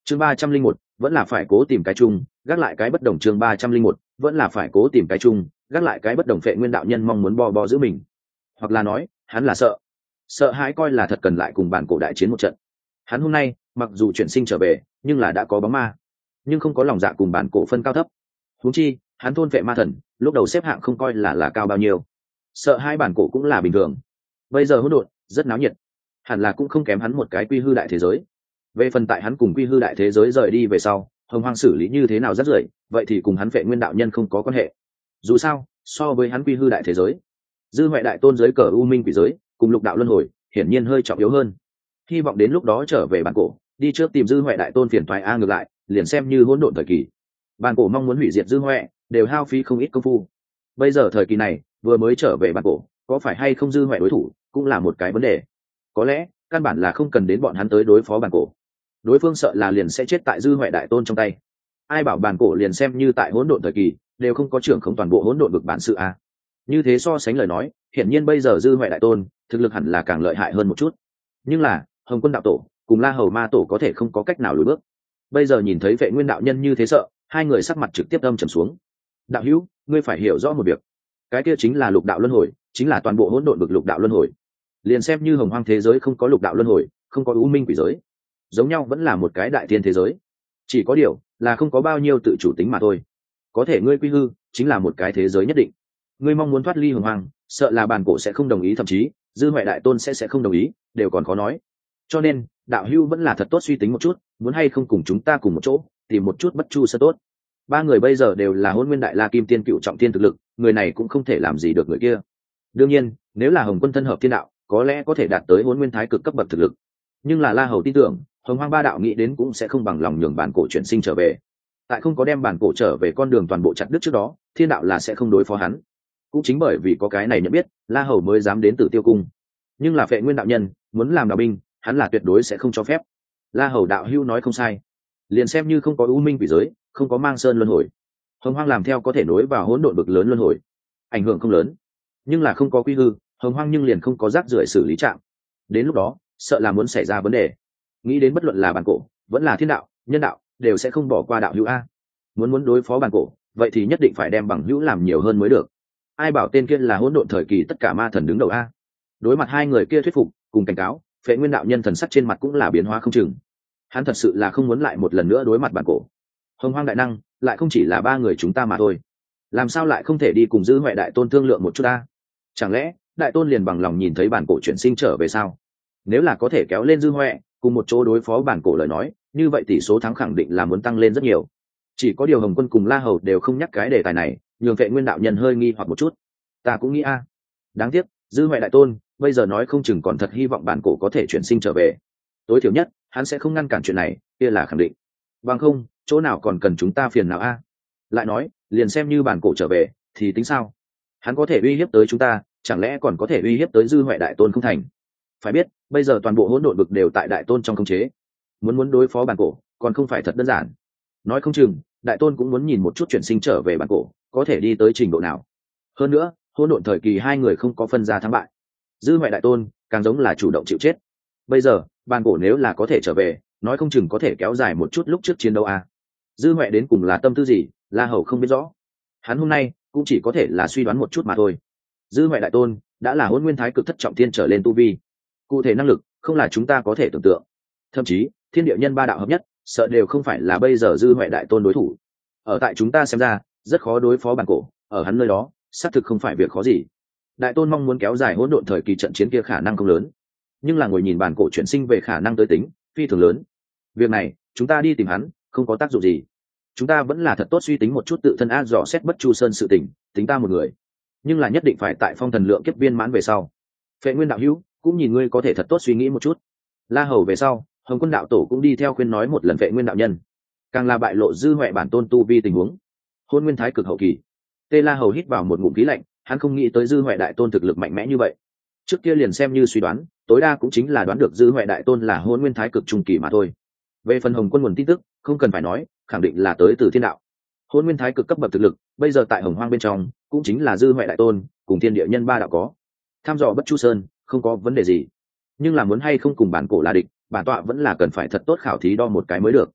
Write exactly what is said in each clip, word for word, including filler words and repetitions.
chương ba trăm linh một vẫn là phải cố tìm cái chung, gác lại cái bất đồng. chương ba trăm linh một vẫn là phải cố tìm cái chung, gác lại cái bất đồng. Phệ Nguyên đạo nhân mong muốn bo bo giữ mình, hoặc là nói hắn là sợ sợ hãi coi là thật cần lại cùng bản cổ đại chiến một trận. Hắn hôm nay mặc dù chuyển sinh trở về, nhưng là đã có bóng ma, nhưng không có lòng dạ cùng bản cổ phân cao thấp. Huống chi hắn thôn vệ ma thần, lúc đầu xếp hạng không coi là là cao bao nhiêu, sợ hai bản cổ cũng là bình thường. Bây giờ hỗn độn rất náo nhiệt, hẳn là cũng không kém hắn một cái quy hư đại thế giới. Về phần tại hắn cùng quy hư đại thế giới rời đi về sau, hồng hoang xử lý như thế nào rất rưởi, vậy thì cùng hắn Phệ Nguyên đạo nhân không có quan hệ. Dù sao so với hắn quy hư đại thế giới, dư huệ đại tôn giới cờ u minh quỷ giới cùng lục đạo luân hồi hiển nhiên hơi trọng yếu hơn. Hy vọng đến lúc đó trở về bản cổ, đi trước tìm dư huệ đại tôn phiền toái. A ngược lại liền xem như hỗn độn thời kỳ, bản cổ mong muốn hủy diệt dư huệ đều hao phí không ít công phu. Bây giờ thời kỳ này vừa mới trở về bản cổ, có phải hay không dư huệ đối thủ cũng là một cái vấn đề. Có lẽ căn bản là không cần đến bọn hắn tới đối phó bản cổ, đối phương sợ là liền sẽ chết tại dư huệ đại tôn trong tay. Ai bảo bản cổ liền xem như tại hỗn độn thời kỳ đều không có trưởng không toàn bộ hỗn độn vực bản sự a. Như thế so sánh lời nói, hiển nhiên bây giờ dư huệ đại tôn thực lực hẳn là càng lợi hại hơn một chút. Nhưng là hồng quân đạo tổ cùng la hầu ma tổ có thể không có cách nào lùi bước. Bây giờ nhìn thấy Phệ Nguyên đạo nhân như thế sợ, hai người sắc mặt trực tiếp âm trầm xuống. Đạo hữu, ngươi phải hiểu rõ một việc, cái kia chính là lục đạo luân hồi, chính là toàn bộ hỗn độn vực lục đạo luân hồi. Liền xem như hồng hoang thế giới không có lục đạo luân hồi, không có u minh quỷ giới, giống nhau vẫn là một cái đại thiên thế giới, chỉ có điều là không có bao nhiêu tự chủ tính mà thôi. Có thể ngươi quy hư chính là một cái thế giới nhất định, ngươi mong muốn thoát ly hồng hoang, sợ là bản cổ sẽ không đồng ý, thậm chí dư huệ đại tôn sẽ sẽ không đồng ý, đều còn khó nói. Cho nên đạo hữu vẫn là thật tốt suy tính một chút, muốn hay không cùng chúng ta cùng một chỗ tìm một chút bất chu sơ tốt. Ba người bây giờ đều là hôn nguyên đại la kim tiên cựu trọng tiên thực lực, người này cũng không thể làm gì được người kia. Đương nhiên nếu là hồng quân thân hợp thiên đạo, có lẽ có thể đạt tới hôn nguyên thái cực cấp bậc thực lực. Nhưng là la hầu tin tưởng hồng hoang ba đạo nghĩ đến cũng sẽ không bằng lòng nhường bản cổ chuyển sinh trở về. Tại không có đem bản cổ trở về con đường toàn bộ chặt đứt trước đó, thiên đạo là sẽ không đối phó hắn. Cũng chính bởi vì có cái này nhận biết, la hầu mới dám đến Tử Tiêu cung. Nhưng là Phệ Nguyên đạo nhân muốn làm đạo binh, hắn là tuyệt đối sẽ không cho phép. La hầu đạo hữu nói không sai, liền xem như không có u minh quỷ giới, không có mang sơn luân hồi, hồng hoang làm theo có thể nối vào hỗn độn vực lớn luân hồi, ảnh hưởng không lớn. Nhưng là không có quy hư, hồng hoang nhưng liền không có rác rưởi xử lý trạm. Đến lúc đó sợ là muốn xảy ra vấn đề. Nghĩ đến bất luận là bản cổ vẫn là thiên đạo nhân đạo đều sẽ không bỏ qua đạo hữu a. Muốn muốn đối phó bản cổ, vậy thì nhất định phải đem bằng hữu làm nhiều hơn mới được. Ai bảo tên kia là hỗn độn thời kỳ tất cả ma thần đứng đầu a. Đối mặt hai người kia thuyết phục cùng cảnh cáo, Phệ Nguyên đạo nhân thần sắc trên mặt cũng là biến hóa không chừng. Hắn thật sự là không muốn lại một lần nữa đối mặt bản cổ. Hồng hoang đại năng lại không chỉ là ba người chúng ta mà thôi, làm sao lại không thể đi cùng dư huệ đại tôn thương lượng một chút a? Chẳng lẽ đại tôn liền bằng lòng nhìn thấy bản cổ chuyển sinh trở về sao? Nếu là có thể kéo lên dư huệ cùng một chỗ đối phó bản cổ lời nói, như vậy tỷ số thắng khẳng định là muốn tăng lên rất nhiều. Chỉ có điều hồng quân cùng la hầu đều không nhắc cái đề tài này, nhường Phệ Nguyên đạo nhân hơi nghi hoặc một chút. Ta cũng nghĩ a, đáng tiếc dư huệ đại tôn bây giờ nói không chừng còn thật hy vọng bản cổ có thể chuyển sinh trở về. Tối thiểu nhất hắn sẽ không ngăn cản chuyện này, kia là khẳng định. Bằng không chỗ nào còn cần chúng ta phiền não a? Lại nói liền xem như bản cổ trở về thì tính sao? Hắn có thể uy hiếp tới chúng ta, chẳng lẽ còn có thể uy hiếp tới dư huệ đại tôn không thành? Phải biết bây giờ toàn bộ hỗn độn vực đều tại đại tôn trong khống chế, muốn muốn đối phó bản cổ còn không phải thật đơn giản. Nói không chừng đại tôn cũng muốn nhìn một chút chuyển sinh trở về bản cổ có thể đi tới trình độ nào. Hơn nữa hỗn độn thời kỳ hai người không có phân ra thắng bại, dư huệ đại tôn càng giống là chủ động chịu chết. Bây giờ bản cổ nếu là có thể trở về, nói không chừng có thể kéo dài một chút lúc trước chiến đấu a. Dư huệ đến cùng là tâm tư gì, la hầu không biết rõ, hắn hôm nay cũng chỉ có thể là suy đoán một chút mà thôi. Dư huệ đại tôn đã là hôn nguyên thái cực thất trọng thiên trở lên tu vi, cụ thể năng lực không là chúng ta có thể tưởng tượng. Thậm chí thiên địa nhân ba đạo hợp nhất sợ đều không phải là bây giờ dư huệ đại tôn đối thủ. Ở tại chúng ta xem ra rất khó đối phó bản cổ, ở hắn nơi đó xác thực không phải việc khó gì. Đại tôn mong muốn kéo dài hỗn độn thời kỳ trận chiến kia khả năng không lớn, nhưng là ngồi nhìn bản cổ chuyển sinh về khả năng tới tính phi thường lớn. Việc này chúng ta đi tìm hắn không có tác dụng gì. Chúng ta vẫn là thật tốt suy tính một chút tự thân a dò xét bất chu sơn sự tình, tính ta một người, nhưng là nhất định phải tại phong thần lượng kiếp viên mãn về sau. Phệ Nguyên đạo hữu cũng nhìn ngươi có thể thật tốt suy nghĩ một chút. La hầu về sau, hồng quân đạo tổ cũng đi theo khuyên nói một lần Phệ Nguyên đạo nhân, càng là bại lộ dư huệ bản tôn tu vi tình huống. Hôn nguyên thái cực hậu kỳ, tê la hầu hít vào một ngụm khí lạnh, hắn không nghĩ tới dư huệ đại tôn thực lực mạnh mẽ như vậy. Trước kia liền xem như suy đoán, tối đa cũng chính là đoán được dư huệ đại tôn là hôn nguyên thái cực trung kỳ mà thôi. Về phần hồng quân nguồn tin tức không cần phải nói, khẳng định là tới từ thiên đạo. Hôn nguyên thái cực cấp bậc thực lực bây giờ tại hồng hoang bên trong cũng chính là dư huệ đại tôn cùng thiên địa nhân ba đạo có. Tham dò bất chu sơn không có vấn đề gì, nhưng là muốn hay không cùng bản cổ là địch, bản tọa vẫn là cần phải thật tốt khảo thí đo một cái mới được.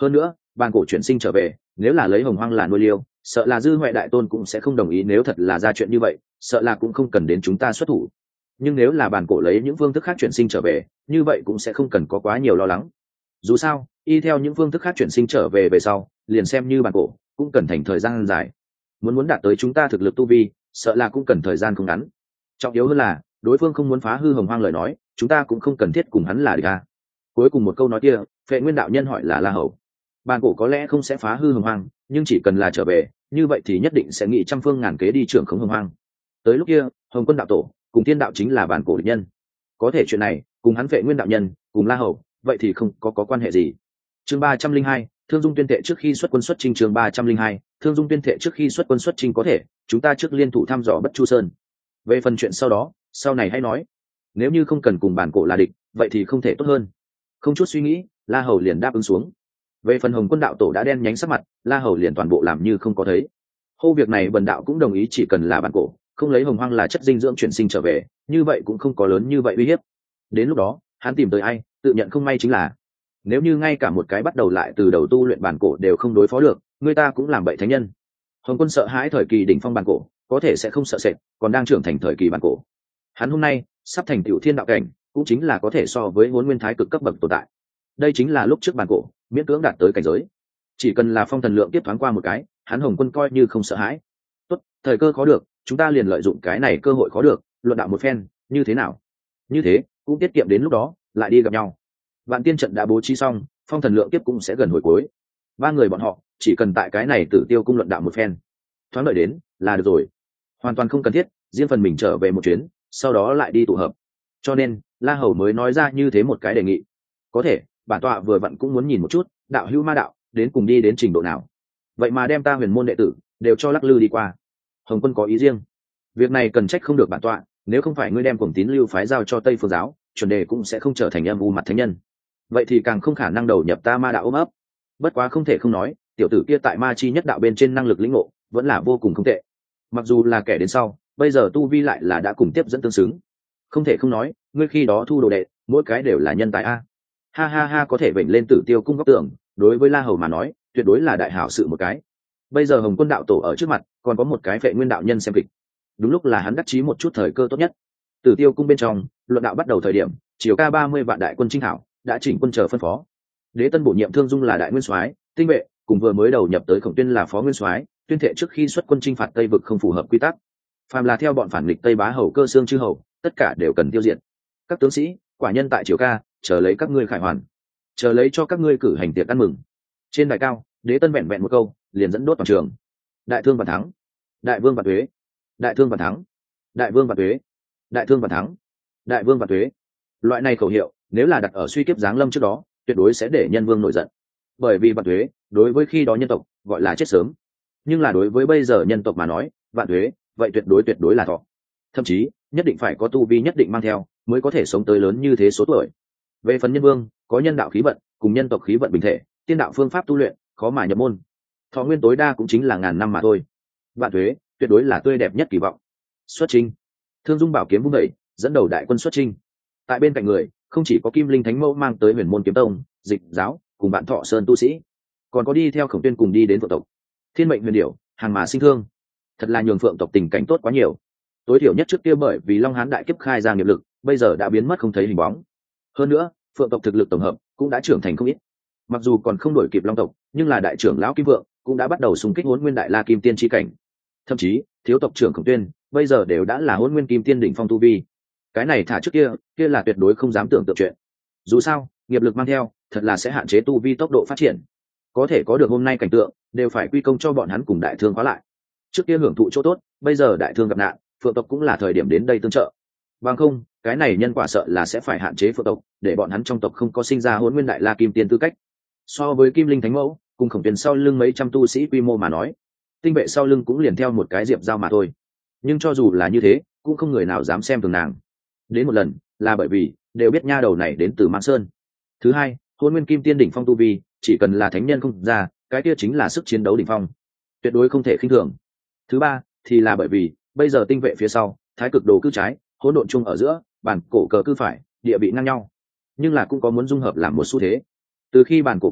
Hơn nữa bàn cổ chuyển sinh trở về, nếu là lấy hồng hoang là nuôi liêu, sợ là dư huệ đại tôn cũng sẽ không đồng ý. Nếu thật là ra chuyện như vậy, sợ là cũng không cần đến chúng ta xuất thủ. Nhưng nếu là bàn cổ lấy những phương thức khác chuyển sinh trở về, như vậy cũng sẽ không cần có quá nhiều lo lắng. Dù sao y theo những phương thức khác chuyển sinh trở về về sau, liền xem như bàn cổ cũng cần thành thời gian dài. Muốn muốn đạt tới chúng ta thực lực tu vi, sợ là cũng cần thời gian không ngắn. Trọng yếu hơn là đối phương không muốn phá hư hồng hoang lời nói, chúng ta cũng không cần thiết cùng hắn là địch a. Cuối cùng một câu nói kia, Phệ Nguyên đạo nhân hỏi là La Hầu. Bàn cổ có lẽ không sẽ phá hư hồng hoang, nhưng chỉ cần là trở về, như vậy thì nhất định sẽ nghĩ trăm phương ngàn kế đi trưởng khống hồng hoang. Tới lúc kia Hồng Quân đạo tổ cùng Thiên đạo chính là bàn cổ địch nhân. Có thể chuyện này cùng hắn Phệ Nguyên đạo nhân cùng La Hầu, vậy thì không có có quan hệ gì. Chương ba trăm linh hai, Thương Dung tuyên thệ trước khi xuất quân xuất chinh. Chương ba trăm linh hai, Thương Dung tuyên thệ trước khi xuất quân xuất chinh. Có thể chúng ta trước liên thủ thăm dò Bất Chu Sơn. Về phần chuyện sau đó, sau này hãy nói. Nếu như không cần cùng bản cổ là địch, vậy thì không thể tốt hơn. Không chút suy nghĩ, La Hầu liền đáp ứng xuống. Về phần Hồng Quân đạo tổ đã đen nhánh sắc mặt, La Hầu liền toàn bộ làm như không có thấy. Hô việc này Bần đạo cũng đồng ý, chỉ cần là bản cổ không lấy hồng hoang là chất dinh dưỡng chuyển sinh trở về, như vậy cũng không có lớn như vậy uy hiếp. Đến lúc đó hắn tìm tới ai, tự nhận không may chính là. Nếu như ngay cả một cái bắt đầu lại từ đầu tu luyện bản cổ đều không đối phó được, người ta cũng làm bậy thánh nhân. Hồng Quân sợ hãi thời kỳ đỉnh phong bản cổ, có thể sẽ không sợ sệt, còn đang trưởng thành thời kỳ bản cổ. Hắn hôm nay sắp thành tiểu thiên đạo cảnh, cũng chính là có thể so với Hỗn Nguyên Thái cực cấp bậc tồn tại. Đây chính là lúc trước bản cổ miễn cưỡng đạt tới cảnh giới. Chỉ cần là phong thần lượng tiếp thoáng qua một cái, hắn Hồng Quân coi như không sợ hãi. Tốt, thời cơ khó được, chúng ta liền lợi dụng cái này cơ hội khó được, luận đạo một phen, như thế nào? Như thế cũng tiết kiệm đến lúc đó lại đi gặp nhau. Vạn tiên trận đã bố trí xong, phong thần lượng tiếp cũng sẽ gần hồi cuối. Ba người bọn họ chỉ cần tại cái này Tử Tiêu cung luận đạo một phen, thoáng đợi đến là được rồi, hoàn toàn không cần thiết riêng phần mình trở về một chuyến, sau đó lại đi tụ hợp. Cho nên La Hầu mới nói ra như thế một cái đề nghị. Có thể bản tọa vừa vặn cũng muốn nhìn một chút đạo hữu ma đạo đến cùng đi đến trình độ nào, vậy mà đem ta huyền môn đệ tử đều cho lắc lư đi qua. Hồng Quân có ý riêng, việc này cần trách không được bản tọa, nếu không phải ngươi đem Cuồng Tín lưu phái giao cho Tây Phương giáo, chuẩn đề cũng sẽ không trở thành âm u mặt thánh nhân, vậy thì càng không khả năng đầu nhập ta ma đạo ôm ấp. Bất quá không thể không nói, tiểu tử kia tại ma chi nhất đạo bên trên năng lực lĩnh ngộ vẫn là vô cùng không tệ. Mặc dù là kẻ đến sau, bây giờ tu vi lại là đã cùng tiếp dẫn tương xứng. Không thể không nói, ngươi khi đó thu đồ đệ mỗi cái đều là nhân tài a. Ha ha ha, có thể vểnh lên Tử Tiêu cung góc tường, đối với La Hầu mà nói tuyệt đối là đại hảo sự một cái. Bây giờ Hồng Quân đạo tổ ở trước mặt, còn có một cái Phệ Nguyên đạo nhân xem kịch, đúng lúc là hắn đắc chí một chút thời cơ tốt nhất. Tử Tiêu cung bên trong luận đạo bắt đầu thời điểm, chiều ca ba mươi vạn đại quân chinh thảo đã chỉnh quân chờ phân phó. Đế Tân bổ nhiệm Thương Dung là đại nguyên soái, tinh vệ cùng vừa mới đầu nhập tới Khổng Tuyên là phó nguyên soái, tuyên thệ trước khi xuất quân chinh phạt Tây vực không phù hợp quy tắc, phàm là theo bọn phản nghịch Tây Bá Hầu Cơ Xương chư hầu, tất cả đều cần tiêu diệt. Các tướng sĩ, quả nhân tại triều ca chờ lấy các ngươi khải hoàn, chờ lấy cho các ngươi cử hành tiệc ăn mừng. Trên đài cao, Đế Tân vẹn vẹn một câu liền dẫn đốt toàn trường. Đại thương vạn thắng, đại vương vạn tuế, đại thương vạn thắng, đại vương vạn tuế, đại thương vạn thắng, đại vương vạn tuế. Loại này khẩu hiệu nếu là đặt ở suy kiếp giáng lâm trước đó, tuyệt đối sẽ để nhân vương nổi giận, bởi vì vạn tuế đối với khi đó nhân tộc gọi là chết sớm, nhưng là đối với bây giờ nhân tộc mà nói, vạn tuế vậy tuyệt đối tuyệt đối là thọ, thậm chí nhất định phải có tu vi nhất định mang theo mới có thể sống tới lớn như thế số tuổi. Về phần nhân vương, có nhân đạo khí vận cùng nhân tộc khí vận bình thể, tiên đạo phương pháp tu luyện khó mà nhập môn, thọ nguyên tối đa cũng chính là ngàn năm mà thôi. Vạn tuế tuyệt đối là tươi đẹp nhất kỳ vọng. Xuất chinh. Thương Dung bảo kiếm vung đẩy, dẫn đầu đại quân xuất chinh. Tại bên cạnh người không chỉ có Kim Linh Thánh Mẫu mang tới Huyền Môn Kiếm Tông, Dịch giáo cùng Vạn Thọ Sơn tu sĩ, còn có đi theo Khổng Tuyên cùng đi đến Phượng tộc, Thiên Mệnh Huyền Điểu, Hàng Mà Sinh Thương. Thật là nhường Phượng tộc tình cảnh tốt quá nhiều. Tối thiểu nhất trước kia bởi vì Long Hán đại kiếp khai ra nghiệp lực, bây giờ đã biến mất không thấy hình bóng. Hơn nữa, Phượng tộc thực lực tổng hợp cũng đã trưởng thành không ít. Mặc dù còn không đổi kịp Long tộc, nhưng là đại trưởng lão Kim Vượng cũng đã bắt đầu xung kích Hỗn Nguyên Đại La Kim Tiên chi cảnh. Thậm chí, thiếu tộc trưởng Khổng Tuyên bây giờ đều đã là Hỗn Nguyên Kim Tiên đỉnh phong tu vi. Cái này thả trước kia, kia là tuyệt đối không dám tưởng tượng chuyện. Dù sao, nghiệp lực mang theo, thật là sẽ hạn chế tu vi tốc độ phát triển. Có thể có được hôm nay cảnh tượng, đều phải quy công cho bọn hắn cùng đại thương khóa lại. Trước kia hưởng thụ chỗ tốt, bây giờ đại thương gặp nạn, Phượng tộc cũng là thời điểm đến đây tương trợ. Bằng không, cái này nhân quả sợ là sẽ phải hạn chế Phượng tộc, để bọn hắn trong tộc không có sinh ra Hỗn Nguyên Đại La Kim Tiên tư cách. So với Kim Linh Thánh Mẫu cùng Khổng Tuyên sau lưng mấy trăm tu sĩ quy mô mà nói, tinh vệ sau lưng cũng liền theo một cái diệp dao mà thôi. Nhưng cho dù là như thế, cũng không người nào dám xem thường nàng. Đến một lần là bởi vì đều biết nha đầu này đến từ Mãn Sơn. Thứ hai, Hỗn Nguyên Kim Tiên đỉnh phong tu vi, chỉ cần là thánh nhân không ra, cái kia chính là sức chiến đấu đỉnh phong, tuyệt đối không thể khinh thường. Thứ ba thì là bởi vì bây giờ tinh vệ phía sau, thái cực đồ cư trái, hỗn độn chung ở giữa, bản cổ cờ cư phải, địa vị ngang nhau, nhưng là cũng có muốn dung hợp làm một xu thế. Từ khi bản cổ cờ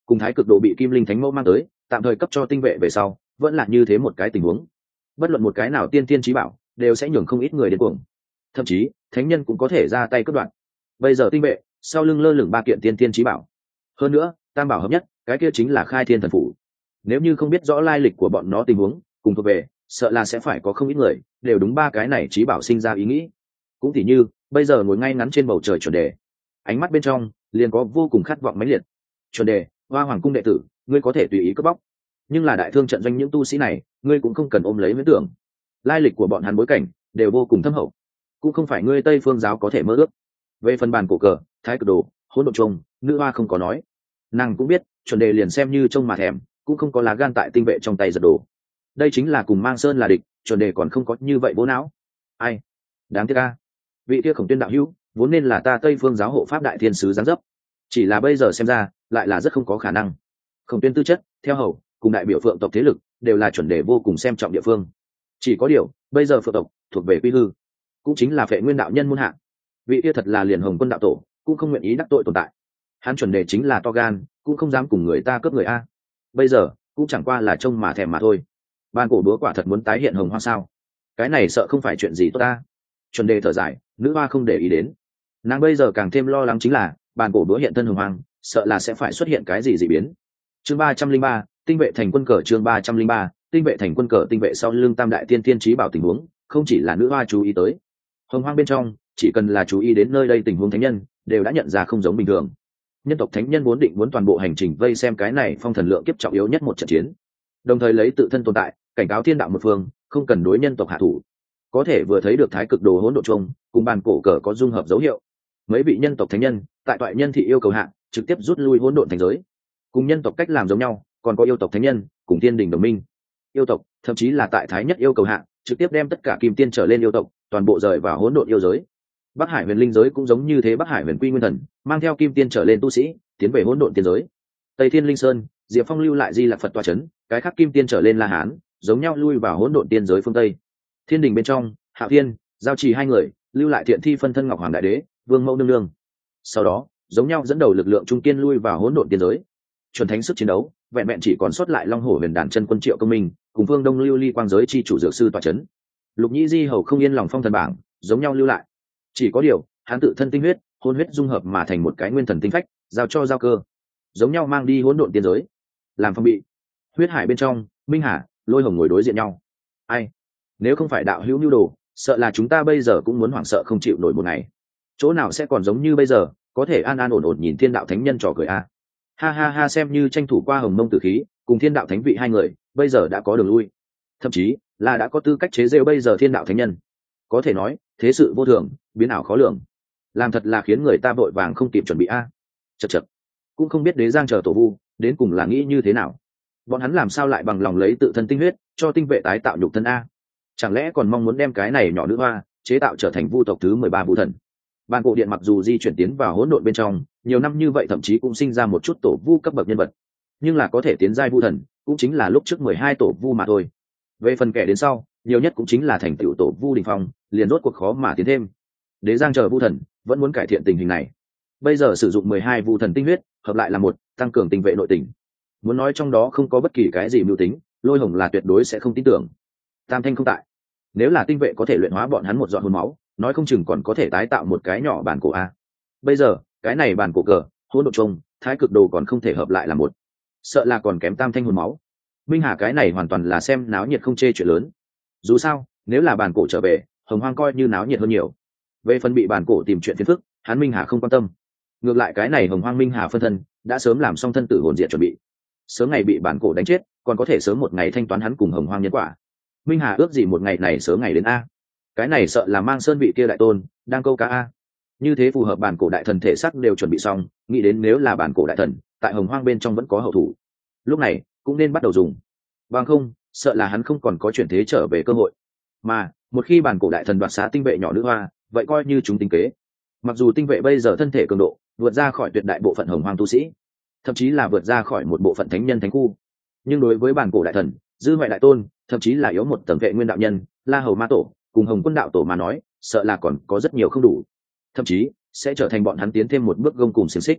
cùng thái cực độ bị kim linh thánh mẫu mang tới tạm thời cấp cho tinh vệ về sau vẫn là như thế một cái tình huống. Bất luận một cái nào tiên tiên trí bảo đều sẽ nhường không ít người đến cuồng, thậm chí thánh nhân cũng có thể ra tay cướp đoạt. Bây giờ tinh vệ sau lưng lơ lửng ba kiện tiên tiên trí bảo, hơn nữa tam bảo hợp nhất, cái kia chính là khai thiên thần phủ. Nếu như không biết rõ lai lịch của bọn nó tình huống cùng thuộc về, sợ là sẽ phải có không ít người đều đúng ba cái này trí bảo sinh ra ý nghĩ. Cũng tỉ như bây giờ ngồi ngay ngắn trên bầu trời chuẩn đề, ánh mắt bên trong liền có vô cùng khát vọng mãnh liệt. Chuẩn đề, hoa hoàng cung đệ tử, ngươi có thể tùy ý cướp bóc, nhưng là đại thương trận doanh những tu sĩ này ngươi cũng không cần ôm lấy huyễn tưởng. Lai lịch của bọn hắn bối cảnh đều vô cùng thâm hậu, cũng không phải ngươi Tây Phương giáo có thể mơ ước. Về phần bàn cổ cờ, thái cực đồ, hỗn độn trùng, nữ hoa không có nói, nàng cũng biết chuẩn đề liền xem như trông mà thèm cũng không có lá gan tại tinh vệ trong tay giật đồ. Đây chính là cùng mang sơn là địch, chuẩn đề còn không có như vậy bố não. Ai đáng tiếc a, vị kia Khổng Tuyên đạo hữu vốn nên là ta Tây Phương giáo hộ pháp đại thiên sứ giáng dấp, chỉ là bây giờ xem ra lại là rất không có khả năng. Khổng Tuyên tư chất theo hầu cùng đại biểu phượng tộc thế lực đều là chuẩn đề vô cùng xem trọng địa phương, chỉ có điều bây giờ phượng tộc thuộc về quy hư, cũng chính là phệ nguyên đạo nhân muôn hạng, vị kia thật là liền Hồng Quân đạo tổ cũng không nguyện ý đắc tội tồn tại. Hắn chuẩn đề chính là to gan, cũng không dám cùng người ta cướp người a. Bây giờ cũng chẳng qua là trông mà thèm mà thôi. Ban cổ đúa quả thật muốn tái hiện hồng hoa sao? Cái này sợ không phải chuyện gì tốt ta. Chuẩn đề thở dài, nữ hoa không để ý đến. Nàng bây giờ càng thêm lo lắng chính là bàn cổ đúa hiện thân hồng hoang, sợ là sẽ phải xuất hiện cái gì dị biến. Chương ba trăm linh ba, tinh vệ thành quân cờ. Chương ba trăm linh ba, tinh vệ thành quân cờ. Tinh vệ sau lưng tam đại tiên tiên trí bảo tình huống, không chỉ là nữ hoa chú ý tới. Hồng hoang bên trong, chỉ cần là chú ý đến nơi đây tình huống thánh nhân, đều đã nhận ra không giống bình thường. Nhân tộc thánh nhân vốn định muốn toàn bộ hành trình vây xem cái này phong thần lượng kiếp trọng yếu nhất một trận chiến, đồng thời lấy tự thân tồn tại cảnh cáo thiên đạo một phương không cần đối nhân tộc hạ thủ. Có thể vừa thấy được thái cực đồ hỗn độn chung cùng bàn cổ cờ có dung hợp dấu hiệu, mấy vị nhân tộc thánh nhân tại toại nhân thị yêu cầu hạ trực tiếp rút lui hỗn độn thành giới. Cùng nhân tộc cách làm giống nhau, còn có yêu tộc thánh nhân cùng thiên đình đồng minh. Yêu tộc thậm chí là tại thái nhất yêu cầu hạ trực tiếp đem tất cả kim tiên trở lên yêu tộc toàn bộ rời vào hỗn độn yêu giới. Bắc Hải huyền linh giới cũng giống như thế, Bắc Hải huyền quy nguyên thần mang theo kim tiên trở lên tu sĩ tiến về hỗn độn tiên giới. Tây Thiên Linh Sơn, Diệp Phong lưu lại Di Lạc Phật tọa chấn, cái khác kim tiên trở lên La Hán giống nhau lui vào hỗn độn tiên giới phương Tây. Thiên đình bên trong, Hạo Thiên, Giao Trì hai người lưu lại Thiện Thi phân thân Ngọc Hoàng Đại Đế, Vương Mẫu nương nương. Sau đó, giống nhau dẫn đầu lực lượng trung kiên lui vào hỗn độn tiên giới. Chuẩn thánh sức chiến đấu, vẹn vẹn chỉ còn sót lại Long Hổ Huyền Đàn chân quân Triệu Công Minh, cùng Vương Đông lưu ly quang giới chi chủ dược sư tọa chấn. Lục Nhĩ Di hầu không yên lòng phong thần bảng, giống nhau lưu lại. Chỉ có điều, hắn tự thân tinh huyết, hôn huyết dung hợp mà thành một cái nguyên thần tinh phách, giao cho giao cơ, giống nhau mang đi hỗn độn tiên giới, làm phong bị. Huyết hải bên trong, Minh Hà, Lôi Hồng ngồi đối diện nhau. Ai? Nếu không phải đạo hữu nhu đồ, sợ là chúng ta bây giờ cũng muốn hoảng sợ không chịu nổi một ngày. Chỗ nào sẽ còn giống như bây giờ, có thể an an ổn ổn nhìn thiên đạo thánh nhân trò cười a. Ha ha ha, xem như tranh thủ qua hồng mông tử khí, cùng thiên đạo thánh vị hai người, bây giờ đã có đường lui. Thậm chí là đã có tư cách chế giễu bây giờ thiên đạo thánh nhân. Có thể nói, thế sự vô thường, biến ảo khó lường, làm thật là khiến người ta vội vàng không kịp chuẩn bị a. À. Chật chật, cũng không biết đế giang chờ tổ vu đến cùng là nghĩ như thế nào, bọn hắn làm sao lại bằng lòng lấy tự thân tinh huyết cho tinh vệ tái tạo nhục thân a? Chẳng lẽ còn mong muốn đem cái này nhỏ nữ hoa chế tạo trở thành vu tộc thứ mười ba vu thần? Bàn cổ điện mặc dù di chuyển tiến vào hỗn độn bên trong nhiều năm như vậy, thậm chí cũng sinh ra một chút tổ vu cấp bậc nhân vật, nhưng là có thể tiến giai vu thần cũng chính là lúc trước mười hai tổ vu mà thôi. Về phần kẻ đến sau, nhiều nhất cũng chính là thành tựu tổ vu đình phong, liền rốt cuộc khó mà tiến thêm. Đế giang chờ vu thần vẫn muốn cải thiện tình hình này, bây giờ sử dụng mười hai vu thần tinh huyết hợp lại là một, tăng cường tinh vệ nội tình. Muốn nói trong đó không có bất kỳ cái gì mưu tính, Lôi Hồng là tuyệt đối sẽ không tin tưởng. Tam thanh không tại, nếu là tinh vệ có thể luyện hóa bọn hắn một giọt hồn máu, nói không chừng còn có thể tái tạo một cái nhỏ bản cổ a. Bây giờ cái này bản cổ cờ, hỗn độn trùng, thái cực đồ còn không thể hợp lại là một, sợ là còn kém tam thanh hồn máu. Minh Hà cái này hoàn toàn là xem náo nhiệt không chê chuyện lớn. Dù sao nếu là bản cổ trở về, hồng hoang coi như náo nhiệt hơn nhiều. Về phần bị bản cổ tìm chuyện phiền phức, hắn Minh Hà không quan tâm. Ngược lại cái này hồng hoang Minh Hà phân thân đã sớm làm xong thân tử hồn diệt chuẩn bị, sớm ngày bị bản cổ đánh chết, còn có thể sớm một ngày thanh toán hắn cùng hồng hoang nhân quả. Minh Hà ước gì một ngày này sớm ngày đến a. Cái này sợ là mang sơn vị kia đại tôn đang câu cá a. Như thế phù hợp bản cổ đại thần thể sắc đều chuẩn bị xong, nghĩ đến nếu là bản cổ đại thần tại hồng hoang bên trong vẫn có hậu thủ, lúc này cũng nên bắt đầu dùng. Bằng không sợ là hắn không còn có chuyển thế trở về cơ hội. Mà một khi bản cổ đại thần đoạt xá tinh vệ nhỏ nữ hoa, vậy coi như chúng tính kế. Mặc dù tinh vệ bây giờ thân thể cường độ vượt ra khỏi tuyệt đại bộ phận hồng hoang tu sĩ, thậm chí là vượt ra khỏi một bộ phận thánh nhân thánh khu, nhưng đối với bản cổ đại thần, dư huệ đại tôn, thậm chí là yếu một tầng vệ nguyên đạo nhân, la hầu ma tổ cùng hồng quân đạo tổ mà nói, sợ là còn có rất nhiều không đủ, thậm chí sẽ trở thành bọn hắn tiến thêm một bước gông cùng xiềng xích.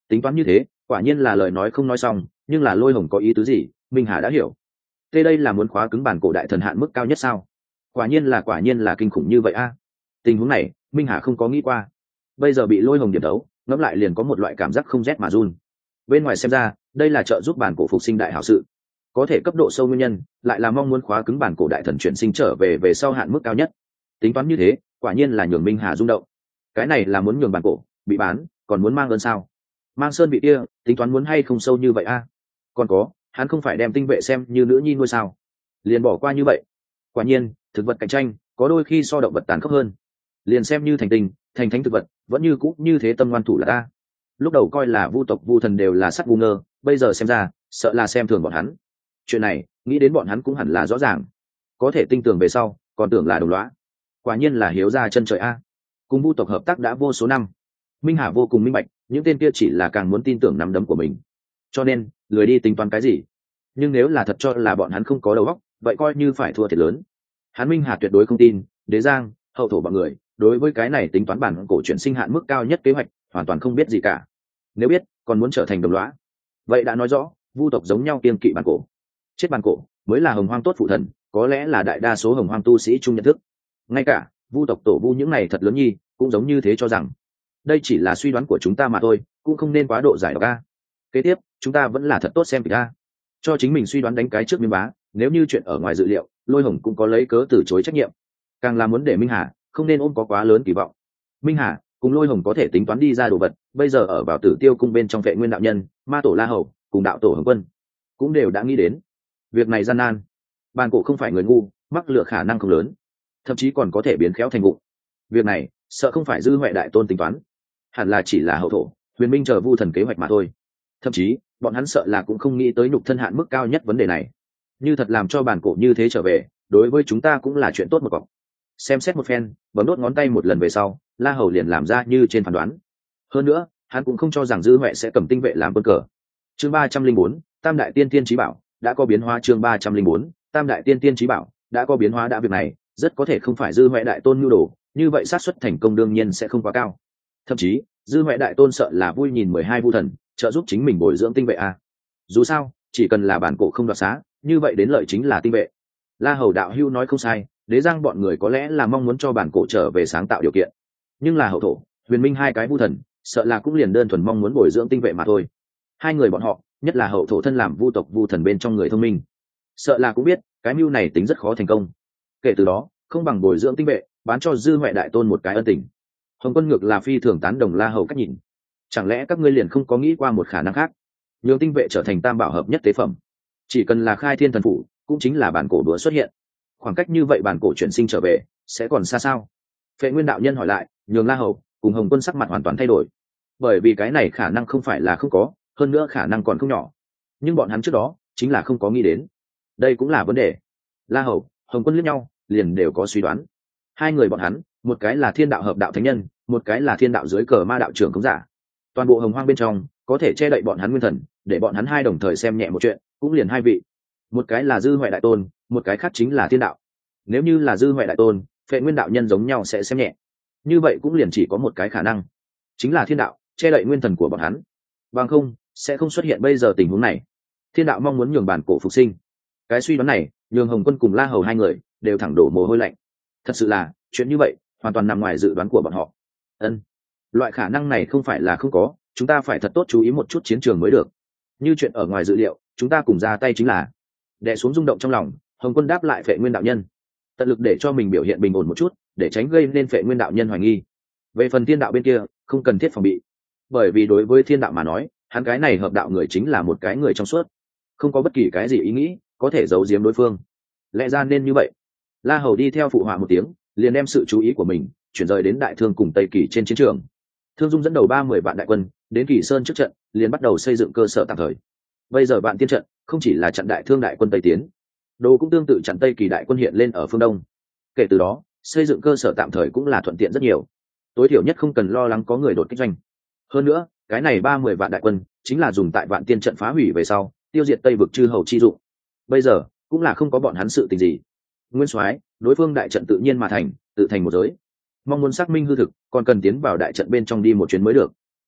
Tính toán như thế quả nhiên là lời nói không nói xong, nhưng là Lôi Hồng có ý tứ gì Minh Hà đã hiểu. Thế đây là muốn khóa cứng bản cổ đại thần hạn mức cao nhất sao? Quả nhiên là quả nhiên là kinh khủng như vậy a. Tình huống này Minh Hà không có nghĩ qua, bây giờ bị Lôi Hồng điểm đấu ngẫm lại liền có một loại cảm giác không rét mà run. Bên ngoài xem ra đây là trợ giúp bản cổ phục sinh đại hảo sự, có thể cấp độ sâu nguyên nhân lại là mong muốn khóa cứng bản cổ đại thần chuyển sinh trở về về sau hạn mức cao nhất. Tính toán như thế quả nhiên là nhường Minh Hà rung động. Cái này là muốn nhường bản cổ bị bán còn muốn mang ơn sao? Mang sơn bị kia tính toán muốn hay không sâu như vậy a? Còn có hắn không phải đem tinh vệ xem như nữ nhi nuôi sao, liền bỏ qua như vậy? Quả nhiên thực vật cạnh tranh có đôi khi so động vật tàn khốc hơn, liền xem như thành tinh thành thánh thực vật vẫn như cũ như thế tâm ngoan thủ là ta. Lúc đầu coi là vu tộc vu thần đều là sắt vu ngơ, bây giờ xem ra sợ là xem thường bọn hắn. Chuyện này nghĩ đến bọn hắn cũng hẳn là rõ ràng, có thể tinh tường về sau còn tưởng là đồng lõa. Quả nhiên là hiếu ra chân trời a. Cùng vu tộc hợp tác đã vô số năm, Minh Hà vô cùng minh bạch những tên kia chỉ là càng muốn tin tưởng nắm đấm của mình, cho nên lười đi tính toán cái gì. Nhưng nếu là thật cho là bọn hắn không có đầu óc, vậy coi như phải thua thiệt lớn. Hắn Minh Hà tuyệt đối không tin Đế Giang hậu thổ bọn người đối với cái này tính toán bản cổ chuyển sinh hạn mức cao nhất kế hoạch hoàn toàn không biết gì cả. Nếu biết còn muốn trở thành đồng lõa, vậy đã nói rõ vu tộc giống nhau kiên kỵ bản cổ. Chết bản cổ mới là hồng hoang tốt phụ thần, có lẽ là đại đa số hồng hoang tu sĩ chung nhận thức. Ngay cả vu tộc tổ vu những này thật lớn nhi cũng giống như thế, cho rằng đây chỉ là suy đoán của chúng ta mà thôi, cũng không nên quá độ giải độc a. Kế tiếp chúng ta vẫn là thật tốt xem kịch a, cho chính mình suy đoán đánh cái trước miếng bá. Nếu như chuyện ở ngoài dự liệu, Lôi Hồng cũng có lấy cớ từ chối trách nhiệm. Càng là muốn để Minh Hà không nên ôm có quá lớn kỳ vọng. Minh Hà cùng Lôi Hồng có thể tính toán đi ra đồ vật, bây giờ ở vào Tử Tiêu cung bên trong Vệ Nguyên đạo nhân, Ma tổ La Hầu cùng đạo tổ Hồng Quân cũng đều đã nghĩ đến việc này gian nan. Bàn cổ không phải người ngu, mắc lựa khả năng không lớn, thậm chí còn có thể biến khéo thành vụng. Việc này sợ không phải dư huệ đại tôn tính toán, hẳn là chỉ là hậu thổ Huyền Minh chờ vu thần kế hoạch mà thôi. Thậm chí bọn hắn sợ là cũng không nghĩ tới nhục thân hạn mức cao nhất vấn đề này. Như thật làm cho bản cổ như thế trở về, đối với chúng ta cũng là chuyện tốt một cọc. Xem xét một phen, bấm đốt ngón tay một lần về sau, La Hầu liền làm ra như trên phán đoán. Hơn nữa hắn cũng không cho rằng dư huệ sẽ cầm tinh vệ làm quân cờ. Chương ba trăm linh bốn Tam đại tiên tiên chí bảo đã có biến hóa. Chương ba trăm linh bốn Tam đại tiên tiên chí bảo đã có biến hóa. Đã việc này rất có thể không phải dư huệ đại tôn nhu đồ, như vậy xác suất thành công đương nhiên sẽ không quá cao. Thậm chí dư huệ đại tôn sợ là vui nhìn mười hai vu thần trợ giúp chính mình bồi dưỡng tinh vệ a. Dù sao chỉ cần là bản cổ không đoạt xá, như vậy đến lợi chính là tinh vệ. La Hầu đạo hưu nói không sai, Đế Giang bọn người có lẽ là mong muốn cho bản cổ trở về sáng tạo điều kiện, nhưng là hậu thổ Huyền Minh hai cái vu thần sợ là cũng liền đơn thuần mong muốn bồi dưỡng tinh vệ mà thôi. Hai người bọn họ, nhất là hậu thổ thân làm vu tộc vu thần bên trong người thông minh, sợ là cũng biết cái mưu này tính rất khó thành công. Kể từ đó không bằng bồi dưỡng tinh vệ, bán cho dư huệ đại tôn một cái ân tình. Hồng Quân ngược là phi thường tán đồng La Hầu cách nhìn. Chẳng lẽ các ngươi liền không có nghĩ qua một khả năng khác, nhường tinh vệ trở thành tam bảo hợp nhất tế phẩm? Chỉ cần là khai thiên thần phủ, cũng chính là bản cổ đũa xuất hiện. Khoảng cách như vậy bản cổ chuyển sinh trở về sẽ còn xa sao? Vệ Nguyên đạo nhân hỏi lại, nhường La Hầu cùng Hồng Quân sắc mặt hoàn toàn thay đổi. Bởi vì cái này khả năng không phải là không có, hơn nữa khả năng còn không nhỏ. Nhưng bọn hắn trước đó chính là không có nghĩ đến. Đây cũng là vấn đề. La Hầu, Hồng Quân liếc nhau, liền đều có suy đoán. Hai người bọn hắn, một cái là thiên đạo hợp đạo thánh nhân, một cái là thiên đạo dưới cờ ma đạo trưởng khống giả. Toàn bộ hồng hoang bên trong có thể che đậy bọn hắn nguyên thần, để bọn hắn hai đồng thời xem nhẹ một chuyện, cũng liền hai vị. Một cái là dư huệ đại tôn, một cái khác chính là thiên đạo. Nếu như là dư huệ đại tôn, Vệ Nguyên đạo nhân giống nhau sẽ xem nhẹ. Như vậy cũng liền chỉ có một cái khả năng, chính là thiên đạo che đậy nguyên thần của bọn hắn. Bằng không sẽ không xuất hiện bây giờ tình huống này. Thiên đạo mong muốn nhường bản cổ phục sinh, cái suy đoán này nhường Hồng Quân cùng La Hầu hai người đều thẳng đổ mồ hôi lạnh. Thật sự là chuyện như vậy hoàn toàn nằm ngoài dự đoán của bọn họ. Ân, loại khả năng này không phải là không có, chúng ta phải thật tốt chú ý một chút chiến trường mới được. Như chuyện ở ngoài dự liệu, chúng ta cùng ra tay chính là. Đè xuống rung động trong lòng, Hồng Quân đáp lại Vệ Nguyên đạo nhân, tận lực để cho mình biểu hiện bình ổn một chút, để tránh gây nên Vệ Nguyên đạo nhân hoài nghi. Về phần thiên đạo bên kia, không cần thiết phòng bị, bởi vì đối với thiên đạo mà nói, hắn cái này hợp đạo người chính là một cái người trong suốt, không có bất kỳ cái gì ý nghĩ có thể giấu giếm đối phương. Lẽ ra nên như vậy. La Hầu đi theo phụ họa một tiếng, liền đem sự chú ý của mình chuyển rời đến Đại Thương cùng Tây Kỳ trên chiến trường. Thương Dung dẫn đầu ba mươi vạn đại quân đến Kỳ Sơn trước trận, liền bắt đầu xây dựng cơ sở tạm thời. Bây giờ vạn tiên trận không chỉ là chặn Đại Thương đại quân Tây tiến, đồ cũng tương tự chặn Tây Kỳ đại quân hiện lên ở phương Đông. Kể từ đó, xây dựng cơ sở tạm thời cũng là thuận tiện rất nhiều. Tối thiểu nhất không cần lo lắng có người đột kích doanh. Hơn nữa, cái này ba mươi vạn đại quân chính là dùng tại vạn tiên trận phá hủy về sau, tiêu diệt Tây vực chư hầu chi dụng. Bây giờ cũng là không có bọn hắn sự tình gì. Nguyên soái, đối phương đại trận tự nhiên mà thành, tự thành một giới. Mong muốn xác minh hư thực, còn cần tiến vào đại trận bên trong đi một chuyến mới được.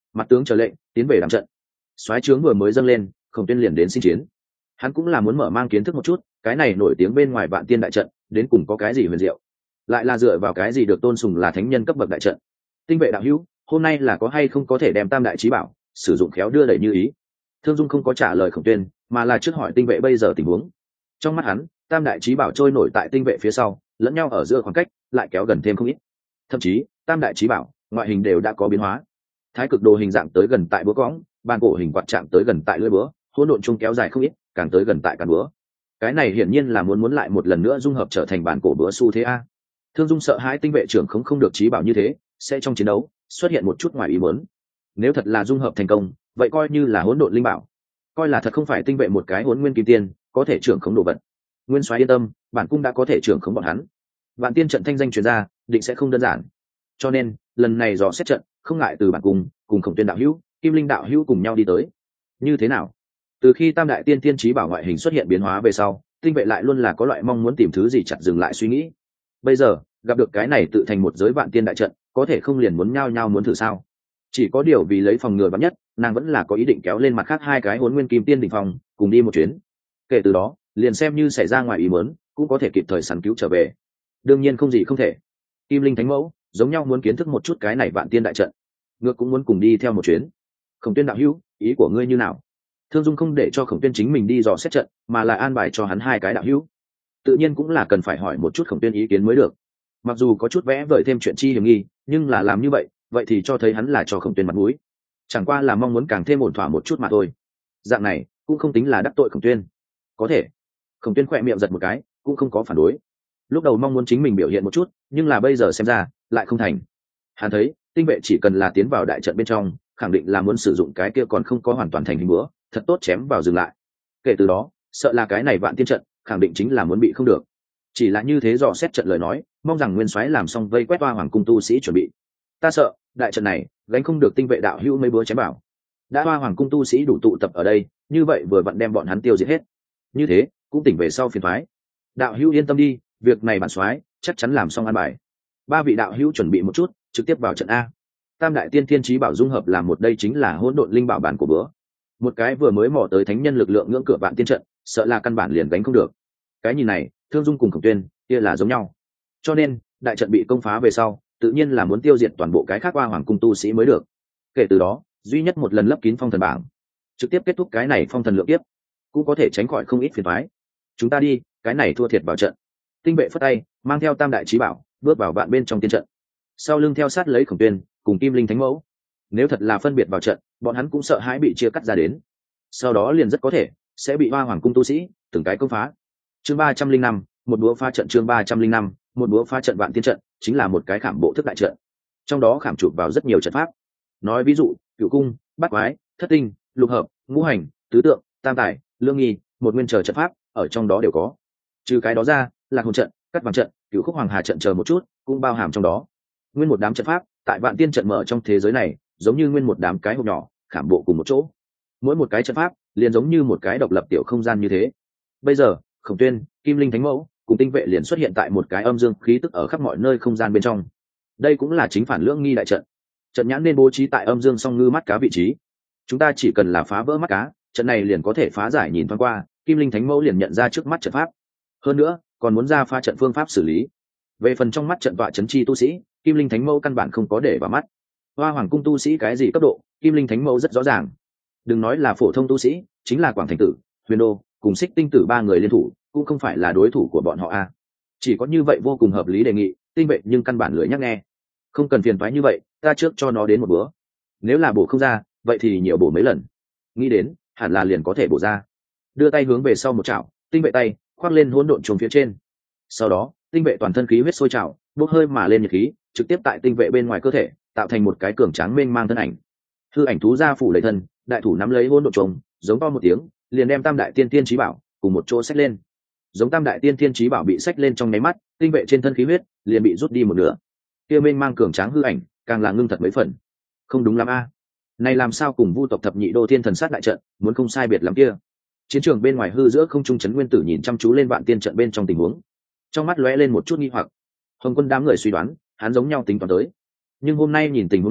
mặt tướng chờ lệnh tiến về đàm trận. Soái trướng vừa mới dâng lên, Khổng Tuyên liền đến xin chiến. Hắn cũng là muốn mở mang kiến thức một chút cái này nổi tiếng bên ngoài vạn tiên đại trận đến cùng có cái gì huyền diệu, lại là dựa vào cái gì được tôn sùng là thánh nhân cấp bậc đại trận. Tinh vệ đạo hữu, hôm nay là có hay không có thể đem tam đại chí bảo sử dụng khéo đưa đẩy như ý? Thương Dung không có trả lời Khổng Tuyên, mà là trước hỏi tinh vệ bây giờ tình huống. Trong mắt hắn, tam đại chí bảo trôi nổi tại tinh vệ phía sau, lẫn nhau ở giữa khoảng cách lại kéo gần thêm không ít. Thậm chí tam đại chí bảo ngoại hình đều đã có biến hóa. Thái cực đồ hình dạng tới gần tại búa cõng, bàn cổ hình quạt chạm tới gần tại lưỡi búa, hỗn độn chung kéo dài không ít, càng tới gần tại cán búa. Cái này hiển nhiên là muốn muốn lại một lần nữa dung hợp trở thành bàn cổ búa xu thế a. Thương Dung sợ hãi tinh vệ trưởng không không được chí bảo như thế, sẽ trong chiến đấu xuất hiện một chút ngoài ý muốn. Nếu thật là dung hợp thành công, vậy coi như là hỗn độn linh bảo, coi là thật không phải tinh vệ một cái hỗn nguyên kim tiên có thể trưởng khống đồ vật. Nguyên soái yên tâm, bản cung đã có thể trưởng khống bọn hắn. Vạn tiên trận thanh danh truyền ra, định sẽ không đơn giản. Cho nên lần này dò xét trận, không ngại từ bản cung cùng Khổng Tuyên đạo hữu, Kim Linh đạo hữu cùng nhau đi tới. Như thế nào? Từ khi tam đại tiên tiên chí bảo ngoại hình xuất hiện biến hóa về sau, tinh vệ lại luôn là có loại mong muốn tìm thứ gì chặt dừng lại suy nghĩ. Bây giờ gặp được cái này tự thành một giới vạn tiên đại trận, có thể không liền muốn nhao nhao muốn thử sao? Chỉ có điều vì lấy phòng ngừa vắn nhất, nàng vẫn là có ý định kéo lên mặt khác hai cái hỗn nguyên kim tiên đỉnh phòng cùng đi một chuyến. Kể từ đó liền xem như xảy ra ngoài ý muốn cũng có thể kịp thời săn cứu trở về. Đương nhiên không gì không thể. Kim Linh thánh mẫu giống nhau muốn kiến thức một chút cái này vạn tiên đại trận, ngược cũng muốn cùng đi theo một chuyến. Khổng Tuyên đạo hữu, ý của ngươi như nào? Thương Dung không để cho Khổng Tuyên chính mình đi dò xét trận, mà là an bài cho hắn hai cái đạo hữu. Tự nhiên cũng là cần phải hỏi một chút Khổng Tuyên ý kiến mới được. Mặc dù có chút vẽ vời thêm chuyện chi hiểm nghi, nhưng là làm như vậy vậy thì cho thấy hắn là cho Khổng Tuyên mặt mũi, chẳng qua là mong muốn càng thêm ổn thỏa một chút mà thôi. Dạng này cũng không tính là đắc tội Khổng Tuyên. Có thể. Khổng Tuyên khỏe miệng giật một cái, cũng không có phản đối. Lúc đầu mong muốn chính mình biểu hiện một chút, nhưng là bây giờ xem ra lại không thành. Hắn thấy tinh vệ chỉ cần là tiến vào đại trận bên trong, khẳng định là muốn sử dụng cái kia còn không có hoàn toàn thành hình búa, thật tốt chém vào dừng lại. Kể từ đó sợ là cái này vạn tiên trận khẳng định chính là muốn bị không được. Chỉ là như thế dò xét trận lời nói, mong rằng nguyên soái làm xong vây quét Hoa Hoàng cung tu sĩ chuẩn bị. Ta sợ đại trận này gánh không được tinh vệ đạo hữu mấy búa chém bảo. Đã Hoa Hoàng cung tu sĩ đủ tụ tập ở đây, như vậy vừa vặn đem bọn hắn tiêu diệt hết. Như thế cũng tỉnh về sau phiền toái. Đạo hữu yên tâm đi, việc này bản soái chắc chắn làm xong an bài. Ba vị đạo hữu chuẩn bị một chút, trực tiếp vào trận a. Tam đại tiên thiên chí bảo dung hợp làm một, đây chính là hỗn độn linh bảo bản của bữa. Một cái vừa mới mò tới thánh nhân lực lượng ngưỡng cửa vạn tiên trận, sợ là căn bản liền đánh không được. Cái nhìn này, Thương Dung cùng Khổng Tuyên kia là giống nhau. Cho nên đại trận bị công phá về sau, tự nhiên là muốn tiêu diệt toàn bộ cái khác Hoa Hoàng cung tu sĩ mới được. Kể từ đó duy nhất một lần lấp kín phong thần bảng, trực tiếp kết thúc cái này phong thần lượng tiếp, cũng có thể tránh khỏi không ít phiền toái. Chúng ta đi, cái này thua thiệt vào trận. Tinh vệ phất tay, mang theo tam đại chí bảo bước vào vạn bên trong tiên trận, sau lưng theo sát lấy Khổng Tuyên cùng Kim Linh thánh mẫu. Nếu thật là phân biệt vào trận, bọn hắn cũng sợ hãi bị chia cắt ra đến, sau đó liền rất có thể sẽ bị Hoa Hoàng cung tu sĩ từng cái công phá. Chương ba trăm linh năm, một búa phá trận. Chương ba trăm linh năm, một búa phá trận. Vạn tiên trận chính là một cái khảm bộ thức đại trận, trong đó khảm chụp vào rất nhiều trận pháp. Nói ví dụ, cửu cung, bát quái, thất tinh, lục hợp, ngũ hành, tứ tượng, tam tài, lương nghi, một nguyên chờ trận pháp ở trong đó đều có. Trừ cái đó ra, lạc hồn trận, cắt vàng trận, cửu khúc hoàng hà trận chờ một chút cũng bao hàm trong đó. Nguyên một đám trận pháp tại vạn tiên trận mở trong thế giới này, giống như nguyên một đám cái hộp nhỏ khảm bộ cùng một chỗ, mỗi một cái trận pháp liền giống như một cái độc lập tiểu không gian như thế. Bây giờ Khổng Tuyên, Kim Linh thánh mẫu cùng tinh vệ liền xuất hiện tại một cái âm dương khí tức ở khắp mọi nơi không gian bên trong. Đây cũng là chính phản lưỡng nghi đại trận. Trận nhãn nên bố trí tại âm dương song ngư mắt cá vị trí. Chúng ta chỉ cần là phá vỡ mắt cá, trận này liền có thể phá giải. Nhìn thoáng qua, Kim Linh thánh mẫu liền nhận ra trước mắt trận pháp, hơn nữa còn muốn ra phá trận phương pháp xử lý. Về phần trong mắt trận tọa chấn chi tu sĩ, Kim Linh thánh mẫu căn bản không có để vào mắt. Hoa Hoàng cung tu sĩ cái gì cấp độ, Kim Linh thánh mẫu rất rõ ràng. Đừng nói là phổ thông tu sĩ, chính là Quảng Thành Tử, Huyền Đô cùng Xích Tinh Tử ba người liên thủ cũng không phải là đối thủ của bọn họ a. Chỉ có như vậy vô cùng hợp lý đề nghị, tinh vệ nhưng căn bản lười nhắc nghe. Không cần phiền toái như vậy, ta trước cho nó đến một bữa. Nếu là bổ không ra, vậy thì nhiều bổ mấy lần. Nghĩ đến hẳn là liền có thể bổ ra. Đưa tay hướng về sau một chảo, tinh vệ tay khoác lên hỗn độn trùng phía trên. Sau đó tinh vệ toàn thân khí huyết sôi trào, bốc hơi mà lên nhiệt khí, trực tiếp tại tinh vệ bên ngoài cơ thể tạo thành một cái cường tráng mênh mang thân ảnh. Hư ảnh thú ra phủ đầy thân, đại thủ nắm lấy hỗn độn trùng, giống to một tiếng, liền đem tam đại tiên tiên chí bảo cùng một chỗ xách lên. Giống tam đại tiên tiên chí bảo bị xách lên trong nháy mắt, tinh vệ trên thân khí huyết liền bị rút đi một nửa. Kia mênh mang cường tráng hư ảnh càng là ngưng thật mấy phần. Không đúng lắm a, này làm sao cùng Vu tộc thập nhị đô thiên thần sát đại trận muốn không sai biệt lắm kia. Chiến trường bên ngoài hư giữa không trung chấn nguyên tử nhìn chăm chú lên vạn tiên trận bên trong tình huống, trong mắt lóe lên một chút nghi hoặc. Hồng Quân đám người suy đoán hắn giống nhau tính toán tới, nhưng hôm nay nhìn tình huống này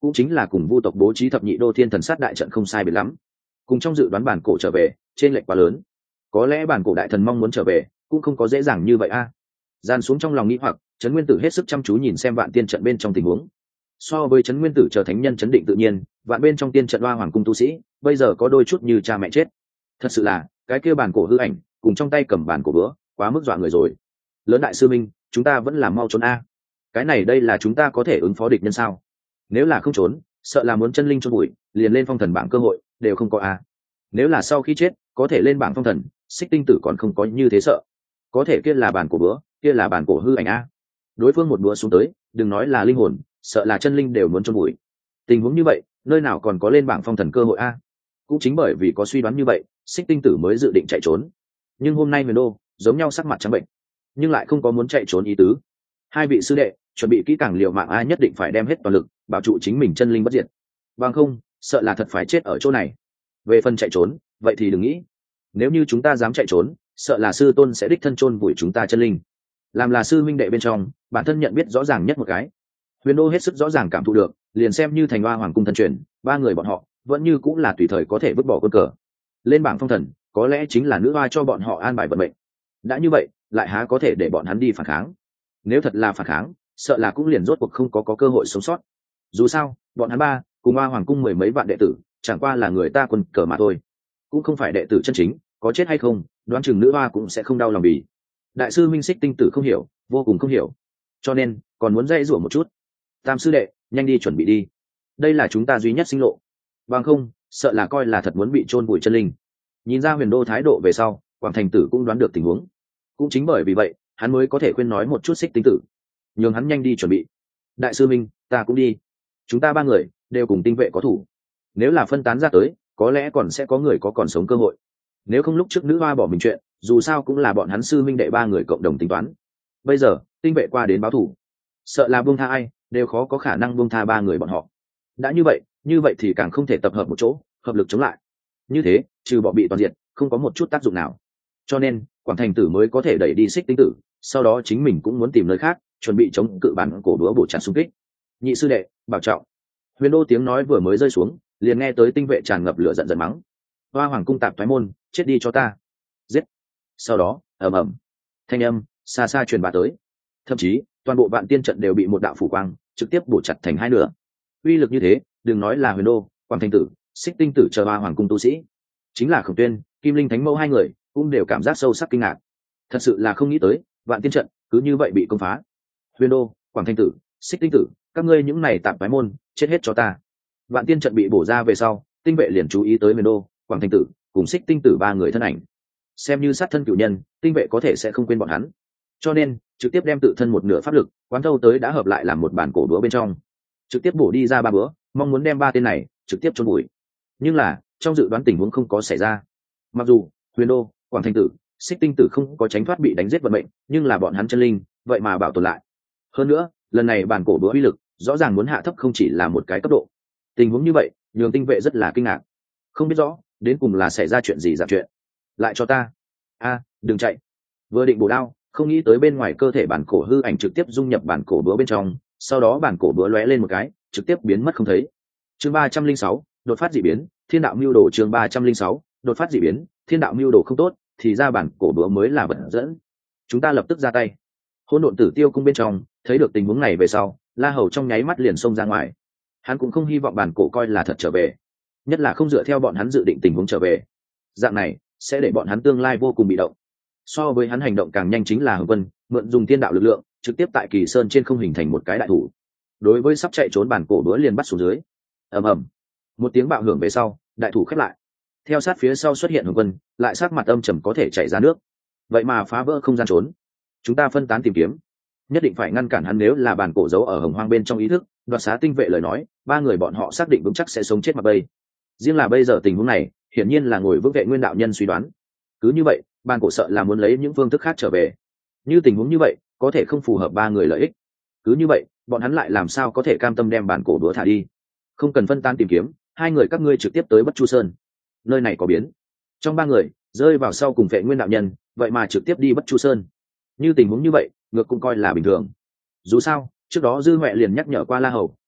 cũng chính là cùng vu tộc bố trí thập nhị đô thiên thần sát đại trận không sai biệt lắm, cùng trong dự đoán bản cổ trở về trên lệch quá lớn. Có lẽ bản cổ đại thần mong muốn trở về cũng không có dễ dàng như vậy a. À. Gian xuống trong lòng nghĩ hoặc, Trấn Nguyên Tử hết sức chăm chú nhìn xem vạn tiên trận bên trong tình huống. So với Trấn Nguyên Tử chờ thánh nhân chấn định tự nhiên, vạn bên trong tiên trận Hoa Hoàng cung tu sĩ bây giờ có đôi chút như cha mẹ chết. Thật sự là cái kia bản cổ hư ảnh cùng trong tay cầm bản cổ bữa quá mức dọa người rồi. Lớn đại sư minh, chúng ta vẫn làm mau trốn a. Cái này đây là chúng ta có thể ứng phó địch nhân sao? Nếu là không trốn, sợ là muốn chân linh chôn bụi, liền lên phong thần bảng cơ hội đều không có a. Nếu là sau khi chết có thể lên bảng phong thần, Xích Tinh Tử còn không có như thế sợ. Có thể kia là bản cổ bữa, kia là bản cổ hư ảnh a. Đối phương một búa xuống tới, đừng nói là linh hồn, sợ là chân linh đều muốn chôn bụi. Tình huống như vậy, nơi nào còn có lên bảng phong thần cơ hội a? Cũng chính bởi vì có suy đoán như vậy, Xích Tinh Tử mới dự định chạy trốn. Nhưng hôm nay Huyền Đô giống nhau sắc mặt trắng bệnh, nhưng lại không có muốn chạy trốn ý tứ. Hai vị sư đệ chuẩn bị kỹ càng liều mạng, ai nhất định phải đem hết toàn lực bảo trụ chính mình chân linh bất diệt, bằng không sợ là thật phải chết ở chỗ này. Về phần chạy trốn, vậy thì đừng nghĩ. Nếu như chúng ta dám chạy trốn, sợ là sư tôn sẽ đích thân chôn vùi chúng ta chân linh. Làm là sư minh đệ bên trong, bản thân nhận biết rõ ràng nhất một cái. Huyền Đô hết sức rõ ràng cảm thụ được, liền xem như thành Hoa Hoàng cung thân truyền, ba người bọn họ vẫn như cũng là tùy thời có thể vứt bỏ quân cờ. Lên bảng phong thần, có lẽ chính là nữ hoa cho bọn họ an bài vận mệnh. Đã như vậy, lại há có thể để bọn hắn đi phản kháng? Nếu thật là phản kháng, sợ là cũng liền rốt cuộc không có có cơ hội sống sót. Dù sao, bọn hắn ba cùng Hoa Hoàng cung mười mấy vạn đệ tử, chẳng qua là người ta quân cờ mà thôi, cũng không phải đệ tử chân chính. Có chết hay không, đoán chừng nữ hoa cũng sẽ không đau lòng bì. Đại sư Minh Xích Tinh Tử không hiểu, vô cùng không hiểu, cho nên còn muốn dây rủa một chút. Tam sư đệ, nhanh đi chuẩn bị đi, đây là chúng ta duy nhất sinh lộ, bằng không sợ là coi là thật muốn bị chôn vùi chân linh. Nhìn ra Huyền Đô thái độ về sau, Quảng Thành Tử cũng đoán được tình huống, cũng chính bởi vì vậy hắn mới có thể khuyên nói một chút Xích Tinh Tử, nhường hắn nhanh đi chuẩn bị. Đại sư Minh, ta cũng đi, chúng ta ba người đều cùng tinh vệ có thủ, nếu là phân tán ra tới, có lẽ còn sẽ có người có còn sống cơ hội. Nếu không lúc trước nữ hoa bỏ mình chuyện, dù sao cũng là bọn hắn sư minh đệ ba người cộng đồng tính toán. Bây giờ tinh vệ qua đến báo thủ, sợ là buông tha ai đều khó có khả năng buông tha ba người bọn họ. Đã như vậy, như vậy thì càng không thể tập hợp một chỗ, hợp lực chống lại. Như thế, trừ bọn bị toàn diện, không có một chút tác dụng nào. Cho nên, Quảng Thành Tử mới có thể đẩy đi Xích Tinh Tử, sau đó chính mình cũng muốn tìm nơi khác, chuẩn bị chống cự bản cổ đũa bổ tràn xung kích. Nhị sư đệ, bảo trọng. Huyền Đô tiếng nói vừa mới rơi xuống, liền nghe tới tinh vệ tràn ngập lửa giận giận mắng. Hoa Hoàng cung tạp thoái môn, chết đi cho ta. Giết. Sau đó, ầm ầm, thanh âm xa xa truyền bá tới, thậm chí toàn bộ vạn tiên trận đều bị một đạo phủ quang trực tiếp bổ chặt thành hai nửa. Uy lực như thế, đừng nói là Huyền Đô, Quảng Thành Tử, Xích Tinh Tử chờ Hoa Hoàng cung tu sĩ, chính là Khổng Tuyên, Kim Linh Thánh Mẫu hai người cũng đều cảm giác sâu sắc kinh ngạc. Thật sự là không nghĩ tới, vạn tiên trận cứ như vậy bị công phá. Huyền Đô, Quảng Thành Tử, Xích Tinh Tử, các ngươi những này tạp phái môn, chết hết cho ta. Vạn tiên trận bị bổ ra về sau, tinh vệ liền chú ý tới Huyền Đô, Quảng Thành Tử cùng Xích Tinh Tử ba người thân ảnh. Xem như sát thân cửu nhân, tinh vệ có thể sẽ không quên bọn hắn, cho nên trực tiếp đem tự thân một nửa pháp lực quán thâu tới đã hợp lại làm một bản cổ đũa bên trong, trực tiếp bổ đi ra ba bữa, mong muốn đem ba tên này trực tiếp chôn bụi. Nhưng là trong dự đoán tình huống không có xảy ra. Mặc dù Huyền Đô, Quảng Thành Tử, Xích Tinh Tử không có tránh thoát bị đánh giết vận mệnh, nhưng là bọn hắn chân linh vậy mà bảo tồn lại. Hơn nữa, lần này bản cổ đũa uy lực rõ ràng muốn hạ thấp không chỉ là một cái cấp độ. Tình huống như vậy nhường tinh vệ rất là kinh ngạc, không biết rõ đến cùng là xảy ra chuyện gì dạng chuyện. Lại cho ta. A, đừng chạy. Vừa định bổ đao, không nghĩ tới bên ngoài cơ thể bản cổ hư ảnh trực tiếp dung nhập bản cổ búa bên trong, sau đó bản cổ búa lóe lên một cái, trực tiếp biến mất không thấy. Chương ba trăm linh sáu, đột phát dị biến, thiên đạo mưu đồ. Chương ba trăm linh sáu, đột phát dị biến, thiên đạo mưu đồ không tốt, thì ra bản cổ búa mới là vật dẫn. Chúng ta lập tức ra tay. Hỗn độn Tử Tiêu cung bên trong, thấy được tình huống này về sau, La Hầu trong nháy mắt liền xông ra ngoài. Hắn cũng không hy vọng bản cổ coi là thật trở về, nhất là không dựa theo bọn hắn dự định tình huống trở về. Dạng này sẽ để bọn hắn tương lai vô cùng bị động. So với hắn hành động càng nhanh chính là Hồng Vân mượn dùng thiên đạo lực lượng, trực tiếp tại Kỳ Sơn trên không hình thành một cái đại thủ, đối với sắp chạy trốn bản cổ búa liền bắt xuống dưới. Ầm ầm, một tiếng bạo hưởng về sau, đại thủ khép lại. Theo sát phía sau xuất hiện Hồng Vân, lại sắc mặt âm trầm có thể chảy ra nước. Vậy mà phá vỡ không gian trốn. Chúng ta phân tán tìm kiếm, nhất định phải ngăn cản hắn, nếu là bản cổ giấu ở Hồng Hoang bên trong ý thức, đoạt xá tinh vệ lời nói, ba người bọn họ xác định vững chắc sẽ sống chết mặc bay. Riêng là bây giờ tình huống này, hiển nhiên là ngồi vững vệ nguyên đạo nhân suy đoán. Cứ như vậy, bản cổ sợ là muốn lấy những phương thức khác trở về. Như tình huống như vậy, có thể không phù hợp ba người lợi ích. Cứ như vậy, bọn hắn lại làm sao có thể cam tâm đem bản cổ đũa thả đi? Không cần phân tán tìm kiếm, hai người các ngươi trực tiếp tới Bất Chu Sơn. Nơi này có biến. Trong ba người, rơi vào sau cùng vệ nguyên đạo nhân, vậy mà trực tiếp đi Bất Chu Sơn. Như tình huống như vậy, ngược cũng coi là bình thường. Dù sao, trước đó Dư Huệ liền nhắc nhở qua La Hầu,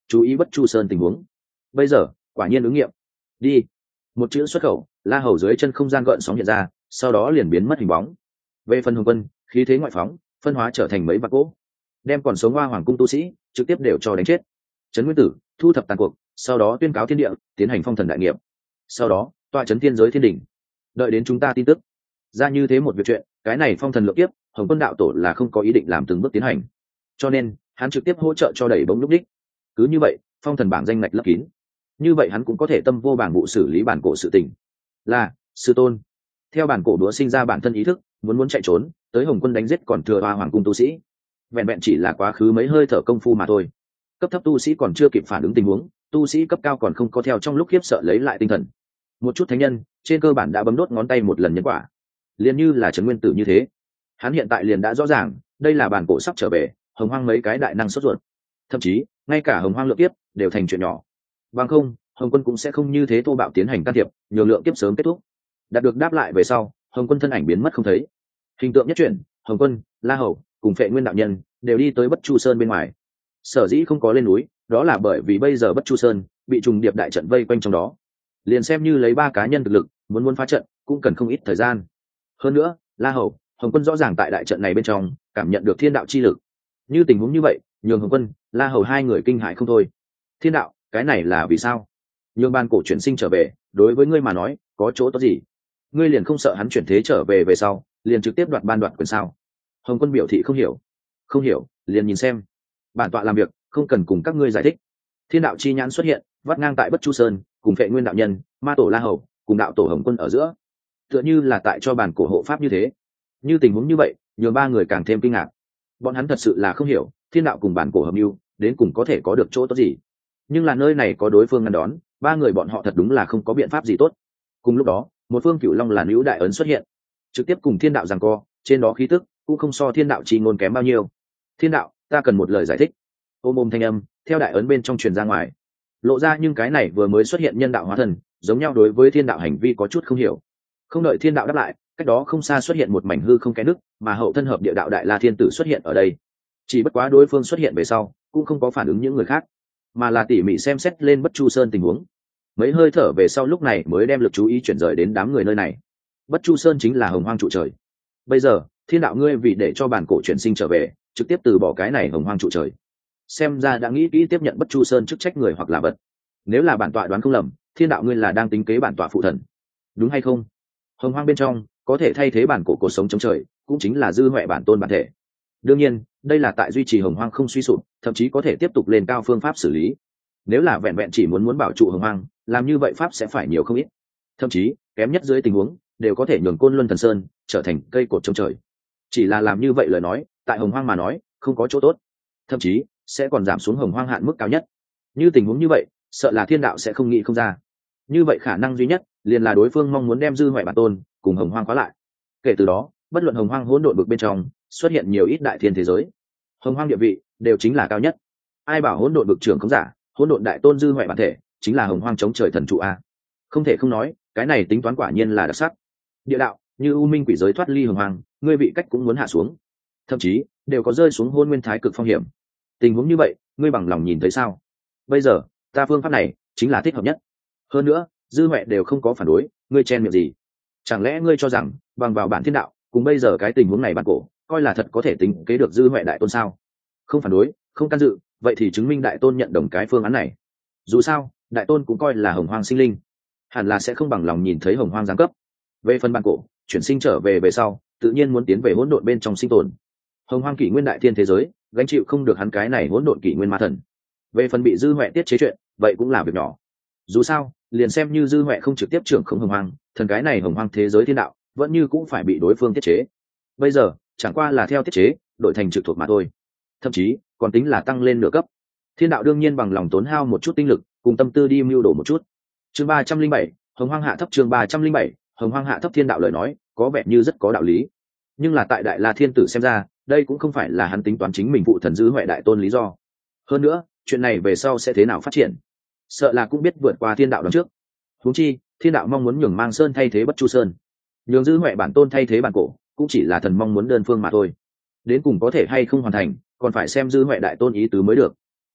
chú ý Bất Chu Sơn tình huống. Bây giờ quả nhiên ứng nghiệm. Đi. Một chữ xuất khẩu, La Hầu dưới chân không gian gợn sóng hiện ra, sau đó liền biến mất hình bóng. Về phần Hồng Quân, khí thế ngoại phóng, phân hóa trở thành mấy vạn cỗ, đem còn sống Hoa Hoàng cung tu sĩ trực tiếp đều cho đánh chết. Trấn Nguyên Tử thu thập tàn cuộc, sau đó tuyên cáo thiên địa, tiến hành phong thần đại nghiệp. Sau đó tọa trấn thiên giới thiên đỉnh, đợi đến chúng ta tin tức ra như thế một việc chuyện. Cái này phong thần lượng tiếp, Hồng Quân đạo tổ là không có ý định làm từng bước tiến hành, cho nên hắn trực tiếp hỗ trợ cho đẩy bóng lúc đích. Cứ như vậy phong thần bảng danh ngạch lấp kín, như vậy hắn cũng có thể tâm vô bảng vụ xử lý bản cổ sự tình. Là sư tôn. Theo bản cổ đũa sinh ra bản thân ý thức, muốn muốn chạy trốn tới Hồng Quân đánh giết còn thừa Hoa Hoàng cung tu sĩ, vẹn vẹn chỉ là quá khứ mấy hơi thở công phu mà thôi. Cấp thấp tu sĩ còn chưa kịp phản ứng tình huống, tu sĩ cấp cao còn không có theo trong lúc khiếp sợ lấy lại tinh thần. Một chút thánh nhân trên cơ bản đã bấm đốt ngón tay một lần nhân quả, liền như là Trấn Nguyên Tử như thế. Hắn hiện tại liền đã rõ ràng đây là bản cổ sắp trở về, Hồng Hoang mấy cái đại năng sốt ruột, thậm chí ngay cả Hồng Hoang lượng kiếp đều thành chuyện nhỏ. Bằng không Hồng Quân cũng sẽ không như thế thô bạo tiến hành can thiệp, nhiều lượng kiếp sớm kết thúc. Đạt được đáp lại về sau, Hồng Quân thân ảnh biến mất không thấy. Hình tượng nhất chuyển, Hồng Quân, La Hầu cùng Phệ Nguyên đạo nhân đều đi tới Bất Chu Sơn bên ngoài. Sở dĩ không có lên núi, đó là bởi vì bây giờ Bất Chu Sơn bị trùng điệp đại trận vây quanh trong đó, liền xem như lấy ba cá nhân thực lực muốn muốn phá trận cũng cần không ít thời gian. Hơn nữa La Hầu, Hồng Quân rõ ràng tại đại trận này bên trong cảm nhận được thiên đạo chi lực. Như tình huống như vậy nhường Hồng Quân, La Hầu hai người kinh hãi không thôi. Thiên đạo, cái này là vì sao? Nhường ban cổ chuyển sinh trở về, đối với ngươi mà nói có chỗ tốt gì? Ngươi liền không sợ hắn chuyển thế trở về về sau liền trực tiếp đoạt ban đoạt quyền sao? Hồng Quân biểu thị không hiểu. Không hiểu liền nhìn xem, bản tọa làm việc không cần cùng các ngươi giải thích. Thiên đạo chi nhãn xuất hiện, vắt ngang tại Bất Chu Sơn, cùng Phệ Nguyên đạo nhân, ma tổ La Hầu cùng đạo tổ Hồng Quân ở giữa, tựa như là tại cho bản cổ hộ pháp như thế. Như tình huống như vậy nhường ba người càng thêm kinh ngạc. Bọn hắn thật sự là không hiểu thiên đạo cùng bản cổ hợp mưu đến cùng có thể có được chỗ tốt gì, nhưng là nơi này có đối phương ngăn đón, ba người bọn họ thật đúng là không có biện pháp gì tốt. Cùng lúc đó một phương Cửu Long là nữ đại ấn xuất hiện, trực tiếp cùng thiên đạo giằng co, trên đó khí tức cũng không so thiên đạo chi ngôn kém bao nhiêu. Thiên đạo, ta cần một lời giải thích. Ôm ôm thanh âm theo đại ấn bên trong truyền ra ngoài, lộ ra nhưng cái này vừa mới xuất hiện nhân đạo hóa thần giống nhau đối với thiên đạo hành vi có chút không hiểu. Không đợi thiên đạo đáp lại, cách đó không xa xuất hiện một mảnh hư không kẽ nứt, mà hậu thân hợp địa đạo đại la thiên tử xuất hiện ở đây. Chỉ bất quá đối phương xuất hiện về sau cũng không có phản ứng những người khác, mà là tỉ mỉ xem xét lên Bất Chu Sơn tình huống. Mấy hơi thở về sau lúc này mới đem lực chú ý chuyển rời đến đám người nơi này. Bất Chu Sơn chính là Hồng Hoang trụ trời. Bây giờ thiên đạo ngươi vì để cho bản cổ chuyển sinh trở về, trực tiếp từ bỏ cái này Hồng Hoang trụ trời, xem ra đã nghĩ kỹ tiếp nhận Bất Chu Sơn chức trách người hoặc là vật. Nếu là bản tọa đoán không lầm, thiên đạo ngươi là đang tính kế bản tọa phụ thần, đúng hay không? Hồng Hoang bên trong có thể thay thế bản cổ cuộc sống chống trời, cũng chính là dư huệ bản tôn bản thể. Đương nhiên đây là tại duy trì Hồng Hoang không suy sụp, thậm chí có thể tiếp tục lên cao phương pháp xử lý. Nếu là vẹn vẹn chỉ muốn muốn bảo trụ Hồng Hoang, làm như vậy pháp sẽ phải nhiều không ít, thậm chí kém nhất dưới tình huống đều có thể nhường Côn Luân Thần Sơn trở thành cây cột chống trời. Chỉ là làm như vậy lời nói, tại Hồng Hoang mà nói không có chỗ tốt, thậm chí sẽ còn giảm xuống Hồng Hoang hạn mức cao nhất. Như tình huống như vậy sợ là thiên đạo sẽ không nghĩ không ra. Như vậy khả năng duy nhất liền là đối phương mong muốn đem dư hoại bản tôn cùng Hồng Hoang khóa lại. Kể từ đó bất luận Hồng Hoang hỗn độn vực bên trong xuất hiện nhiều ít đại thiên thế giới, Hồng Hoang địa vị đều chính là cao nhất. Ai bảo hỗn độn vực trưởng không giả, hỗn độn đại tôn dư hoại bản thể chính là Hồng Hoang chống trời thần trụ a. Không thể không nói, cái này tính toán quả nhiên là đặc sắc. Địa đạo như u minh quỷ giới thoát ly Hồng Hoang, ngươi vị cách cũng muốn hạ xuống, thậm chí đều có rơi xuống hôn nguyên thái cực phong hiểm. Tình huống như vậy ngươi bằng lòng nhìn thấy sao? Bây giờ ta phương pháp này chính là thích hợp nhất. Hơn nữa dư huệ đều không có phản đối, ngươi chen miệng gì? Chẳng lẽ ngươi cho rằng bằng vào bản thiên đạo cùng bây giờ cái tình huống này bản cổ coi là thật có thể tính kế được dư huệ đại tôn sao? Không phản đối, không can dự, vậy thì chứng minh đại tôn nhận đồng cái phương án này. Dù sao đại tôn cũng coi là Hồng Hoang sinh linh, hẳn là sẽ không bằng lòng nhìn thấy Hồng Hoang giáng cấp. Về phần bản cổ chuyển sinh trở về về sau tự nhiên muốn tiến về hỗn độn bên trong sinh tồn. Hồng Hoang kỷ nguyên đại thiên thế giới gánh chịu không được hắn cái này hỗn độn kỷ nguyên ma thần. Về phần bị dư huệ tiết chế chuyện, vậy cũng là việc nhỏ. Dù sao liền xem như dư huệ không trực tiếp trưởng không Hồng Hoang, thần cái này Hồng Hoang thế giới thiên đạo vẫn như cũng phải bị đối phương tiết chế. Bây giờ chẳng qua là theo tiết chế đổi thành trực thuộc mà thôi, thậm chí còn tính là tăng lên nửa cấp. Thiên đạo đương nhiên bằng lòng tốn hao một chút tinh lực cùng tâm tư đi mưu đồ một chút. Chương ba trăm linh bảy, Hồng Hoang hạ thấp. Chương ba trăm linh bảy, Hồng Hoang hạ thấp. Thiên đạo lời nói có vẻ như rất có đạo lý, nhưng là tại Đại La Thiên Tử xem ra, đây cũng không phải là hắn tính toán chính mình phụ thần dư huệ đại tôn lý do. Hơn nữa chuyện này về sau sẽ thế nào phát triển, sợ là cũng biết vượt qua thiên đạo đón trước. Huống chi thiên đạo mong muốn nhường Mang Sơn thay thế Bất Chu Sơn, nhường dư huệ bản tôn thay thế bản cổ, cũng chỉ là thần mong muốn đơn phương mà thôi. Đến cùng có thể hay không hoàn thành còn phải xem dư huệ đại tôn ý tứ mới được.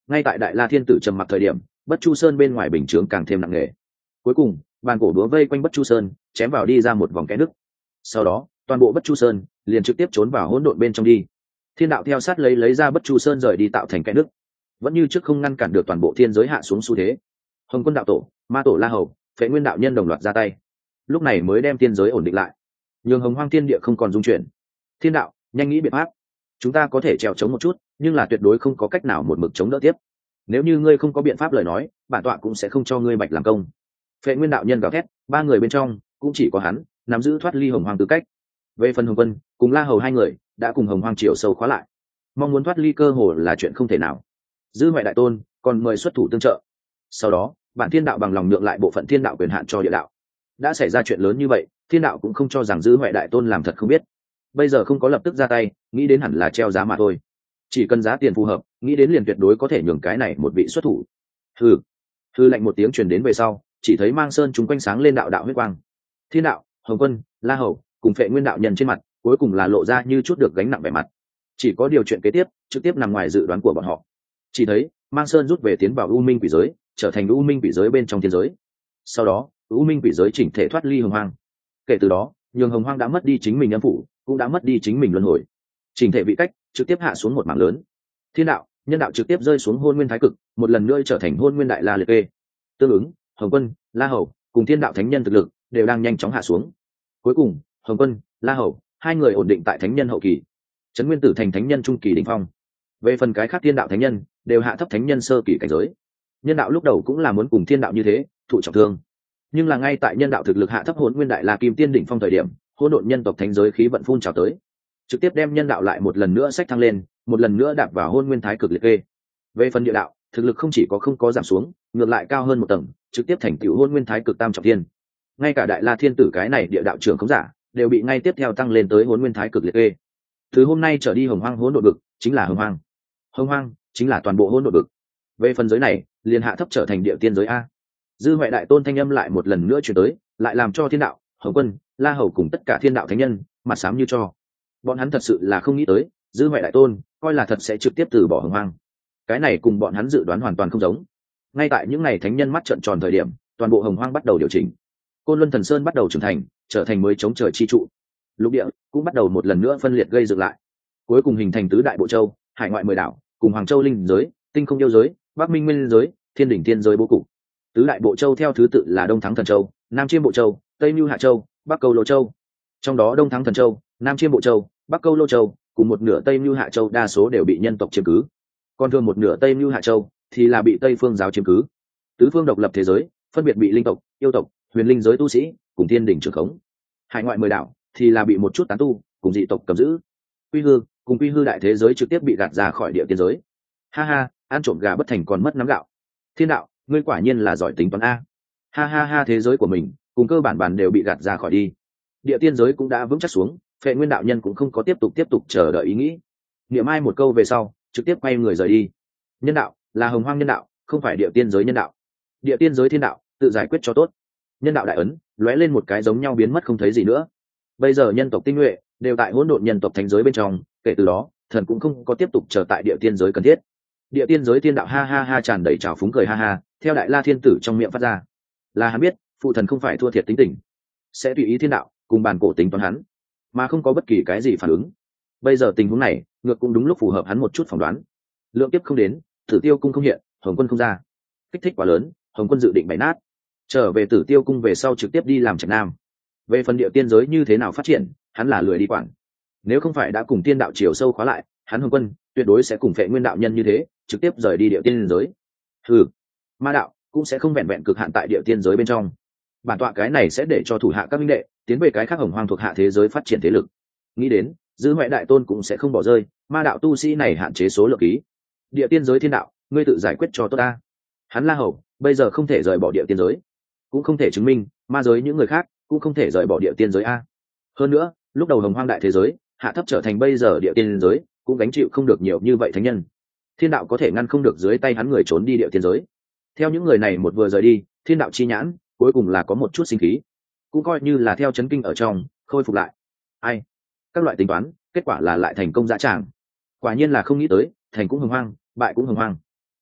ngay tại đại la thiên tử trầm mặc thời điểm, Bất Chu Sơn bên ngoài bình chướng càng thêm nặng nề. Cuối cùng bàn cổ đúa vây quanh Bất Chu Sơn, chém vào đi ra một vòng kẽ nứt. Sau đó toàn bộ Bất Chu Sơn liền trực tiếp trốn vào hỗn độn bên trong đi. Thiên đạo theo sát lấy lấy ra Bất Chu Sơn rời đi tạo thành kẽ nứt, vẫn như trước không ngăn cản được toàn bộ thiên giới hạ xuống xu thế. Hồng Quân đạo tổ, Ma tổ La Hầu, Phệ Nguyên đạo nhân đồng loạt ra tay, lúc này mới đem thiên giới ổn định lại, nhường hồng hoang thiên địa không còn dung chuyển. Thiên đạo, nhanh nghĩ biện pháp, chúng ta có thể trèo chống một chút, nhưng là tuyệt đối không có cách nào một mực chống đỡ tiếp. Nếu như ngươi không có biện pháp lời nói, bản tọa cũng sẽ không cho ngươi bạch làm công. Phệ Nguyên đạo nhân gào thét, ba người bên trong cũng chỉ có hắn nắm giữ thoát ly hồng hoang tư cách. Về phần Hồng Quân cùng La Hầu hai người đã cùng hồng hoang triều sâu khóa lại, mong muốn thoát ly cơ hồ là chuyện không thể nào. Dư Hoại đại tôn còn mời xuất thủ tương trợ. Sau đó bản thiên đạo bằng lòng nhượng lại bộ phận thiên đạo quyền hạn cho địa đạo. Đã xảy ra chuyện lớn như vậy, thiên đạo cũng không cho rằng Dư Hoại đại tôn làm thật không biết. Bây giờ không có lập tức ra tay, nghĩ đến hẳn là treo giá mà thôi. Chỉ cần giá tiền phù hợp, nghĩ đến liền tuyệt đối có thể nhường cái này một vị xuất thủ. Hừ. Hừ lạnh một tiếng truyền đến về sau, chỉ thấy mang sơn chúng quanh sáng lên đạo đạo huyết quang. Thiên đạo, Hồng Quân, La Hầu cùng Phệ Nguyên đạo nhân trên mặt cuối cùng là lộ ra như chút được gánh nặng vẻ mặt. Chỉ có điều chuyện kế tiếp trực tiếp nằm ngoài dự đoán của bọn họ. Chỉ thấy mang sơn rút về tiến vào u minh quỷ giới, trở thành u minh quỷ giới bên trong thiên giới. Sau đó u minh quỷ giới chỉnh thể thoát ly hồng hoang. Kể từ đó nhường hồng hoang đã mất đi chính mình âm phủ, cũng đã mất đi chính mình luân hồi. Chỉnh thể vị cách trực tiếp hạ xuống một mảng lớn. Thiên đạo, nhân đạo trực tiếp rơi xuống hôn nguyên thái cực, một lần nữa trở thành hôn nguyên đại la liệt kê. Tương ứng Hồng Quân, La Hầu cùng thiên đạo thánh nhân thực lực đều đang nhanh chóng hạ xuống. Cuối cùng Hồng Quân, La Hầu hai người ổn định tại thánh nhân hậu kỳ, Trấn Nguyên Tử thành thánh nhân trung kỳ đỉnh phong. Về phần cái khác thiên đạo thánh nhân đều hạ thấp thánh nhân sơ kỳ cảnh giới. Nhân đạo lúc đầu cũng là muốn cùng thiên đạo như thế thụ trọng thương, nhưng là ngay tại nhân đạo thực lực hạ thấp hỗn nguyên đại la kim tiên đỉnh phong thời điểm, hỗn độn nhân tộc thánh giới khí vận phun trào tới, trực tiếp đem nhân đạo lại một lần nữa sách thăng lên, một lần nữa đạp vào hôn nguyên thái cực liệt kê. Về phần địa đạo thực lực không chỉ có không có giảm xuống, ngược lại cao hơn một tầng, trực tiếp thành tựu hôn nguyên thái cực tam trọng thiên. Ngay cả đại la thiên tử cái này địa đạo trưởng không giả đều bị ngay tiếp theo tăng lên tới hôn nguyên thái cực liệt kê. Từ hôm nay trở đi hồng hoang hỗn độn vực chính là hồng hoang, hồng hoang chính là toàn bộ hỗn độn vực. Về phần giới này liền hạ thấp trở thành địa tiên giới a. Dư Hoại đại tôn thanh âm lại một lần nữa chuyển tới, lại làm cho thiên đạo, Hồng Quân, La Hầu cùng tất cả thiên đạo thánh nhân mặt xám như cho. Bọn hắn thật sự là không nghĩ tới Dư Hoại đại tôn coi là thật sẽ trực tiếp từ bỏ hồng hoang. Cái này cùng bọn hắn dự đoán hoàn toàn không giống. Ngay tại những ngày thánh nhân mắt trợn tròn thời điểm, toàn bộ hồng hoang bắt đầu điều chỉnh. Côn Luân Thần Sơn bắt đầu trưởng thành, trở thành mới chống trời chi trụ. Lục địa cũng bắt đầu một lần nữa phân liệt gây dựng lại, cuối cùng hình thành tứ đại bộ châu, hải ngoại mười đảo cùng Hoàng Châu linh giới, tinh không yêu giới, Bắc Minh nguyên giới, thiên đỉnh thiên giới bố cục. Tứ đại bộ châu theo thứ tự là Đông Thắng Thần Châu, Nam Chiêm Bộ Châu, Tây Nưu Hạ Châu, Bắc Câu Lô Châu. Trong đó Đông Thắng Thần Châu, Nam Chiêm Bộ Châu, Bắc Câu Lô Châu cùng một nửa Tây Nưu Hạ Châu đa số đều bị nhân tộc chiếm cứ, còn thường một nửa Tây Nưu Hạ Châu thì là bị Tây Phương giáo chiếm cứ. Tứ phương độc lập thế giới phân biệt bị linh tộc, yêu tộc, huyền linh giới tu sĩ cùng thiên đỉnh trưởng khống. Hải ngoại mười đảo thì là bị một chút tán tu cùng dị tộc cầm giữ. Quy hư cùng quy hư đại thế giới trực tiếp bị gạt ra khỏi địa tiên giới. Ha ha, ăn trộm gà bất thành còn mất nắm gạo. Thiên đạo, ngươi quả nhiên là giỏi tính toán a. Ha ha ha, thế giới của mình cùng cơ bản bản đều bị gạt ra khỏi đi. Địa tiên giới cũng đã vững chắc xuống, Phệ Nguyên đạo nhân cũng không có tiếp tục tiếp tục chờ đợi ý nghĩ. Niệm ai một câu về sau, trực tiếp quay người rời đi. Nhân đạo là hồng hoang nhân đạo, không phải địa tiên giới nhân đạo. Địa tiên giới thiên đạo tự giải quyết cho tốt. Nhân đạo đại ấn lóe lên một cái giống nhau biến mất không thấy gì nữa. Bây giờ nhân tộc tinh nhuệ đều tại hỗn độn nhân tộc thánh giới bên trong, kể từ đó thần cũng không có tiếp tục chờ tại địa tiên giới cần thiết. Địa tiên giới thiên đạo ha ha ha tràn đầy trào phúng cười ha ha, theo đại la thiên tử trong miệng phát ra. Là hắn biết phụ thần không phải thua thiệt tính tình, sẽ tùy ý thiên đạo cùng bàn cổ tính toán hắn, mà không có bất kỳ cái gì phản ứng. Bây giờ tình huống này ngược cũng đúng lúc phù hợp hắn một chút phỏng đoán. Lượng kiếp không đến, Tử Tiêu cung không hiện, Hồng Quân không ra, kích thích quá lớn, Hồng Quân dự định bày nát, trở về Tử Tiêu cung về sau trực tiếp đi làm Trạch Nam. Về phần địa tiên giới như thế nào phát triển, hắn là lười đi quản. Nếu không phải đã cùng tiên đạo chiều sâu khóa lại, hắn Hồng Quân tuyệt đối sẽ cùng Phệ Nguyên đạo nhân như thế trực tiếp rời đi địa tiên giới. Hừ, ma đạo cũng sẽ không vẹn vẹn cực hạn tại địa tiên giới bên trong. Bản tọa cái này sẽ để cho thủ hạ các minh đệ tiến về cái khác hồng hoang thuộc hạ thế giới phát triển thế lực. Nghĩ đến Dư Hoại đại tôn cũng sẽ không bỏ rơi ma đạo tu sĩ này, hạn chế số lượng ký. Địa tiên giới thiên đạo ngươi tự giải quyết cho tốt ta. Hắn La Hầu bây giờ không thể rời bỏ địa tiên giới, cũng không thể chứng minh ma giới những người khác cũng không thể rời bỏ địa tiên giới a. Hơn nữa lúc đầu hồng hoang đại thế giới hạ thấp trở thành bây giờ địa tiên giới, cũng gánh chịu không được nhiều như vậy thánh nhân. Thiên đạo có thể ngăn không được dưới tay hắn người trốn đi địa tiên giới. Theo những người này một vừa rời đi, thiên đạo chi nhãn cuối cùng là có một chút sinh khí, cũng coi như là theo chấn kinh ở trong khôi phục lại. Ai, các loại tính toán kết quả là lại thành công dã tràng. Quả nhiên là không nghĩ tới thành cũng hồng hoang, bại cũng hồng hoang.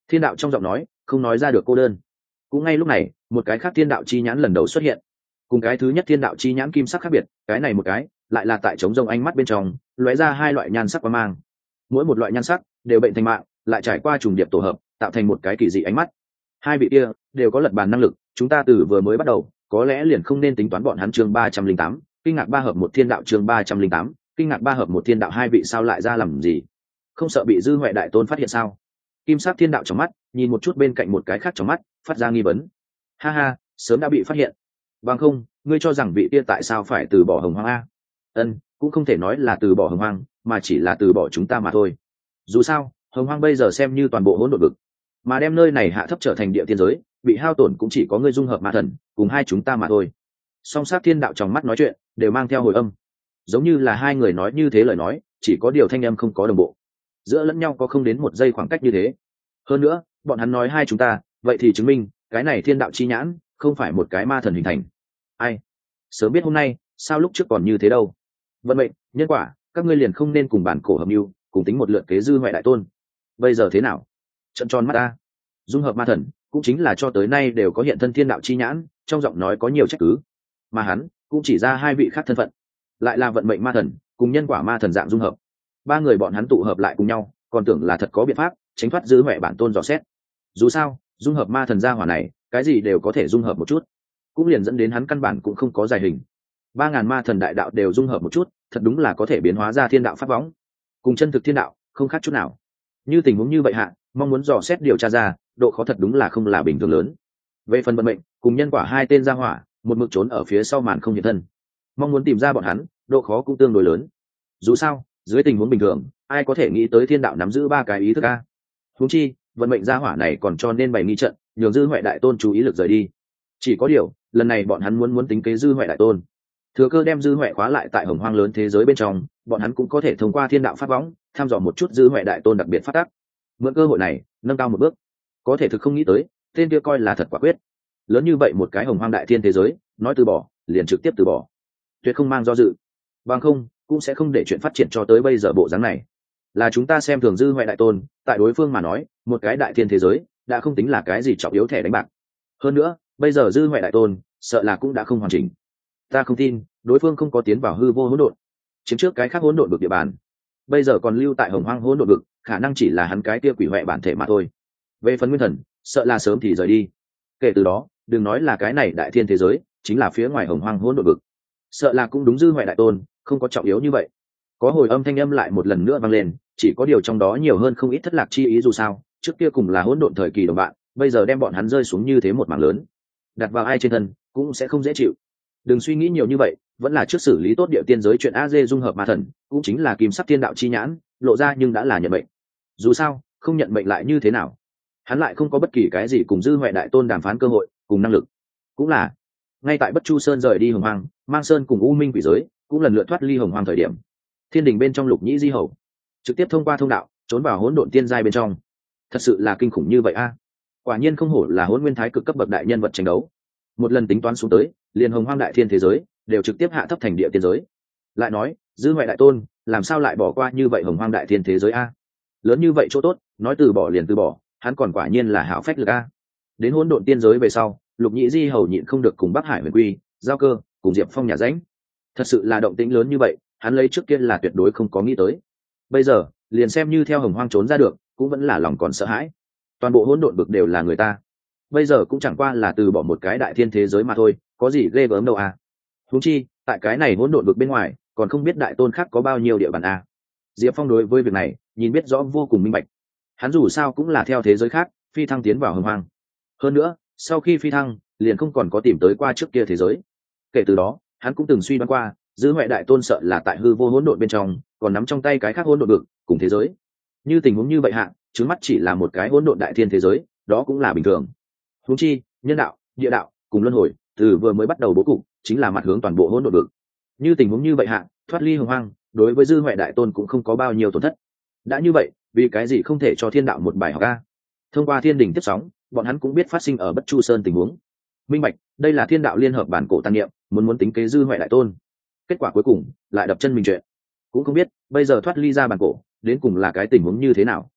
Thiên đạo trong giọng nói không nói ra được cô đơn. Cũng ngay lúc này, một cái khác thiên đạo chi nhãn lần đầu xuất hiện. Cùng cái thứ nhất thiên đạo chi nhãn kim sắc khác biệt, cái này một cái lại là tại trống rông ánh mắt bên trong lóe ra hai loại nhan sắc quang mang. Mỗi một loại nhan sắc đều bệnh thành mạng, lại trải qua trùng điệp tổ hợp tạo thành một cái kỳ dị ánh mắt. Hai vị kia đều có lật bàn năng lực, chúng ta từ vừa mới bắt đầu có lẽ liền không nên tính toán bọn hắn. Chương ba trăm linh tám, kinh ngạc ba hợp một thiên đạo. Chương ba trăm linh tám, kinh ngạc ba hợp một thiên đạo. Hai vị sao lại ra làm gì? Không sợ bị dư huệ đại tôn phát hiện sao? Kim sắc thiên đạo trong mắt nhìn một chút bên cạnh một cái khác trong mắt, phát ra nghi vấn. Ha ha, sớm đã bị phát hiện. Bằng không, ngươi cho rằng vị kia tại sao phải từ bỏ hồng hoang a? Ân, cũng không thể nói là từ bỏ hồng hoang, mà chỉ là từ bỏ chúng ta mà thôi. Dù sao, hồng hoang bây giờ xem như toàn bộ hỗn độn vực, mà đem nơi này hạ thấp trở thành địa tiên giới, bị hao tổn cũng chỉ có ngươi dung hợp ma thần cùng hai chúng ta mà thôi. Song sát thiên đạo trong mắt nói chuyện đều mang theo hồi âm, giống như là hai người nói như thế lời nói, chỉ có điều thanh âm không có đồng bộ, giữa lẫn nhau có không đến một giây khoảng cách như thế. Hơn nữa, bọn hắn nói hai chúng ta, vậy thì chứng minh cái này thiên đạo chi nhãn không phải một cái ma thần hình thành. Ai sớm biết hôm nay, sao lúc trước còn như thế đâu. Vận mệnh, nhân quả, các ngươi liền không nên cùng bản cổ hợp mưu, cùng tính một lượt kế dư ngoại đại tôn. Bây giờ thế nào? Trận tròn mắt ta. Dung hợp ma thần cũng chính là cho tới nay đều có hiện thân thiên đạo chi nhãn, trong giọng nói có nhiều trách cứ, mà hắn cũng chỉ ra hai vị khác thân phận, lại là vận mệnh ma thần cùng nhân quả ma thần dạng dung hợp. Ba người bọn hắn tụ hợp lại cùng nhau, còn tưởng là thật có biện pháp tránh thoát dư huệ bản tôn dò xét. Dù sao, dung hợp ma thần gia hỏa này, cái gì đều có thể dung hợp một chút, cũng liền dẫn đến hắn căn bản cũng không có giải hình. Ba ngàn ma thần đại đạo đều dung hợp một chút, thật đúng là có thể biến hóa ra thiên đạo pháp võng, cùng chân thực thiên đạo không khác chút nào. Như tình huống như vậy hạ, mong muốn dò xét điều tra ra, độ khó thật đúng là không là bình thường lớn. Về phần vận mệnh cùng nhân quả hai tên gia hỏa, một mực trốn ở phía sau màn không hiện thân, mong muốn tìm ra bọn hắn, độ khó cũng tương đối lớn. Dù sao, dưới tình huống bình thường, ai có thể nghĩ tới thiên đạo nắm giữ ba cái ý thức a? Huống chi, vận mệnh gia hỏa này còn cho nên bày nghi trận, nhường dư huệ đại tôn chú ý lực rời đi. Chỉ có điều, lần này bọn hắn muốn muốn tính kế dư huệ đại tôn, thừa cơ đem dư huệ khóa lại tại hồng hoang lớn thế giới bên trong, bọn hắn cũng có thể thông qua thiên đạo pháp võng thăm dò một chút dư huệ đại tôn đặc biệt phát tác, mượn cơ hội này nâng cao một bước. Có thể thực không nghĩ tới, tên kia coi là thật quả quyết. Lớn như vậy một cái hồng hoang đại thiên thế giới, nói từ bỏ liền trực tiếp từ bỏ, tuyệt không mang do dự. Bằng không cũng sẽ không để chuyện phát triển cho tới bây giờ bộ dáng này. Là chúng ta xem thường dư huệ đại tôn, tại đối phương mà nói, một cái đại thiên thế giới đã không tính là cái gì trọng yếu thẻ đánh bạc. Hơn nữa, bây giờ dư huệ đại tôn sợ là cũng đã không hoàn chỉnh. Ta không tin đối phương không có tiến vào hư vô hỗn độn, chiếm trước cái khác hỗn độn vực địa bàn, bây giờ còn lưu tại hồng hoang hỗn độn vực, khả năng chỉ là hắn cái kia quỷ huệ bản thể mà thôi. Về phần nguyên thần, sợ là sớm thì rời đi. Kể từ đó, đừng nói là cái này đại thiên thế giới, chính là phía ngoài hồng hoang hỗn độn vực, sợ là cũng đúng dư huệ đại tôn không có trọng yếu như vậy. Có hồi âm thanh âm lại một lần nữa vang lên, chỉ có điều trong đó nhiều hơn không ít thất lạc chi ý. Dù sao, trước kia cùng là hỗn độn thời kỳ đồng bạn, bây giờ đem bọn hắn rơi xuống như thế một mảng lớn, đặt vào ai trên thân cũng sẽ không dễ chịu. Đừng suy nghĩ nhiều như vậy, vẫn là trước xử lý tốt địa tiên giới chuyện. A Dê dung hợp ma thần cũng chính là kim sắc thiên đạo chi nhãn lộ ra, nhưng đã là nhận mệnh. Dù sao, không nhận mệnh lại như thế nào, hắn lại không có bất kỳ cái gì cùng dư huệ đại tôn đàm phán cơ hội cùng năng lực. Cũng là ngay tại Bất Chu Sơn rời đi hồng hoang, mang sơn cùng u minh quỷ giới cũng lần lượt thoát ly hồng hoang thời điểm, thiên đình bên trong Lục Nhĩ Di Hầu trực tiếp thông qua thông đạo trốn vào hỗn độn tiên giai bên trong. Thật sự là kinh khủng như vậy a! Quả nhiên không hổ là hỗn nguyên thái cực cấp bậc đại nhân vật tranh đấu. Một lần tính toán xuống tới, liền hồng hoang đại thiên thế giới đều trực tiếp hạ thấp thành địa tiên giới. Lại nói, dư huệ đại tôn làm sao lại bỏ qua như vậy hồng hoang đại thiên thế giới a? Lớn như vậy chỗ tốt, nói từ bỏ liền từ bỏ, hắn còn quả nhiên là hảo phách lực a. Đến hỗn độn tiên giới về sau, Lục Nhĩ Di Hầu nhịn không được cùng Bắc Hải Huyền Quy, Giao Cơ, cùng Diệp Phong nhà ránh. Thật sự là động tĩnh lớn như vậy, hắn lấy trước kia là tuyệt đối không có nghĩ tới. Bây giờ, liền xem như theo hồng hoang trốn ra được, cũng vẫn là lòng còn sợ hãi. Toàn bộ hỗn độn vực đều là người ta, bây giờ cũng chẳng qua là từ bỏ một cái đại thiên thế giới mà thôi, có gì ghê gớm đâu à. Huống chi, tại cái này hỗn độn vực bên ngoài, còn không biết đại tôn khác có bao nhiêu địa bàn à. Diệp Phong đối với việc này, nhìn biết rõ vô cùng minh bạch. Hắn dù sao cũng là theo thế giới khác, phi thăng tiến vào hồng hoang. Hơn nữa, sau khi phi thăng, liền không còn có tìm tới qua trước kia thế giới. Kể từ đó, hắn cũng từng suy đoán qua, dư huệ đại tôn sợ là tại hư vô hỗn độn bên trong, còn nắm trong tay cái khác hỗn độn vực cùng thế giới. Như tình huống như vậy hạ, trước mắt chỉ là một cái hỗn độn đại thiên thế giới, đó cũng là bình thường. Huống chi, nhân đạo, địa đạo cùng luân hồi, từ vừa mới bắt đầu bố cục chính là mặt hướng toàn bộ hỗn độn vực. Như tình huống như vậy hạ, thoát ly hồng hoang, đối với dư huệ đại tôn cũng không có bao nhiêu tổn thất. Đã như vậy, vì cái gì không thể cho thiên đạo một bài học a? Thông qua thiên đình tiếp sóng, bọn hắn cũng biết phát sinh ở Bất Chu Sơn tình huống. Minh bạch, đây là thiên đạo liên hợp bản cổ tăng niệm, muốn muốn tính kế dư huệ đại tôn. Kết quả cuối cùng lại đập chân mình chuyện. Cũng không biết, bây giờ thoát ly ra bản cổ, đến cùng là cái tình huống như thế nào.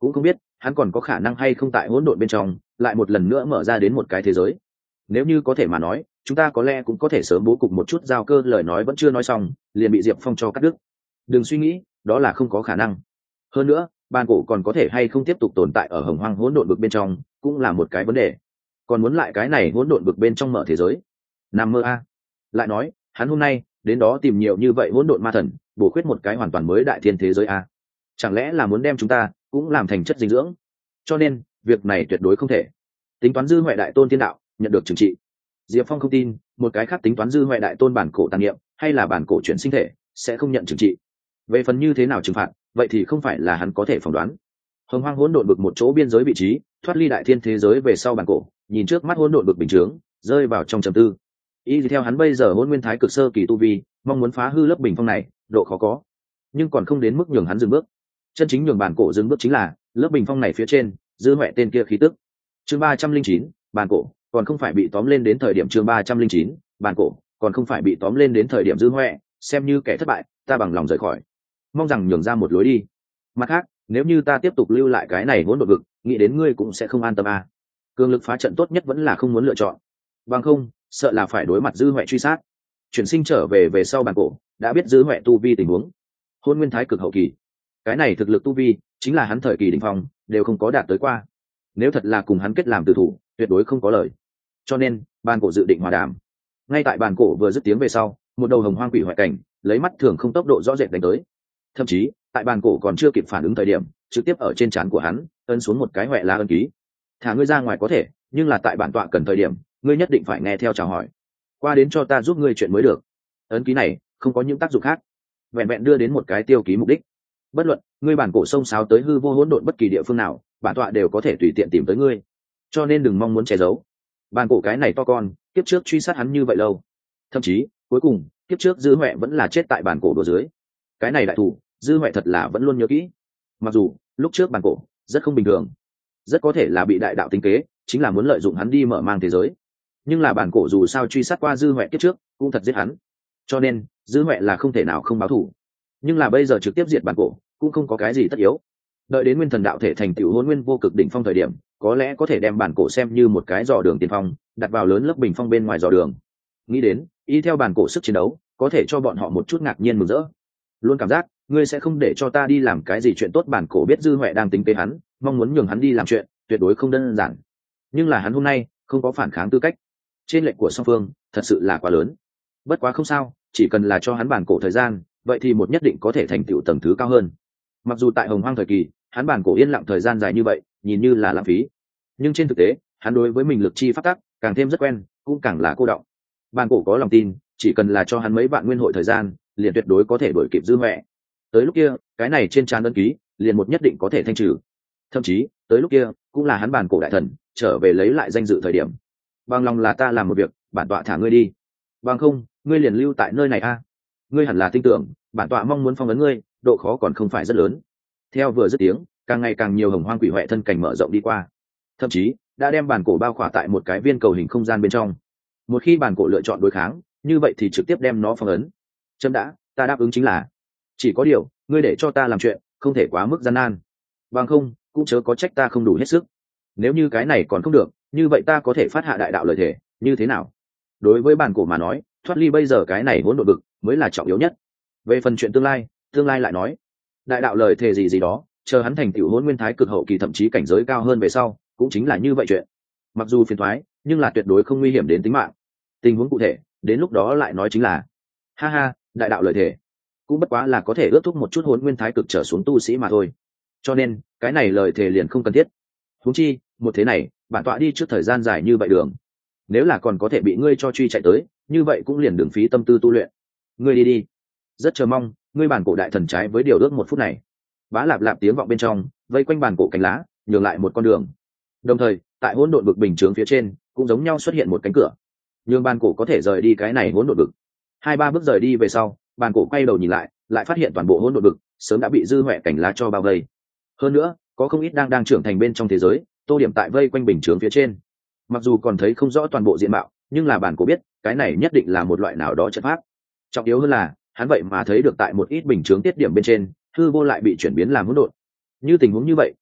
cũng không biết hắn còn có khả năng hay không tại hỗn độn bên trong lại một lần nữa mở ra đến một cái thế giới. Nếu như có thể mà nói, chúng ta có lẽ cũng có thể sớm bố cục một chút giao cơ. Lời nói vẫn chưa nói xong liền bị Diệp Phong cho cắt đứt. Đừng suy nghĩ, đó là không có khả năng. Hơn nữa, bàn cổ còn có thể hay không tiếp tục tồn tại ở hồng hoang hỗn độn vực bên trong cũng là một cái vấn đề. Còn muốn lại cái này hỗn độn vực bên trong mở thế giới, nằm mơ a. Lại nói, hắn hôm nay đến đó tìm nhiều như vậy hỗn độn ma thần, bổ khuyết một cái hoàn toàn mới đại thiên thế giới a. Chẳng lẽ là muốn đem chúng ta cũng làm thành chất dinh dưỡng? Cho nên việc này tuyệt đối không thể. Tính toán dư huệ đại tôn tiên đạo nhận được trừng trị. Diệp Phong không tin một cái khác tính toán dư huệ đại tôn bản cổ tàn niệm hay là bản cổ chuyển sinh thể sẽ không nhận trừng trị. Về phần như thế nào trừng phạt, vậy thì không phải là hắn có thể phỏng đoán. Hồng hoang hỗn độn vực một chỗ biên giới vị trí, thoát ly đại thiên thế giới về sau bản cổ, nhìn trước mắt hỗn độn vực bình chướng, rơi vào trong trầm tư. Y theo hắn bây giờ hỗn nguyên thái cực sơ kỳ tu vi, mong muốn phá hư lớp bình phong này, độ khó có, nhưng còn không đến mức nhường hắn dừng bước. Chân chính nhường bản cổ dừng bước chính là lớp bình phong này phía trên dư huệ tên kia khí tức. Chương ba trăm linh chín, bản cổ còn không phải bị tóm lên đến thời điểm chương ba trăm linh chín, bản cổ còn không phải bị tóm lên đến thời điểm dư huệ, xem như kẻ thất bại, ta bằng lòng rời khỏi. Mong rằng nhường ra một lối đi. Mặt khác, nếu như ta tiếp tục lưu lại cái này hỗn độn vực, nghĩ đến ngươi cũng sẽ không an tâm à. Cường lực phá trận tốt nhất vẫn là không muốn lựa chọn. Bằng không, sợ là phải đối mặt dư huệ truy sát. Chuyển sinh trở về về sau bản cổ, đã biết dư huệ tu vi tình huống. Hôn nguyên thái cực hậu kỳ. Cái này thực lực tu vi, chính là hắn thời kỳ đỉnh phong, đều không có đạt tới qua. Nếu thật là cùng hắn kết làm tử thủ, tuyệt đối không có lời. Cho nên, bản cổ dự định hòa đàm. Ngay tại bản cổ vừa dứt tiếng về sau, một đầu hồng hoang quỷ hoại cảnh, lấy mắt thường không tốc độ rõ rệt đánh tới. Thậm chí, tại bản cổ còn chưa kịp phản ứng thời điểm, trực tiếp ở trên trán của hắn ấn xuống một cái huệ la ân ký. Thả ngươi ra ngoài có thể, nhưng là tại bản tọa cần thời điểm, ngươi nhất định phải nghe theo chào hỏi, qua đến cho ta giúp ngươi chuyện mới được. Ấn ký này không có những tác dụng khác, vẹn vẹn đưa đến một cái tiêu ký mục đích. Bất luận ngươi bản cổ sông sáo tới hư vô hỗn độn bất kỳ địa phương nào, bản tọa đều có thể tùy tiện tìm tới ngươi, cho nên đừng mong muốn che giấu. Bản cổ cái này to con, kiếp trước truy sát hắn như vậy lâu, thậm chí cuối cùng kiếp trước dư huệ vẫn là chết tại bản cổ đổ dưới. Cái này đại thủ dư huệ thật là vẫn luôn nhớ kỹ. Mặc dù lúc trước bản cổ rất không bình thường, rất có thể là bị đại đạo tính kế, chính là muốn lợi dụng hắn đi mở mang thế giới, nhưng là bản cổ dù sao truy sát qua dư huệ kiếp trước cũng thật giết hắn, cho nên dư huệ là không thể nào không báo thù. Nhưng là bây giờ trực tiếp diệt bản cổ cũng không có cái gì tất yếu. Đợi đến nguyên thần đạo thể thành tựu hôn nguyên vô cực đỉnh phong thời điểm, có lẽ có thể đem bản cổ xem như một cái dò đường tiền phong, đặt vào lớn lớp bình phong bên ngoài dò đường. Nghĩ đến y theo bản cổ sức chiến đấu, có thể cho bọn họ một chút ngạc nhiên mừng rỡ. Luôn cảm giác ngươi sẽ không để cho ta đi làm cái gì chuyện tốt. Bản cổ biết dư huệ đang tính kế hắn, mong muốn nhường hắn đi làm chuyện tuyệt đối không đơn giản, nhưng là hắn hôm nay không có phản kháng tư cách. Trên lệnh của song phương thật sự là quá lớn. Bất quá không sao, chỉ cần là cho hắn bản cổ thời gian, vậy thì một nhất định có thể thành tựu tầng thứ cao hơn. Mặc dù tại hồng hoang thời kỳ hắn bản cổ yên lặng thời gian dài như vậy nhìn như là lãng phí, nhưng trên thực tế hắn đối với mình lực chi phát tắc càng thêm rất quen, cũng càng là cô đọng. Bản cổ có lòng tin, chỉ cần là cho hắn mấy vạn nguyên hội thời gian, liền tuyệt đối có thể đuổi kịp dư huệ. Tới lúc kia cái này trên trán ấn ký liền một nhất định có thể thanh trừ. Thậm chí tới lúc kia cũng là hắn bản cổ đại thần trở về lấy lại danh dự thời điểm. Bằng lòng là ta làm một việc, bản tọa thả ngươi đi. Bằng không ngươi liền lưu tại nơi này a. Ngươi hẳn là tin tưởng bản tọa mong muốn phong ấn ngươi, độ khó còn không phải rất lớn. Theo vừa dứt tiếng, càng ngày càng nhiều hồng hoang quỷ huệ thân cảnh mở rộng đi qua, thậm chí đã đem bản cổ bao khỏa tại một cái viên cầu hình không gian bên trong. Một khi bản cổ lựa chọn đối kháng, như vậy thì trực tiếp đem nó phong ấn. Chấm đã, ta đáp ứng chính là. Chỉ có điều ngươi để cho ta làm chuyện không thể quá mức gian nan, bằng không cũng chớ có trách ta không đủ hết sức. Nếu như cái này còn không được, như vậy ta có thể phát hạ đại đạo lời thể, như thế nào? Đối với bản cổ mà nói, thoát ly bây giờ cái này hỗn độn vực mới là trọng yếu nhất. Về phần chuyện tương lai, tương lai lại nói. Đại đạo lời thề gì gì đó, chờ hắn thành tựu hỗn nguyên thái cực hậu kỳ, thậm chí cảnh giới cao hơn về sau, cũng chính là như vậy chuyện. Mặc dù phiền toái, nhưng là tuyệt đối không nguy hiểm đến tính mạng. Tình huống cụ thể, đến lúc đó lại nói chính là. Ha ha, đại đạo lời thề cũng bất quá là có thể ước thúc một chút hỗn nguyên thái cực trở xuống tu sĩ mà thôi. Cho nên, cái này lời thề liền không cần thiết. Huống chi, một thế này, bản tọa đi trước thời gian dài như vậy đường, nếu là còn có thể bị ngươi cho truy chạy tới, như vậy cũng liền đừng phí tâm tư tu luyện. Ngươi đi đi. Rất chờ mong ngươi bản cổ đại thần trái với điều ước một phút này. Bá lạp lạp tiếng vọng bên trong, vây quanh bản cổ cánh lá, nhường lại một con đường. Đồng thời, tại hỗn độn vực bình chướng phía trên, cũng giống nhau xuất hiện một cánh cửa, nhường bản cổ có thể rời đi cái này hỗn độn vực. Hai ba bước rời đi về sau, bản cổ quay đầu nhìn lại, lại phát hiện toàn bộ hỗn độn vực sớm đã bị dư huệ cánh lá cho bao vây. Hơn nữa, có không ít đang đang trưởng thành bên trong thế giới, tô điểm tại vây quanh bình chướng phía trên. Mặc dù còn thấy không rõ toàn bộ diện mạo, nhưng là bản cổ biết cái này nhất định là một loại nào đó trận pháp. Trọng yếu hơn là hắn vậy mà thấy được tại một ít bình chướng tiết điểm bên trên, hư vô lại bị chuyển biến làm hỗn độn. Như tình huống như vậy,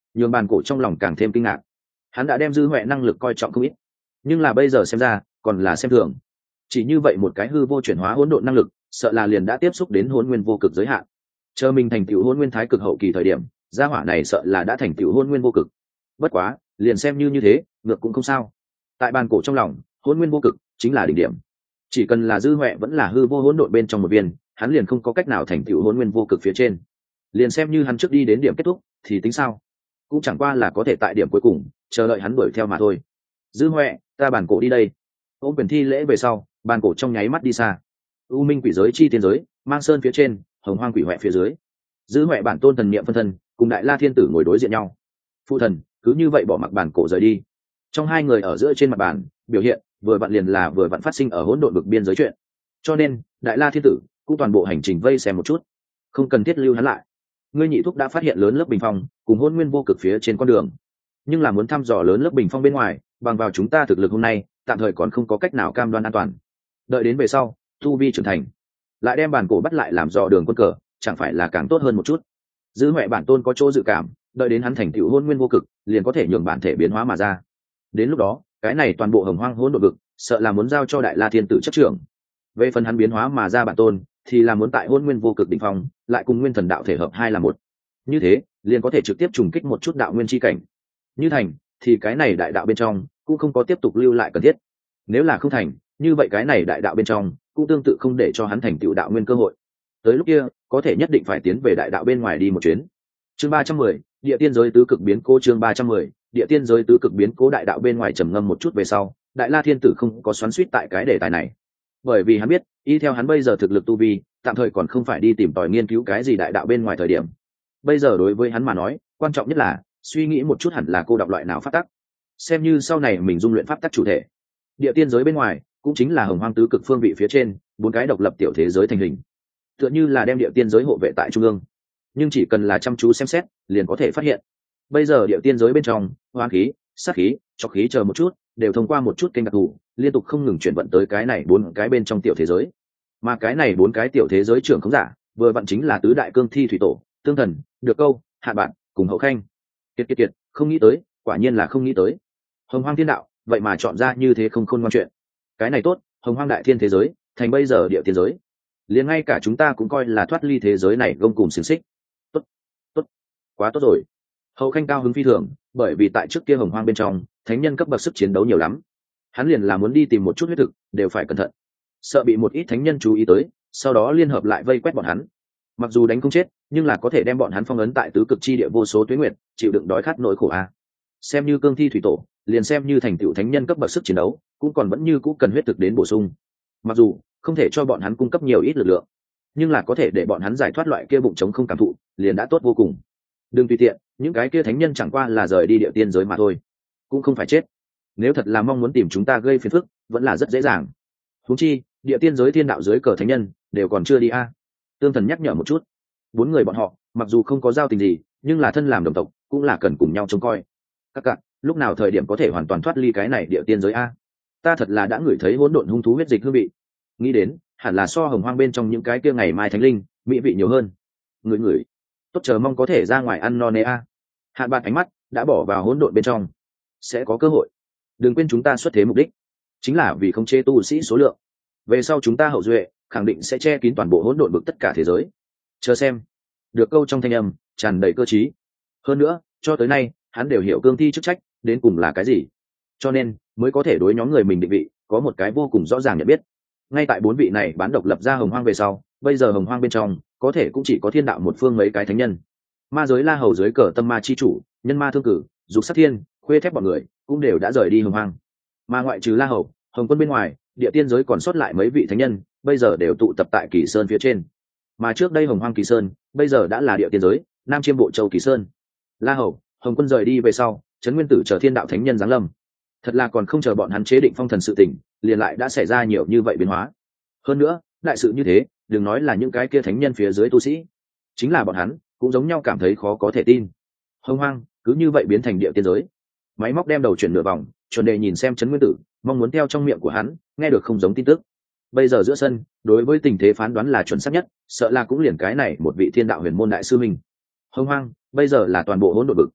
nhường bàn cổ trong lòng càng thêm kinh ngạc. Hắn đã đem dư huệ năng lực coi trọng không ít, nhưng là bây giờ xem ra còn là xem thường. Chỉ như vậy một cái hư vô chuyển hóa hỗn độn năng lực, sợ là liền đã tiếp xúc đến hỗn nguyên vô cực giới hạn. Chờ mình thành tựu hỗn nguyên thái cực hậu kỳ thời điểm, gia hỏa này sợ là đã thành tựu hỗn nguyên vô cực. Bất quá, liền xem như như thế, ngược cũng không sao. Tại bàn cổ trong lòng, hỗn nguyên vô cực chính là đỉnh điểm. Chỉ cần là dư huệ vẫn là hư vô hỗn độn bên trong một viên, hắn liền không có cách nào thành tựu hỗn nguyên vô cực phía trên. Liền xem như hắn trước đi đến điểm kết thúc, thì tính sao? Cũng chẳng qua là có thể tại điểm cuối cùng chờ đợi hắn đuổi theo mà thôi. Dư huệ, ta bàn cổ đi đây. Ôm quyền thi lễ về sau, bàn cổ trong nháy mắt đi xa. U minh quỷ giới chi tiên giới, mang sơn phía trên, hồng hoang quỷ huệ phía dưới. Dư huệ bản tôn thần niệm phân thân, cùng đại la thiên tử ngồi đối diện nhau. Phụ thần cứ như vậy bỏ mặc bàn cổ rời đi. Trong hai người ở giữa trên mặt bàn biểu hiện vừa vặn liền là vừa vặn phát sinh ở hỗn độn vực biên giới chuyện, cho nên đại la thiên tử cũng toàn bộ hành trình vây xem một chút, không cần thiết lưu hắn lại. Ngươi nhị thúc đã phát hiện lớn lớp bình phong cùng hôn nguyên vô cực phía trên con đường, nhưng là muốn thăm dò lớn lớp bình phong bên ngoài, bằng vào chúng ta thực lực hôm nay tạm thời còn không có cách nào cam đoan an toàn. Đợi đến về sau tu vi trưởng thành, lại đem bàn cổ bắt lại làm dò đường quân cờ, chẳng phải là càng tốt hơn một chút. Dư huệ bản tôn có chỗ dự cảm, đợi đến hắn thành tựu hôn nguyên vô cực, liền có thể nhường bản thể biến hóa mà ra. Đến lúc đó cái này toàn bộ hồng hoang hỗn độn vực sợ là muốn giao cho đại la thiên tử chấp trưởng. Về phần hắn biến hóa mà ra bản tôn thì là muốn tại hôn nguyên vô cực đỉnh phong lại cùng nguyên thần đạo thể hợp hai là một, như thế liền có thể trực tiếp trùng kích một chút đạo nguyên chi cảnh. Như thành thì cái này đại đạo bên trong cũng không có tiếp tục lưu lại cần thiết, nếu là không thành, như vậy cái này đại đạo bên trong cũng tương tự không để cho hắn thành tựu đạo nguyên cơ hội. Tới lúc kia có thể nhất định phải tiến về đại đạo bên ngoài đi một chuyến. Chương ba trăm mười, địa tiên giới tứ cực biến cố. Chương ba trăm mười, địa tiên giới tứ cực biến cố. Đại đạo bên ngoài trầm ngâm một chút về sau, đại la thiên tử không có xoắn xuýt tại cái đề tài này, bởi vì hắn biết y theo hắn bây giờ thực lực tu vi, tạm thời còn không phải đi tìm tòi nghiên cứu cái gì đại đạo bên ngoài thời điểm. Bây giờ đối với hắn mà nói, quan trọng nhất là suy nghĩ một chút hẳn là cô đọc loại nào pháp tắc, xem như sau này mình dung luyện pháp tắc chủ thể. Địa tiên giới bên ngoài cũng chính là hồng hoang tứ cực phương vị phía trên bốn cái độc lập tiểu thế giới thành hình, tựa như là đem địa tiên giới hộ vệ tại trung ương, nhưng chỉ cần là chăm chú xem xét liền có thể phát hiện, bây giờ địa tiên giới bên trong hoang khí, sát khí, trọc khí chờ một chút đều thông qua một chút kênh đặc thù liên tục không ngừng chuyển vận tới cái này bốn cái bên trong tiểu thế giới. Mà cái này bốn cái tiểu thế giới trưởng khống giả vừa vặn chính là tứ đại cương thi thủy tổ, tương thần, được câu, hạ bạn cùng hậu khanh. Kiệt kiệt kiệt, không nghĩ tới, quả nhiên là không nghĩ tới, hồng hoang thiên đạo vậy mà chọn ra như thế không khôn ngoan chuyện. Cái này tốt, hồng hoang đại thiên thế giới thành bây giờ địa tiên giới, liền ngay cả chúng ta cũng coi là thoát ly thế giới này gông cùng xiềng xích. Tốt, tốt, quá tốt rồi. Hậu khanh cao hứng phi thường, bởi vì tại trước kia hồng hoang bên trong thánh nhân cấp bậc sức chiến đấu nhiều lắm, hắn liền là muốn đi tìm một chút huyết thực đều phải cẩn thận, sợ bị một ít thánh nhân chú ý tới, sau đó liên hợp lại vây quét bọn hắn. Mặc dù đánh không chết, nhưng là có thể đem bọn hắn phong ấn tại tứ cực chi địa vô số tuế nguyệt, chịu đựng đói khát nỗi khổ a. Xem như cương thi thủy tổ, liền xem như thành tựu thánh nhân cấp bậc sức chiến đấu, cũng còn vẫn như cũ cần huyết thực đến bổ sung. Mặc dù không thể cho bọn hắn cung cấp nhiều ít lực lượng, nhưng là có thể để bọn hắn giải thoát loại kia bụng trống không cảm thụ, liền đã tốt vô cùng. Đừng tùy tiện, những cái kia thánh nhân chẳng qua là rời đi địa tiên giới mà thôi, cũng không phải chết. Nếu thật là mong muốn tìm chúng ta gây phiền phức, vẫn là rất dễ dàng. Huống chi địa tiên giới thiên đạo dưới cờ thánh nhân đều còn chưa đi a. À. Tương thần nhắc nhở một chút, bốn người bọn họ mặc dù không có giao tình gì, nhưng là thân làm đồng tộc cũng là cần cùng nhau trông coi. Các cạn, lúc nào thời điểm có thể hoàn toàn thoát ly cái này địa tiên giới a? Ta thật là đã ngửi thấy hỗn độn hung thú huyết dịch hương vị, nghĩ đến hẳn là so hồng hoang bên trong những cái kia ngày mai thánh linh mỹ vị nhiều hơn. Người người tốt, chờ mong có thể ra ngoài ăn no nê a. Hạn bạn ánh mắt đã bỏ vào hỗn độn bên trong, sẽ có cơ hội. Đừng quên chúng ta xuất thế mục đích chính là vì khống chế tu sĩ số lượng, về sau chúng ta hậu duệ khẳng định sẽ che kín toàn bộ hỗn độn vực tất cả thế giới. Chờ xem. Được câu trong thanh âm tràn đầy cơ trí. Hơn nữa cho tới nay hắn đều hiểu cương thi chức trách đến cùng là cái gì, cho nên mới có thể đối nhóm người mình định vị có một cái vô cùng rõ ràng nhận biết. Ngay tại bốn vị này bán độc lập ra hồng hoang về sau, bây giờ hồng hoang bên trong có thể cũng chỉ có thiên đạo một phương mấy cái thánh nhân. Ma giới La Hầu dưới cờ tâm ma chi chủ, nhân ma thương cử, dục sát thiên, khuê thép bọn người cũng đều đã rời đi hồng hoang. Mà ngoại trừ La Hầu, Hồng Quân bên ngoài, địa tiên giới còn sót lại mấy vị thánh nhân, bây giờ đều tụ tập tại Kỳ Sơn phía trên. Mà trước đây hồng hoang Kỳ Sơn, bây giờ đã là địa tiên giới, Nam Chiêm Bộ Châu Kỳ Sơn. La Hầu, Hồng Quân rời đi về sau, Trấn Nguyên Tử chờ thiên đạo thánh nhân giáng lâm. Thật là còn không chờ bọn hắn chế định phong thần sự tình, liền lại đã xảy ra nhiều như vậy biến hóa. Hơn nữa, đại sự như thế, đừng nói là những cái kia thánh nhân phía dưới tu sĩ, chính là bọn hắn cũng giống nhau cảm thấy khó có thể tin. Hồng hoang cứ như vậy biến thành địa tiên giới. Máy móc đem đầu chuyển nửa vòng, chuẩn đề nhìn xem Trấn Nguyên Tử, mong muốn theo trong miệng của hắn nghe được không giống tin tức. Bây giờ giữa sân, đối với tình thế phán đoán là chuẩn xác nhất, sợ là cũng liền cái này một vị thiên đạo huyền môn đại sư minh. Hồng hoang bây giờ là toàn bộ hỗn độn vực,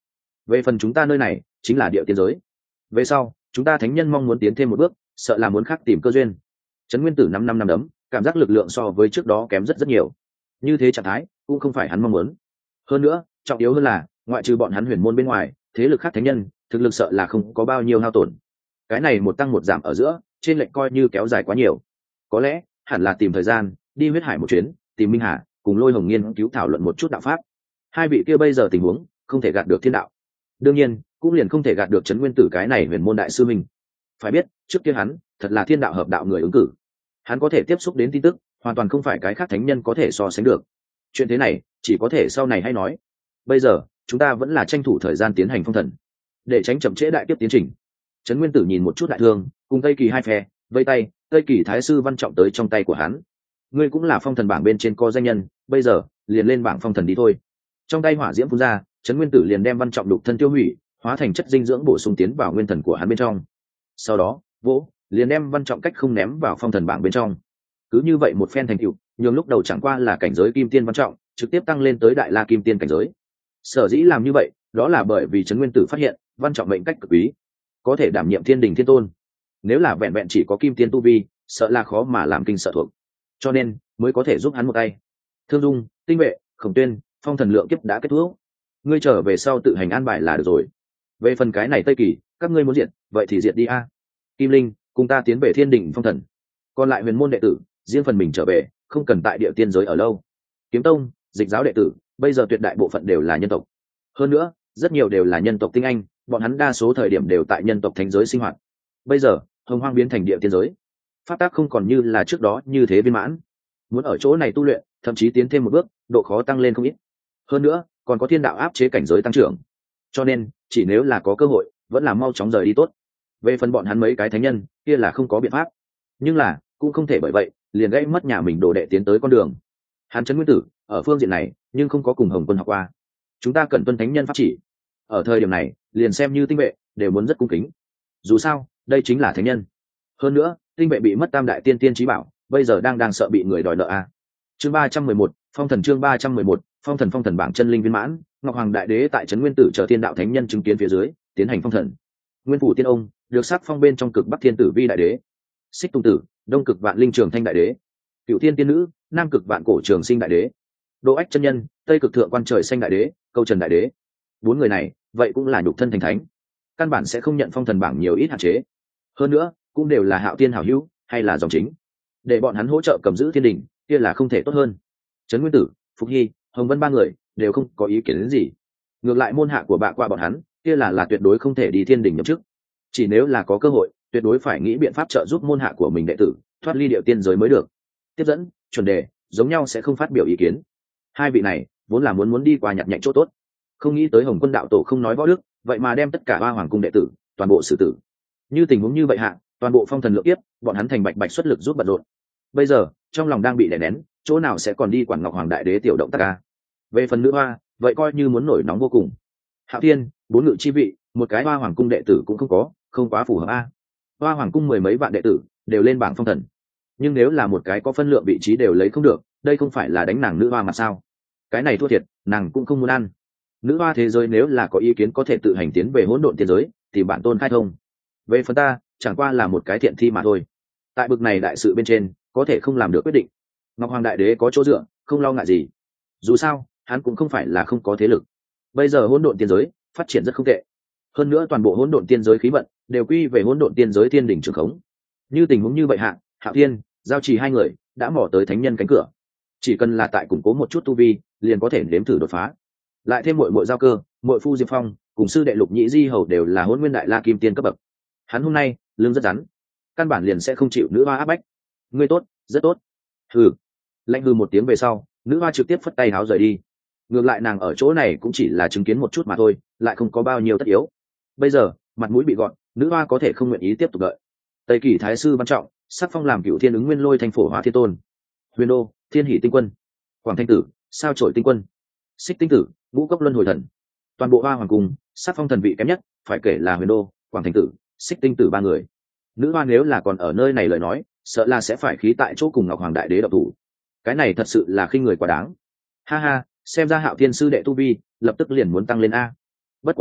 về phần chúng ta nơi này chính là địa tiên giới, về sau chúng ta thánh nhân mong muốn tiến thêm một bước, sợ là muốn khác tìm cơ duyên. Trấn Nguyên Tử năm năm năm đấm, cảm giác lực lượng so với trước đó kém rất rất nhiều. Như thế trạng thái cũng không phải hắn mong muốn. Hơn nữa, trọng yếu hơn là, ngoại trừ bọn hắn huyền môn bên ngoài, thế lực khác thánh nhân, thực lực sợ là không có bao nhiêu hao tổn. Cái này một tăng một giảm ở giữa, trên lệnh coi như kéo dài quá nhiều. Có lẽ, hẳn là tìm thời gian, đi huyết hải một chuyến, tìm Minh Hà, cùng Lôi Hồng nghiên cứu thảo luận một chút đạo pháp. Hai vị kia bây giờ tình huống, không thể gạt được thiên đạo. Đương nhiên, cũng liền không thể gạt được Trấn Nguyên Tử cái này huyền môn đại sư mình. Phải biết, trước kia hắn, thật là thiên đạo hợp đạo người ứng cử. Hắn có thể tiếp xúc đến tin tức, hoàn toàn không phải cái khác thánh nhân có thể so sánh được. Chuyện thế này, chỉ có thể sau này hay nói. Bây giờ, chúng ta vẫn là tranh thủ thời gian tiến hành phong thần, để tránh chậm trễ đại tiếp tiến trình. Trấn Nguyên Tử nhìn một chút đại thương, cùng Tây Kỳ hai phe, vây tay, Tây Kỳ thái sư Văn Trọng tới trong tay của hắn. Ngươi cũng là phong thần bảng bên trên có danh nhân, bây giờ liền lên bảng phong thần đi thôi. Trong tay hỏa diễm phun ra, Trấn Nguyên Tử liền đem Văn Trọng đục thân tiêu hủy, hóa thành chất dinh dưỡng bổ sung tiến vào nguyên thần của hắn bên trong. Sau đó, vỗ, liền đem Văn Trọng cách không ném vào phong thần bảng bên trong. Cứ như vậy một phen thành tựu, nhường lúc đầu chẳng qua là cảnh giới kim tiên Văn Trọng, trực tiếp tăng lên tới đại la kim tiên cảnh giới. Sở dĩ làm như vậy, đó là bởi vì Trấn Nguyên Tử phát hiện, Văn Trọng mệnh cách cực quý, có thể đảm nhiệm thiên đình thiên tôn. Nếu là vẹn vẹn chỉ có kim tiên tu vi, sợ là khó mà làm kinh sợ thuộc, cho nên mới có thể giúp hắn một tay. Thương Dung, Tinh Vệ, Khổng Tuyên, phong thần lượng kiếp đã kết thúc, ngươi trở về sau tự hành an bài là được rồi. Về phần cái này Tây Kỳ, các ngươi muốn diệt, vậy thì diệt đi a. Kim Linh, cùng ta tiến về thiên đình phong thần. Còn lại huyền môn đệ tử, riêng phần mình trở về, không cần tại địa tiên giới ở lâu. Kiếm Tông, Dịch giáo đệ tử, bây giờ tuyệt đại bộ phận đều là nhân tộc. Hơn nữa, rất nhiều đều là nhân tộc tinh anh, bọn hắn đa số thời điểm đều tại nhân tộc thánh giới sinh hoạt. Bây giờ, hồng hoang biến thành địa tiên giới, pháp tác không còn như là trước đó như thế viên mãn. Muốn ở chỗ này tu luyện, thậm chí tiến thêm một bước, độ khó tăng lên không ít. Hơn nữa, còn có thiên đạo áp chế cảnh giới tăng trưởng. Cho nên, chỉ nếu là có cơ hội, vẫn là mau chóng rời đi tốt. Về phần bọn hắn mấy cái thánh nhân, kia là không có biện pháp. Nhưng là, cũng không thể bởi vậy, liền gây mất nhà mình đồ đệ tiến tới con đường. Hắn Trấn Nguyên Tử, ở phương diện này, nhưng không có cùng Hồng Quân học qua. Chúng ta cần tuân thánh nhân pháp chỉ. Ở thời điểm này, liền xem như Tinh Vệ, đều muốn rất cung kính. Dù sao, đây chính là thánh nhân. Hơn nữa, Tinh Vệ bị mất tam đại tiên tiên chí bảo, bây giờ đang đang sợ bị người đòi nợ a. Chương ba trăm mười một, phong thần chương ba trăm mười một, phong thần phong thần bảng chân linh viên mãn, Ngọc Hoàng Đại Đế tại Trấn Nguyên Tử chờ thiên đạo thánh nhân chứng kiến phía dưới, tiến hành phong thần. Nguyên phủ tiên ông, được sắc phong bên trong cực Bắc Thiên Tử Vi Đại Đế, Xích Tung Tử, Đông cực Vạn Linh Trường Thanh Đại Đế, Cựu Thiên Tiên Nữ, Nam cực Vạn Cổ Trường Sinh Đại Đế, Đỗ Ách chân nhân, Tây cực Thượng Quan Trời Xanh Đại Đế, Câu Trần Đại Đế. Bốn người này, vậy cũng là nhục thân thành thánh, căn bản sẽ không nhận phong thần bảng nhiều ít hạn chế. Hơn nữa, cũng đều là hạo tiên hảo hữu, hay là dòng chính, để bọn hắn hỗ trợ cầm giữ thiên đình, kia là không thể tốt hơn. Trấn Nguyên Tử, Phục Hy, Hồng Vân ba người đều không có ý kiến đến gì. Ngược lại môn hạ của bạ qua bọn hắn, kia là là tuyệt đối không thể đi thiên đình nhậm chức. Chỉ nếu là có cơ hội, tuyệt đối phải nghĩ biện pháp trợ giúp môn hạ của mình đệ tử thoát ly địa tiên giới mới được. Tiếp dẫn, chuẩn đề, giống nhau sẽ không phát biểu ý kiến. Hai vị này vốn là muốn muốn đi qua nhặt nhạnh chỗ tốt, không nghĩ tới Hồng Quân đạo tổ không nói võ đức, vậy mà đem tất cả ba hoàng cung đệ tử toàn bộ xử tử. Như tình huống như vậy hạ, toàn bộ phong thần lượng kiếp, bọn hắn thành bạch bạch xuất lực giúp bận rộn. Bây giờ trong lòng đang bị đè nén, chỗ nào sẽ còn đi quản Ngọc Hoàng Đại Đế tiểu động tác ca. Về phần nữ hoa, vậy coi như muốn nổi nóng vô cùng. Hạo Thiên, bốn ngự chi vị, một cái hoa hoàng cung đệ tử cũng không có, không quá phù hợp a. Hoa hoàng cung mười mấy vạn đệ tử đều lên bảng phong thần, nhưng nếu là một cái có phân lượng vị trí đều lấy không được, đây không phải là đánh nàng nữ hoa mà sao? Cái này thua thiệt, nàng cũng không muốn ăn. Nữ hoa thế giới nếu là có ý kiến có thể tự hành tiến về hỗn độn tiên giới, thì bản tôn khai thông. Về phần ta, chẳng qua là một cái thiện thi mà thôi. Tại bực này đại sự bên trên, có thể không làm được quyết định. Ngọc Hoàng Đại Đế có chỗ dựa, không lo ngại gì. Dù sao, hắn cũng không phải là không có thế lực. Bây giờ hỗn độn tiên giới phát triển rất không tệ. Hơn nữa toàn bộ hỗn độn tiên giới khí vận đều quy về hỗn độn tiên giới thiên đỉnh trường khống. Như tình huống như vậy hạ, Hạo Thiên, Giao Trì hai người đã mò tới thánh nhân cánh cửa. Chỉ cần là tại củng cố một chút tu vi, liền có thể nếm thử đột phá. Lại thêm muội muội Giao Cơ, muội phu Diệp Phong, cùng sư đệ Lục Nhĩ Di hầu đều là hỗn nguyên đại la kim tiên cấp bậc. Hắn hôm nay lưng rất rắn, căn bản liền sẽ không chịu nữ hoa áp bách. Ngươi tốt, rất tốt. Hừ. Lạnh hừ một tiếng về sau, nữ hoa trực tiếp phất tay háo rời đi. Ngược lại nàng ở chỗ này cũng chỉ là chứng kiến một chút mà thôi, lại không có bao nhiêu tất yếu. Bây giờ mặt mũi bị gọn, nữ hoa có thể không nguyện ý tiếp tục đợi. Tây Kỳ thái sư Văn Trọng sắc phong làm Cựu Thiên ứng nguyên lôi thành phổ hóa thiên tôn. Huyền đô, Thiên Hỷ tinh quân. Quảng Thanh tử, sao trổi tinh quân. Xích tinh tử, ngũ cốc luân hồi thần. Toàn bộ hoa hoàng cung sắc phong thần vị kém nhất phải kể là Huyền đô, Quảng Thanh tử, Xích tinh tử ba người. Nữ hoa nếu là còn ở nơi này lời nói, sợ là sẽ phải khí tại chỗ cùng Ngọc Hoàng Đại Đế độc thủ. Cái này thật sự là khinh người quá đáng. Ha ha, xem ra Hạo Thiên sư đệ tu vi lập tức liền muốn tăng lên a. Bất quá,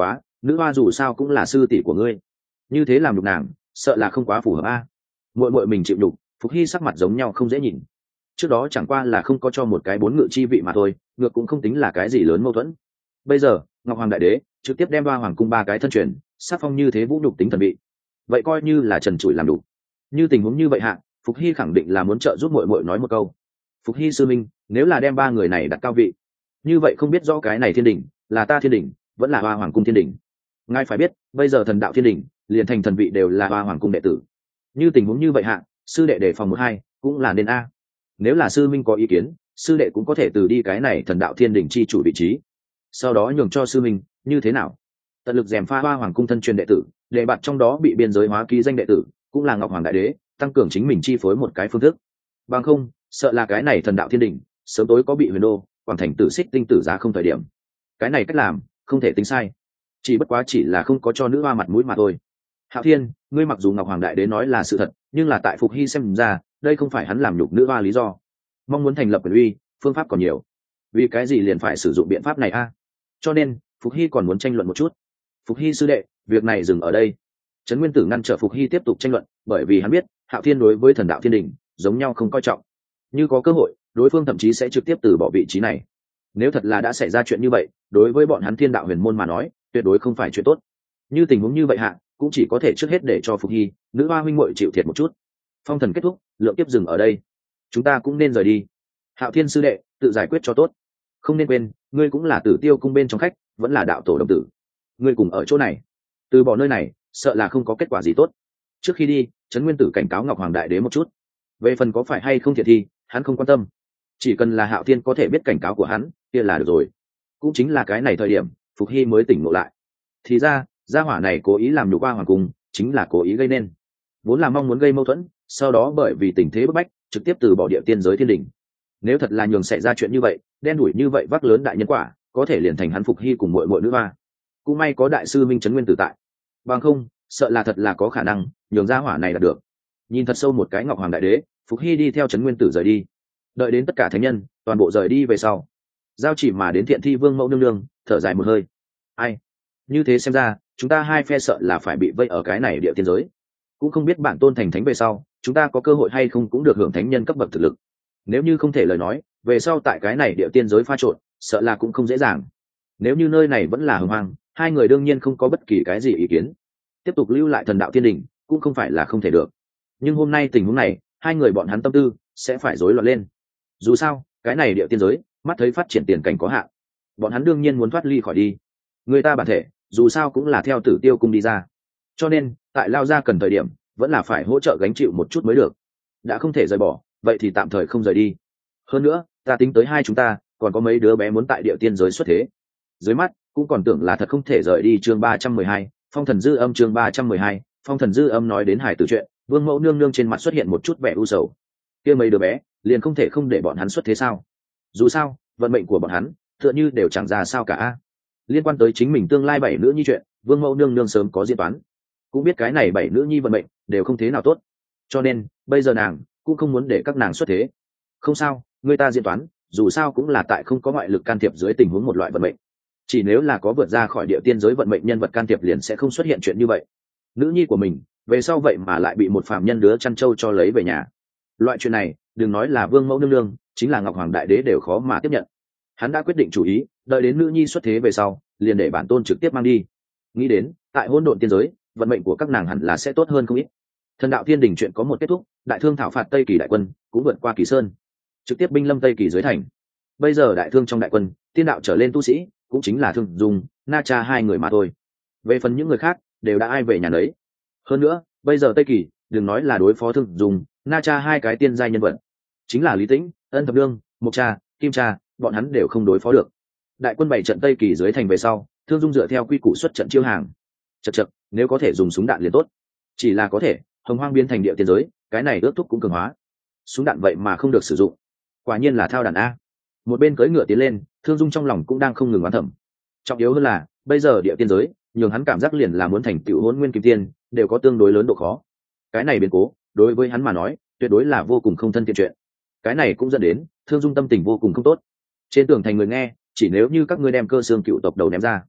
nữ hoa dù sao cũng là sư tỷ của ngươi, như thế làm nhục nàng sợ là không quá phù hợp a à. Muội muội mình chịu nhục, Phục Hy sắc mặt giống nhau không dễ nhìn. Trước đó chẳng qua là không có cho một cái bốn ngự chi vị mà thôi, ngược cũng không tính là cái gì lớn mâu thuẫn. Bây giờ Ngọc Hoàng Đại Đế trực tiếp đem ba hoàng cung ba cái thân truyền sắc phong như thế vũ nhục tính thần vị, vậy coi như là trần trụi làm đủ. Như tình huống như vậy hạ, Phục Hy khẳng định là muốn trợ giúp muội muội nói một câu. Phục Hy sư minh, nếu là đem ba người này đặt cao vị, như vậy không biết rõ cái này thiên đình là ta thiên đình vẫn là hoa hoàng cung thiên đình. Ngài phải biết, bây giờ thần đạo thiên đình liền thành thần vị đều là hoa hoàng cung đệ tử. Như tình huống như vậy hạ, sư đệ đề phòng một hai cũng là nên a. Nếu là sư minh có ý kiến, sư đệ cũng có thể từ đi cái này thần đạo thiên đình chi chủ vị trí, sau đó nhường cho sư minh, như thế nào? Tận lực rèm pha hoa hoàng cung thân truyền đệ tử, để bạn trong đó bị biên giới hóa ký danh đệ tử, cũng là Ngọc Hoàng Đại Đế tăng cường chính mình chi phối một cái phương thức. Bằng không, sợ là cái này thần đạo thiên đình sớm tối có bị huyền đô quảng thành tử xích tinh tử giá không thời điểm. Cái này cách làm không thể tính sai, chỉ bất quá chỉ là không có cho nữ hoa mặt mũi mà thôi. Hạo Thiên, ngươi mặc dù Ngọc Hoàng Đại Đế nói là sự thật, nhưng là tại Phục Hy xem ra đây không phải hắn làm nhục nữ hoa lý do. Mong muốn thành lập quyền uy, phương pháp còn nhiều, vì cái gì liền phải sử dụng biện pháp này a? Cho nên Phục Hy còn muốn tranh luận một chút. Phục Hy sư đệ, việc này dừng ở đây. Trấn Nguyên Tử ngăn trở Phục Hy tiếp tục tranh luận, bởi vì hắn biết Hạo Thiên đối với thần đạo thiên đình giống nhau không coi trọng, như có cơ hội đối phương thậm chí sẽ trực tiếp từ bỏ vị trí này. Nếu thật là đã xảy ra chuyện như vậy, đối với bọn hắn thiên đạo huyền môn mà nói tuyệt đối không phải chuyện tốt. Như tình huống như vậy hạ, cũng chỉ có thể trước hết để cho Phục Hy nữ hoa huynh muội chịu thiệt một chút. Phong thần kết thúc, lượng tiếp dừng ở đây, chúng ta cũng nên rời đi. Hạo Thiên sư đệ, tự giải quyết cho tốt, không nên quên ngươi cũng là Tử Tiêu cung bên trong khách, vẫn là đạo tổ đồng tử, ngươi cùng ở chỗ này, từ bỏ nơi này sợ là không có kết quả gì tốt. Trước khi đi, Trấn Nguyên Tử cảnh cáo Ngọc Hoàng Đại Đế một chút, về phần có phải hay không thiệt thì hắn không quan tâm, chỉ cần là Hạo Thiên có thể biết cảnh cáo của hắn kia là được rồi. Cũng chính là cái này thời điểm Phục Hy mới tỉnh ngộ lại, thì ra gia hỏa này cố ý làm nhục qua hoàng cung, chính là cố ý gây nên, vốn là mong muốn gây mâu thuẫn, sau đó bởi vì tình thế bức bách trực tiếp từ bỏ địa tiên giới thiên đình. Nếu thật là nhường xảy ra chuyện như vậy, đen đủi như vậy vác lớn đại nhân quả, có thể liền thành hắn Phục Hy cùng muội muội nữ hoa. Cũng may có đại sư Minh Trấn Nguyên Tử tại, bằng không sợ là thật là có khả năng nhường gia hỏa này đạt được. Nhìn thật sâu một cái Ngọc Hoàng Đại Đế, Phục Hy đi theo Trấn Nguyên Tử rời đi. Đợi đến tất cả thánh nhân toàn bộ rời đi về sau, giao chỉ mà đến Thiện Thi Vương mẫu nương nương thở dài một hơi. Ai, như thế xem ra chúng ta hai phe sợ là phải bị vây ở cái này địa tiên giới. Cũng không biết bản tôn thành thánh về sau chúng ta có cơ hội hay không cũng được hưởng thánh nhân cấp bậc thực lực. Nếu như không thể lời nói, về sau tại cái này địa tiên giới pha trộn sợ là cũng không dễ dàng. Nếu như nơi này vẫn là hưng hoang, hai người đương nhiên không có bất kỳ cái gì ý kiến, tiếp tục lưu lại thần đạo thiên đình cũng không phải là không thể được. Nhưng hôm nay tình huống này, hai người bọn hắn tâm tư sẽ phải rối loạn lên. Dù sao cái này địa tiên giới mắt thấy phát triển tiền cảnh có hạn, bọn hắn đương nhiên muốn thoát ly khỏi đi. Người ta bản thể dù sao cũng là theo Tử Tiêu cung đi ra, cho nên tại lao ra cần thời điểm vẫn là phải hỗ trợ gánh chịu một chút mới được. Đã không thể rời bỏ, vậy thì tạm thời không rời đi. Hơn nữa ta tính tới hai chúng ta còn có mấy đứa bé muốn tại địa tiên giới xuất thế, dưới mắt cũng còn tưởng là thật không thể rời đi. Chương ba trăm mười hai, phong thần dư âm. Chương ba trăm mười hai, phong thần dư âm. Nói đến hải tử chuyện, Vương mẫu nương nương trên mặt xuất hiện một chút vẻ u sầu. Kia mấy đứa bé liền không thể không để bọn hắn xuất thế sao? Dù sao vận mệnh của bọn hắn tựa như đều chẳng ra sao cả. Liên quan tới chính mình tương lai bảy nữ nhi chuyện, Vương mẫu nương nương sớm có diễn toán, cũng biết cái này bảy nữ nhi vận mệnh đều không thế nào tốt, cho nên bây giờ nàng cũng không muốn để các nàng xuất thế. Không sao, người ta diễn toán dù sao cũng là tại không có ngoại lực can thiệp dưới tình huống một loại vận mệnh, chỉ nếu là có vượt ra khỏi địa tiên giới vận mệnh nhân vật can thiệp liền sẽ không xuất hiện chuyện như vậy. Nữ nhi của mình về sau vậy mà lại bị một phàm nhân đứa chăn trâu cho lấy về nhà, loại chuyện này đừng nói là Vương mẫu nương nương, chính là Ngọc Hoàng Đại Đế đều khó mà tiếp nhận. Hắn đã quyết định chủ ý, đợi đến nữ nhi xuất thế về sau liền để bản tôn trực tiếp mang đi. Nghĩ đến tại hỗn độn tiên giới vận mệnh của các nàng hẳn là sẽ tốt hơn không ít. Thần đạo thiên đình chuyện có một kết thúc, đại thương thảo phạt Tây Kỳ đại quân cũng vượt qua Kỳ Sơn, trực tiếp binh lâm Tây Kỳ dưới thành. Bây giờ đại thương trong đại quân, tiên đạo trở lên tu sĩ cũng chính là Thương Dung, Na Cha hai người mà thôi. Về phần những người khác đều đã ai về nhà nấy. Hơn nữa bây giờ Tây Kỳ đừng nói là đối phó Thương Dung, Na Cha hai cái tiên giai nhân vật, chính là Lý Tĩnh, Ân Thập Nương, Mộc Cha, Kim Cha, bọn hắn đều không đối phó được. Đại quân bảy trận Tây Kỳ dưới thành về sau, Thương Dung dựa theo quy củ xuất trận chiêu hàng. Chật chật, nếu có thể dùng súng đạn liền tốt. Chỉ là có thể hồng hoang biến thành địa tiên giới, cái này ước thúc cũng cường hóa. Súng đạn vậy mà không được sử dụng, quả nhiên là thao đàn a. Một bên cưỡi ngựa tiến lên, Thương Dung trong lòng cũng đang không ngừng oán thầm. Trọng yếu hơn là bây giờ địa tiên giới nhường hắn cảm giác liền là muốn thành tựu Hỗn Nguyên Kim Tiên đều có tương đối lớn độ khó. Cái này biến cố đối với hắn mà nói tuyệt đối là vô cùng không thân thiện chuyện. Cái này cũng dẫn đến Thương Dung tâm tình vô cùng không tốt. Trên tường thành người nghe, chỉ nếu như các ngươi đem cơ xương cựu tộc đầu ném ra,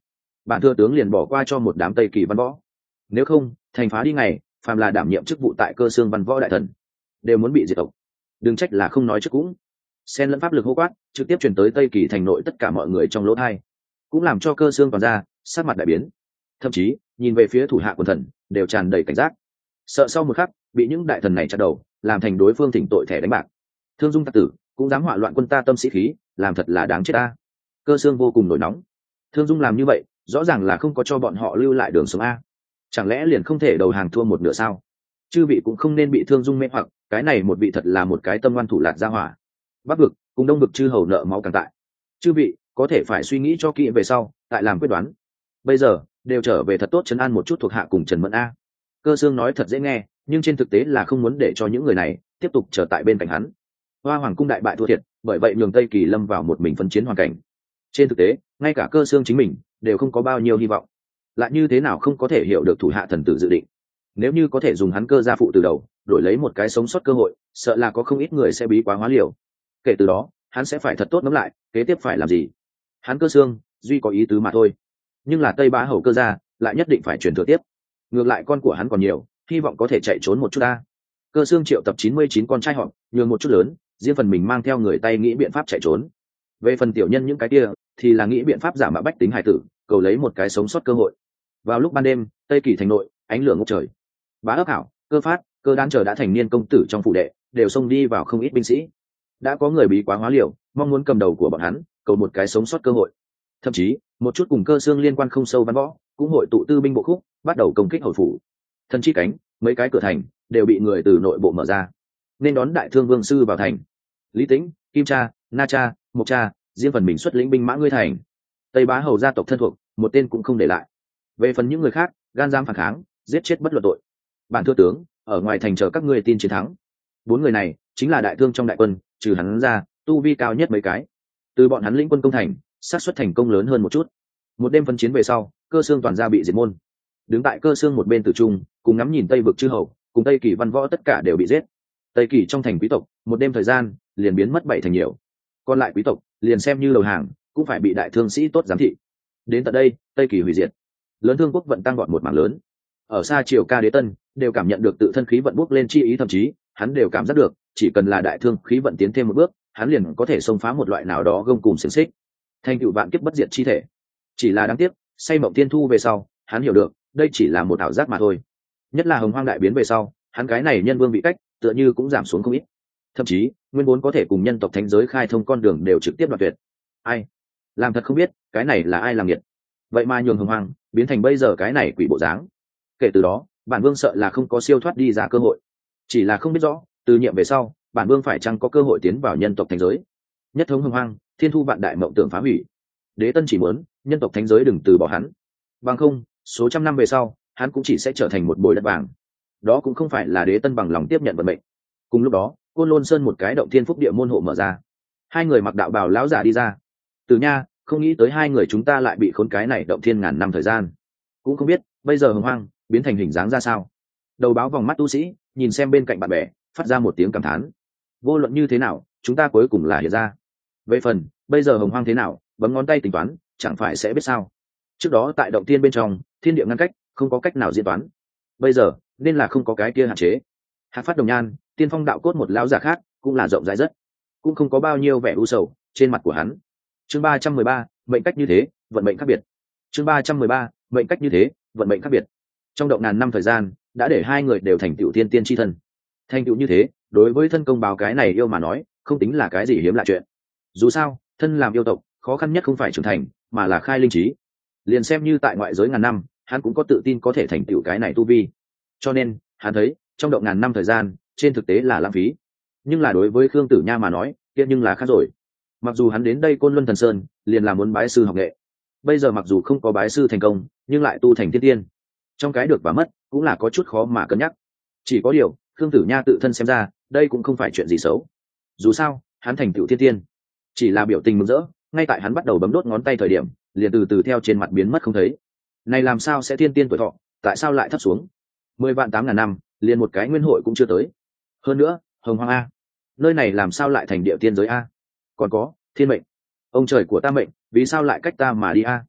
bản thừa tướng liền bỏ qua cho một đám tây kỳ văn võ. Nếu không, thành phá đi ngày, phàm là đảm nhiệm chức vụ tại Cơ Xương văn võ đại thần đều muốn bị diệt tộc. Đừng trách là không nói trước cũng. Xen lẫn pháp lực hô quát trực tiếp truyền tới tây kỳ thành nội tất cả mọi người trong lỗ thai, cũng làm cho Cơ Xương toàn ra sát mặt đại biến. Thậm chí nhìn về phía thủ hạ quần thần đều tràn đầy cảnh giác, sợ sau một khắc bị những đại thần này chặt đầu, làm thành đối phương thỉnh tội thẻ đánh bạc. Thương Dung tặc tử cũng dám hỏa loạn quân ta tâm sĩ khí, làm thật là đáng chết ta. Cơ Xương vô cùng nổi nóng. Thương Dung làm như vậy rõ ràng là không có cho bọn họ lưu lại đường sống a, chẳng lẽ liền không thể đầu hàng thua một nửa sao? Chư vị cũng không nên bị Thương Dung mê hoặc, cái này một vị thật là một cái tâm ngoan thủ lạt ra hỏa. Bắc vực cùng đông vực chư hầu nợ máu càng tại, chư vị có thể phải suy nghĩ cho kỹ về sau tại làm quyết đoán. Bây giờ đều trở về thật tốt trấn an một chút thuộc hạ cùng Trần Mẫn a. Cơ Xương nói thật dễ nghe, nhưng trên thực tế là không muốn để cho những người này tiếp tục trở tại bên cạnh hắn. Hoa Hoàng cung đại bại thua thiệt, bởi vậy nhường Tây Kỳ lâm vào một mình phân chiến hoàn cảnh. Trên thực tế ngay cả Cơ Xương chính mình đều không có bao nhiêu hy vọng, lại như thế nào không có thể hiểu được thủ hạ thần tử dự định. Nếu như có thể dùng hắn Cơ gia phụ từ đầu đổi lấy một cái sống sót cơ hội, sợ là có không ít người sẽ bí quá hóa liều. Kể từ đó hắn sẽ phải thật tốt ngẫm lại kế tiếp phải làm gì. Hắn Cơ Xương duy có ý tứ mà thôi, nhưng là Tây Bá hầu Cơ gia lại nhất định phải truyền thừa tiếp. Ngược lại con của hắn còn nhiều, hy vọng có thể chạy trốn một chút ta. Cơ Xương triệu tập chín mươi chín con trai họ, nhường một chút lớn, riêng phần mình mang theo người tay nghĩ biện pháp chạy trốn. Về phần tiểu nhân những cái kia thì là nghĩ biện pháp giả mạo bách tính hải tử, cầu lấy một cái sống sót cơ hội. Vào lúc ban đêm, Tây Kỳ thành nội ánh lửa ngút trời. Bá Ấp Hảo, Cơ Phát, Cơ Đan chờ đã thành niên công tử trong phủ đệ đều xông đi vào không ít binh sĩ. Đã có người bí quá hóa liều, mong muốn cầm đầu của bọn hắn cầu một cái sống sót cơ hội. Thậm chí một chút cùng Cơ Xương liên quan không sâu văn võ cũng hội tụ tư binh bộ khúc, bắt đầu công kích hồi phủ. Thần chi cánh, mấy cái cửa thành đều bị người từ nội bộ mở ra, nên đón đại thương vương sư vào thành. Lý Tĩnh, Kim Cha, Na Cha, Mộc Cha riêng phần mình xuất lĩnh binh mã ngươi thành. Tây Bá hầu gia tộc thân thuộc một tên cũng không để lại. Về phần những người khác gan dám phản kháng, giết chết bất luận tội. Bản thừa tướng ở ngoài thành chờ các ngươi tin chiến thắng. Bốn người này chính là đại thương trong đại quân, trừ hắn ra tu vi cao nhất mấy cái. Từ bọn hắn lĩnh quân công thành, xác suất thành công lớn hơn một chút. Một đêm phân chiến về sau, Cơ Xương toàn ra bị diệt môn. Đứng tại Cơ Xương một bên tử trung, cùng ngắm nhìn Tây vực chư hầu cùng Tây Kỳ văn võ tất cả đều bị giết. Tây Kỳ trong thành quý tộc một đêm thời gian liền biến mất bảy thành nhiều, còn lại quý tộc liền xem như đầu hàng cũng phải bị đại thương sĩ tốt giám thị. Đến tận đây Tây Kỳ hủy diệt, lớn thương quốc vận tăng gọn một mảng lớn. Ở xa triều Ca Đế Tân đều cảm nhận được tự thân khí vận bốc lên chi ý, thậm chí hắn đều cảm giác được chỉ cần là đại thương khí vận tiến thêm một bước, hắn liền có thể xông phá một loại nào đó gông cùng xiềng xích, thành tựu vạn kiếp bất diệt chi thể. Chỉ là đáng tiếc say mộng tiên thu về sau, hắn hiểu được đây chỉ là một ảo giác mà thôi. Nhất là Hồng Hoang đại biến về sau, hắn cái này nhân vương vị cách tựa như cũng giảm xuống không ít, thậm chí nguyên vốn có thể cùng nhân tộc thánh giới khai thông con đường đều trực tiếp đoạt tuyệt. Ai làm thật không biết cái này là ai làm nghiệt, vậy mà nhường Hồng Hoang biến thành bây giờ cái này quỷ bộ dáng. Kể từ đó bản vương sợ là không có siêu thoát đi ra cơ hội, chỉ là không biết rõ từ nhiệm về sau bản vương phải chăng có cơ hội tiến vào nhân tộc thánh giới. Nhất thống Hồng Hoang, thiên thu vạn đại mộng tưởng phá hủy. Đế Tân chỉ muốn nhân tộc thánh giới đừng từ bỏ hắn, bằng không số trăm năm về sau hắn cũng chỉ sẽ trở thành một bồi đất vàng. Đó cũng không phải là Đế Tân bằng lòng tiếp nhận vận mệnh. Cùng lúc đó Côn Lôn Sơn một cái động thiên phúc địa môn hộ mở ra, hai người mặc đạo bào lão giả đi ra. Từ nha, không nghĩ tới hai người chúng ta lại bị khốn cái này động thiên ngàn năm thời gian, cũng không biết bây giờ Hồng Hoang biến thành hình dáng ra sao. Đầu báo vòng mắt tu sĩ nhìn xem bên cạnh bạn bè, phát ra một tiếng cảm thán. Vô luận như thế nào chúng ta cuối cùng là hiện ra. Về phần bây giờ Hồng Hoang thế nào, bấm ngón tay tính toán chẳng phải sẽ biết sao. Trước đó tại động thiên bên trong thiên địa ngăn cách, không có cách nào diễn toán. Bây giờ nên là không có cái kia hạn chế. Hạc Phát Đồng Nhan, Tiên Phong đạo cốt một lão giả khác cũng là rộng rãi rất, cũng không có bao nhiêu vẻ u sầu trên mặt của hắn. Chương ba trăm mười ba, mệnh cách như thế vận mệnh khác biệt. Chương ba trăm mười ba, mệnh cách như thế vận mệnh khác biệt. Trong động ngàn năm thời gian đã để hai người đều thành tựu tiên tiên chi thân. Thành tựu như thế đối với thân công báo cái này yêu mà nói không tính là cái gì hiếm lạ chuyện. Dù sao thân làm yêu tộc khó khăn nhất không phải trưởng thành mà là khai linh trí. Liền xem như tại ngoại giới ngàn năm hắn cũng có tự tin có thể thành tựu cái này tu vi, cho nên hắn thấy trong động ngàn năm thời gian trên thực tế là lãng phí. Nhưng là đối với Khương Tử Nha mà nói kia nhưng là khác rồi. Mặc dù hắn đến đây Côn Luân Thần Sơn liền là muốn bái sư học nghệ, bây giờ mặc dù không có bái sư thành công nhưng lại tu thành tiên tiên, trong cái được và mất cũng là có chút khó mà cân nhắc. Chỉ có điều Khương Tử Nha tự thân xem ra đây cũng không phải chuyện gì xấu. Dù sao hắn thành tựu tiên tiên chỉ là biểu tình mừng rỡ, ngay tại hắn bắt đầu bấm đốt ngón tay thời điểm liền từ từ theo trên mặt biến mất không thấy. Này làm sao sẽ tiên tiên tuổi thọ, tại sao lại thấp xuống? Mười vạn tám ngàn năm liền một cái nguyên hội cũng chưa tới. Hơn nữa Hồng Hoang a, nơi này làm sao lại thành địa tiên giới a? Còn có thiên mệnh, ông trời của ta mệnh vì sao lại cách ta mà đi a?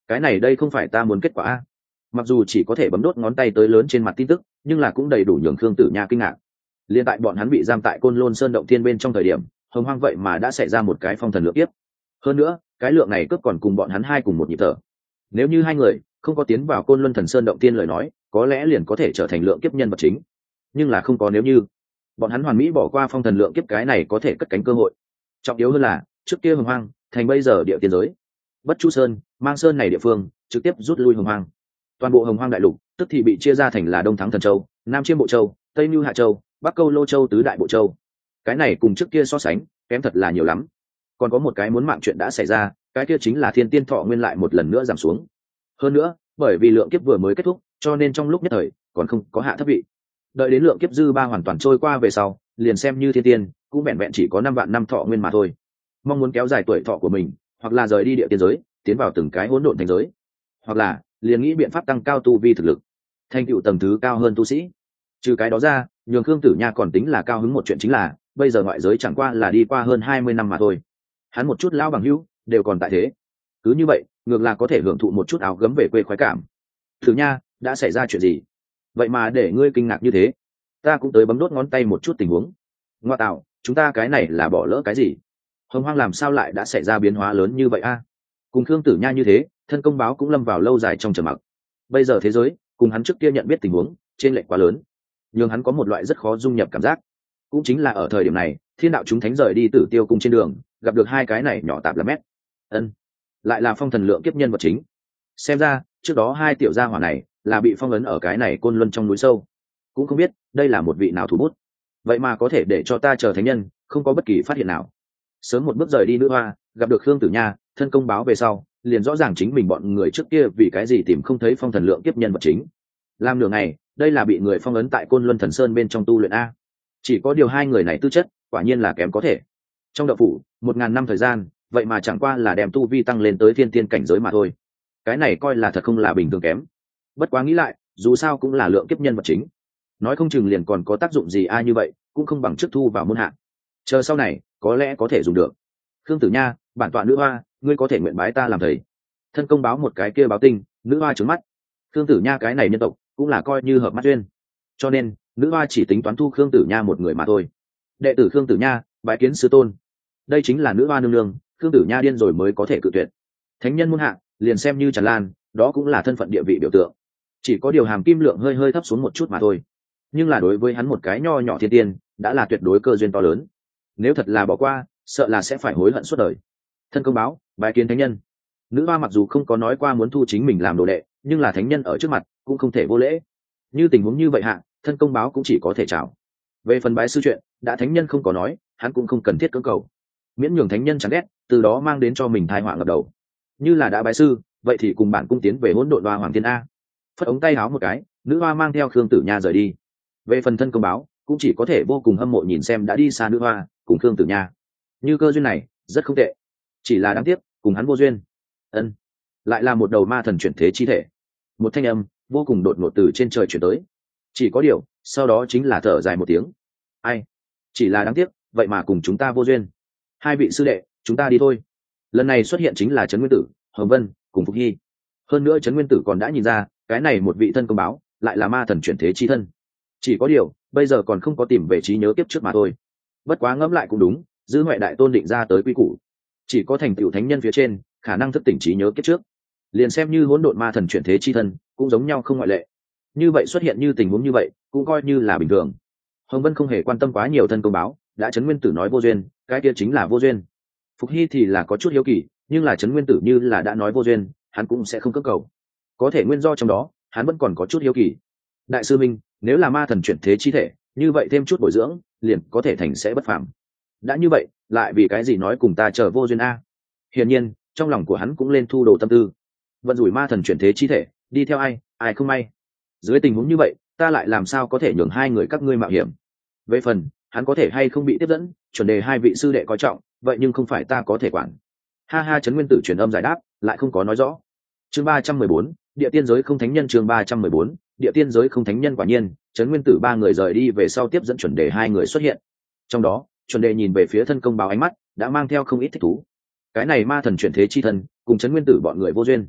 cái này đây không phải ta muốn kết quả a. Mặc dù chỉ có thể bấm đốt ngón tay tới lớn trên mặt tin tức, nhưng là cũng đầy đủ nhường Khương Tử Nha kinh ngạc. Liên tại bọn hắn bị giam tại Côn Lôn Sơn động thiên bên trong thời điểm, Hồng Hoang vậy mà đã xảy ra một cái phong thần lượng kiếp. Hơn nữa, cái lượng này cướp còn cùng bọn hắn hai cùng một nhịp thở. Nếu như hai người không có tiến vào Côn Luân Thần Sơn động thiên lời nói, có lẽ liền có thể trở thành lượng kiếp nhân vật chính. Nhưng là không có nếu như, bọn hắn hoàn mỹ bỏ qua phong thần lượng kiếp cái này có thể cất cánh cơ hội. Trọng yếu hơn là, trước kia Hồng Hoang thành bây giờ địa tiên giới, Bất Chu Sơn, Mang Sơn này địa phương trực tiếp rút lui Hồng Hoang. Toàn bộ Hồng Hoang đại lục tức thì bị chia ra thành là Đông Thắng Thần Châu, Nam Chiêm Bộ Châu, Tây Nưu Hạ Châu, Bắc Câu Lô Châu tứ đại bộ châu. Cái này cùng trước kia so sánh kém thật là nhiều lắm. Còn có một cái muốn mạng chuyện đã xảy ra, cái kia chính là thiên tiên thọ nguyên lại một lần nữa giảm xuống. Hơn nữa, bởi vì lượng kiếp vừa mới kết thúc, cho nên trong lúc nhất thời còn không có hạ thấp vị. Đợi đến lượng kiếp dư ba hoàn toàn trôi qua về sau, liền xem như thiên tiên cũng vẹn vẹn chỉ có năm vạn năm thọ nguyên mà thôi. Mong muốn kéo dài tuổi thọ của mình, hoặc là rời đi địa tiên giới, tiến vào từng cái hỗn độn thành giới, hoặc là liền nghĩ biện pháp tăng cao tu vi thực lực, thành tựu tầng thứ cao hơn tu sĩ. Trừ cái đó ra, nhường Khương Tử Nha còn tính là cao hứng một chuyện chính là, bây giờ ngoại giới chẳng qua là đi qua hơn hai mươi năm mà thôi. Hắn một chút lão bằng hữu đều còn tại thế. Cứ như vậy, ngược là có thể hưởng thụ một chút áo gấm về quê khoái cảm. Tử Nha, đã xảy ra chuyện gì? Vậy mà để ngươi kinh ngạc như thế. Ta cũng tới bấm đốt ngón tay một chút tình huống. Ngoa tạo, chúng ta cái này là bỏ lỡ cái gì? Hồng Hoang làm sao lại đã xảy ra biến hóa lớn như vậy a? Cùng Khương Tử Nha như thế, thân công báo cũng lâm vào lâu dài trong trầm mặc. Bây giờ thế giới cùng hắn trước kia nhận biết tình huống trên lệch quá lớn, nhưng hắn có một loại rất khó dung nhập cảm giác. Cũng chính là ở thời điểm này, thiên đạo chúng thánh rời đi Tử Tiêu cung trên đường, gặp được hai cái này nhỏ tạp là mét. Ân, lại là phong thần lượng kiếp nhân vật chính. Xem ra trước đó hai tiểu gia hỏa này là bị phong ấn ở cái này Côn Luân trong núi sâu. Cũng không biết đây là một vị nào thủ bút, vậy mà có thể để cho ta chờ thánh nhân không có bất kỳ phát hiện nào. Sớm một bước rời đi nữ hoa, gặp được Khương Tử Nha, thân công báo về sau, liền rõ ràng chính mình bọn người trước kia vì cái gì tìm không thấy phong thần lượng kiếp nhân vật chính. Làm nửa ngày, đây là bị người phong ấn tại Côn Luân Thần Sơn bên trong tu luyện a. Chỉ có điều hai người này tư chất quả nhiên là kém có thể. Trong đậu phủ một ngàn năm thời gian, vậy mà chẳng qua là đem tu vi tăng lên tới thiên tiên cảnh giới mà thôi. Cái này coi là thật không là bình thường kém. Bất quá nghĩ lại, dù sao cũng là lượng kiếp nhân vật chính, nói không chừng liền còn có tác dụng gì ai như vậy, cũng không bằng trước thu vào môn hạ. Chờ sau này có lẽ có thể dùng được. Khương Tử Nha, bản tọa nữ hoa, ngươi có thể nguyện bái ta làm thầy. Thân công báo một cái kia báo tinh, nữ hoa trướng mắt. Khương Tử Nha cái này nhân tộc cũng là coi như hợp mắt duyên, cho nên nữ hoa chỉ tính toán thu Khương Tử Nha một người mà thôi. Đệ tử Khương Tử Nha bái kiến sư tôn. Đây chính là nữ hoa nương nương, Khương Tử Nha điên rồi mới có thể cự tuyệt. Thánh nhân muôn hạ, liền xem như Tràn Lan, đó cũng là thân phận địa vị biểu tượng. Chỉ có điều hàm kim lượng hơi hơi thấp xuống một chút mà thôi. Nhưng là đối với hắn một cái nho nhỏ thiên tiên, đã là tuyệt đối cơ duyên to lớn. Nếu thật là bỏ qua, sợ là sẽ phải hối hận suốt đời. Thân công báo bái kiến thánh nhân. Nữ hoa mặc dù không có nói qua muốn thu chính mình làm đồ đệ, nhưng là thánh nhân ở trước mặt cũng không thể vô lễ. Như tình huống như vậy hạ, thân công báo cũng chỉ có thể chào. Về phần bái sư chuyện, đã thánh nhân không có nói, hắn cũng không cần thiết cưỡng cầu. Miễn nhường thánh nhân chán ghét, từ đó mang đến cho mình tai họa ngập đầu. Như là đã bái sư, vậy thì cùng bản cung tiến về hỗn độn hoa hoàng thiên a. Phất ống tay háo một cái, nữ hoa mang theo Khương Tử Nha rời đi. Về phần thân công báo, cũng chỉ có thể vô cùng hâm mộ nhìn xem đã đi xa nữ hoa cùng Khương Tử Nha. Như cơ duyên này rất không tệ, chỉ là đáng tiếc cùng hắn vô duyên. Ân, lại là một đầu ma thần chuyển thế chi thể. Một thanh âm vô cùng đột ngột từ trên trời chuyển tới. Chỉ có điều, sau đó chính là thở dài một tiếng. Ai, chỉ là đáng tiếc, vậy mà cùng chúng ta vô duyên. Hai vị sư đệ, chúng ta đi thôi. Lần này xuất hiện chính là Trấn Nguyên Tử, Hồng Vân cùng Phục Hy. Hơn nữa Trấn Nguyên Tử còn đã nhìn ra, cái này một vị thân công báo lại là ma thần chuyển thế chi thân. Chỉ có điều, bây giờ còn không có tìm về trí nhớ kiếp trước mà thôi. Bất quá ngẫm lại cũng đúng, dư huệ đại tôn định ra tới quy củ, chỉ có thành tựu thánh nhân phía trên khả năng thức tỉnh trí nhớ kiếp trước, liền xem như hỗn độn ma thần chuyển thế chi thân cũng giống nhau không ngoại lệ. Như vậy xuất hiện như tình huống như vậy cũng coi như là bình thường. Hồng Vân không hề quan tâm quá nhiều thân công báo, đã Trấn Nguyên Tử nói vô duyên, cái kia chính là vô duyên. Phục Hy thì là có chút hiếu kỳ, nhưng là Trấn Nguyên Tử như là đã nói vô duyên, hắn cũng sẽ không cưỡng cầu. Có thể nguyên do trong đó, hắn vẫn còn có chút hiếu kỳ. Đại sư Minh, nếu là ma thần chuyển thế chi thể, như vậy thêm chút bồi dưỡng, liền có thể thành sẽ bất phàm. Đã như vậy, lại vì cái gì nói cùng ta chờ vô duyên a? Hiển nhiên, trong lòng của hắn cũng lên thu đồ tâm tư. Vận rủi ma thần chuyển thế chi thể, đi theo ai, ai không may. Dưới tình huống như vậy, ta lại làm sao có thể nhường hai người các ngươi mạo hiểm? Về phần, hắn có thể hay không bị tiếp dẫn, chuẩn đề hai vị sư đệ coi trọng, vậy nhưng không phải ta có thể quản. Ha ha, Trấn Nguyên Tử truyền âm giải đáp, lại không có nói rõ. Chương ba trăm mười bốn, địa tiên giới không thánh nhân. Chương ba trăm mười bốn, địa tiên giới không thánh nhân. Quả nhiên, Trấn Nguyên Tử ba người rời đi về sau tiếp dẫn chuẩn đề hai người xuất hiện. Trong đó, chuẩn đề nhìn về phía thân công báo ánh mắt đã mang theo không ít thích thú. Cái này ma thần chuyển thế chi thân cùng Trấn Nguyên Tử bọn người vô duyên,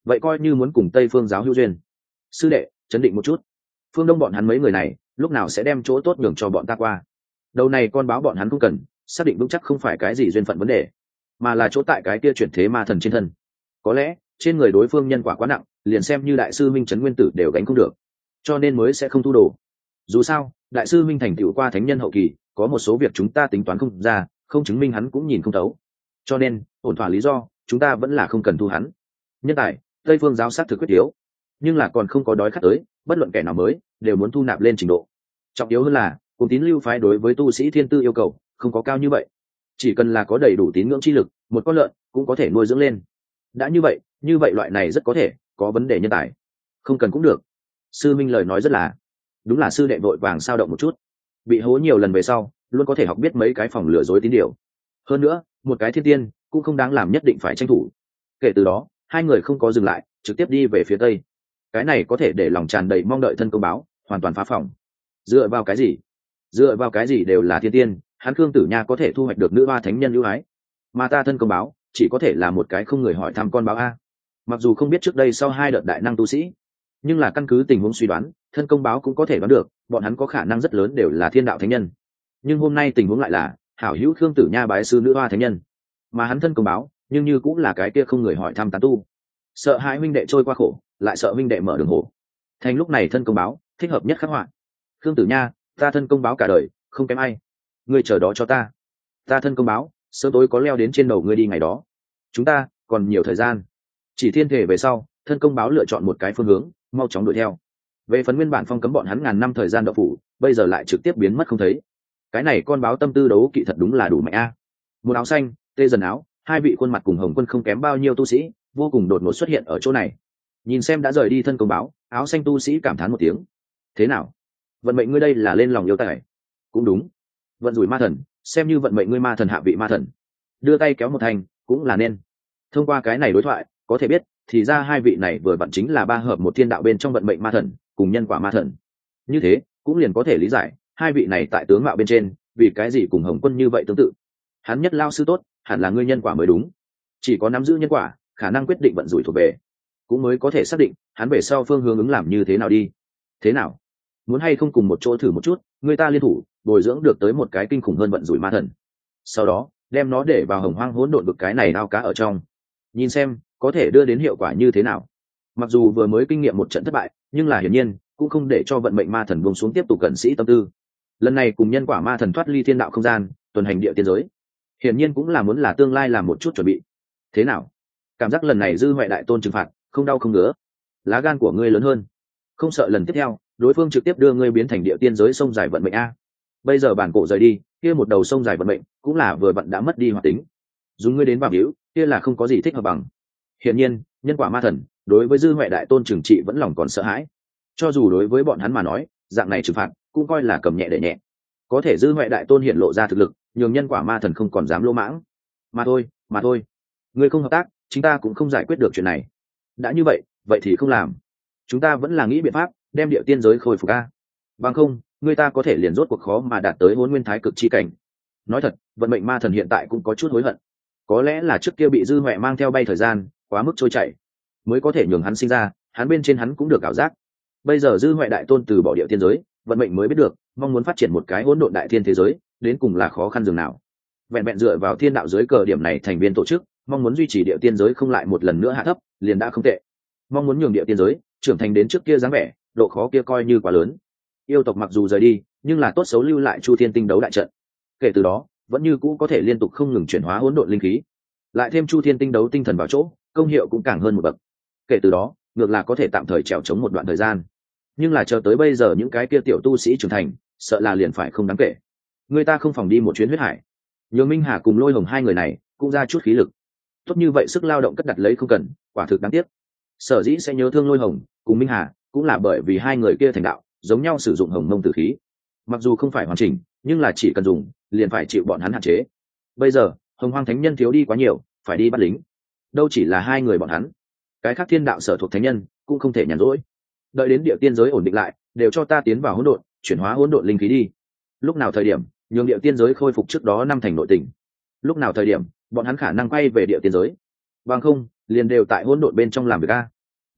vậy coi như muốn cùng tây phương giáo hữu duyên. Sư đệ chấn định một chút, phương đông bọn hắn mấy người này lúc nào sẽ đem chỗ tốt nhường cho bọn ta qua. Đầu này con báo bọn hắn không cần, xác định vững chắc không phải cái gì duyên phận vấn đề, mà là chỗ tại cái kia chuyển thế ma thần trên thân. Có lẽ trên người đối phương nhân quả quá nặng, liền xem như đại sư minh trấn nguyên tử đều gánh không được, cho nên mới sẽ không thu đồ. Dù sao đại sư minh thành tựu qua thánh nhân hậu kỳ, có một số việc chúng ta tính toán không ra, không chứng minh hắn cũng nhìn không thấu, cho nên ổn thỏa lý do chúng ta vẫn là không cần thu hắn. Nhân tài tây phương giáo sát thực quyết yếu, nhưng là còn không có đói khát tới bất luận kẻ nào mới đều muốn thu nạp lên trình độ. Trọng yếu hơn là cùng tín lưu phái đối với tu sĩ thiên tư yêu cầu không có cao như vậy, chỉ cần là có đầy đủ tín ngưỡng chi lực, một con lợn cũng có thể nuôi dưỡng lên. Đã như vậy như vậy loại này rất có thể có vấn đề nhân tài, không cần cũng được. Sư minh lời nói rất là đúng, là sư đệ vội vàng sao động một chút, bị hố nhiều lần về sau luôn có thể học biết mấy cái phòng lừa dối tín điều. Hơn nữa một cái thiên tiên cũng không đáng làm nhất định phải tranh thủ. Kể từ đó hai người không có dừng lại, trực tiếp đi về phía tây. Cái này có thể để lòng tràn đầy mong đợi thân công báo hoàn toàn phá phòng. Dựa vào cái gì? Dựa vào cái gì đều là thiên tiên, hắn Khương Tử Nha có thể thu hoạch được nữ hoa thánh nhân ưu ái, mà ta thân công báo chỉ có thể là một cái không người hỏi thăm con báo a. Mặc dù không biết trước đây sau hai đợt đại năng tu sĩ, nhưng là căn cứ tình huống suy đoán, thân công báo cũng có thể đoán được bọn hắn có khả năng rất lớn đều là thiên đạo thánh nhân. Nhưng hôm nay tình huống lại là hảo hữu Khương Tử Nha bái sư nữ hoa thánh nhân, mà hắn thân công báo nhưng như cũng là cái kia không người hỏi thăm tán tu. Sợ hai huynh đệ trôi qua khổ, lại sợ huynh đệ mở đường hổ. Thành lúc này thân công báo thích hợp nhất khắc họa. Khương Tử Nha, ta thân công báo cả đời không kém ai, ngươi chờ đó cho ta. Ta thân công báo sớm tối có leo đến trên đầu ngươi đi ngày đó. Chúng ta còn nhiều thời gian. Chỉ thiên thể về sau, thân công báo lựa chọn một cái phương hướng, mau chóng đuổi theo. Về phần nguyên bản phong cấm bọn hắn ngàn năm thời gian đậu phủ, bây giờ lại trực tiếp biến mất không thấy. Cái này con báo tâm tư đấu kỵ thật đúng là đủ mạnh a. Một áo xanh, tê dần áo, hai vị khuôn mặt cùng Hồng Quân không kém bao nhiêu tu sĩ, vô cùng đột ngột xuất hiện ở chỗ này. Nhìn xem đã rời đi thân công báo, áo xanh tu sĩ cảm thán một tiếng. Thế nào? Vận mệnh ngươi đây là lên lòng yêu tài. Cũng đúng. Vận rủi ma thần, xem như vận mệnh ngươi ma thần hạ vị ma thần. Đưa tay kéo một thành, cũng là nên. Thông qua cái này đối thoại, có thể biết, thì ra hai vị này vừa vặn chính là ba hợp một thiên đạo bên trong vận mệnh ma thần, cùng nhân quả ma thần. Như thế, cũng liền có thể lý giải, hai vị này tại tướng mạo bên trên, vì cái gì cùng Hồng Quân như vậy tương tự. Hắn nhất lao sư tốt, hẳn là ngươi nhân quả mới đúng. Chỉ có nắm giữ nhân quả, khả năng quyết định vận rủi thuộc về, cũng mới có thể xác định hắn về sau phương hướng ứng làm như thế nào đi. Thế nào? Muốn hay không cùng một chỗ thử một chút, người ta liên thủ bồi dưỡng được tới một cái kinh khủng hơn vận rủi ma thần, sau đó đem nó để vào hồng hoang hỗn độn vực cái này ao cá ở trong, nhìn xem có thể đưa đến hiệu quả như thế nào. Mặc dù vừa mới kinh nghiệm một trận thất bại, nhưng là hiển nhiên cũng không để cho vận mệnh ma thần buông xuống tiếp tục cẩn sĩ tâm tư. Lần này cùng nhân quả ma thần thoát ly thiên đạo không gian, tuần hành địa tiên giới, hiển nhiên cũng là muốn là tương lai làm một chút chuẩn bị. Thế nào? Cảm giác lần này dư huệ đại tôn trừng phạt không đau không ngứa? Lá gan của ngươi lớn hơn, không sợ lần tiếp theo đối phương trực tiếp đưa ngươi biến thành địa tiên giới sông dài vận mệnh a. Bây giờ bản cổ rời đi, kia một đầu sông dài vận mệnh cũng là vừa vận đã mất đi hoạt tính, dùng ngươi đến bảo hữu kia là không có gì thích hợp bằng. Hiển nhiên nhân quả ma thần đối với dư huệ đại tôn trừng trị vẫn lòng còn sợ hãi, cho dù đối với bọn hắn mà nói dạng này trừng phạt cũng coi là cầm nhẹ để nhẹ. Có thể dư huệ đại tôn hiện lộ ra thực lực, nhường nhân quả ma thần không còn dám lỗ mãng. Mà thôi mà thôi, ngươi không hợp tác, chúng ta cũng không giải quyết được chuyện này. Đã như vậy vậy thì không làm, chúng ta vẫn là nghĩ biện pháp đem địa tiên giới khôi phục a. Bằng không người ta có thể liền rốt cuộc khó mà đạt tới hôn nguyên thái cực chi cảnh. Nói thật, vận mệnh ma thần hiện tại cũng có chút hối hận, có lẽ là trước kia bị dư huệ mang theo bay thời gian quá mức trôi chảy, mới có thể nhường hắn sinh ra hắn bên trên hắn cũng được ảo giác. Bây giờ dư huệ đại tôn từ bỏ địa tiên giới, vận mệnh mới biết được mong muốn phát triển một cái hỗn độn đại thiên thế giới đến cùng là khó khăn dường nào. Vẹn vẹn dựa vào thiên đạo giới cờ điểm này thành viên tổ chức, mong muốn duy trì địa tiên giới không lại một lần nữa hạ thấp liền đã không tệ. Mong muốn nhường địa tiên giới trưởng thành đến trước kia dáng vẻ, độ khó kia coi như quá lớn. Yêu tộc mặc dù rời đi, nhưng là tốt xấu lưu lại chu thiên tinh đấu đại trận, kể từ đó vẫn như cũ có thể liên tục không ngừng chuyển hóa hỗn độn linh khí, lại thêm chu thiên tinh đấu tinh thần vào chỗ, công hiệu cũng càng hơn một bậc. Kể từ đó ngược là có thể tạm thời trèo chống một đoạn thời gian. Nhưng là chờ tới bây giờ những cái kia tiểu tu sĩ trưởng thành, sợ là liền phải không đáng kể. Người ta không phòng đi một chuyến huyết hải, nhường Minh Hà cùng Lôi Hồng hai người này cũng ra chút khí lực. Tốt như vậy sức lao động cất đặt lấy không cần, quả thực đáng tiếc. Sở dĩ sẽ nhớ thương Lôi Hồng cùng Minh Hà cũng là bởi vì hai người kia thành đạo giống nhau sử dụng hồng mông tử khí, mặc dù không phải hoàn chỉnh, nhưng là chỉ cần dùng liền phải chịu bọn hắn hạn chế. Bây giờ hồng hoang thánh nhân thiếu đi quá nhiều, phải đi bắt lính, đâu chỉ là hai người bọn hắn, cái khác thiên đạo sở thuộc thánh nhân cũng không thể nhàn rỗi. Đợi đến địa tiên giới ổn định lại, đều cho ta tiến vào hỗn độn, chuyển hóa hỗn độn linh khí đi. Lúc nào thời điểm nhường địa tiên giới khôi phục trước đó năm thành nội tình, lúc nào thời điểm bọn hắn khả năng quay về địa tiên giới. Bằng không liền đều tại hỗn độn bên trong làm việc a.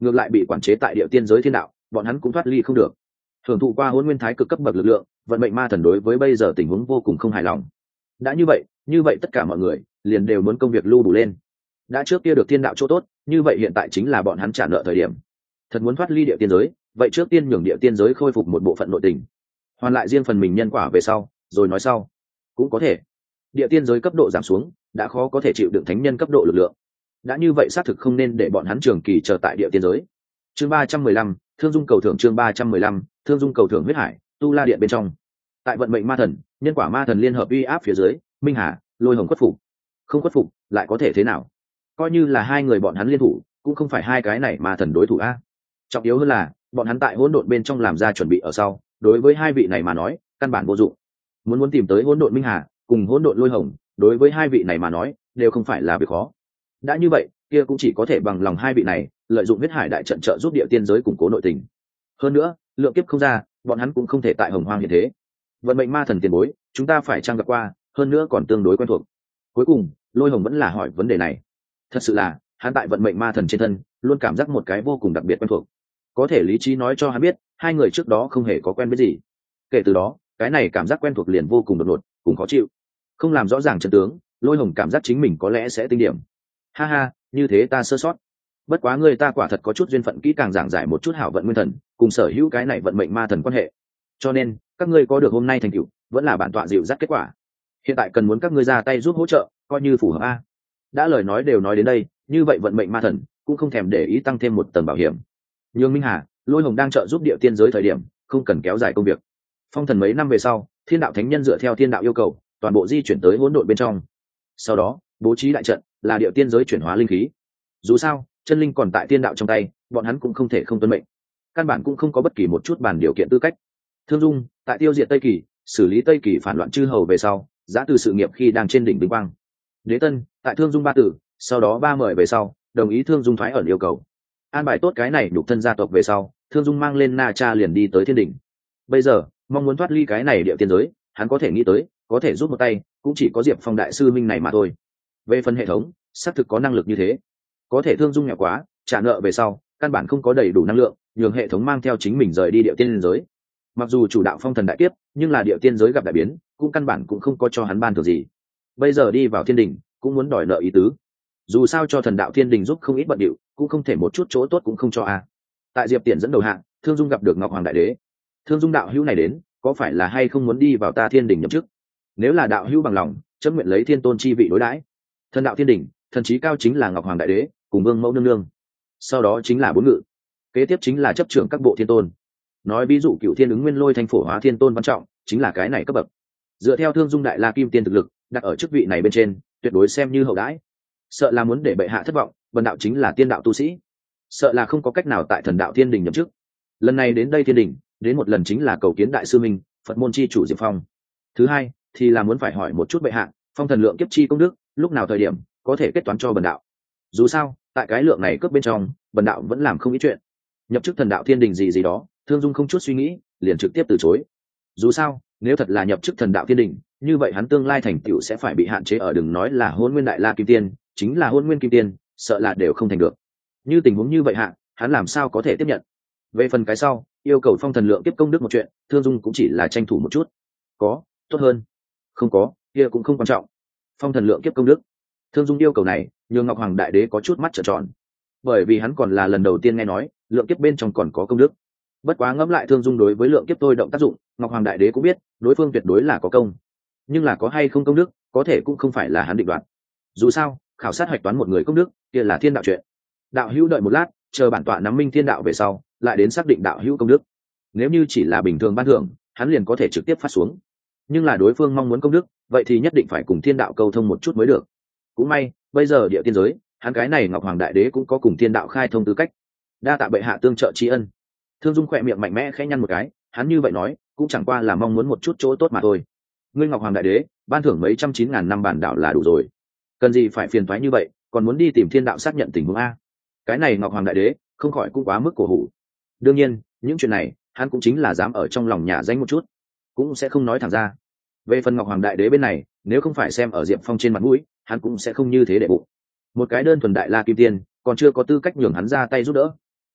ngược lại bị quản chế tại địa tiên giới thiên đạo, bọn hắn cũng thoát ly không được. Hưởng thụ qua hôn nguyên thái cực cấp bậc lực lượng, vận mệnh ma thần đối với bây giờ tình huống vô cùng không hài lòng. Đã như vậy, như vậy tất cả mọi người liền đều muốn công việc lưu đủ lên. Đã trước kia được thiên đạo chỗ tốt, như vậy hiện tại chính là bọn hắn trả nợ thời điểm. Thật muốn thoát ly địa tiên giới, vậy trước tiên nhường địa tiên giới khôi phục một bộ phận nội tình, hoàn lại riêng phần mình nhân quả về sau, rồi nói sau. Cũng có thể, địa tiên giới cấp độ giảm xuống, đã khó có thể chịu đựng thánh nhân cấp độ lực lượng. Đã như vậy xác thực không nên để bọn hắn trường kỳ chờ tại địa tiên giới. Chương ba trăm mười lăm, Thương Dung cầu thưởng. Chương ba trăm mười lăm, Thương Dung cầu thưởng. Huyết hải, Tu La điện bên trong. Tại vận mệnh ma thần, nhân quả ma thần liên hợp uy áp phía dưới, Minh Hà, Lôi Hồng khuất phục. Không khuất phục, lại có thể thế nào? Coi như là hai người bọn hắn liên thủ, cũng không phải hai cái này ma thần đối thủ a. Trọng yếu hơn là, bọn hắn tại hỗn độn bên trong làm ra chuẩn bị ở sau, đối với hai vị này mà nói, căn bản vô dụng. Muốn muốn tìm tới hỗn độn Minh Hà, cùng hỗn độn Lôi Hồng, đối với hai vị này mà nói, đều không phải là việc khó. Đã như vậy, kia cũng chỉ có thể bằng lòng hai vị này, lợi dụng huyết hải đại trận trợ giúp địa tiên giới củng cố nội tình. Hơn nữa, lượng kiếp không ra, bọn hắn cũng không thể tại hồng hoang hiện thế. Vận mệnh ma thần tiền bối, chúng ta phải trang gặp qua, hơn nữa còn tương đối quen thuộc. Cuối cùng, Lôi Hồng vẫn là hỏi vấn đề này. Thật sự là, hắn tại vận mệnh ma thần trên thân, luôn cảm giác một cái vô cùng đặc biệt quen thuộc. Có thể lý trí nói cho hắn biết, hai người trước đó không hề có quen biết gì. Kể từ đó, cái này cảm giác quen thuộc liền vô cùng đột ngột, cùng khó chịu. Không làm rõ ràng chân tướng, Lôi Hồng cảm giác chính mình có lẽ sẽ tinh điểm. Ha ha, như thế ta sơ sót. Bất quá người ta quả thật có chút duyên phận, kỹ càng giảng giải một chút hảo vận nguyên thần, cùng sở hữu cái này vận mệnh ma thần quan hệ. Cho nên, các ngươi có được hôm nay thành tựu, vẫn là bản tọa dịu dắt kết quả. Hiện tại cần muốn các ngươi ra tay giúp hỗ trợ, coi như phù hợp a. Đã lời nói đều nói đến đây, như vậy vận mệnh ma thần cũng không thèm để ý tăng thêm một tầng bảo hiểm. Nhường Minh Hà, Lôi Hồng đang trợ giúp địa tiên giới thời điểm, không cần kéo dài công việc. Phong thần mấy năm về sau, thiên đạo thánh nhân dựa theo thiên đạo yêu cầu, toàn bộ di chuyển tới hỗn độn bên trong. Sau đó, bố trí đại trận, là địa tiên giới chuyển hóa linh khí. Dù sao, chân linh còn tại tiên đạo trong tay, bọn hắn cũng không thể không tuân mệnh. Căn bản cũng không có bất kỳ một chút bản điều kiện tư cách. Thương Dung, tại tiêu diệt Tây Kỳ, xử lý Tây Kỳ phản loạn chư hầu về sau, giã từ sự nghiệp khi đang trên đỉnh vinh quang. Đế Tân, tại Thương Dung ba tử, sau đó ba mời về sau, đồng ý Thương Dung thoái ẩn yêu cầu. An bài tốt cái này nhục thân gia tộc về sau, Thương Dung mang lên Na Cha liền đi tới thiên đỉnh. Bây giờ, mong muốn thoát ly cái này địa tiên giới, hắn có thể nghĩ tới, có thể giúp một tay, cũng chỉ có Diệp Phong đại sư minh này mà thôi. Về phần hệ thống, xác thực có năng lực như thế, có thể Thương Dung nhỏ quá, trả nợ về sau, căn bản không có đầy đủ năng lượng, nhường hệ thống mang theo chính mình rời đi địa tiên giới. Mặc dù chủ đạo phong thần đại kiếp, nhưng là địa tiên giới gặp đại biến, cũng căn bản cũng không có cho hắn ban thưởng gì. Bây giờ đi vào thiên đình, cũng muốn đòi nợ ý tứ. Dù sao cho thần đạo thiên đình giúp không ít bận điệu, cũng không thể một chút chỗ tốt cũng không cho a. Tại Diệp Tiễn dẫn đầu hạng, Thương Dung gặp được Ngọc Hoàng Đại Đế. Thương Dung đạo hữu này đến, có phải là hay không muốn đi vào ta thiên đình nhậm chức? Nếu là đạo hữu bằng lòng, chấm nguyện lấy thiên tôn chi vị đối đãi. Thần đạo thiên đình, thần trí cao chính là Ngọc Hoàng Đại Đế, cùng Vương Mẫu nương nương. Sau đó chính là bốn ngự, kế tiếp chính là chấp trưởng các bộ thiên tôn. Nói ví dụ Cựu Thiên Ứng Nguyên Lôi Thanh Phổ Hóa Thiên Tôn Văn Trọng, chính là cái này cấp bậc. Dựa theo Thương Dung đại la kim tiên thực lực, đặt ở chức vị này bên trên, tuyệt đối xem như hậu đãi. Sợ là muốn để bệ hạ thất vọng, vân đạo chính là tiên đạo tu sĩ, sợ là không có cách nào tại thần đạo thiên đình nhậm chức. Lần này đến đây thiên đình, đến một lần chính là cầu kiến đại sư minh, Phật môn chi chủ Diệp Phong. Thứ hai thì là muốn phải hỏi một chút bệ hạ, phong thần lượng kiếp chi công đức, lúc nào thời điểm có thể kết toán cho bần đạo. Dù sao, tại cái lượng này cướp bên trong, bần đạo vẫn làm không ít chuyện. Nhập chức thần đạo thiên đình gì gì đó, Thương Dung không chút suy nghĩ, liền trực tiếp từ chối. Dù sao, nếu thật là nhập chức thần đạo thiên đình, như vậy hắn tương lai thành tựu sẽ phải bị hạn chế ở, đừng nói là Hôn Nguyên Đại La Kim Tiên, chính là Hôn Nguyên Kim Tiên, sợ là đều không thành được. Như tình huống như vậy hạ, hắn làm sao có thể tiếp nhận? Về phần cái sau, yêu cầu phong thần lượng kiếp công đức một chuyện, Thương Dung cũng chỉ là tranh thủ một chút. Có, tốt hơn. Không có, kia cũng không quan trọng. Phong thần lượng kiếp công đức. Thương Dung yêu cầu này, nhường Ngọc Hoàng Đại Đế có chút mắt trợn tròn. Bởi vì hắn còn là lần đầu tiên nghe nói, lượng kiếp bên trong còn có công đức. Bất quá ngẫm lại Thương Dung đối với lượng kiếp tôi động tác dụng, Ngọc Hoàng Đại Đế cũng biết, đối phương tuyệt đối là có công. Nhưng là có hay không công đức, có thể cũng không phải là hắn định đoạt. Dù sao, khảo sát hoạch toán một người công đức, kia là thiên đạo chuyện. Đạo hữu đợi một lát, chờ bản tọa nắm minh thiên đạo về sau, lại đến xác định đạo hữu công đức. Nếu như chỉ là bình thường ban thưởng, hắn liền có thể trực tiếp phát xuống. Nhưng là đối phương mong muốn công đức, vậy thì nhất định phải cùng thiên đạo câu thông một chút mới được. Cũng may, bây giờ địa tiên giới, hắn cái này Ngọc Hoàng Đại Đế cũng có cùng thiên đạo khai thông tư cách. Đa tạ bệ hạ tương trợ tri ân. Thương Dung khỏe miệng mạnh mẽ khẽ nhăn một cái, hắn như vậy nói, cũng chẳng qua là mong muốn một chút chỗ tốt mà thôi. Ngươi Ngọc Hoàng Đại Đế, ban thưởng mấy trăm chín ngàn năm bản đảo là đủ rồi. Cần gì phải phiền toái như vậy, còn muốn đi tìm thiên đạo xác nhận tình huống a? Cái này Ngọc Hoàng Đại Đế, không khỏi cũng quá mức cổ hủ. Đương nhiên, những chuyện này, hắn cũng chính là dám ở trong lòng nhà danh một chút, cũng sẽ không nói thẳng ra. Về phần Ngọc Hoàng Đại Đế bên này, nếu không phải xem ở Diệp Phong trên mặt mũi, hắn cũng sẽ không như thế để bụng. Một cái đơn thuần đại la kim tiên, còn chưa có tư cách nhường hắn ra tay giúp đỡ.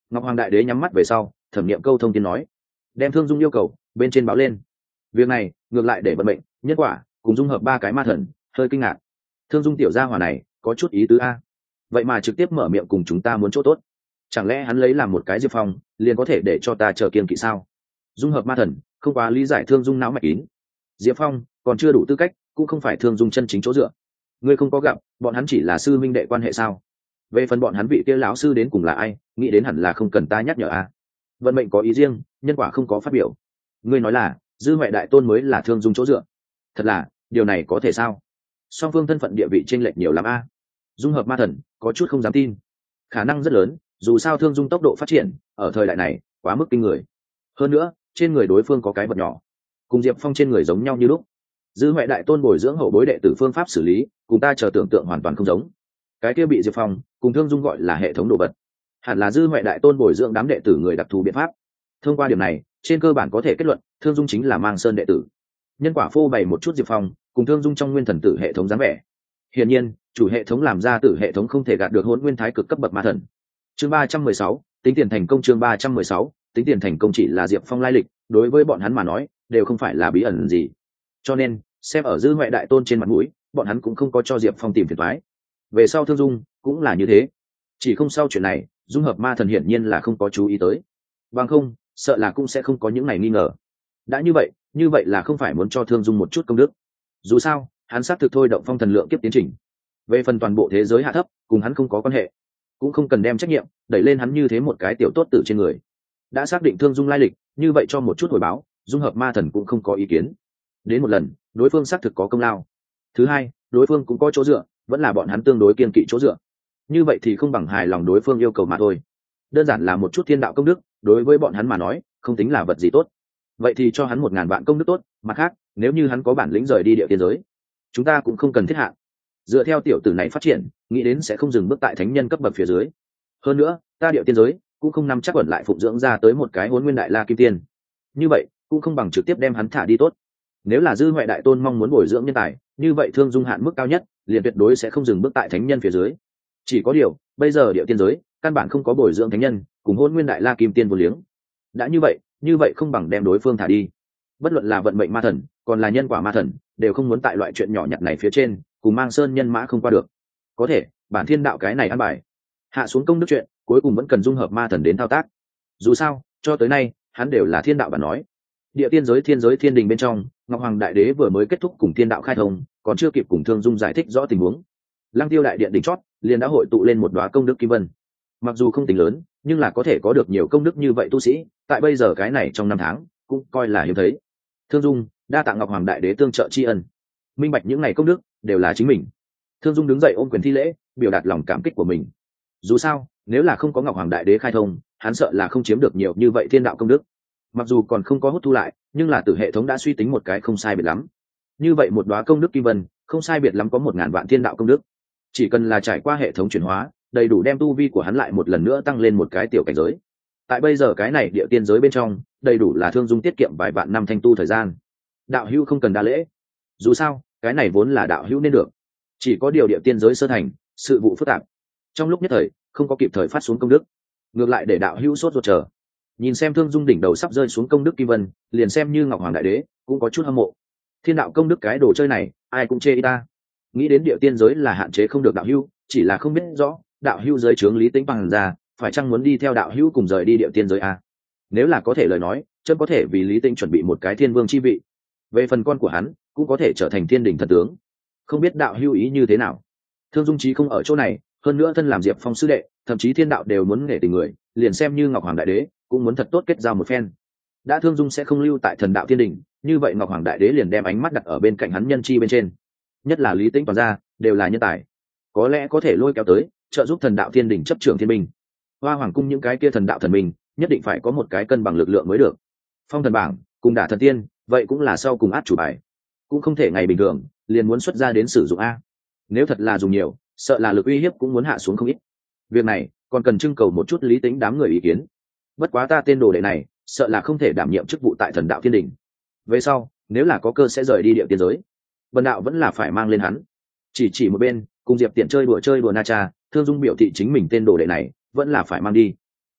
Ngọc Hoàng Đại Đế nhắm mắt về sau, thẩm nghiệm câu thông tiên nói, đem Thương Dung yêu cầu bên trên báo lên. Việc này ngược lại để vận mệnh, nhân quả cùng dung hợp ba cái ma thần, hơi kinh ngạc. Thương Dung tiểu gia hỏa này có chút ý tứ a, vậy mà trực tiếp mở miệng cùng chúng ta muốn chỗ tốt, chẳng lẽ hắn lấy làm một cái Diệp Phong liền có thể để cho ta chờ kiên kỵ sao? Dung hợp ma thần không quá lý giải Thương Dung não mạch kín. Diệp Phong còn chưa đủ tư cách, cũng không phải Thương Dung chân chính chỗ dựa. Ngươi không có gặp, bọn hắn chỉ là sư minh đệ quan hệ sao? Về phần bọn hắn vị kia lão sư đến cùng là ai, nghĩ đến hẳn là không cần ta nhắc nhở a. Vận mệnh có ý riêng, nhân quả không có phát biểu. Ngươi nói là Dư Huệ đại tôn mới là Thương Dung chỗ dựa? Thật là, điều này có thể sao? Song phương thân phận địa vị chênh lệch nhiều lắm a. Dung hợp ma thần có chút không dám tin. Khả năng rất lớn, dù sao Thương Dung tốc độ phát triển ở thời đại này quá mức kinh người. Hơn nữa, trên người đối phương có cái vật nhỏ, cùng Diệp Phong trên người giống nhau như lúc. Dư Huệ đại tôn bồi dưỡng hậu bối đệ tử phương pháp xử lý, cùng ta chờ tưởng tượng hoàn toàn không giống. Cái kia bị Diệp Phong cùng Thương Dung gọi là hệ thống đồ vật, hẳn là Dư Huệ đại tôn bồi dưỡng đám đệ tử người đặc thù biện pháp. Thông qua điểm này, trên cơ bản có thể kết luận, Thương Dung chính là Mang Sơn đệ tử. Nhân quả phô bày một chút Diệp Phong cùng Thương Dung trong nguyên thần tử hệ thống dáng vẻ. Hiển nhiên, chủ hệ thống làm ra tử hệ thống không thể gạt được Hỗn Nguyên Thái cực cấp bậc ma thần. Chương ba trăm mười sáu, tính tiền thành công. Chương ba trăm mười sáu, tính tiền thành công chỉ là Diệp Phong lai lịch, đối với bọn hắn mà nói, đều không phải là bí ẩn gì. Cho nên, xem ở Dư Huệ đại tôn trên mặt mũi, bọn hắn cũng không có cho Diệp Phong tìm phiền toái. Về sau Thương Dung cũng là như thế. Chỉ không sau chuyện này, dung hợp ma thần hiển nhiên là không có chú ý tới. Bằng không, sợ là cũng sẽ không có những này nghi ngờ. Đã như vậy, như vậy là không phải muốn cho Thương Dung một chút công đức. Dù sao, hắn xác thực thôi động phong thần lượng kiếp tiến trình. Về phần toàn bộ thế giới hạ thấp, cùng hắn không có quan hệ, cũng không cần đem trách nhiệm đẩy lên hắn như thế một cái tiểu tốt tử trên người. Đã xác định Thương Dung lai lịch, như vậy cho một chút hồi báo, dung hợp ma thần cũng không có ý kiến. Đến một lần, đối phương xác thực có công lao. Thứ hai, đối phương cũng có chỗ dựa, vẫn là bọn hắn tương đối kiên kỵ chỗ dựa. Như vậy thì không bằng hài lòng đối phương yêu cầu mà thôi. Đơn giản là một chút thiên đạo công đức, đối với bọn hắn mà nói, không tính là vật gì tốt. Vậy thì cho hắn một ngàn vạn công đức tốt, mặt khác, nếu như hắn có bản lĩnh rời đi địa tiên giới, chúng ta cũng không cần thiết hạn. Dựa theo tiểu tử này phát triển, nghĩ đến sẽ không dừng bước tại thánh nhân cấp bậc phía dưới. Hơn nữa, ta địa tiên giới cũng không nắm chắc ẩn lại phụng dưỡng ra tới một cái Hỗn Nguyên Đại La Kim Tiên. Như vậy, cũng không bằng trực tiếp đem hắn thả đi tốt. Nếu là Dư Huệ đại tôn mong muốn bồi dưỡng nhân tài, như vậy Thương Dung hạn mức cao nhất, liền tuyệt đối sẽ không dừng bước tại thánh nhân phía dưới. Chỉ có điều, bây giờ địa tiên giới căn bản không có bồi dưỡng thánh nhân, cùng Hỗn Nguyên Đại La Kim Tiên vô liếng. Đã như vậy, như vậy không bằng đem đối phương thả đi. Bất luận là vận mệnh ma thần, còn là nhân quả ma thần, đều không muốn tại loại chuyện nhỏ nhặt này phía trên, cùng Mang Sơn nhân mã không qua được. Có thể, bản thiên đạo cái này ăn bài, hạ xuống công đức chuyện, cuối cùng vẫn cần dung hợp ma thần đến thao tác. Dù sao, cho tới nay, hắn đều là thiên đạo bản nói. Địa tiên giới thiên giới thiên đình bên trong, Ngọc Hoàng Đại Đế vừa mới kết thúc cùng thiên đạo khai thông, còn chưa kịp cùng Thương Dung giải thích rõ tình huống. Lăng Tiêu đại điện đỉnh chót, liền đã hội tụ lên một đóa công đức kim vân. Mặc dù không tính lớn, nhưng là có thể có được nhiều công đức như vậy tu sĩ, tại bây giờ cái này trong năm tháng, cũng coi là hiếm thấy. Thương Dung, đa tạ Ngọc Hoàng Đại Đế tương trợ tri ân. Minh bạch những ngày công đức đều là chính mình. Thương Dung đứng dậy ôm quyền thi lễ, biểu đạt lòng cảm kích của mình. Dù sao, nếu là không có Ngọc Hoàng Đại Đế khai thông, hắn sợ là không chiếm được nhiều như vậy thiên đạo công đức. Mặc dù còn không có hút thu lại, nhưng là từ hệ thống đã suy tính một cái không sai biệt lắm. Như vậy một đóa công đức kim vân, không sai biệt lắm có một ngàn vạn thiên đạo công đức. Chỉ cần là trải qua hệ thống chuyển hóa, đầy đủ đem tu vi của hắn lại một lần nữa tăng lên một cái tiểu cảnh giới. Tại bây giờ cái này địa tiên giới bên trong, đầy đủ là Thương Dung tiết kiệm vài vạn năm thanh tu thời gian. Đạo hữu không cần đa lễ. Dù sao, cái này vốn là đạo hữu nên được. Chỉ có điều địa tiên giới sơ thành, sự vụ phức tạp, trong lúc nhất thời không có kịp thời phát xuống công đức, ngược lại để đạo hữu sốt ruột chờ. Nhìn xem Thương Dung đỉnh đầu sắp rơi xuống công đức kim vân, liền xem như Ngọc Hoàng Đại Đế cũng có chút hâm mộ. Thiên đạo công đức cái đồ chơi này, ai cũng chê y ta. Nghĩ đến địa tiên giới là hạn chế không được đạo hữu, chỉ là không biết rõ đạo hữu giới trướng Lý Tĩnh bằng ra, phải chăng muốn đi theo đạo hữu cùng rời đi địa tiên giới à? Nếu là có thể lời nói, chân có thể vì Lý Tĩnh chuẩn bị một cái thiên vương chi vị. Về phần con của hắn, cũng có thể trở thành thiên đình thần tướng. Không biết đạo hữu ý như thế nào. Thương Dung chí không ở chỗ này, hơn nữa thân làm Diệp Phong sư đệ, thậm chí thiên đạo đều muốn nể tình người, liền xem như Ngọc Hoàng Đại Đế cũng muốn thật tốt kết giao một phen. Đã Thương Dung sẽ không lưu tại thần đạo thiên đình, như vậy Ngọc Hoàng Đại Đế liền đem ánh mắt đặt ở bên cạnh hắn nhân chi bên trên. Nhất là Lý Tĩnh toàn ra, đều là nhân tài, có lẽ có thể lôi kéo tới trợ giúp thần đạo thiên đình chấp trưởng thiên binh. Hoa Hoàng cung những cái kia thần đạo thần minh nhất định phải có một cái cân bằng lực lượng mới được. Phong thần bảng cùng đả thần tiên, vậy cũng là sau cùng át chủ bài, cũng không thể ngày bình thường liền muốn xuất ra đến sử dụng a. Nếu thật là dùng nhiều, sợ là lực uy hiếp cũng muốn hạ xuống không ít. Việc này còn cần trưng cầu một chút Lý Tĩnh đám người ý kiến. Bất quá ta tên đồ đệ này, sợ là không thể đảm nhiệm chức vụ tại thần đạo thiên đình. Về sau, nếu là có cơ sẽ rời đi địa tiên giới, Vân đạo vẫn là phải mang lên hắn. Chỉ chỉ một bên, cùng Diệp Tiện chơi đùa chơi đùa na cha, Thương Dung biểu thị chính mình tên đồ đệ này vẫn là phải mang đi.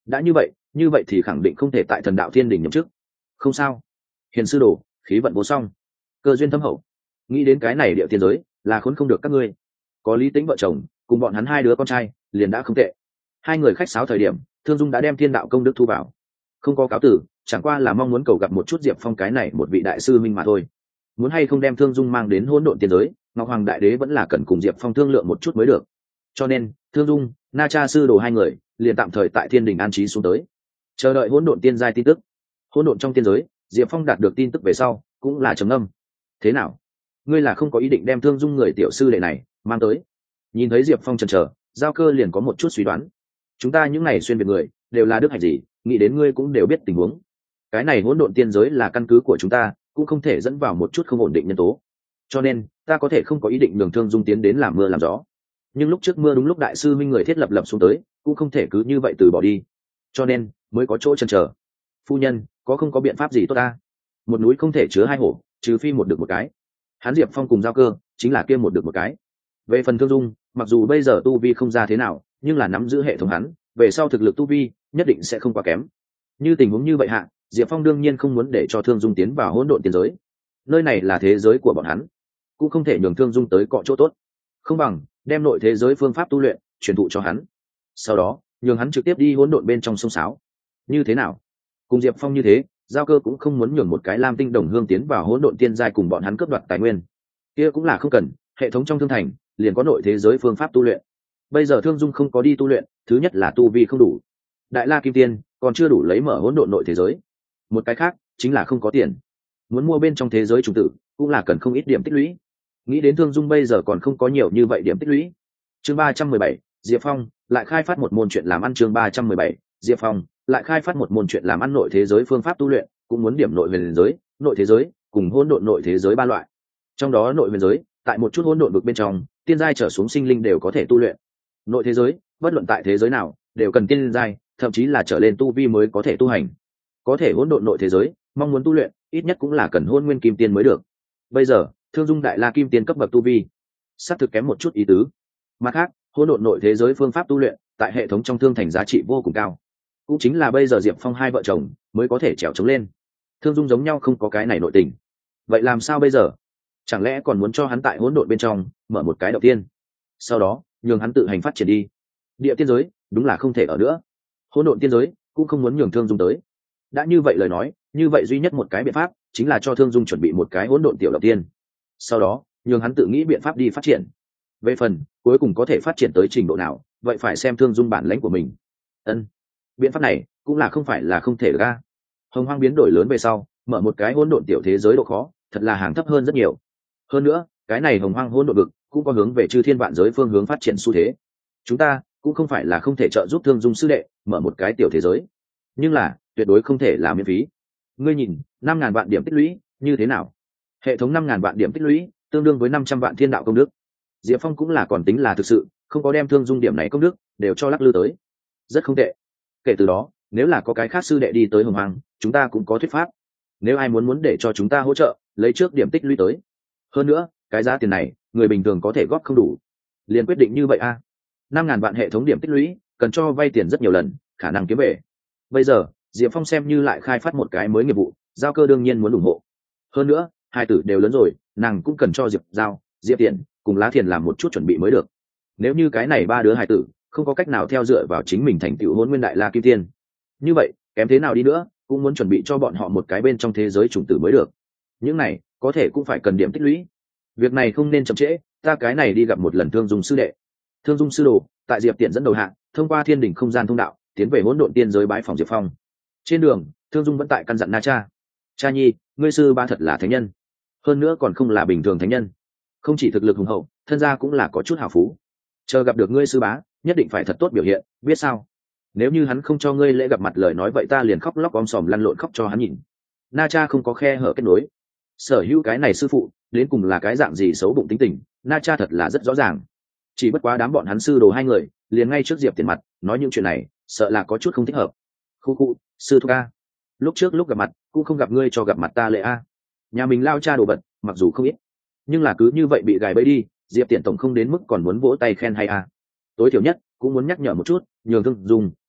đã như vậy như vậy thì khẳng định không thể tại thần đạo thiên đình nhậm chức. Không sao, hiền sư đồ khí vận vô song, cơ duyên thâm hậu, nghĩ đến cái này địa tiên giới là khốn không được các ngươi. Có Lý Tĩnh vợ chồng cùng bọn hắn hai đứa con trai liền đã không tệ. Hai người khách sáo thời điểm, Thương Dung đã đem thiên đạo công đức thu vào, không có cáo tử, chẳng qua là mong muốn cầu gặp một chút Diệp Phong cái này một vị đại sư minh mà thôi. Muốn hay không đem Thương Dung mang đến hỗn độn tiên giới, Ngọc Hoàng Đại Đế vẫn là cần cùng Diệp Phong thương lượng một chút mới được. Cho nên Thương Dung, Na Cha sư đồ hai người liền tạm thời tại thiên đình an trí xuống tới, chờ đợi hỗn độn tiên giai tin tức. Hỗn độn trong tiên giới, Diệp Phong đạt được tin tức về sau cũng là trầm ngâm. Thế nào, ngươi là không có ý định đem Thương Dung người tiểu sư đệ này mang tới? Nhìn thấy Diệp Phong chần chờ, Giao Cơ liền có một chút suy đoán. Chúng ta những này xuyên việt người đều là đức hạnh gì, nghĩ đến ngươi cũng đều biết tình huống. Cái này hỗn độn tiên giới là căn cứ của chúng ta, cũng không thể dẫn vào một chút không ổn định nhân tố, cho nên ta có thể không có ý định nhường Thương Dung tiến đến làm mưa làm gió. Nhưng lúc trước mưa đúng lúc đại sư minh người thiết lập lập xuống tới, cũng không thể cứ như vậy từ bỏ đi, cho nên mới có chỗ chần chờ. Phu nhân, có không có biện pháp gì tốt ta? Một núi không thể chứa hai hổ, trừ phi một được một cái. Hắn Diệp Phong cùng Giao Cơ chính là kia một được một cái. Về phần Thương Dung, mặc dù bây giờ tu vi không ra thế nào, nhưng là nắm giữ hệ thống hắn, về sau thực lực tu vi nhất định sẽ không quá kém. Như tình huống như vậy hạ, Diệp Phong đương nhiên không muốn để cho Thương Dung tiến vào hỗn độn tiên giới. Nơi này là thế giới của bọn hắn, cũng không thể nhường Thương Dung tới cọ chỗ tốt. Không bằng đem nội thế giới phương pháp tu luyện truyền thụ cho hắn, sau đó nhường hắn trực tiếp đi hỗn độn bên trong sông sáo. Như thế nào? Cùng Diệp Phong như thế, Giao Cơ cũng không muốn nhường một cái lam tinh đồng hương tiến vào hỗn độn tiên giai cùng bọn hắn cướp đoạt tài nguyên. Kia cũng là không cần, hệ thống trong thương thành liền có nội thế giới phương pháp tu luyện. Bây giờ Thương Dung không có đi tu luyện, thứ nhất là tu vi không đủ, Đại La Kim Tiên còn chưa đủ lấy mở hỗn độn nội thế giới. Một cái khác chính là không có tiền, muốn mua bên trong thế giới trùng tử cũng là cần không ít điểm tích lũy. Nghĩ đến Thương Dung bây giờ còn không có nhiều như vậy điểm tích lũy. Chương ba trăm mười bảy, Diệp Phong lại khai phát một môn chuyện làm ăn. Chương ba trăm mười bảy, Diệp Phong lại khai phát một môn chuyện làm ăn nội thế giới phương pháp tu luyện, cũng muốn điểm nội huyền giới, nội thế giới cùng hỗn độn nội thế giới ba loại. Trong đó nội huyền giới, tại một chút hỗn độn vực bên trong, tiên giai trở xuống sinh linh đều có thể tu luyện. Nội thế giới, bất luận tại thế giới nào, đều cần tiên giai, thậm chí là trở lên tu vi mới có thể tu hành. Có thể hỗn độn nội thế giới, mong muốn tu luyện, ít nhất cũng là cần hôn nguyên kim tiên mới được. Bây giờ, Thương Dung Đại La Kim Tiên cấp bậc tu vi, sắp thực kém một chút ý tứ. Mặt khác, hỗn độn nội thế giới phương pháp tu luyện, tại hệ thống trong thương thành giá trị vô cùng cao. Cũng chính là bây giờ Diệp Phong hai vợ chồng mới có thể trèo trống lên. Thương Dung giống nhau không có cái này nội tình. Vậy làm sao bây giờ? Chẳng lẽ còn muốn cho hắn tại hỗn độn bên trong mở một cái đầu tiên, sau đó nhường hắn tự hành phát triển đi? Địa tiên giới đúng là không thể ở nữa, hỗn độn tiên giới cũng không muốn nhường Thương Dung tới. Đã như vậy lời nói, như vậy duy nhất một cái biện pháp chính là cho Thương Dung chuẩn bị một cái hỗn độn tiểu đầu tiên, sau đó nhường hắn tự nghĩ biện pháp đi phát triển. Về phần cuối cùng có thể phát triển tới trình độ nào, vậy phải xem Thương Dung bản lãnh của mình. Ân, biện pháp này cũng là không phải là không thể ra. Hồng Hoang biến đổi lớn về sau, mở một cái hỗn độn tiểu thế giới độ khó thật là hàng thấp hơn rất nhiều. Hơn nữa, cái này Hồng Hoang hỗn độn vực cũng có hướng về chư thiên vạn giới phương hướng phát triển xu thế. Chúng ta cũng không phải là không thể trợ giúp Thương Dung sư đệ mở một cái tiểu thế giới, nhưng là tuyệt đối không thể là miễn phí. Ngươi nhìn, năm ngàn vạn điểm tích lũy như thế nào? Hệ thống năm ngàn vạn điểm tích lũy tương đương với năm trăm vạn thiên đạo công đức. Diệp Phong cũng là còn tính là thực sự, không có đem Thương Dung điểm này công đức đều cho lắc lư tới. Rất không tệ. Kể từ đó, nếu là có cái khác sư đệ đi tới Hồng Hoang, chúng ta cũng có thuyết pháp. Nếu ai muốn muốn để cho chúng ta hỗ trợ, lấy trước điểm tích lũy tới. Hơn nữa, cái giá tiền này, người bình thường có thể góp không đủ. Liền quyết định như vậy a. Năm ngàn vạn hệ thống điểm tích lũy, cần cho vay tiền rất nhiều lần, khả năng kiếm về. Bây giờ, Diệp Phong xem như lại khai phát một cái mới nghiệp vụ, Giao Cơ đương nhiên muốn ủng hộ. Hơn nữa, hai tử đều lớn rồi, nàng cũng cần cho Diệp Giao, Diệp Tiện cùng Lá Thiền làm một chút chuẩn bị mới được. Nếu như cái này ba đứa hài tử không có cách nào theo dựa vào chính mình thành tựu Hỗn Nguyên Đại La Kim Tiên, như vậy kém thế nào đi nữa cũng muốn chuẩn bị cho bọn họ một cái bên trong thế giới chủng tử mới được. Những này có thể cũng phải cần điểm tích lũy. Việc này không nên chậm trễ, ta cái này đi gặp một lần Thương Dung sư đệ. Thương Dung sư đồ tại Diệp Tiện dẫn đầu hạng, thông qua thiên đỉnh không gian thông đạo tiến về hỗn độn tiên giới bái phòng Diệp Phong. Trên đường, Thương Dung vẫn tại căn dặn Na Cha: Cha nhi, ngươi sư ba thật là thánh nhân, hơn nữa còn không là bình thường thánh nhân, không chỉ thực lực hùng hậu, thân gia cũng là có chút hào phú. Chờ gặp được ngươi sư bá, nhất định phải thật tốt biểu hiện, biết sao? Nếu như hắn không cho ngươi lễ gặp mặt lời nói vậy ta liền khóc lóc om sòm lăn lộn khóc cho hắn nhìn. Na Cha không có khe hở kết nối. Sở hữu cái này sư phụ đến cùng là cái dạng gì xấu bụng tính tình, Na Cha thật là rất rõ ràng. Chỉ bất quá đám bọn hắn sư đồ hai người liền ngay trước Diệp Tiền mặt nói những chuyện này, sợ là có chút không thích hợp. Khu khu, sư thúc a, lúc trước lúc gặp mặt cũng không gặp ngươi cho gặp mặt ta lệ a. Nhà mình lao cha đồ vật mặc dù không ít, nhưng là cứ như vậy bị gài bẫy đi, Diệp Tiện tổng không đến mức còn muốn vỗ tay khen hay a. Tối thiểu nhất cũng muốn nhắc nhở một chút, nhường Thương Dung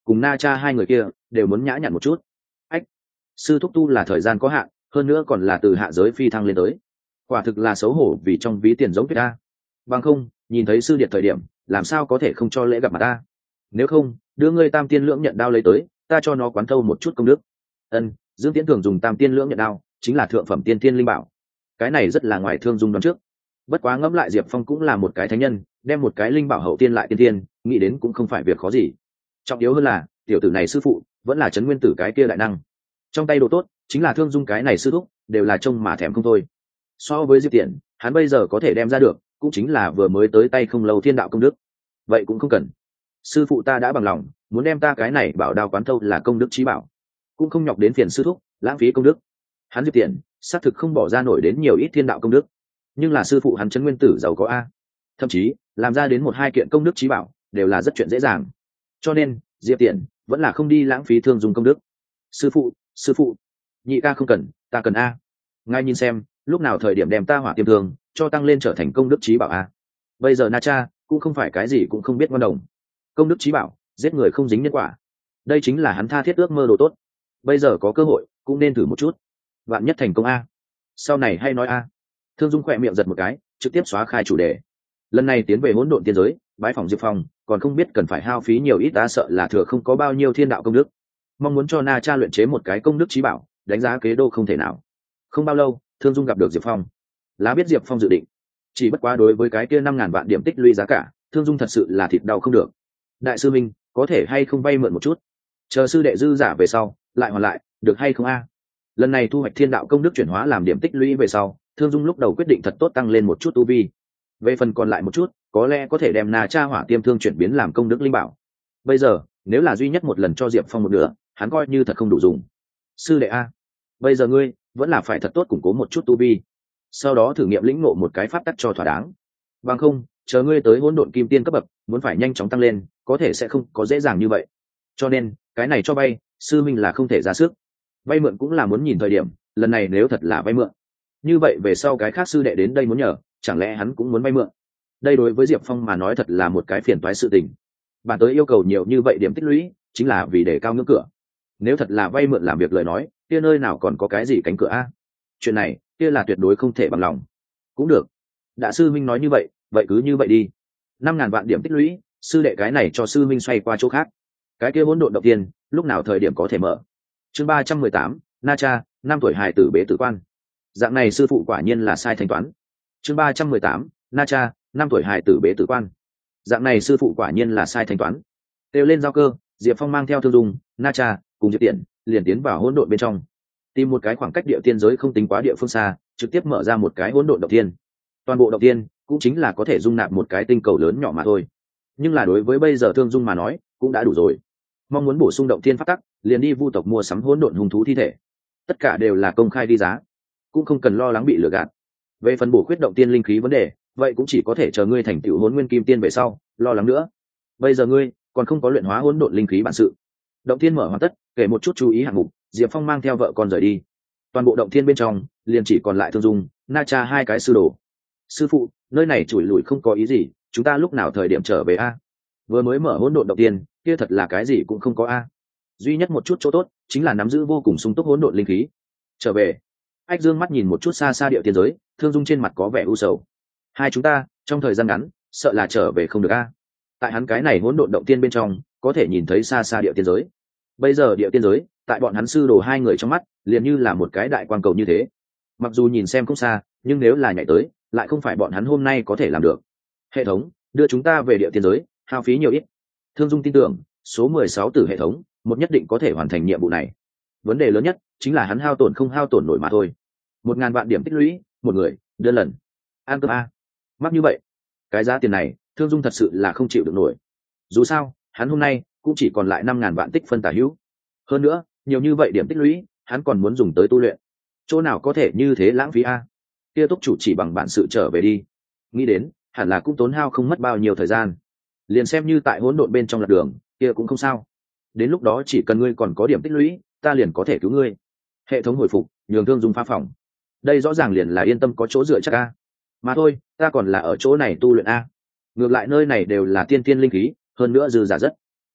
cùng na cha hai người kia đều muốn nhã nhặn một chút. Ách, sư thúc tu là thời gian có hạn, hơn nữa còn là từ hạ giới phi thăng lên tới, quả thực là xấu hổ vì trong ví tiền giống tuyết ta. Bằng không nhìn thấy sư điện thời điểm làm sao có thể không cho lễ gặp mặt ta, nếu không đưa ngươi tam tiên lưỡng nhận đao lấy tới, ta cho nó quán thâu một chút công đức. Ân, Dương Tiễn thường dùng tam tiên lưỡng nhận đao chính là thượng phẩm tiên tiên linh bảo, cái này rất là ngoài Thương Dung đoán trước. Bất quá ngẫm lại Diệp Phong cũng là một cái thánh nhân, đem một cái linh bảo hậu tiên lại tiên tiên, nghĩ đến cũng không phải việc khó gì. Trọng yếu hơn là tiểu tử này sư phụ vẫn là trấn nguyên tử cái kia đại năng, trong tay đồ tốt chính là Thương Dung cái này sư thúc đều là trông mà thèm không thôi. So với Diệp Tiễn, hắn bây giờ có thể đem ra được cũng chính là vừa mới tới tay không lâu thiên đạo công đức, vậy cũng không cần. Sư phụ ta đã bằng lòng muốn đem ta cái này bảo đao quán thâu là công đức trí bảo, cũng không nhọc đến phiền sư thúc lãng phí công đức. Hắn Diệp Tiễn xác thực không bỏ ra nổi đến nhiều ít thiên đạo công đức, nhưng là sư phụ hắn trấn nguyên tử giàu có a, thậm chí làm ra đến một hai kiện công đức trí bảo đều là rất chuyện dễ dàng, cho nên Diệp Tiễn vẫn là không đi lãng phí Thương Dung công đức. Sư phụ, sư phụ, nhị ca không cần, ta cần a. Ngay nhìn xem lúc nào thời điểm đem ta hỏa tiêm thương cho tăng lên trở thành công đức trí bảo a. Bây giờ na cha cũng không phải cái gì cũng không biết ngon đồng, công đức trí bảo giết người không dính nhân quả, đây chính là hắn tha thiết ước mơ đồ tốt. Bây giờ có cơ hội cũng nên thử một chút, vạn nhất thành công a, sau này hay nói a. Thương Dung khỏe miệng giật một cái, trực tiếp xóa khai chủ đề. Lần này tiến về hỗn độn tiên giới bái phỏng Diệp Phong, còn không biết cần phải hao phí nhiều ít, ta sợ là thừa không có bao nhiêu thiên đạo công đức. Mong muốn cho na cha luyện chế một cái công đức trí bảo, đánh giá kế đô không thể nào. Không bao lâu Thương Dung gặp được Diệp Phong, lá biết Diệp Phong dự định, chỉ bất quá đối với cái kia năm ngàn vạn điểm tích lũy giá cả, Thương Dung thật sự là thịt đau không được. Đại sư minh có thể hay không vay mượn một chút, chờ sư đệ dư giả về sau lại hoàn lại, được hay không a? Lần này thu hoạch thiên đạo công đức chuyển hóa làm điểm tích lũy về sau, Thương Dung lúc đầu quyết định thật tốt tăng lên một chút tu vi, về phần còn lại một chút có lẽ có thể đem na cha hỏa tiêm thương chuyển biến làm công đức linh bảo. Bây giờ nếu là duy nhất một lần cho Diệp Phong một nửa, hắn coi như thật không đủ dùng. Sư đệ a, bây giờ ngươi vẫn là phải thật tốt củng cố một chút tu vi, sau đó thử nghiệm lĩnh ngộ một cái pháp tắc cho thỏa đáng. Bằng không chờ ngươi tới hỗn độn kim tiên cấp bậc muốn phải nhanh chóng tăng lên có thể sẽ không có dễ dàng như vậy. Cho nên cái này cho vay sư minh là không thể ra sức, vay mượn cũng là muốn nhìn thời điểm. Lần này nếu thật là vay mượn, như vậy về sau cái khác sư đệ đến đây muốn nhờ, chẳng lẽ hắn cũng muốn vay mượn? Đây đối với Diệp Phong mà nói thật là một cái phiền toái sự tình. Bản tới yêu cầu nhiều như vậy điểm tích lũy chính là vì để cao ngưỡng cửa, nếu thật là vay mượn làm việc lời nói, kia nơi nào còn có cái gì cánh cửa a? Chuyện này kia là tuyệt đối không thể bằng lòng. Cũng được, đã sư minh nói như vậy vậy cứ như vậy đi. Năm ngàn vạn điểm tích lũy, sư đệ cái này cho sư minh xoay qua chỗ khác. Cái kia hỗn độn động tiên lúc nào thời điểm có thể mở? Chương ba trăm mười tám, na cha năm tuổi hài tử bế tử quan. Dạng này sư phụ quả nhiên là sai thanh toán. Chương ba trăm mười tám, na cha năm tuổi hài tử bế tử quan. Dạng này sư phụ quả nhiên là sai thanh toán. Kêu lên giao cơ, Diệp Phong mang theo Thương Dung, na cha cùng Diệp Tiễn liền tiến vào hỗn độn bên trong, tìm một cái khoảng cách địa tiên giới không tính quá địa phương xa, trực tiếp mở ra một cái hỗn độn động tiên. Toàn bộ động tiên cũng chính là có thể dung nạp một cái tinh cầu lớn nhỏ mà thôi, nhưng là đối với bây giờ Thương Dung mà nói cũng đã đủ rồi. Mong muốn bổ sung động tiên pháp tắc, liền đi vu tộc mua sắm hỗn độn hung thú thi thể, tất cả đều là công khai đi giá, cũng không cần lo lắng bị lừa gạt. Về phần bổ khuyết động tiên linh khí vấn đề, vậy cũng chỉ có thể chờ ngươi thành tựu hỗn nguyên kim tiên về sau lo lắng nữa. Bây giờ ngươi còn không có luyện hóa hỗn độn linh khí bản sự. Động tiên mở hoàn tất, kể một chút chú ý hạng mục, Diệp Phong mang theo vợ con rời đi. Toàn bộ động thiên bên trong liền chỉ còn lại Thương Dung, na cha hai cái sư đồ. Sư phụ, nơi này chủi lủi không có ý gì, chúng ta lúc nào thời điểm trở về a? Vừa mới mở hỗn độn động tiên kia thật là cái gì cũng không có a. Duy nhất một chút chỗ tốt chính là nắm giữ vô cùng sung túc hỗn độn linh khí. Trở về. Ách Dương mắt nhìn một chút xa xa địa tiên giới, Thương Dung trên mặt có vẻ u sầu. Hai chúng ta trong thời gian ngắn sợ là trở về không được a. Tại hắn cái này hỗn độn động tiên bên trong có thể nhìn thấy xa xa địa tiên giới. Bây giờ địa tiên giới tại bọn hắn sư đồ hai người trong mắt liền như là một cái đại quang cầu như thế, mặc dù nhìn xem không xa nhưng nếu là nhảy tới lại không phải bọn hắn hôm nay có thể làm được. Hệ thống đưa chúng ta về địa tiên giới hao phí nhiều ít. Thương Dung tin tưởng số mười sáu tử hệ thống một nhất định có thể hoàn thành nhiệm vụ này. Vấn đề lớn nhất chính là hắn hao tổn không hao tổn nổi mà thôi. Một ngàn vạn điểm tích lũy một người đơn lần ăn cơm a, mắc như vậy cái giá tiền này Thương Dung thật sự là không chịu được nổi. Dù sao hắn hôm nay cũng chỉ còn lại năm ngàn vạn tích phân tả hữu, hơn nữa nhiều như vậy điểm tích lũy hắn còn muốn dùng tới tu luyện, chỗ nào có thể như thế lãng phí a. Kia túc chủ chỉ bằng bản sự trở về đi, nghĩ đến hẳn là cũng tốn hao không mất bao nhiêu thời gian, liền xem như tại hỗn độn bên trong lạc đường kia cũng không sao, đến lúc đó chỉ cần ngươi còn có điểm tích lũy ta liền có thể cứu ngươi. Hệ thống hồi phục nhường Thương Dung phá phòng, đây rõ ràng liền là yên tâm có chỗ dựa chắc a. Mà thôi, ta còn là ở chỗ này tu luyện a, ngược lại nơi này đều là tiên tiên linh khí, hơn nữa dư giả rất.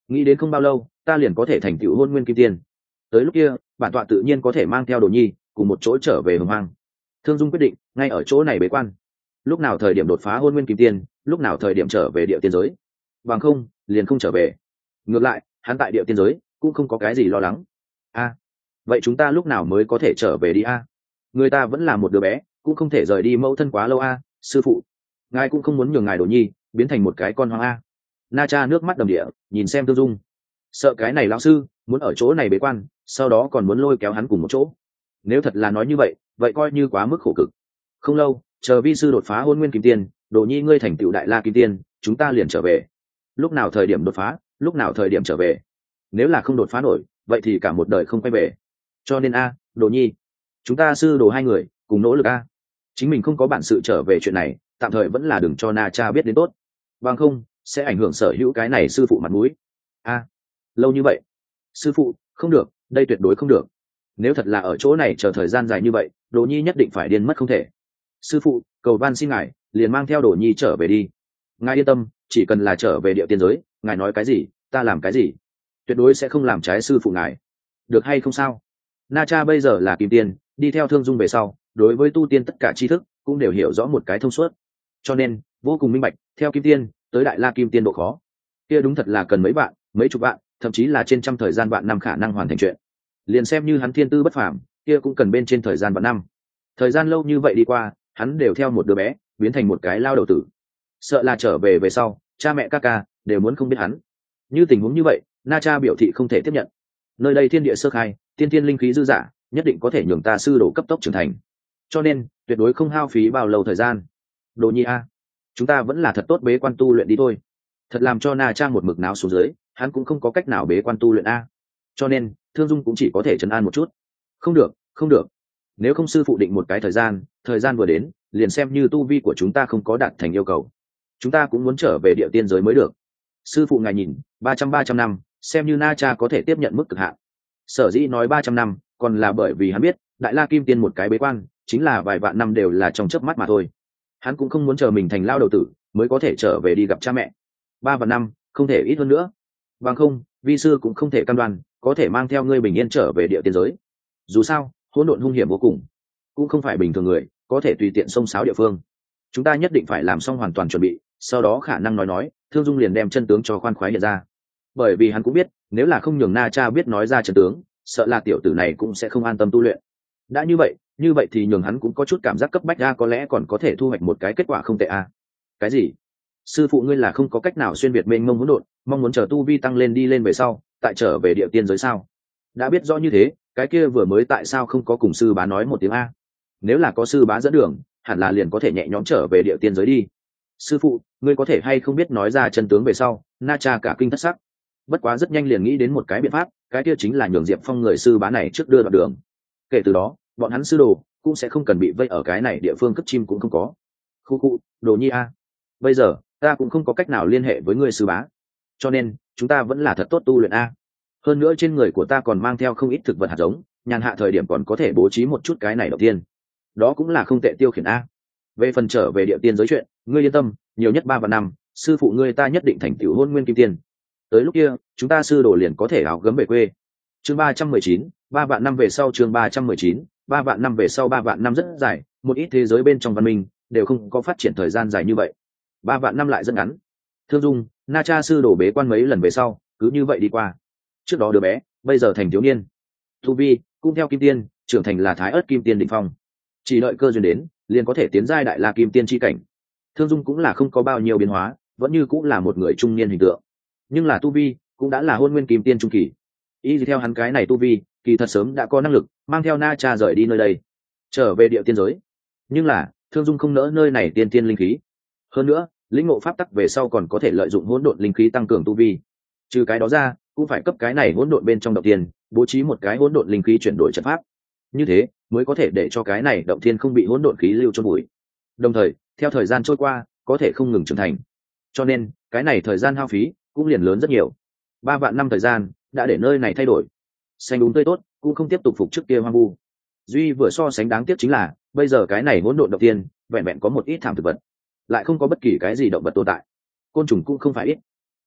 nghĩ đến không bao lâu ta liền có thể thành tựu hôn nguyên kim tiên. Tới lúc kia bản tọa tự nhiên có thể mang theo đồ nhi cùng một chỗ trở về hồng hoang. Thương Dung quyết định ngay ở chỗ này bế quan, lúc nào thời điểm đột phá hôn nguyên kim tiên, lúc nào thời điểm trở về địa tiên giới. Bằng không liền không trở về. Ngược lại hắn tại địa tiên giới cũng không có cái gì lo lắng. A, vậy chúng ta lúc nào mới có thể trở về đi a? Người ta vẫn là một đứa bé, cũng không thể rời đi mẫu thân quá lâu a. Sư phụ, ngài cũng không muốn nhường ngài đồ nhi biến thành một cái con hoang a. Na Cha nước mắt đầm địa nhìn xem Thương Dung, sợ cái này lão sư muốn ở chỗ này bế quan, sau đó còn muốn lôi kéo hắn cùng một chỗ. Nếu thật là nói như vậy vậy coi như quá mức khổ cực. Không lâu chờ vi sư đột phá hôn nguyên kim tiên, đồ nhi ngươi thành tựu đại la kim tiên, chúng ta liền trở về. Lúc nào thời điểm đột phá, lúc nào thời điểm trở về. Nếu là không đột phá nổi vậy thì cả một đời không quay về. Cho nên a, đồ nhi, chúng ta sư đồ hai người cùng nỗ lực a. Chính mình không có bản sự trở về chuyện này tạm thời vẫn là đừng cho Na Cha biết đến tốt, bằng không sẽ ảnh hưởng sở hữu cái này sư phụ mặt mũi. A, lâu như vậy sư phụ, không được, đây tuyệt đối không được. Nếu thật là ở chỗ này chờ thời gian dài như vậy đồ nhi nhất định phải điên mất không thể. Sư phụ, cầu van xin ngài liền mang theo đồ nhi trở về đi. Ngài yên tâm, chỉ cần là trở về địa tiên giới, ngài nói cái gì ta làm cái gì, tuyệt đối sẽ không làm trái sư phụ ngài. Được hay không sao? Na Cha bây giờ là kim tiên, đi theo Thương Dung về sau đối với tu tiên tất cả tri thức cũng đều hiểu rõ một cái thông suốt, cho nên vô cùng minh bạch theo kim tiên tới đại la kim tiên độ khó kia đúng thật là cần mấy vạn mấy chục vạn thậm chí là trên trăm thời gian vạn năm khả năng hoàn thành chuyện. Liền xem như hắn thiên tư bất phàm kia cũng cần bên trên thời gian vạn năm. Thời gian lâu như vậy đi qua hắn đều theo một đứa bé biến thành một cái lao đầu tử, sợ là trở về về sau cha mẹ ca ca đều muốn không biết hắn. Như tình huống như vậy Na Cha biểu thị không thể tiếp nhận. Nơi đây thiên địa sơ khai, tiên tiên linh khí dư dả, nhất định có thể nhường ta sư đồ cấp tốc trưởng thành, cho nên tuyệt đối không hao phí bao lâu thời gian. Đồ nhi a, chúng ta vẫn là thật tốt bế quan tu luyện đi thôi. Thật làm cho Na Cha một mực náo xuống dưới, hắn cũng không có cách nào bế quan tu luyện a. Cho nên Thương Dung cũng chỉ có thể trấn an một chút. Không được, không được, nếu không sư phụ định một cái thời gian, thời gian vừa đến liền xem như tu vi của chúng ta không có đạt thành yêu cầu, chúng ta cũng muốn trở về địa tiên giới mới được. Sư phụ ngài nhìn, ba trăm ba trăm năm xem như Na Cha có thể tiếp nhận mức cực hạn. Sở dĩ nói ba trăm năm còn là bởi vì hắn biết đại la kim tiên một cái bế quan chính là vài vạn năm, đều là trong chớp mắt mà thôi. Hắn cũng không muốn chờ mình thành lao đầu tử mới có thể trở về đi gặp cha mẹ. Ba vạn năm không thể ít hơn nữa, bằng không vi sư cũng không thể cam đoan có thể mang theo ngươi bình yên trở về địa tiên giới. Dù sao hỗn độn hung hiểm vô cùng, cũng không phải bình thường người có thể tùy tiện xông xáo địa phương. Chúng ta nhất định phải làm xong hoàn toàn chuẩn bị, sau đó khả năng nói nói Thương Dung liền đem chân tướng cho khoan khoái hiện ra. Bởi vì hắn cũng biết nếu là không nhường Na Cha biết nói ra chân tướng, sợ là tiểu tử này cũng sẽ không an tâm tu luyện. Đã như vậy như vậy thì nhường hắn cũng có chút cảm giác cấp bách a, có lẽ còn có thể thu hoạch một cái kết quả không tệ a. Cái gì? Sư phụ ngươi là không có cách nào xuyên việt mênh mông hỗn độn, mong muốn chờ tu vi tăng lên đi lên về sau tại trở về địa tiên giới sao? Đã biết rõ như thế cái kia vừa mới tại sao không có cùng sư bá nói một tiếng a? Nếu là có sư bá dẫn đường hẳn là liền có thể nhẹ nhõm trở về địa tiên giới đi. Sư phụ, ngươi có thể hay không biết nói ra chân tướng về sau? Na Cha cả kinh thất sắc, bất quá rất nhanh liền nghĩ đến một cái biện pháp, cái kia chính là nhường Diệp Phong người sư bá này trước đưa đoạn đường. Kể từ đó bọn hắn sư đồ cũng sẽ không cần bị vây ở cái này địa phương cất chim cũng không có. Khu khu, đồ nhi a, bây giờ ta cũng không có cách nào liên hệ với người sư bá, cho nên chúng ta vẫn là thật tốt tu luyện a. Hơn nữa trên người của ta còn mang theo không ít thực vật hạt giống, nhàn hạ thời điểm còn có thể bố trí một chút cái này đầu tiên, đó cũng là không tệ tiêu khiển a. Về phần trở về địa tiên giới chuyện, ngươi yên tâm, nhiều nhất ba và năm sư phụ ngươi ta nhất định thành tựu hôn nguyên kim tiên. Tới lúc kia chúng ta sư đồ liền có thể áo gấm về quê. Chương ba trăm mười chín, ba vạn năm về sau. Chương ba trăm mười chín, ba vạn năm về sau. Ba vạn năm rất dài, một ít thế giới bên trong văn minh đều không có phát triển thời gian dài như vậy. Ba vạn năm lại rất ngắn. Thương Dung, Na Cha sư đồ bế quan mấy lần về sau cứ như vậy đi qua. Trước đó đứa bé bây giờ thành thiếu niên, tu vi cũng theo kim tiên trưởng thành là thái ớt kim tiên đỉnh phong, chỉ đợi cơ duyên đến liền có thể tiến giai đại la kim tiên chi cảnh. Thương Dung cũng là không có bao nhiêu biến hóa, vẫn như cũng là một người trung niên hình tượng, nhưng là tu vi cũng đã là hôn nguyên kim tiên trung kỳ. Y theo hắn cái này tu vi kỳ thật sớm đã có năng lực mang theo Na Cha rời đi nơi đây trở về địa tiên giới. Nhưng là Thương Dung không nỡ nơi này tiên tiên linh khí, hơn nữa lĩnh ngộ pháp tắc về sau còn có thể lợi dụng hỗn độn linh khí tăng cường tu vi. Trừ cái đó ra cũng phải cấp cái này hỗn độn bên trong động tiên bố trí một cái hỗn độn linh khí chuyển đổi trận pháp, như thế mới có thể để cho cái này động thiên không bị hỗn độn khí lưu chôn bụi, đồng thời theo thời gian trôi qua có thể không ngừng trưởng thành, cho nên cái này thời gian hao phí cũng liền lớn rất nhiều. Ba vạn năm thời gian đã để nơi này thay đổi, xanh đúng tươi tốt, cũng không tiếp tục phục trước kia hoang vu. Duy vừa so sánh đáng tiếc chính là bây giờ cái này hỗn độn động tiên vẹn vẹn có một ít thảm thực vật, lại không có bất kỳ cái gì động vật tồn tại, côn trùng cũng không phải ít.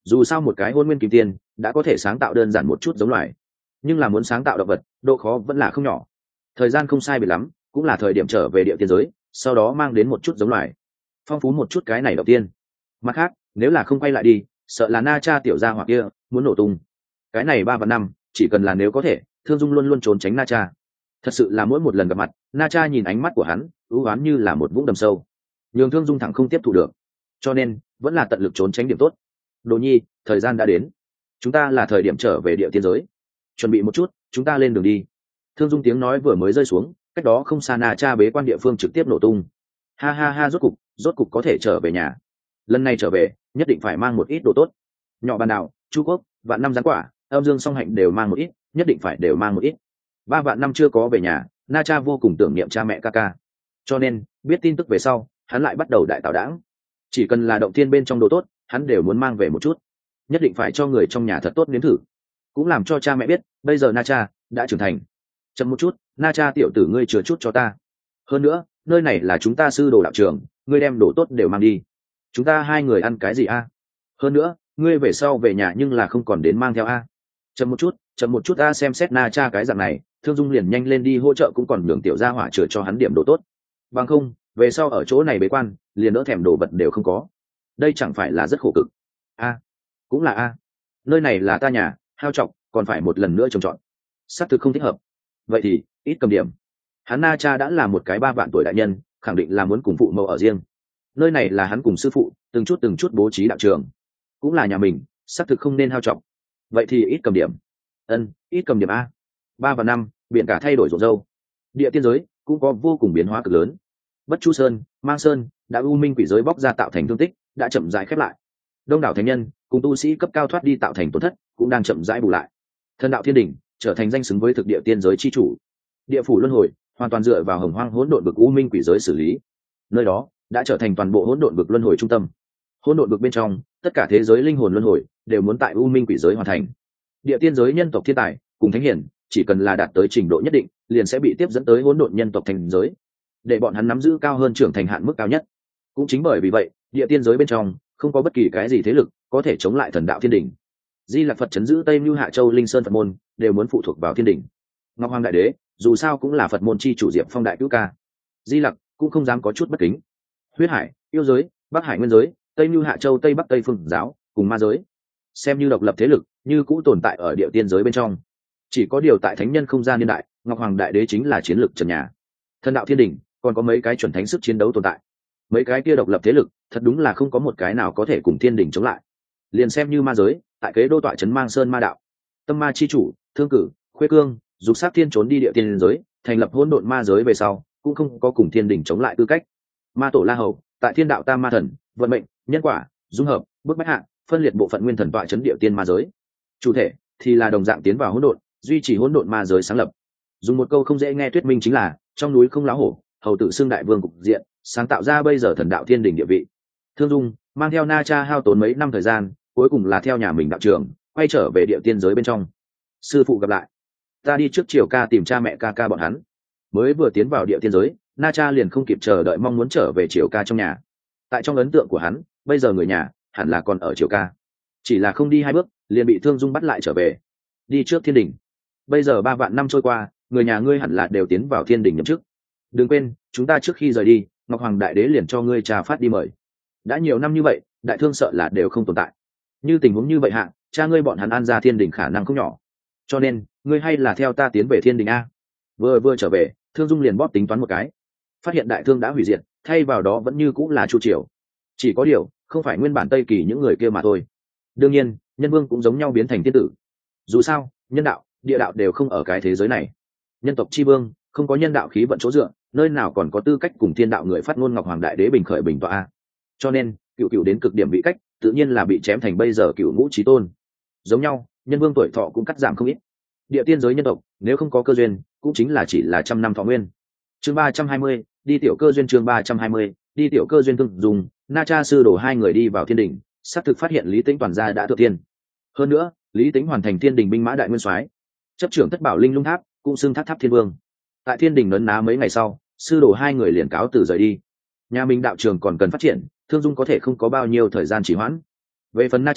dù sao một cái hôn nguyên kim tiên đã có thể sáng tạo đơn giản một chút giống loài, nhưng là muốn sáng tạo động vật độ khó vẫn là không nhỏ. Thời gian không sai biệt lắm, cũng là thời điểm trở về địa tiên giới, sau đó mang đến một chút giống loài, phong phú một chút cái này đầu tiên. Mặt khác, nếu là không quay lại đi, sợ là Na Cha tiểu gia hoặc kia muốn nổ tung. Cái này ba và năm, chỉ cần là nếu có thể, Thương Dung luôn luôn trốn tránh Na Cha. Thật sự là mỗi một lần gặp mặt, Na Cha nhìn ánh mắt của hắn ưu oán như là một vũng đầm sâu, nhường Thương Dung thẳng không tiếp thu được, cho nên vẫn là tận lực trốn tránh điểm tốt. Đồ Nhi, thời gian đã đến, chúng ta là thời điểm trở về địa tiên giới, chuẩn bị một chút, chúng ta lên đường đi. Thương Dung tiếng nói vừa mới rơi xuống, cách đó không xa Na Cha bế quan địa phương trực tiếp nổ tung. Ha ha ha, rốt cục rốt cục có thể trở về nhà. Lần này trở về nhất định phải mang một ít đồ tốt. Nhỏ bàn đảo, chu quốc, vạn năm giáng quả, âm dương song hạnh đều mang một ít, nhất định phải đều mang một ít. Ba vạn năm chưa có về nhà, Na Cha vô cùng tưởng niệm cha mẹ ca ca, cho nên biết tin tức về sau hắn lại bắt đầu đại tạo đãng. Chỉ cần là động thiên bên trong đồ tốt, hắn đều muốn mang về một chút, nhất định phải cho người trong nhà thật tốt nếm thử, cũng làm cho cha mẹ biết bây giờ Na Cha đã trưởng thành. Chậm một chút, Na Cha tiểu tử, ngươi chừa chút cho ta. Hơn nữa, nơi này là chúng ta sư đồ đạo trường, ngươi đem đồ tốt đều mang đi, chúng ta hai người ăn cái gì a? Hơn nữa, ngươi về sau về nhà nhưng là không còn đến mang theo a. Chậm một chút, chậm một chút a. Xem xét Na Cha cái dạng này, Thương Dung liền nhanh lên đi hỗ trợ, cũng còn nhường tiểu gia hỏa chừa cho hắn điểm đồ tốt, bằng không về sau ở chỗ này bế quan liền đỡ thèm đồ vật đều không có, đây chẳng phải là rất khổ cực a. Cũng là a, nơi này là ta nhà, hao trọng còn phải một lần nữa trồng trọt, xác thực không thích hợp. Vậy thì ít cầm điểm, hắn Na Cha đã là một cái ba vạn tuổi đại nhân, khẳng định là muốn cùng phụ mẫu ở riêng. Nơi này là hắn cùng sư phụ từng chút từng chút bố trí đạo trường, cũng là nhà mình, xác thực không nên hao trọng. Vậy thì ít cầm điểm. Ân, ít cầm điểm a. Ba và năm, biển cả thay đổi rộn râu, địa tiên giới cũng có vô cùng biến hóa cực lớn. Bất Chu Sơn, Mang Sơn đã u minh quỷ giới bóc ra tạo thành thương tích, đã chậm rãi khép lại. Đông đảo thánh nhân cùng tu sĩ cấp cao thoát đi tạo thành tổn thất, cũng đang chậm rãi bù lại. Thần đạo thiên đỉnh trở thành danh xứng với thực địa tiên giới chi chủ. Địa phủ luân hồi hoàn toàn dựa vào hồng hoang hỗn độn vực u minh quỷ giới xử lý, nơi đó đã trở thành toàn bộ hỗn độn vực luân hồi trung tâm. Hỗn độn vực bên trong, tất cả thế giới linh hồn luân hồi đều muốn tại u minh quỷ giới hoàn thành. Địa tiên giới nhân tộc thiên tài cùng thánh hiển, chỉ cần là đạt tới trình độ nhất định, liền sẽ bị tiếp dẫn tới hỗn độn nhân tộc thành giới, để bọn hắn nắm giữ cao hơn trưởng thành hạn mức cao nhất. Cũng chính bởi vì vậy, địa tiên giới bên trong không có bất kỳ cái gì thế lực có thể chống lại thần đạo thiên đỉnh. Di Lặc Phật chấn giữ Tây Nưu Hạ Châu Linh Sơn Phật môn đều muốn phụ thuộc vào thiên đỉnh. Ngọc Hoàng Đại Đế dù sao cũng là Phật môn chi chủ Diệp Phong đại cứu ca, Di Lặc cũng không dám có chút bất kính. Huyết Hải, yêu giới, Bắc Hải nguyên giới, Tây Nưu Hạ Châu, Tây Bắc Tây Phương giáo cùng ma giới, xem như độc lập thế lực, như cũ tồn tại ở địa tiên giới bên trong. Chỉ có điều tại thánh nhân không gian niên đại, Ngọc Hoàng Đại Đế chính là chiến lược trần nhà. Thần đạo thiên đỉnh còn có mấy cái chuẩn thánh sức chiến đấu tồn tại, mấy cái kia độc lập thế lực thật đúng là không có một cái nào có thể cùng thiên đỉnh chống lại. Liền xem như ma giới, tại kế đô tọa trấn Mang Sơn ma đạo, tâm ma chi chủ Thương Cử, Khuê Cương dục sát thiên trốn đi địa tiên giới, thành lập hỗn độn ma giới về sau, cũng không có cùng thiên đỉnh chống lại tư cách. Ma tổ La Hầu tại thiên đạo tam ma thần, vận mệnh, nhân quả, dung hợp, bức bách hạ, phân liệt bộ phận nguyên thần tọa trấn địa tiên ma giới. Chủ thể thì là đồng dạng tiến vào hỗn độn, duy trì hỗn độn ma giới sáng lập. Dùng một câu không dễ nghe thuyết minh chính là trong núi không lá hổ, hầu tự xưng đại vương cục diện, sáng tạo ra bây giờ thần đạo thiên đỉnh địa vị. Thương Dung mang theo Na Cha hao tốn mấy năm thời gian, cuối cùng là theo nhà mình đạo trường quay trở về địa tiên giới bên trong. Sư phụ gặp lại, ta đi trước Triều Ca tìm cha mẹ ca ca bọn hắn. Mới vừa tiến vào địa tiên giới, Na Cha liền không kịp chờ đợi mong muốn trở về Triều Ca trong nhà. Tại trong ấn tượng của hắn, bây giờ người nhà hẳn là còn ở Triều Ca, chỉ là không đi hai bước liền bị Thương Dung bắt lại trở về. Đi trước thiên đỉnh, bây giờ ba vạn năm trôi qua, người nhà ngươi hẳn là đều tiến vào thiên đỉnh nhậm chức. Đừng quên, chúng ta trước khi rời đi, Ngọc Hoàng Đại Đế liền cho ngươi trà phát đi mời. Đã nhiều năm như vậy, đại thương sợ là đều không tồn tại. Như tình huống như vậy hạ, cha ngươi bọn hắn an ra thiên đỉnh khả năng không nhỏ, cho nên ngươi hay là theo ta tiến về thiên đỉnh a. Vừa vừa trở về, Thương Dung liền bóp tính toán một cái, phát hiện đại thương đã hủy diệt, thay vào đó vẫn như cũng là Chu Triều. Chỉ có điều không phải nguyên bản Tây Kỳ những người kia mà thôi. Đương nhiên, nhân vương cũng giống nhau biến thành tiên tử. Dù sao, nhân đạo, địa đạo đều không ở cái thế giới này. Nhân tộc chi vương không có nhân đạo khí vận chỗ dựa, nơi nào còn có tư cách cùng thiên đạo người phát ngôn Ngọc Hoàng Đại Đế bình khởi bình tọa a. Cho nên cựu cựu đến cực điểm bị cách, tự nhiên là bị chém thành bây giờ cựu ngũ chí tôn. Giống nhau, nhân vương tuổi thọ cũng cắt giảm không ít. Địa tiên giới nhân tộc nếu không có cơ duyên, cũng chính là chỉ là trăm năm thọ nguyên. Chương ba trăm hai mươi, đi tiểu cơ duyên. Chương ba trăm hai mươi, đi tiểu cơ duyên. Thương Dung, Na Cha sư đổ hai người đi vào thiên đỉnh, xác thực phát hiện Lý Tĩnh toàn gia đã thượng thiên. Hơn nữa, Lý Tĩnh hoàn thành thiên đỉnh binh mã đại nguyên soái, chấp trưởng thất bảo linh lung tháp, cũng xưng tháp tháp thiên vương. Tại thiên đỉnh nấn ná mấy ngày sau, sư đổ hai người liền cáo từ rời đi. Nhà mình đạo trường còn cần phát triển, Thương Dung có thể không có bao nhiêu thời gian trì hoãn. Về phần Na Cha,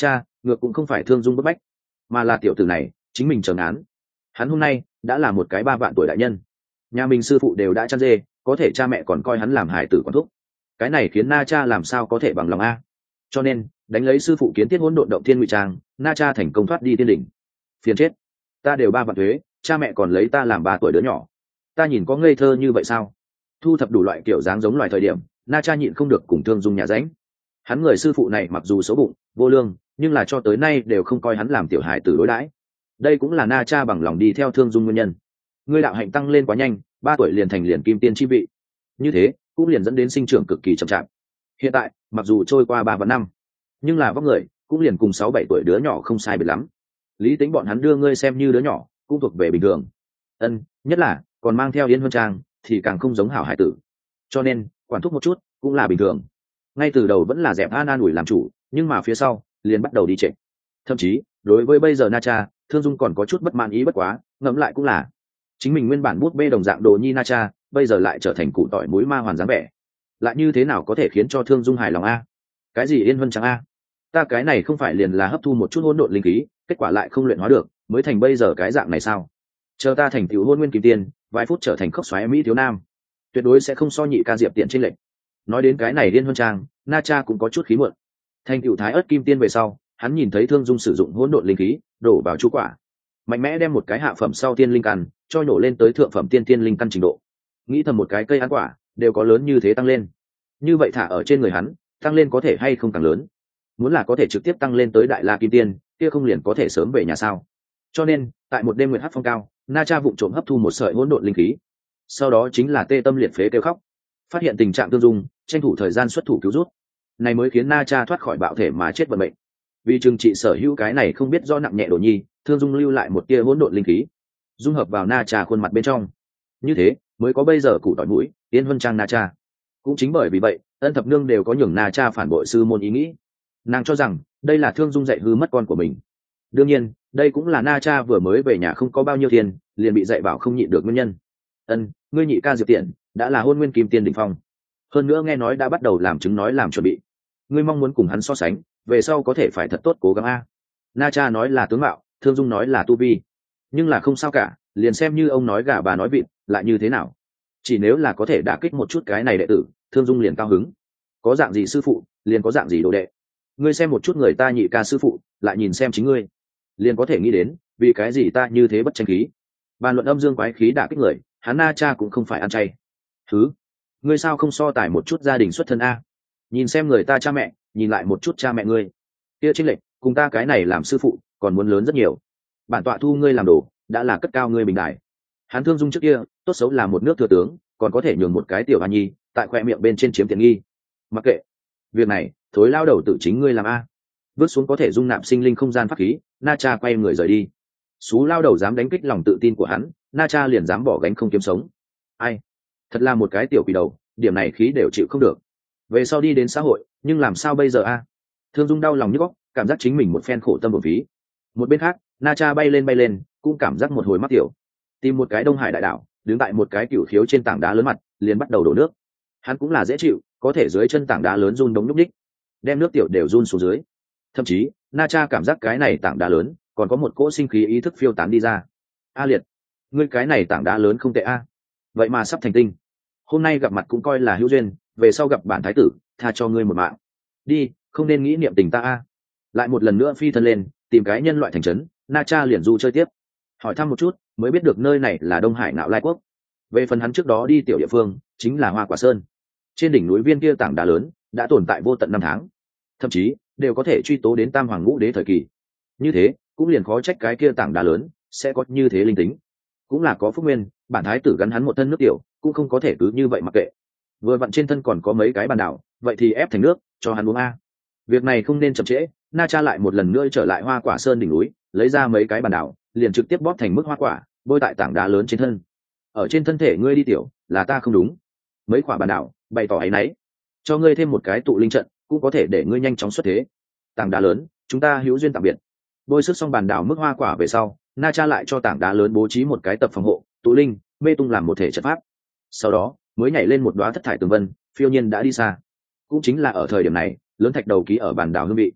ngược cũng không phải thương dung bức bách, mà là tiểu tử này chính mình trần án. Hắn hôm nay đã là một cái ba vạn tuổi đại nhân, nhà mình sư phụ đều đã chăn dê, có thể cha mẹ còn coi hắn làm hải tử quản thúc, cái này khiến na cha làm sao có thể bằng lòng a. Cho nên đánh lấy sư phụ kiến thiết hỗn độn động thiên ngụy trang, na cha thành công thoát đi tiên đỉnh. Phiền chết, ta đều ba vạn thuế, cha mẹ còn lấy ta làm ba tuổi đứa nhỏ, ta nhìn có ngây thơ như vậy sao? Thu thập đủ loại kiểu dáng giống loài thời điểm, na cha nhịn không được cùng thương dung nhà ránh. Hắn người sư phụ này mặc dù xấu bụng vô lương, nhưng là cho tới nay đều không coi hắn làm tiểu hài tử đối đãi. Đây cũng là na cha bằng lòng đi theo thương dung nguyên nhân. Ngươi đạo hạnh tăng lên quá nhanh, ba tuổi liền thành liền kim tiên chi vị, như thế cũng liền dẫn đến sinh trưởng cực kỳ chậm chạp. Hiện tại mặc dù trôi qua ba vạn năm, nhưng là vóc người cũng liền cùng sáu bảy tuổi đứa nhỏ không sai biệt lắm. Lý tính bọn hắn đưa ngươi xem như đứa nhỏ cũng thuộc về bình thường. Ân, nhất là còn mang theo Yên Huân Trang thì càng không giống hảo hải tử, cho nên quản thúc một chút cũng là bình thường. Ngay từ đầu vẫn là dẹp an an ủi làm chủ, nhưng mà phía sau liền bắt đầu đi trệ. Thậm chí đối với bây giờ na cha, thương dung còn có chút bất mãn ý, bất quá ngẫm lại cũng là chính mình nguyên bản bút bê đồng dạng đồ nhi na cha bây giờ lại trở thành củ tỏi mũi ma hoàn dáng vẻ, lại như thế nào có thể khiến cho thương dung hài lòng a? Cái gì Yên Huân Trang a? Ta cái này không phải liền là hấp thu một chút hỗn độn linh khí, kết quả lại không luyện hóa được, mới thành bây giờ cái dạng này sao? Chờ ta thành tiểu hôn nguyên kim tiên, vài phút trở thành khốc xoáy mỹ thiếu nam, tuyệt đối sẽ không so nhị ca diệp tiện trên lệnh. Nói đến cái này Yên Huân Trang, na cha cũng có chút khí muộn. Thành tiểu thái ớt kim tiên về sau, hắn nhìn thấy thương dung sử dụng hỗn độn linh khí đổ vào chú quả, mạnh mẽ đem một cái hạ phẩm sau tiên linh căn cho nổ lên tới thượng phẩm tiên tiên linh căn trình độ. Nghĩ thầm một cái cây ăn quả đều có lớn như thế tăng lên, như vậy thả ở trên người hắn tăng lên có thể hay không càng lớn. Muốn là có thể trực tiếp tăng lên tới đại la kim tiên, kia không liền có thể sớm về nhà sao? Cho nên tại một đêm nguyệt hắc phong cao, na cha vụng trộm hấp thu một sợi hỗn độn linh khí, sau đó chính là tê tâm liệt phế kêu khóc. Phát hiện tình trạng tương dung, tranh thủ thời gian xuất thủ cứu rút, này mới khiến na cha thoát khỏi bạo thể mà chết vận mệnh. Vì trừng trị sở hữu cái này không biết do nặng nhẹ đồ nhi, thương dung lưu lại một tia hỗn độn linh khí dung hợp vào na cha khuôn mặt bên trong, như thế mới có bây giờ củ tỏi mũi Yên Huân Trang na cha. Cũng chính bởi vì vậy, ân thập nương đều có nhường na cha phản bội sư môn ý nghĩ, nàng cho rằng đây là thương dung dạy hư mất con của mình. Đương nhiên đây cũng là na cha vừa mới về nhà không có bao nhiêu tiền, liền bị dạy bảo không nhịn được nguyên nhân. Ân, ngươi nhị ca diệp tiện đã là hôn nguyên kim tiên đỉnh phong, hơn nữa nghe nói đã bắt đầu làm chứng nói làm chuẩn bị. Ngươi mong muốn cùng hắn so sánh, về sau có thể phải thật tốt cố gắng a. Na cha nói là tướng mạo, thương dung nói là tu vi, nhưng là không sao cả, liền xem như ông nói gà bà nói vịt lại như thế nào, chỉ nếu là có thể đả kích một chút cái này đệ tử, thương dung liền cao hứng. Có dạng gì sư phụ liền có dạng gì đồ đệ. Ngươi xem một chút người ta nhị ca sư phụ, lại nhìn xem chính ngươi, liền có thể nghĩ đến vì cái gì ta như thế bất tranh khí. Bàn luận âm dương quái khí đả kích người, hắn na cha cũng không phải ăn chay. Thứ, ngươi sao không so tài một chút gia đình xuất thân a? Nhìn xem người ta cha mẹ, nhìn lại một chút cha mẹ ngươi, kia chênh lệch cùng ta cái này làm sư phụ còn muốn lớn rất nhiều. Bản tọa thu ngươi làm đồ đã là cất cao ngươi bình đại. Hắn thương dung trước kia tốt xấu là một nước thừa tướng, còn có thể nhường một cái tiểu hoa nhi tại khoe miệng bên trên chiếm tiện nghi. Mặc kệ việc này, thối lao đầu tự chính ngươi làm a. Vứt xuống có thể dung nạp sinh linh không gian pháp khí, na cha quay người rời đi. Sú lao đầu dám đánh kích lòng tự tin của hắn, na cha liền dám bỏ gánh không kiếm sống. Ai, thật là một cái tiểu quỷ đầu, điểm này khí đều chịu không được. Về sau đi đến xã hội, nhưng làm sao bây giờ a? Thương dung đau lòng nhức óc, cảm giác chính mình một phen khổ tâm một phí. Một bên khác, na cha bay lên bay lên, cũng cảm giác một hồi mắc tiểu. Tìm một cái Đông Hải đại đảo, đứng tại một cái cửu khiếu trên tảng đá lớn mặt, liền bắt đầu đổ nước. Hắn cũng là dễ chịu, có thể dưới chân tảng đá lớn run đống nhúc nhích, đem nước tiểu đều run xuống dưới. Thậm chí na cha cảm giác cái này tảng đá lớn còn có một cỗ sinh khí ý thức phiêu tán đi ra. A liệt, ngươi cái này tảng đá lớn không tệ a, vậy mà sắp thành tinh. Hôm nay gặp mặt cũng coi là hữu duyên, về sau gặp bản thái tử tha cho ngươi một mạng. Đi, không nên nghĩ niệm tình ta a. Lại một lần nữa phi thân lên, tìm cái nhân loại thành trấn, na cha liền du chơi tiếp, hỏi thăm một chút mới biết được nơi này là Đông Hải Nạo Lai quốc. Về phần hắn trước đó đi tiểu địa phương chính là Hoa Quả Sơn, trên đỉnh núi viên kia tảng đá lớn đã tồn tại vô tận năm tháng, thậm chí đều có thể truy tố đến tam hoàng ngũ đế thời kỳ. Như thế cũng liền khó trách cái kia tảng đá lớn sẽ có như thế linh tính. Cũng là có phúc nguyên, bản thái tử gắn hắn một thân nước tiểu cũng không có thể cứ như vậy mặc kệ. Vừa vặn trên thân còn có mấy cái bàn đảo, vậy thì ép thành nước cho hắn uống a. Việc này không nên chậm trễ, na cha lại một lần nữa trở lại Hoa Quả Sơn đỉnh núi, lấy ra mấy cái bàn đảo, liền trực tiếp bóp thành mức hoa quả, bôi tại tảng đá lớn trên thân. Ở trên thân thể ngươi đi tiểu, là ta không đúng. Mấy quả bàn đảo bày tỏ áy náy, cho ngươi thêm một cái tụ linh trận, cũng có thể để ngươi nhanh chóng xuất thế. Tảng đá lớn, chúng ta hữu duyên tạm biệt. Bôi sức xong bàn đảo mức hoa quả về sau, na cha lại cho tảng đá lớn bố trí một cái tập phòng hộ, tụ linh, mê tung làm một thể trận pháp. Sau đó mới nhảy lên một đóa thất thải tường vân, phiêu nhiên đã đi xa. Cũng chính là ở thời điểm này, lớn thạch đầu ký ở bàn đảo hương vị.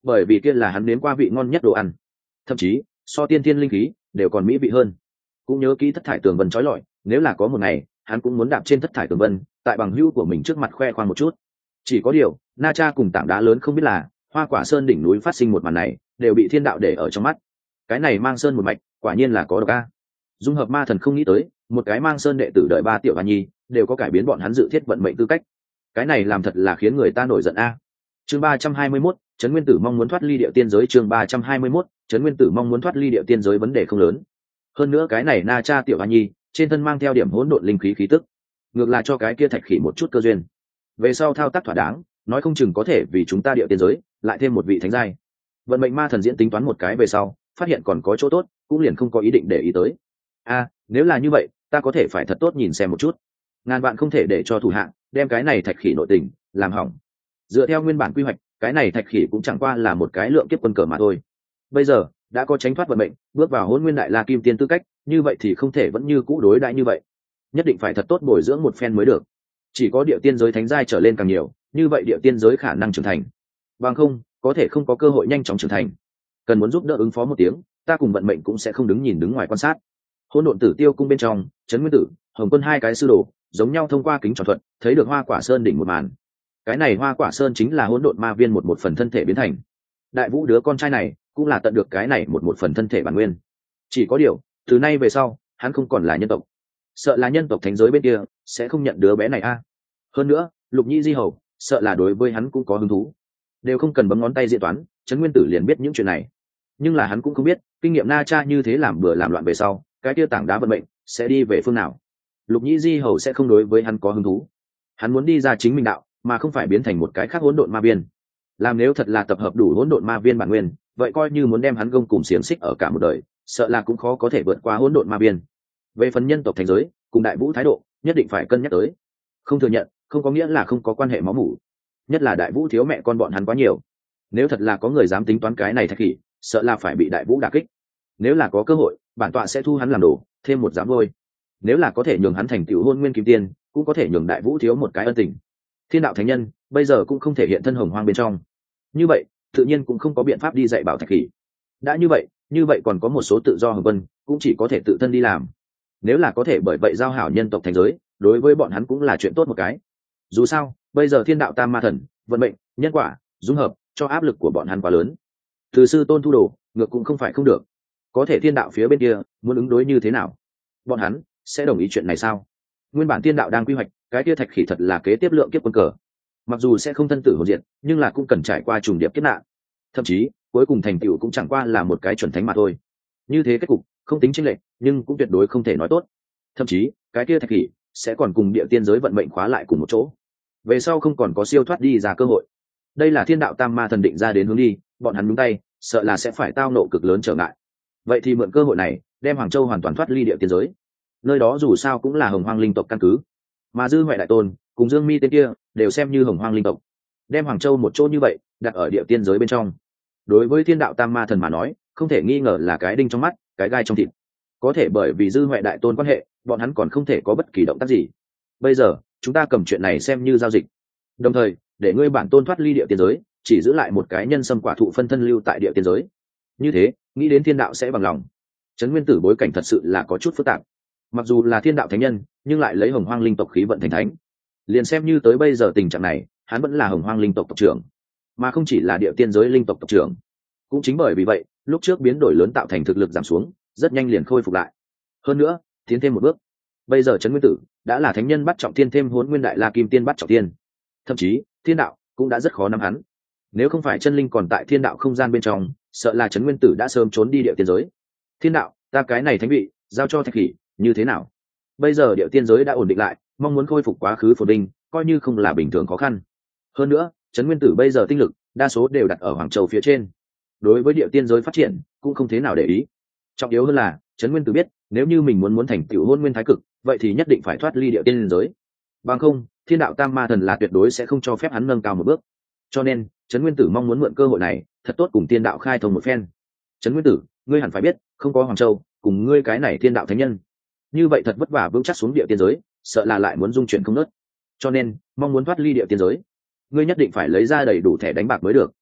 bởi vì kia là hắn nếm qua vị ngon nhất đồ ăn, thậm chí so tiên thiên linh khí đều còn mỹ vị hơn. Cũng nhớ kỹ thất thải tường vân trói lọi, nếu là có một ngày hắn cũng muốn đạp trên thất thải tường vân, tại bằng hữu của mình trước mặt khoe khoang một chút. Chỉ có điều Na Cha cùng tảng đá lớn không biết là Hoa Quả Sơn đỉnh núi phát sinh một màn này đều bị thiên đạo để ở trong mắt. Cái này mang sơn một mạch quả nhiên là có độc a. Dung hợp ma thần không nghĩ tới một cái mang sơn đệ tử đợi ba tiểu hoa nhi đều có cải biến bọn hắn dự thiết vận mệnh tư cách. Cái này làm thật là khiến người ta nổi giận a. Chương ba trăm hai mươi mốt, Trấn Nguyên Tử mong muốn thoát ly địa tiên giới. Chương ba trăm hai mươi mốt, Trấn Nguyên Tử mong muốn thoát ly địa tiên giới vấn đề không lớn. Hơn nữa cái này Na Cha tiểu hoa nhi trên thân mang theo điểm hỗn độn linh khí khí tức, ngược lại cho cái kia thạch khỉ một chút cơ duyên. Về sau thao tác thỏa đáng, nói không chừng có thể vì chúng ta địa tiên giới lại thêm một vị thánh giai. Vận mệnh ma thần diễn tính toán một cái về sau, phát hiện còn có chỗ tốt, cũng liền không có ý định để ý tới. A, nếu là như vậy, ta có thể phải thật tốt nhìn xem một chút. Ngàn vạn không thể để cho thủ hạ đem cái này thạch khỉ nội tình làm hỏng. Dựa theo nguyên bản quy hoạch, cái này thạch khỉ cũng chẳng qua là một cái lượng kiếp quân cờ mà thôi. Bây giờ đã có tránh thoát vận mệnh, bước vào Hỗn Nguyên Đại La Kim Tiên tư cách, như vậy thì không thể vẫn như cũ đối đãi như vậy. Nhất định phải thật tốt bồi dưỡng một phen mới được. Chỉ có địa tiên giới thánh giai trở lên càng nhiều, như vậy địa tiên giới khả năng trưởng thành. Bằng không, có thể không có cơ hội nhanh chóng trưởng thành. Cần muốn giúp đỡ ứng phó một tiếng, ta cùng vận mệnh cũng sẽ không đứng nhìn đứng ngoài quan sát. Hỗn Độn Tử Tiêu cung bên trong, Trấn Nguyên Tử, Hồng Quân hai cái sư đồ, giống nhau thông qua kính tròn thuận, thấy được Hoa Quả Sơn đỉnh một màn. Cái này Hoa Quả Sơn chính là hỗn độn ma viên một một phần thân thể biến thành. Đại Vũ đứa con trai này cũng là tận được cái này một một phần thân thể bản nguyên. Chỉ có điều, từ nay về sau, hắn không còn là nhân tộc. Sợ là nhân tộc thánh giới bên kia sẽ không nhận đứa bé này a. Hơn nữa, Lục Nhĩ Di Hầu, sợ là đối với hắn cũng có hứng thú. Đều không cần bấm ngón tay diễn toán, Trấn Nguyên Tử liền biết những chuyện này. Nhưng là hắn cũng không biết, kinh nghiệm Na Cha như thế làm bừa làm loạn về sau, cái kia tảng đá vận mệnh sẽ đi về phương nào. Lục Nhĩ Di Hầu sẽ không đối với hắn có hứng thú. Hắn muốn đi ra chính mình đạo, mà không phải biến thành một cái khác hỗn độn ma viên. Làm nếu thật là tập hợp đủ hỗn độn ma viên bản nguyên, vậy coi như muốn đem hắn gông cùng xiềng xích ở cả một đời, sợ là cũng khó có thể vượt qua hỗn độn ma viên. Về phần nhân tộc thành giới, cùng Đại Vũ thái độ, nhất định phải cân nhắc tới. Không thừa nhận, không có nghĩa là không có quan hệ máu mủ. Nhất là Đại Vũ thiếu mẹ con bọn hắn quá nhiều. Nếu thật là có người dám tính toán cái này thạch khỉ, sợ là phải bị Đại Vũ đả kích. Nếu là có cơ hội, bản tọa sẽ thu hắn làm đồ, thêm một giám vôi. Nếu là có thể nhường hắn thành tựu Hôn Nguyên Kim Tiên, cũng có thể nhường Đại Vũ thiếu một cái ân tình. Thiên đạo thánh nhân bây giờ cũng không thể hiện thân hồng hoang bên trong, như vậy tự nhiên cũng không có biện pháp đi dạy bảo thạch khỉ. Đã như vậy, như vậy còn có một số tự do hồng vân cũng chỉ có thể tự thân đi làm. Nếu là có thể bởi vậy giao hảo nhân tộc thành giới, đối với bọn hắn cũng là chuyện tốt một cái. Dù sao bây giờ thiên đạo tam ma thần, vận mệnh, nhân quả dung hợp cho áp lực của bọn hắn quá lớn. Từ sư tôn thu đồ ngược cũng không phải không được. Có thể thiên đạo phía bên kia muốn ứng đối như thế nào, bọn hắn sẽ đồng ý chuyện này sao? Nguyên bản thiên đạo đang quy hoạch cái kia thạch khỉ thật là kế tiếp lượng kiếp quân cờ, mặc dù sẽ không thân tử hồn diệt, nhưng là cũng cần trải qua trùng điệp kiếp nạn, thậm chí cuối cùng thành tựu cũng chẳng qua là một cái chuẩn thánh mà thôi. Như thế kết cục không tính chênh lệch, nhưng cũng tuyệt đối không thể nói tốt. Thậm chí cái kia thạch khỉ sẽ còn cùng địa tiên giới vận mệnh khóa lại cùng một chỗ, về sau không còn có siêu thoát đi ra cơ hội. Đây là thiên đạo tam ma thần định ra đến hướng đi, bọn hắn nhúng tay sợ là sẽ phải tao nộ cực lớn trở ngại. Vậy thì mượn cơ hội này đem Hoàng Châu hoàn toàn thoát ly địa tiên giới. Nơi đó dù sao cũng là hồng hoang linh tộc căn cứ, mà Dư Huệ đại tôn cùng Dương Mi tên kia đều xem như hồng hoang linh tộc. Đem Hoàng Châu một chỗ như vậy đặt ở địa tiên giới bên trong, đối với thiên đạo tam ma thần mà nói không thể nghi ngờ là cái đinh trong mắt, cái gai trong thịt. Có thể bởi vì Dư Huệ đại tôn quan hệ, bọn hắn còn không thể có bất kỳ động tác gì. Bây giờ chúng ta cầm chuyện này xem như giao dịch, đồng thời để ngươi bản tôn thoát ly địa tiên giới, chỉ giữ lại một cái nhân sâm quả thụ phân thân lưu tại địa tiên giới. Như thế nghĩ đến thiên đạo sẽ bằng lòng. Trấn Nguyên Tử bối cảnh thật sự là có chút phức tạp. Mặc dù là thiên đạo thánh nhân, nhưng lại lấy hồng hoang linh tộc khí vận thành thánh. Liền xem như tới bây giờ tình trạng này, hắn vẫn là hồng hoang linh tộc tộc trưởng, mà không chỉ là địa tiên giới linh tộc tộc trưởng. Cũng chính bởi vì vậy, lúc trước biến đổi lớn tạo thành thực lực giảm xuống, rất nhanh liền khôi phục lại. Hơn nữa tiến thêm một bước, bây giờ Trấn Nguyên Tử đã là thánh nhân bắt trọng thiên thêm Hỗn Nguyên Đại La Kim Tiên bắt trọng thiên. Thậm chí thiên đạo cũng đã rất khó nắm hắn. Nếu không phải chân linh còn tại thiên đạo không gian bên trong, sợ là Trấn Nguyên Tử đã sớm trốn đi địa tiên giới. Thiên đạo, ta cái này thánh vị giao cho thạch khỉ như thế nào? Bây giờ địa tiên giới đã ổn định lại, mong muốn khôi phục quá khứ phồn vinh coi như không là bình thường khó khăn. Hơn nữa Trấn Nguyên Tử bây giờ tinh lực đa số đều đặt ở Hoàng Châu phía trên, đối với địa tiên giới phát triển cũng không thế nào để ý. Trọng yếu hơn là Trấn Nguyên Tử biết, nếu như mình muốn muốn thành tựu Hôn Nguyên Thái Cực, vậy thì nhất định phải thoát ly địa tiên giới. Bằng không thiên đạo tam ma thần là tuyệt đối sẽ không cho phép hắn nâng cao một bước. Cho nên Trấn Nguyên Tử mong muốn mượn cơ hội này thật tốt cùng tiên đạo khai thông một phen. Trấn Nguyên Tử, ngươi hẳn phải biết, không có Hoàng Châu cùng ngươi cái này thiên đạo thánh nhân, như vậy thật vất vả vững chắc xuống địa tiên giới, sợ là lại muốn dung chuyển không nớt. Cho nên mong muốn thoát ly địa tiên giới, ngươi nhất định phải lấy ra đầy đủ thẻ đánh bạc mới được.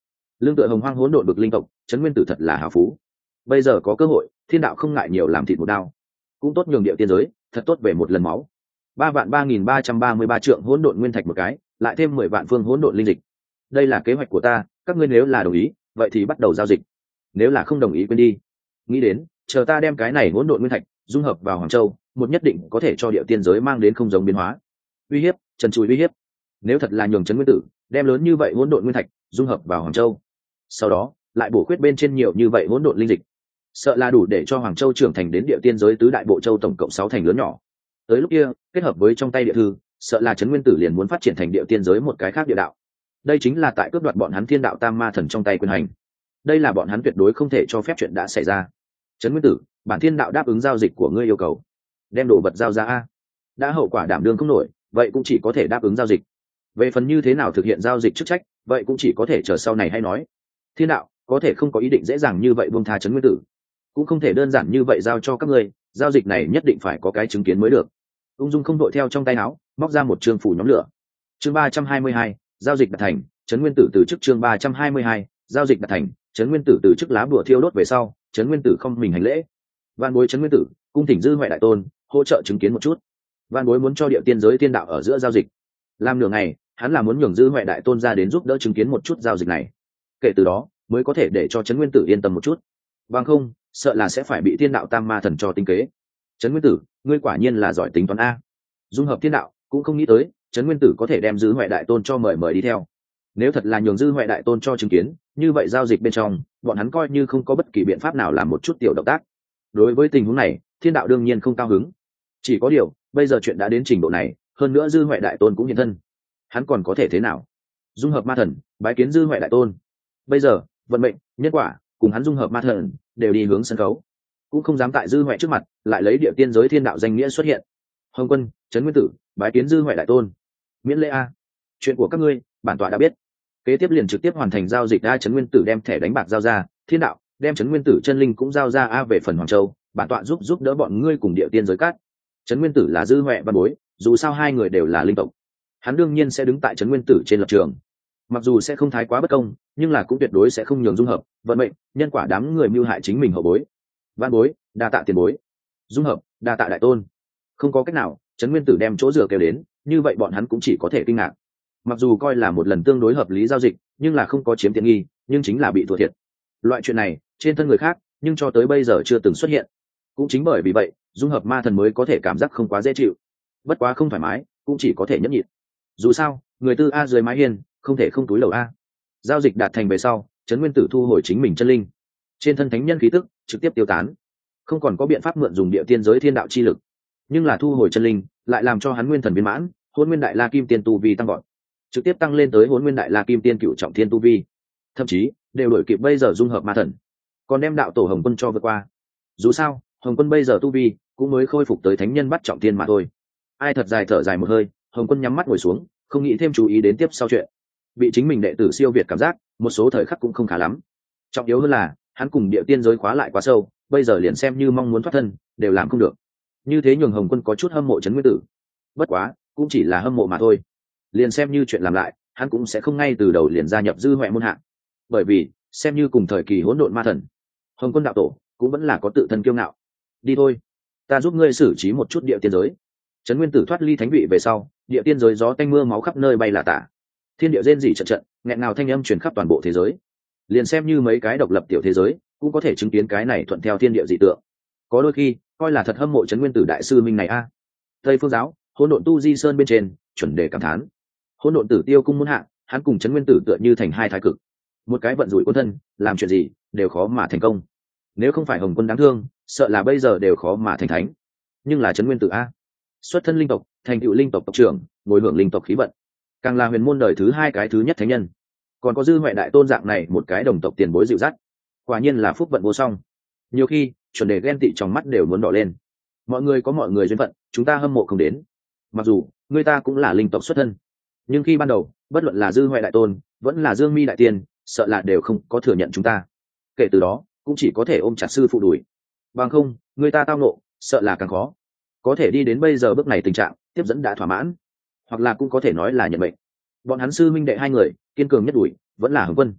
lương tựa hồng hoang hỗn độn bực linh tộc, trấn nguyên tử thật là hào phú. Bây giờ có cơ hội, thiên đạo không ngại nhiều làm thịt một đao, cũng tốt nhường địa tiên giới thật tốt về một lần máu. Ba vạn ba nghìn ba trăm ba mươi ba trượng hỗn độn nguyên thạch một cái, lại thêm mười vạn phương hỗn độn linh dịch. Đây là kế hoạch của ta, các ngươi nếu là đồng ý, vậy thì bắt đầu giao dịch. Nếu là không đồng ý quên đi. Nghĩ đến, chờ ta đem cái này hỗn độn nguyên thạch dung hợp vào Hoàng Châu, một nhất định có thể cho địa tiên giới mang đến không giống biến hóa. Uy hiếp, trần trụi uy hiếp. Nếu thật là nhường trấn nguyên tử đem lớn như vậy hỗn độn nguyên thạch dung hợp vào Hoàng Châu, sau đó lại bổ khuyết bên trên nhiều như vậy hỗn độn linh dịch, sợ là đủ để cho Hoàng Châu trưởng thành đến địa tiên giới tứ đại bộ châu tổng cộng sáu thành lớn nhỏ. Tới lúc kia, kết hợp với trong tay địa thư, sợ là trấn nguyên tử liền muốn phát triển thành địa tiên giới một cái khác địa đạo. Đây chính là tại cướp đoạt bọn hắn thiên đạo tam ma thần trong tay quyền hành. Đây là bọn hắn tuyệt đối không thể cho phép chuyện đã xảy ra. Trấn nguyên tử, bản thiên đạo đáp ứng giao dịch của ngươi yêu cầu, đem đồ vật giao ra a. Đã hậu quả đảm đương không nổi, vậy cũng chỉ có thể đáp ứng giao dịch. Về phần như thế nào thực hiện giao dịch chức trách, vậy cũng chỉ có thể chờ sau này hay nói. Thiên đạo có thể không có ý định dễ dàng như vậy buông tha trấn nguyên tử, cũng không thể đơn giản như vậy giao cho các ngươi. Giao dịch này nhất định phải có cái chứng kiến mới được. Ung dung không đội theo trong tay áo, móc ra một chương phủ nhóm lửa. Chương ba trăm hai mươi hai, giao dịch đạt thành. Trấn nguyên tử từ chức. Chương ba trăm hai mươi hai, giao dịch đạt thành. Trấn nguyên tử từ chức. Lá bùa thiêu đốt về sau, trấn nguyên tử không mình hành lễ. Van bối trấn nguyên tử, cung thỉnh dư huệ đại tôn hỗ trợ chứng kiến một chút. Van bối muốn cho địa tiên giới tiên đạo ở giữa giao dịch. Làm nửa ngày, hắn là muốn nhường dư huệ đại tôn ra đến giúp đỡ chứng kiến một chút giao dịch này. Kể từ đó, mới có thể để cho trấn nguyên tử yên tâm một chút. Bằng không, sợ là sẽ phải bị thiên đạo tam ma thần cho tính kế. Trấn nguyên tử, ngươi quả nhiên là giỏi tính toán a. Dung hợp thiên đạo, cũng không nghĩ tới trấn nguyên tử có thể đem dư huệ đại tôn cho mời mời đi theo. Nếu thật là nhường dư huệ đại tôn cho chứng kiến, như vậy giao dịch bên trong, bọn hắn coi như không có bất kỳ biện pháp nào làm một chút tiểu động tác. Đối với tình huống này, thiên đạo đương nhiên không cao hứng. Chỉ có điều, bây giờ chuyện đã đến trình độ này, hơn nữa dư huệ đại tôn cũng hiện thân, hắn còn có thể thế nào? Dung hợp ma thần, bái kiến dư huệ đại tôn. Bây giờ, vận mệnh, nhân quả cùng hắn dung hợp ma thần đều đi hướng sân khấu, cũng không dám tại dư huệ trước mặt lại lấy địa tiên giới thiên đạo danh nghĩa xuất hiện. Hồng quân, trấn nguyên tử, bái kiến dư huệ đại tôn. Miễn lễ a. Chuyện của các ngươi, bản tọa đã biết. Kế tiếp liền trực tiếp hoàn thành giao dịch. A trấn nguyên tử đem thẻ đánh bạc giao ra, thiên đạo đem trấn nguyên tử chân linh cũng giao ra. A về phần Hoàng Châu, bản tọa giúp giúp đỡ bọn ngươi cùng địa tiên giới cát. Trấn nguyên tử là dư huệ văn bối, dù sao hai người đều là linh tộc, hắn đương nhiên sẽ đứng tại trấn nguyên tử trên lập trường. Mặc dù sẽ không thái quá bất công, nhưng là cũng tuyệt đối sẽ không nhường dung hợp vận mệnh, nhân quả đám người mưu hại chính mình hậu bối. Văn bối, đa tạ tiền bối. Dung hợp, đa tạ đại tôn. Không có cách nào, trấn nguyên tử đem chỗ dựa kêu đến, như vậy bọn hắn cũng chỉ có thể kinh ngạc. Mặc dù coi là một lần tương đối hợp lý giao dịch, nhưng là không có chiếm tiện nghi, nhưng chính là bị thua thiệt. Loại chuyện này trên thân người khác, nhưng cho tới bây giờ chưa từng xuất hiện. Cũng chính bởi vì vậy, dung hợp ma thần mới có thể cảm giác không quá dễ chịu. Bất quá không thoải mái, cũng chỉ có thể nhẫn nhịn. Dù sao, người tư a dưới mái hiên, không thể không túi lầu a. Giao dịch đạt thành về sau, trấn nguyên tử thu hồi chính mình chân linh, trên thân thánh nhân khí tức trực tiếp tiêu tán, không còn có biện pháp mượn dùng địa tiên giới thiên đạo chi lực. Nhưng là thu hồi chân linh, lại làm cho hắn nguyên thần viên mãn, hôn nguyên đại la kim tiên tu vi tăng gọn, trực tiếp tăng lên tới hôn nguyên đại la kim tiên cựu trọng thiên tu vi, thậm chí đều đổi kịp bây giờ dung hợp ma thần, còn đem đạo tổ hồng quân cho vượt qua. Dù sao, hồng quân bây giờ tu vi cũng mới khôi phục tới thánh nhân bắt trọng thiên mà thôi. Ai thật dài thở dài một hơi, hồng quân nhắm mắt ngồi xuống, không nghĩ thêm chú ý đến tiếp sau chuyện. Bị chính mình đệ tử siêu việt cảm giác, một số thời khắc cũng không khá lắm. Trọng yếu hơn là, hắn cùng địa tiên giới khóa lại quá sâu, bây giờ liền xem như mong muốn thoát thân, đều làm không được. Như thế nhường hồng quân có chút hâm mộ trấn nguyên tử. Bất quá, cũng chỉ là hâm mộ mà thôi. Liền xem như chuyện làm lại, hắn cũng sẽ không ngay từ đầu liền gia nhập dư huệ môn hạ. Bởi vì, xem như cùng thời kỳ hỗn độn ma thần, hồng quân đạo tổ cũng vẫn là có tự thân kiêu ngạo. Đi thôi, ta giúp ngươi xử trí một chút địa tiên giới. Trấn nguyên tử thoát ly thánh vị về sau, địa tiên giới gió tanh mưa máu khắp nơi bay là tả, thiên địa rên rỉ trận trận, nghẹn ngào thanh âm truyền khắp toàn bộ thế giới. Liền xem như mấy cái độc lập tiểu thế giới, cũng có thể chứng kiến cái này thuận theo thiên địa dị tượng. Có đôi khi coi là thật hâm mộ trấn nguyên tử đại sư minh này a. Tây phương giáo hỗn độn tu di sơn bên trên, chuẩn đề cảm thán. Hỗn độn tử tiêu cung muốn hạ, hắn cùng trấn nguyên tử tựa như thành hai thái cực, một cái vận rủi quân thân, làm chuyện gì đều khó mà thành công. Nếu không phải hồng quân đáng thương, sợ là bây giờ đều khó mà thành thánh. Nhưng là trấn nguyên tử a, xuất thân linh tộc, thành tựu linh tộc tộc trưởng, ngồi hưởng linh tộc khí vận, càng là huyền môn đời thứ hai cái thứ nhất thánh nhân, còn có dư huệ đại tôn dạng này một cái đồng tộc tiền bối dịu dắt, quả nhiên là phúc vận vô song. Nhiều khi chuẩn đề ghen tị trong mắt đều muốn đỏ lên. Mọi người có mọi người duyên phận, chúng ta hâm mộ không đến. Mặc dù người ta cũng là linh tộc xuất thân, nhưng khi ban đầu bất luận là dư huệ đại tôn vẫn là dương mi đại tiên, sợ là đều không có thừa nhận chúng ta. Kể từ đó cũng chỉ có thể ôm chặt sư phụ đuổi. Bằng không người ta tao nộ, sợ là càng khó. Có thể đi đến bây giờ bước này tình trạng, tiếp dẫn đã thỏa mãn, hoặc là cũng có thể nói là nhận mệnh. Bọn hắn sư minh đệ hai người kiên cường nhất đuổi vẫn là hồng quân.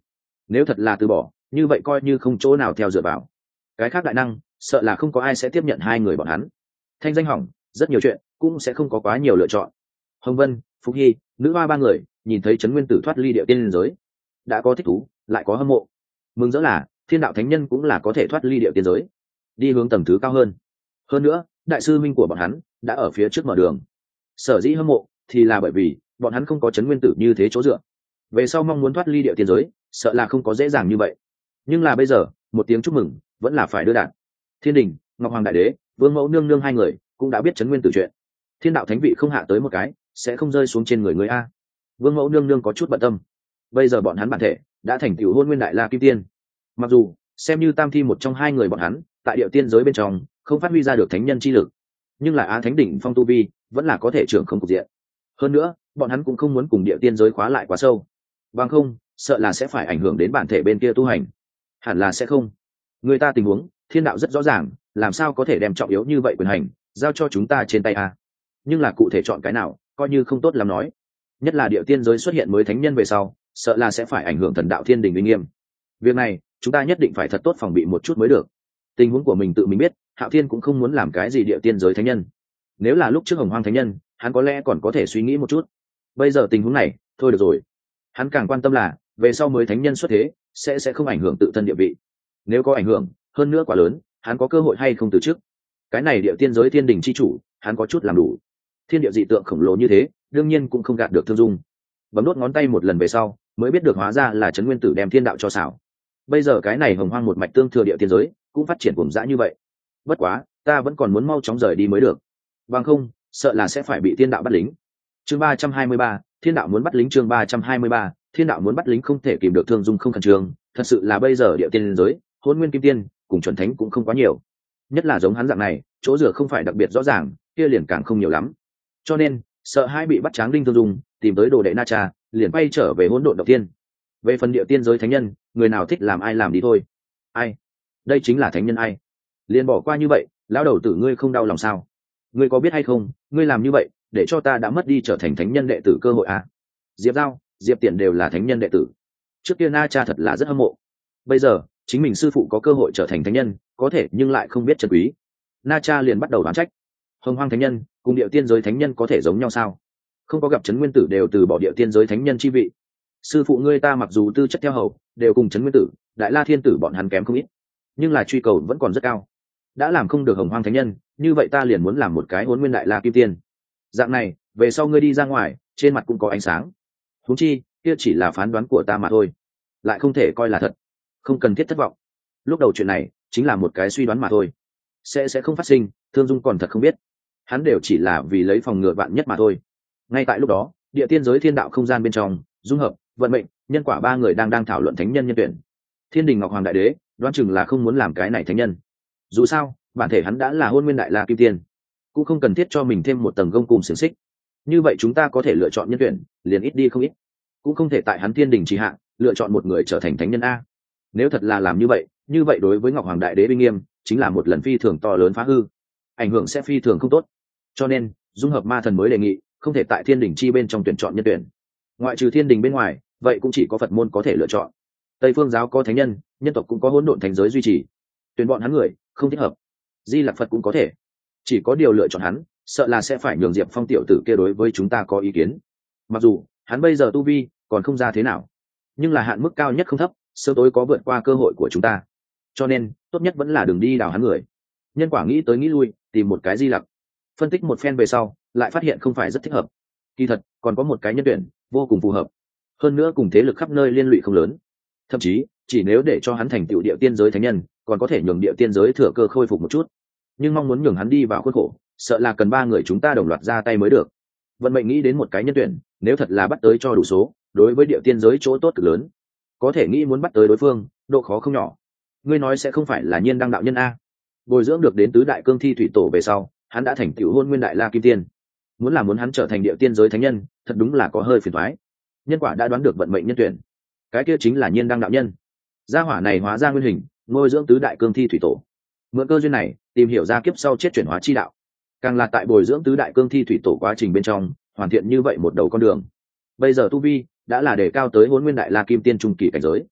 Nếu thật là từ bỏ, như vậy coi như không chỗ nào theo dựa vào. Cái khác đại năng sợ là không có ai sẽ tiếp nhận hai người bọn hắn. Thanh danh hỏng, rất nhiều chuyện cũng sẽ không có quá nhiều lựa chọn. Hồng Vân, Phúc Hy, nữ hoa ba người nhìn thấy Trấn Nguyên Tử thoát ly địa tiên liên giới, đã có thích thú, lại có hâm mộ. Mừng rỡ là thiên đạo thánh nhân cũng là có thể thoát ly địa tiên giới, đi hướng tầng thứ cao hơn. Hơn nữa, đại sư minh của bọn hắn đã ở phía trước mở đường. Sở dĩ hâm mộ thì là bởi vì bọn hắn không có Trấn Nguyên Tử như thế chỗ dựa. Về sau mong muốn thoát ly địa tiên giới, sợ là không có dễ dàng như vậy. Nhưng là bây giờ, một tiếng chúc mừng vẫn là phải đưa đạt. Thiên Đình, Ngọc Hoàng Đại Đế, Vương Mẫu nương nương hai người cũng đã biết Trấn Nguyên Tử chuyện. Thiên đạo thánh vị không hạ tới một cái, sẽ không rơi xuống trên người người a. Vương Mẫu nương nương có chút bận tâm. Bây giờ bọn hắn bản thể đã thành tựu Hôn Nguyên Đại La Kim Tiên. Mặc dù xem như tam thi một trong hai người bọn hắn, tại địa tiên giới bên trong không phát huy ra được thánh nhân chi lực, nhưng là Á Thánh đỉnh phong tu vi vẫn là có thể trưởng không cục diện. Hơn nữa, bọn hắn cũng không muốn cùng địa tiên giới khóa lại quá sâu, bằng không sợ là sẽ phải ảnh hưởng đến bản thể bên kia tu hành. Hẳn là sẽ không. Người ta tình huống thiên đạo rất rõ ràng, làm sao có thể đem trọng yếu như vậy quyền hành giao cho chúng ta trên tay a. Nhưng là cụ thể chọn cái nào coi như không tốt lắm nói. Nhất là địa tiên giới xuất hiện mới thánh nhân về sau, sợ là sẽ phải ảnh hưởng thần đạo thiên đình uy nghiêm. Việc này chúng ta nhất định phải thật tốt phòng bị một chút mới được. Tình huống của mình tự mình biết, Hạo Thiên cũng không muốn làm cái gì địa tiên giới thánh nhân. Nếu là lúc trước Hồng Hoang thánh nhân, hắn có lẽ còn có thể suy nghĩ một chút. Bây giờ tình huống này, thôi được rồi. Hắn càng quan tâm là về sau mới thánh nhân xuất thế sẽ sẽ không ảnh hưởng tự thân địa vị. Nếu có ảnh hưởng, hơn nữa quá lớn, hắn có cơ hội hay không từ chức. Cái này địa tiên giới thiên đình chi chủ, hắn có chút làm đủ. Thiên địa dị tượng khổng lồ như thế, đương nhiên cũng không gạt được Thương Dung. Bấm đốt ngón tay một lần về sau, mới biết được hóa ra là Trấn Nguyên Tử đem thiên đạo cho xảo. Bây giờ cái này Hồng Hoang một mạch tương thừa địa tiên giới cũng phát triển cùng dã như vậy. Bất quá, ta vẫn còn muốn mau chóng rời đi mới được. Bằng không, sợ là sẽ phải bị thiên đạo bắt lính. Chương ba trăm hai mươi ba, thiên đạo muốn bắt lính. Chương ba trăm hai mươi ba, thiên đạo muốn bắt lính. Không thể kìm được Thương Dung không khẩn trương, thật sự là bây giờ địa tiên giới, Hôn Nguyên Kim Tiên cùng chuẩn thánh cũng không quá nhiều. Nhất là giống hắn dạng này, chỗ dựa không phải đặc biệt rõ ràng, kia liền càng không nhiều lắm. Cho nên, sợ hai bị bắt Tráng Đinh Thương Dung, tìm tới đồ đệ Na Cha, liền bay trở về Hỗn Độn Động Tiên. Về phần địa tiên giới thánh nhân, người nào thích làm ai làm đi thôi. Ai? Đây chính là thánh nhân ai? Liền bỏ qua như vậy, lão đầu tử ngươi không đau lòng sao? Ngươi có biết hay không, ngươi làm như vậy, để cho ta đã mất đi trở thành thánh nhân đệ tử cơ hội à? Diệp Giao, Diệp Tiện đều là thánh nhân đệ tử. Trước kia Na Cha thật là rất hâm mộ. Bây giờ, chính mình sư phụ có cơ hội trở thành thánh nhân, có thể nhưng lại không biết trân quý. Na Cha liền bắt đầu đoán trách. Hồng Hoang thánh nhân cùng địa tiên giới thánh nhân có thể giống nhau sao? Không có gặp Trấn Nguyên Tử đều từ bỏ địa tiên giới thánh nhân chi vị. Sư phụ ngươi ta mặc dù tư chất theo hầu, đều cùng Trấn Nguyên Tử, Đại La Thiên Tử bọn hắn kém không ít, nhưng là truy cầu vẫn còn rất cao. Đã làm không được Hồng Hoang thánh nhân, như vậy ta liền muốn làm một cái Hỗn Nguyên Đại La Kim Tiên. Dạng này, về sau ngươi đi ra ngoài, trên mặt cũng có ánh sáng. Huống chi, kia chỉ là phán đoán của ta mà thôi, lại không thể coi là thật. Không cần thiết thất vọng. Lúc đầu chuyện này chính là một cái suy đoán mà thôi, sẽ sẽ không phát sinh. Thương Dung còn thật không biết, hắn đều chỉ là vì lấy phòng ngừa vạn nhất mà thôi. Ngay tại lúc đó, địa tiên giới thiên đạo không gian bên trong, dung hợp, vận mệnh, nhân quả ba người đang đang thảo luận thánh nhân nhân tuyển. Thiên Đình Ngọc Hoàng Đại Đế đoán chừng là không muốn làm cái này thánh nhân. Dù sao, bản thể hắn đã là Hôn Nguyên Đại La Kim Tiên, cũng không cần thiết cho mình thêm một tầng gông cùm xiềng xích. Như vậy chúng ta có thể lựa chọn nhân tuyển, liền ít đi không ít. Cũng không thể tại hắn Thiên Đình trì hạ lựa chọn một người trở thành thánh nhân a. Nếu thật là làm như vậy, như vậy đối với Ngọc Hoàng Đại Đế uy nghiêm chính là một lần phi thường to lớn phá hư, ảnh hưởng sẽ phi thường không tốt. Cho nên, dung hợp ma thần mới đề nghị không thể tại Thiên Đình chi bên trong tuyển chọn nhân tuyển. Ngoại trừ Thiên Đình bên ngoài, vậy cũng chỉ có Phật môn có thể lựa chọn. Tây phương giáo có thánh nhân, nhân tộc cũng có hỗn độn thánh giới duy trì, tuyển bọn hắn người không thích hợp. Di Lặc Phật cũng có thể, chỉ có điều lựa chọn hắn, sợ là sẽ phải nhường Diệp Phong tiểu tử kia đối với chúng ta có ý kiến. Mặc dù hắn bây giờ tu vi còn không ra thế nào, nhưng là hạn mức cao nhất không thấp, sớm tối có vượt qua cơ hội của chúng ta. Cho nên tốt nhất vẫn là đừng đi đào hắn người. Nhân quả nghĩ tới nghĩ lui, tìm một cái Di Lặc, phân tích một phen về sau, lại phát hiện không phải rất thích hợp. Kỳ thật còn có một cái nhân tuyển vô cùng phù hợp, hơn nữa cùng thế lực khắp nơi liên lụy không lớn. Thậm chí chỉ nếu để cho hắn thành tựu địa tiên giới thánh nhân, còn có thể nhường địa tiên giới thừa cơ khôi phục một chút. Nhưng mong muốn nhường hắn đi vào khuôn khổ, sợ là cần ba người chúng ta đồng loạt ra tay mới được. Vận mệnh nghĩ đến một cái nhân tuyển, nếu thật là bắt tới cho đủ số, đối với địa tiên giới chỗ tốt cực lớn. Có thể nghĩ muốn bắt tới đối phương, độ khó không nhỏ. Ngươi nói sẽ không phải là Nhiên Đăng đạo nhân a? Bồi dưỡng được đến tứ đại cương thi thủy tổ về sau, hắn đã thành tựu Hôn Nguyên Đại La Kim Tiên. Muốn là muốn hắn trở thành địa tiên giới thánh nhân, thật đúng là có hơi phiền toái. Nhân quả đã đoán được vận mệnh nhân tuyển, cái kia chính là Nhiên Đăng đạo nhân. Gia hỏa này hóa ra nguyên hình, nuôi dưỡng tứ đại cương thi thủy tổ. Mượn cơ duyên này, tìm hiểu ra kiếp sau chết chuyển hóa chi đạo, càng là tại bồi dưỡng tứ đại cương thi thủy tổ quá trình bên trong, hoàn thiện như vậy một đầu con đường. Bây giờ tu vi đã là đề cao tới Hỗn Nguyên Đại La Kim Tiên trung kỳ cảnh giới.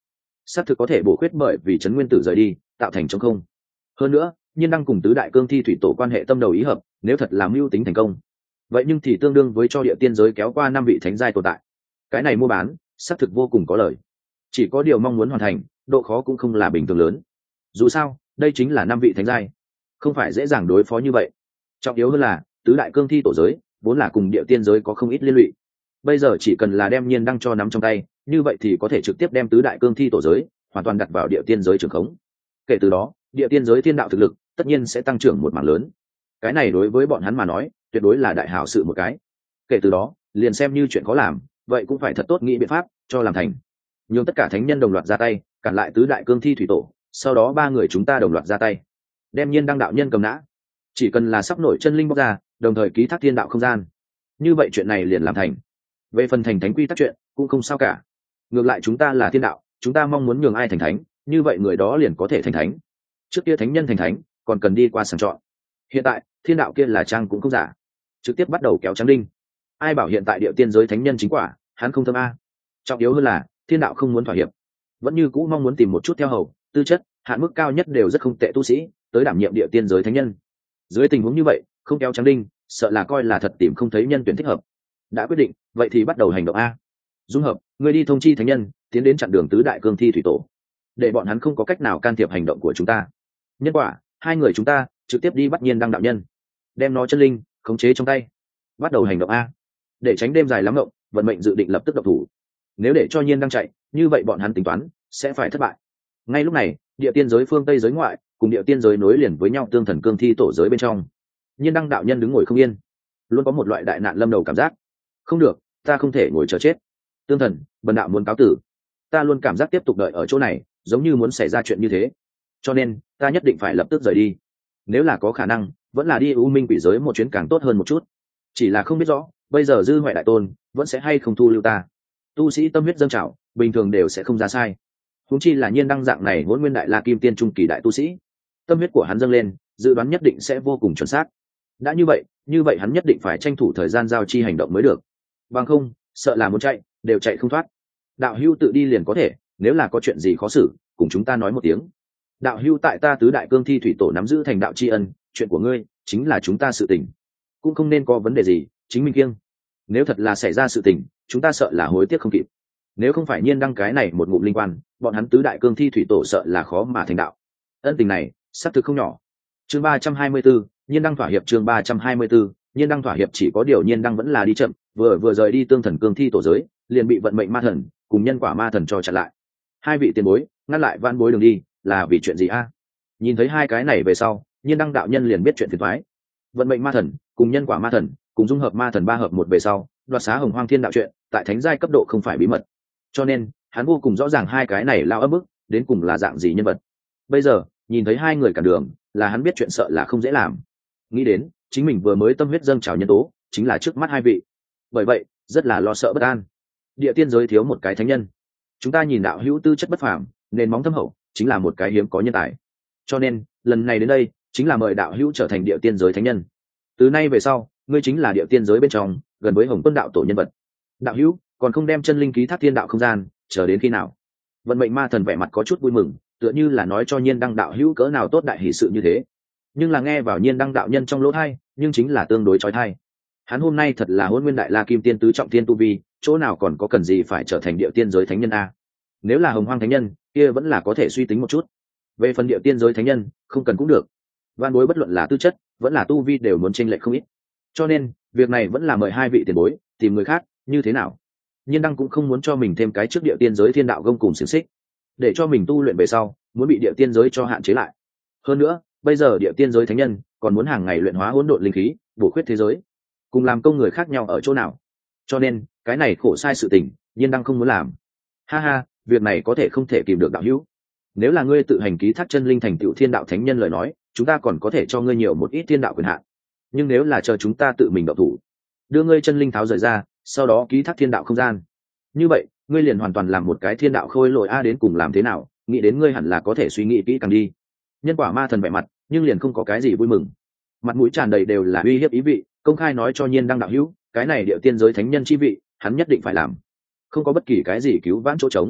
xác thực có thể bổ khuyết bởi vì trấn nguyên tử rời đi tạo thành trống không. Hơn nữa nhiên đăng cùng tứ đại cương thi thủy tổ quan hệ tâm đầu ý hợp, nếu thật làm mưu tính thành công vậy nhưng thì tương đương với cho địa tiên giới kéo qua năm vị thánh giai tồn tại. Cái này mua bán xác thực vô cùng có lời, chỉ có điều mong muốn hoàn thành độ khó cũng không là bình thường lớn. Dù sao đây chính là năm vị thánh giai, không phải dễ dàng đối phó như vậy. Trọng yếu hơn là tứ đại cương thi tổ giới vốn là cùng địa tiên giới có không ít liên lụy, bây giờ chỉ cần là đem nhiên đăng cho nắm trong tay, như vậy thì có thể trực tiếp đem tứ đại cương thi tổ giới hoàn toàn đặt vào địa tiên giới trường khống. Kể từ đó địa tiên giới thiên đạo thực lực tất nhiên sẽ tăng trưởng một mảng lớn. Cái này đối với bọn hắn mà nói tuyệt đối là đại hảo sự một cái. Kể từ đó liền xem như chuyện khó làm vậy cũng phải thật tốt nghĩ biện pháp cho làm thành. Nhưng tất cả thánh nhân đồng loạt ra tay cản lại tứ đại cương thi thủy tổ, sau đó ba người chúng ta đồng loạt ra tay đem nhiên đăng đạo nhân cầm nã. Chỉ cần là sắp nổi chân linh bóc ra đồng thời ký thác thiên đạo không gian, như vậy chuyện này liền làm thành. Về phần thành thánh quy tắc chuyện cũng không sao cả, ngược lại chúng ta là thiên đạo, chúng ta mong muốn nhường ai thành thánh như vậy người đó liền có thể thành thánh. Trước kia thánh nhân thành thánh còn cần đi qua sàng chọn, hiện tại thiên đạo kia là trang cũng không giả, trực tiếp bắt đầu kéo trắng đinh. Ai bảo hiện tại địa tiên giới thánh nhân chính quả hắn không thâm a. Trọng yếu hơn là thiên đạo không muốn thỏa hiệp, vẫn như cũ mong muốn tìm một chút theo hầu tư chất hạn mức cao nhất đều rất không tệ tu sĩ tới đảm nhiệm địa tiên giới thánh nhân. Dưới tình huống như vậy không kéo trắng đinh sợ là coi là thật tìm không thấy nhân tuyển thích hợp. Đã quyết định vậy thì bắt đầu hành động a. Dung hợp, người đi thông chi thánh nhân tiến đến chặn đường tứ đại cương thi thủy tổ, để bọn hắn không có cách nào can thiệp hành động của chúng ta. Nhân quả, hai người chúng ta trực tiếp đi bắt nhiên đăng đạo nhân, đem nó chân linh khống chế trong tay, bắt đầu hành động a. Để tránh đêm dài lắm ngộng, vận mệnh dự định lập tức độc thủ. Nếu để cho nhiên đăng chạy như vậy bọn hắn tính toán sẽ phải thất bại. Ngay lúc này địa tiên giới phương tây giới ngoại cùng địa tiên giới nối liền với nhau tương thần cương thi tổ giới bên trong, nhiên đăng đạo nhân đứng ngồi không yên, luôn có một loại đại nạn lâm đầu cảm giác. Không được, ta không thể ngồi chờ chết. Tương thần, bần đạo muốn cáo tử. Ta luôn cảm giác tiếp tục đợi ở chỗ này giống như muốn xảy ra chuyện như thế, cho nên ta nhất định phải lập tức rời đi. Nếu là có khả năng vẫn là đi u minh quỷ giới một chuyến càng tốt hơn một chút. Chỉ là không biết rõ bây giờ dư ngoại đại tôn vẫn sẽ hay không thu lưu ta. Tu sĩ tâm huyết dâng trào bình thường đều sẽ không ra sai, huống chi là nhiên đăng dạng này hỗn nguyên đại la kim tiên trung kỳ đại tu sĩ, tâm huyết của hắn dâng lên dự đoán nhất định sẽ vô cùng chuẩn xác. Đã như vậy như vậy hắn nhất định phải tranh thủ thời gian giao chi hành động mới được, bằng không sợ là muốn chạy đều chạy không thoát. Đạo hưu tự đi liền có thể, nếu là có chuyện gì khó xử cùng chúng ta nói một tiếng. Đạo hưu tại ta tứ đại cương thi thủy tổ nắm giữ thành đạo tri ân, chuyện của ngươi chính là chúng ta sự tình, cũng không nên có vấn đề gì chính mình kiêng. Nếu thật là xảy ra sự tình chúng ta sợ là hối tiếc không kịp. Nếu không phải nhiên đăng cái này một ngụm linh quan, bọn hắn tứ đại cương thi thủy tổ sợ là khó mà thành đạo. Ân tình này xác thực không nhỏ. Chương ba trăm hai mươi 34, nhiên đăng thỏa hiệp. Chương ba trăm hai mươi 34, nhiên đăng thỏa hiệp. Chỉ có điều nhiên đăng vẫn là đi chậm, vừa vừa rời đi tương thần cương thi tổ giới liền bị vận mệnh ma thần cùng nhân quả ma thần cho chặn lại. Hai vị tiền bối ngăn lại van bối đường đi là vì chuyện gì a? Nhìn thấy hai cái này về sau nhiên đăng đạo nhân liền biết chuyện phiền toái. Vận mệnh ma thần cùng nhân quả ma thần cùng dung hợp ma thần ba hợp một về sau đoạt xá hồng hoang thiên đạo chuyện tại thánh giai cấp độ không phải bí mật, cho nên hắn vô cùng rõ ràng hai cái này lao ấp bức đến cùng là dạng gì nhân vật. Bây giờ nhìn thấy hai người cản đường là hắn biết chuyện sợ là không dễ làm. Nghĩ đến chính mình vừa mới tâm huyết dâng trào nhân tố chính là trước mắt hai vị, bởi vậy rất là lo sợ bất an. Địa tiên giới thiếu một cái thánh nhân, chúng ta nhìn đạo hữu tư chất bất phàm nền móng thâm hậu chính là một cái hiếm có nhân tài, cho nên lần này đến đây chính là mời đạo hữu trở thành địa tiên giới thánh nhân. Từ nay về sau ngươi chính là địa tiên giới bên trong gần với hồng quân đạo tổ nhân vật. Đạo hữu còn không đem chân linh ký thác thiên đạo không gian, chờ đến khi nào? Vận mệnh ma thần vẻ mặt có chút vui mừng, tựa như là nói cho nhiên đăng đạo hữu cỡ nào tốt đại hỷ sự như thế. Nhưng là nghe vào nhiên đăng đạo nhân trong lỗ thai nhưng chính là tương đối trói thai. Hắn hôm nay thật là hôn nguyên đại la kim tiên tứ trọng thiên tu vi, chỗ nào còn có cần gì phải trở thành địa tiên giới thánh nhân a? Nếu là hồng hoang thánh nhân kia vẫn là có thể suy tính một chút, về phần địa tiên giới thánh nhân không cần cũng được. Van bối bất luận là tư chất vẫn là tu vi đều muốn chênh lệch không ít, cho nên việc này vẫn là mời hai vị tiền bối tìm người khác như thế nào. Nhiên đăng cũng không muốn cho mình thêm cái trước địa tiên giới thiên đạo gông cùng xiềng xích, để cho mình tu luyện về sau muốn bị địa tiên giới cho hạn chế lại. Hơn nữa bây giờ địa tiên giới thánh nhân còn muốn hàng ngày luyện hóa hỗn độn linh khí bổ khuyết thế giới, cùng làm công người khác nhau ở chỗ nào, cho nên cái này khổ sai sự tình nhiên đăng không muốn làm. Ha ha, việc này có thể không thể kìm được đạo hữu. Nếu là ngươi tự hành ký thác chân linh thành tựu thiên đạo thánh nhân lời nói, chúng ta còn có thể cho ngươi nhiều một ít thiên đạo quyền hạn. Nhưng nếu là chờ chúng ta tự mình động thủ, đưa ngươi chân linh tháo rời ra, sau đó ký thác thiên đạo không gian, như vậy ngươi liền hoàn toàn làm một cái thiên đạo khôi lỗi a. Đến cùng làm thế nào, nghĩ đến ngươi hẳn là có thể suy nghĩ kỹ càng đi. Nhân quả ma thần vẻ mặt nhưng liền không có cái gì vui mừng, mặt mũi tràn đầy đều là uy hiếp ý vị, công khai nói cho nhiên đăng đạo hữu cái này địa tiên giới thánh nhân chi vị hắn nhất định phải làm, không có bất kỳ cái gì cứu vãn chỗ trống.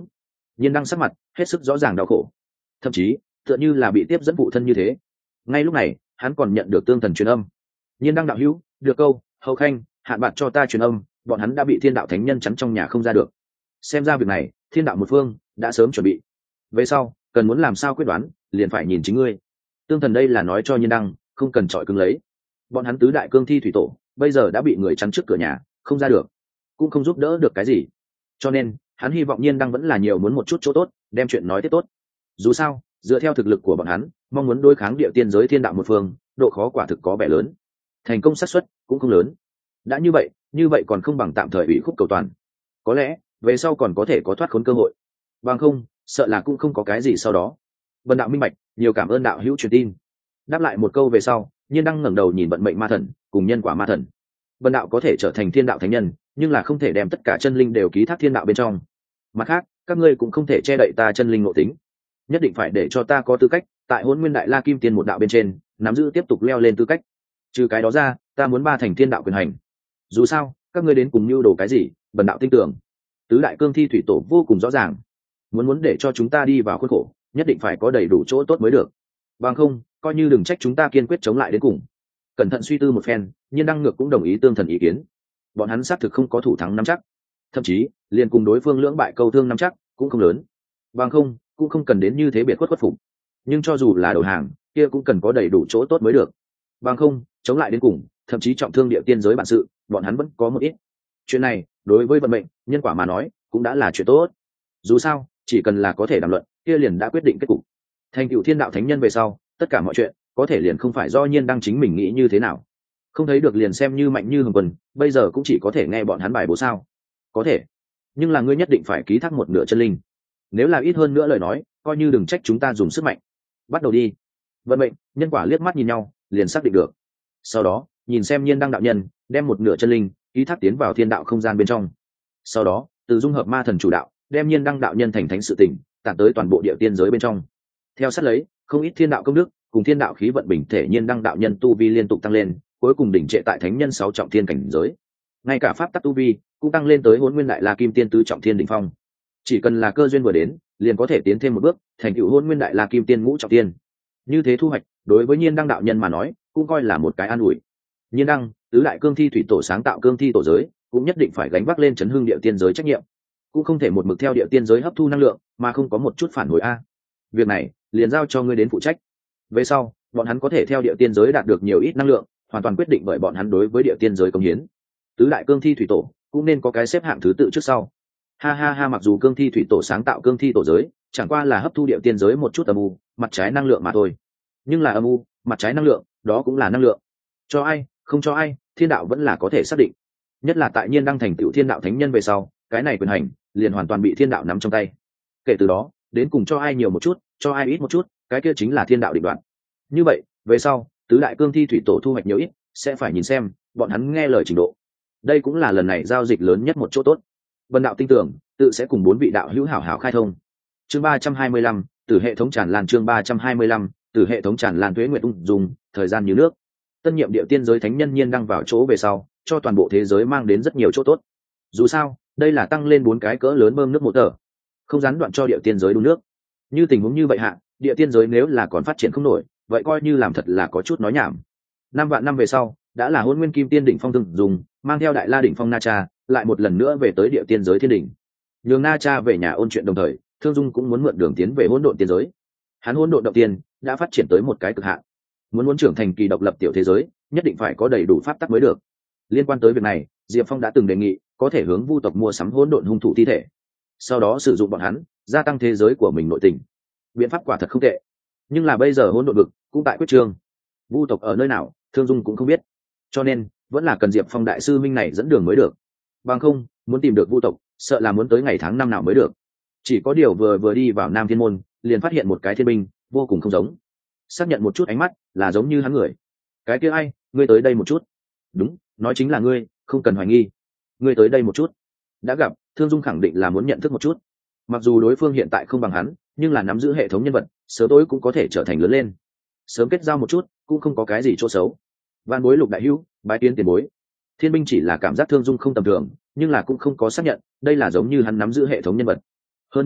Nhiên Đăng sắc mặt hết sức rõ ràng đau khổ, thậm chí tựa như là bị tiếp dẫn phụ thân như thế. Ngay lúc này hắn còn nhận được tương thần truyền âm: Nhiên Đăng đạo hữu, được câu hậu khanh hạn bạn cho ta truyền âm, bọn hắn đã bị thiên đạo thánh nhân chắn trong nhà không ra được. Xem ra việc này thiên đạo một phương đã sớm chuẩn bị, về sau cần muốn làm sao quyết đoán liền phải nhìn chính ngươi. Tương thần đây là nói cho Nhiên Đăng không cần trọi cứng lấy, bọn hắn tứ đại cương thi thủy tổ bây giờ đã bị người chắn trước cửa nhà không ra được, cũng không giúp đỡ được cái gì, cho nên hắn hy vọng Nhiên Đăng vẫn là nhiều muốn một chút chỗ tốt, đem chuyện nói tiếp tốt. Dù sao dựa theo thực lực của bọn hắn, mong muốn đối kháng địa tiên giới thiên đạo một phương, độ khó quả thực có vẻ lớn, thành công xác suất cũng không lớn. Đã như vậy như vậy còn không bằng tạm thời ủy khúc cầu toàn, có lẽ về sau còn có thể có thoát khốn cơ hội, bằng không sợ là cũng không có cái gì sau đó. Vân đạo minh bạch, nhiều cảm ơn đạo hữu truyền tin. Đáp lại một câu về sau, Nhiên Đăng ngẩng đầu nhìn vận mệnh ma thần cùng nhân quả ma thần. Vân đạo có thể trở thành thiên đạo thánh nhân, nhưng là không thể đem tất cả chân linh đều ký thác thiên đạo bên trong. Mặt khác các ngươi cũng không thể che đậy ta chân linh ngộ tính, nhất định phải để cho ta có tư cách tại Hỗn Nguyên Đại La Kim Tiên một đạo bên trên nắm giữ tiếp tục leo lên tư cách. Trừ cái đó ra, ta muốn ba thành thiên đạo quyền hành. Dù sao các ngươi đến cùng mưu đồ cái gì, bần đạo tin tưởng tứ đại cương thi thủy tổ vô cùng rõ ràng. Muốn muốn để cho chúng ta đi vào khuôn khổ, nhất định phải có đầy đủ chỗ tốt mới được, bằng không coi như đừng trách chúng ta kiên quyết chống lại đến cùng. Cẩn thận suy tư một phen, Nhiên Đăng ngược cũng đồng ý tương thần ý kiến. Bọn hắn xác thực không có thủ thắng nắm chắc, thậm chí liền cùng đối phương lưỡng bại câu thương nắm chắc cũng không lớn, bằng không cũng không cần đến như thế biệt khuất khuất phục. Nhưng cho dù là đầu hàng, kia cũng cần có đầy đủ chỗ tốt mới được, bằng không chống lại đến cùng, thậm chí trọng thương địa tiên giới bản sự, bọn hắn vẫn có một ít. Chuyện này đối với vận mệnh nhân quả mà nói cũng đã là chuyện tốt. Dù sao chỉ cần là có thể đàm luận, kia liền đã quyết định kết cục. Thành cựu thiên đạo thánh nhân về sau, tất cả mọi chuyện có thể liền không phải do Nhiên Đăng chính mình nghĩ như thế nào, không thấy được liền xem như mạnh như hồng quần, bây giờ cũng chỉ có thể nghe bọn hắn bài bố sao. Có thể, nhưng là ngươi nhất định phải ký thác một nửa chân linh, nếu là ít hơn nữa lời nói, coi như đừng trách chúng ta dùng sức mạnh. Bắt đầu đi. Vận mệnh nhân quả liếc mắt nhìn nhau, liền xác định được. Sau đó nhìn xem Nhiên Đăng đạo nhân đem một nửa chân linh ký thác tiến vào thiên đạo không gian bên trong, sau đó từ dung hợp ma thần chủ đạo đem Nhiên Đăng đạo nhân thành thánh sự tỉnh tản tới toàn bộ địa tiên giới bên trong. Theo sát lấy không ít thiên đạo công đức cùng thiên đạo khí vận bình thể Nhiên Đăng đạo nhân tu vi liên tục tăng lên, cuối cùng đỉnh trệ tại thánh nhân sáu trọng thiên cảnh giới. Ngay cả pháp tắc tu vi cũng tăng lên tới Hỗn Nguyên Đại La Kim Tiên tứ trọng thiên đỉnh phong. Chỉ cần là cơ duyên vừa đến, liền có thể tiến thêm một bước, thành tựu Hỗn Nguyên Đại La Kim Tiên ngũ trọng thiên. Như thế thu hoạch đối với Nhiên Đăng đạo nhân mà nói cũng coi là một cái an ủi. Nhiên Đăng tứ đại cương thi thủy tổ sáng tạo cương thi tổ giới, cũng nhất định phải gánh vác lên chấn hưng địa tiên giới trách nhiệm, cũng không thể một mực theo địa tiên giới hấp thu năng lượng mà không có một chút phản hồi a. Việc này liền giao cho ngươi đến phụ trách. Về sau bọn hắn có thể theo địa tiên giới đạt được nhiều ít năng lượng, hoàn toàn quyết định bởi bọn hắn đối với địa tiên giới công hiến. Tứ đại cương thi thủy tổ cũng nên có cái xếp hạng thứ tự trước sau. Ha ha ha, mặc dù cương thi thủy tổ sáng tạo cương thi tổ giới chẳng qua là hấp thu địa tiên giới một chút âm u mặt trái năng lượng mà thôi, nhưng là âm u mặt trái năng lượng đó cũng là năng lượng, cho ai không cho ai thiên đạo vẫn là có thể xác định. Nhất là tại Nhiên Đăng thành tựu thiên đạo thánh nhân về sau, cái này quyền hành liền hoàn toàn bị thiên đạo nắm trong tay. Kể từ đó đến cùng cho ai nhiều một chút, cho ai ít một chút, cái kia chính là thiên đạo định đoạt. Như vậy về sau tứ đại cương thi thủy tổ thu hoạch nhiều ít sẽ phải nhìn xem bọn hắn nghe lời trình độ. Đây cũng là lần này giao dịch lớn nhất một chỗ tốt. Vân đạo tin tưởng tự sẽ cùng bốn vị đạo hữu hảo hảo khai thông. Chương ba trăm hai mươi lăm, từ hệ thống tràn lan. Chương ba trăm hai mươi lăm, từ hệ thống tràn lan. Tuế nguyệt ung dung, thời gian như nước. Tân nhiệm địa tiên giới thánh nhân Nhiên Đăng vào chỗ về sau, cho toàn bộ thế giới mang đến rất nhiều chỗ tốt. Dù sao đây là tăng lên bốn cái cỡ lớn bơm nước một tờ, không gián đoạn cho địa tiên giới đun nước. Như tình huống như vậy hạ, địa tiên giới nếu là còn phát triển không nổi, vậy coi như làm thật là có chút nói nhảm. Năm vạn năm về sau, đã là Hỗn Nguyên Kim Tiên đỉnh phong từng dùng, mang theo Đại La đỉnh phong Na Cha, lại một lần nữa về tới địa tiên giới thiên đỉnh. Nhường Na Cha về nhà ôn chuyện đồng thời, Thương Dung cũng muốn mượn đường tiến về hỗn độn tiên giới. Hắn hỗn độn động tiên đã phát triển tới một cái cực hạn, muốn muốn trưởng thành kỳ độc lập tiểu thế giới, nhất định phải có đầy đủ pháp tắc mới được. Liên quan tới việc này, Diệp Phong đã từng đề nghị có thể hướng Vu tộc mua sắm hỗn độn hung thủ thi thể, sau đó sử dụng bọn hắn gia tăng thế giới của mình nội tình. Biện pháp quả thật không tệ, nhưng là bây giờ hỗn độn vực cũng tại quyết trường, Vu tộc ở nơi nào Thương Dung cũng không biết, cho nên vẫn là cần Diệp Phong đại sư minh này dẫn đường mới được. Bằng không muốn tìm được Vu tộc sợ là muốn tới ngày tháng năm nào mới được. Chỉ có điều vừa vừa đi vào Nam Thiên môn liền phát hiện một cái thiên binh vô cùng không giống, xác nhận một chút ánh mắt là giống như hắn người. Cái kia ai, ngươi tới đây một chút. Đúng, nói chính là ngươi, không cần hoài nghi. Ngươi tới đây một chút. Đã gặp, Thương Dung khẳng định là muốn nhận thức một chút. Mặc dù đối phương hiện tại không bằng hắn, nhưng là nắm giữ hệ thống nhân vật, sớm tối cũng có thể trở thành lớn lên. Sớm kết giao một chút cũng không có cái gì chỗ xấu. Van bối Lục đại hữu, bái kiến tiền bối. Thiên binh chỉ là cảm giác Thương Dung không tầm thường, nhưng là cũng không có xác nhận đây là giống như hắn nắm giữ hệ thống nhân vật. Hơn nữa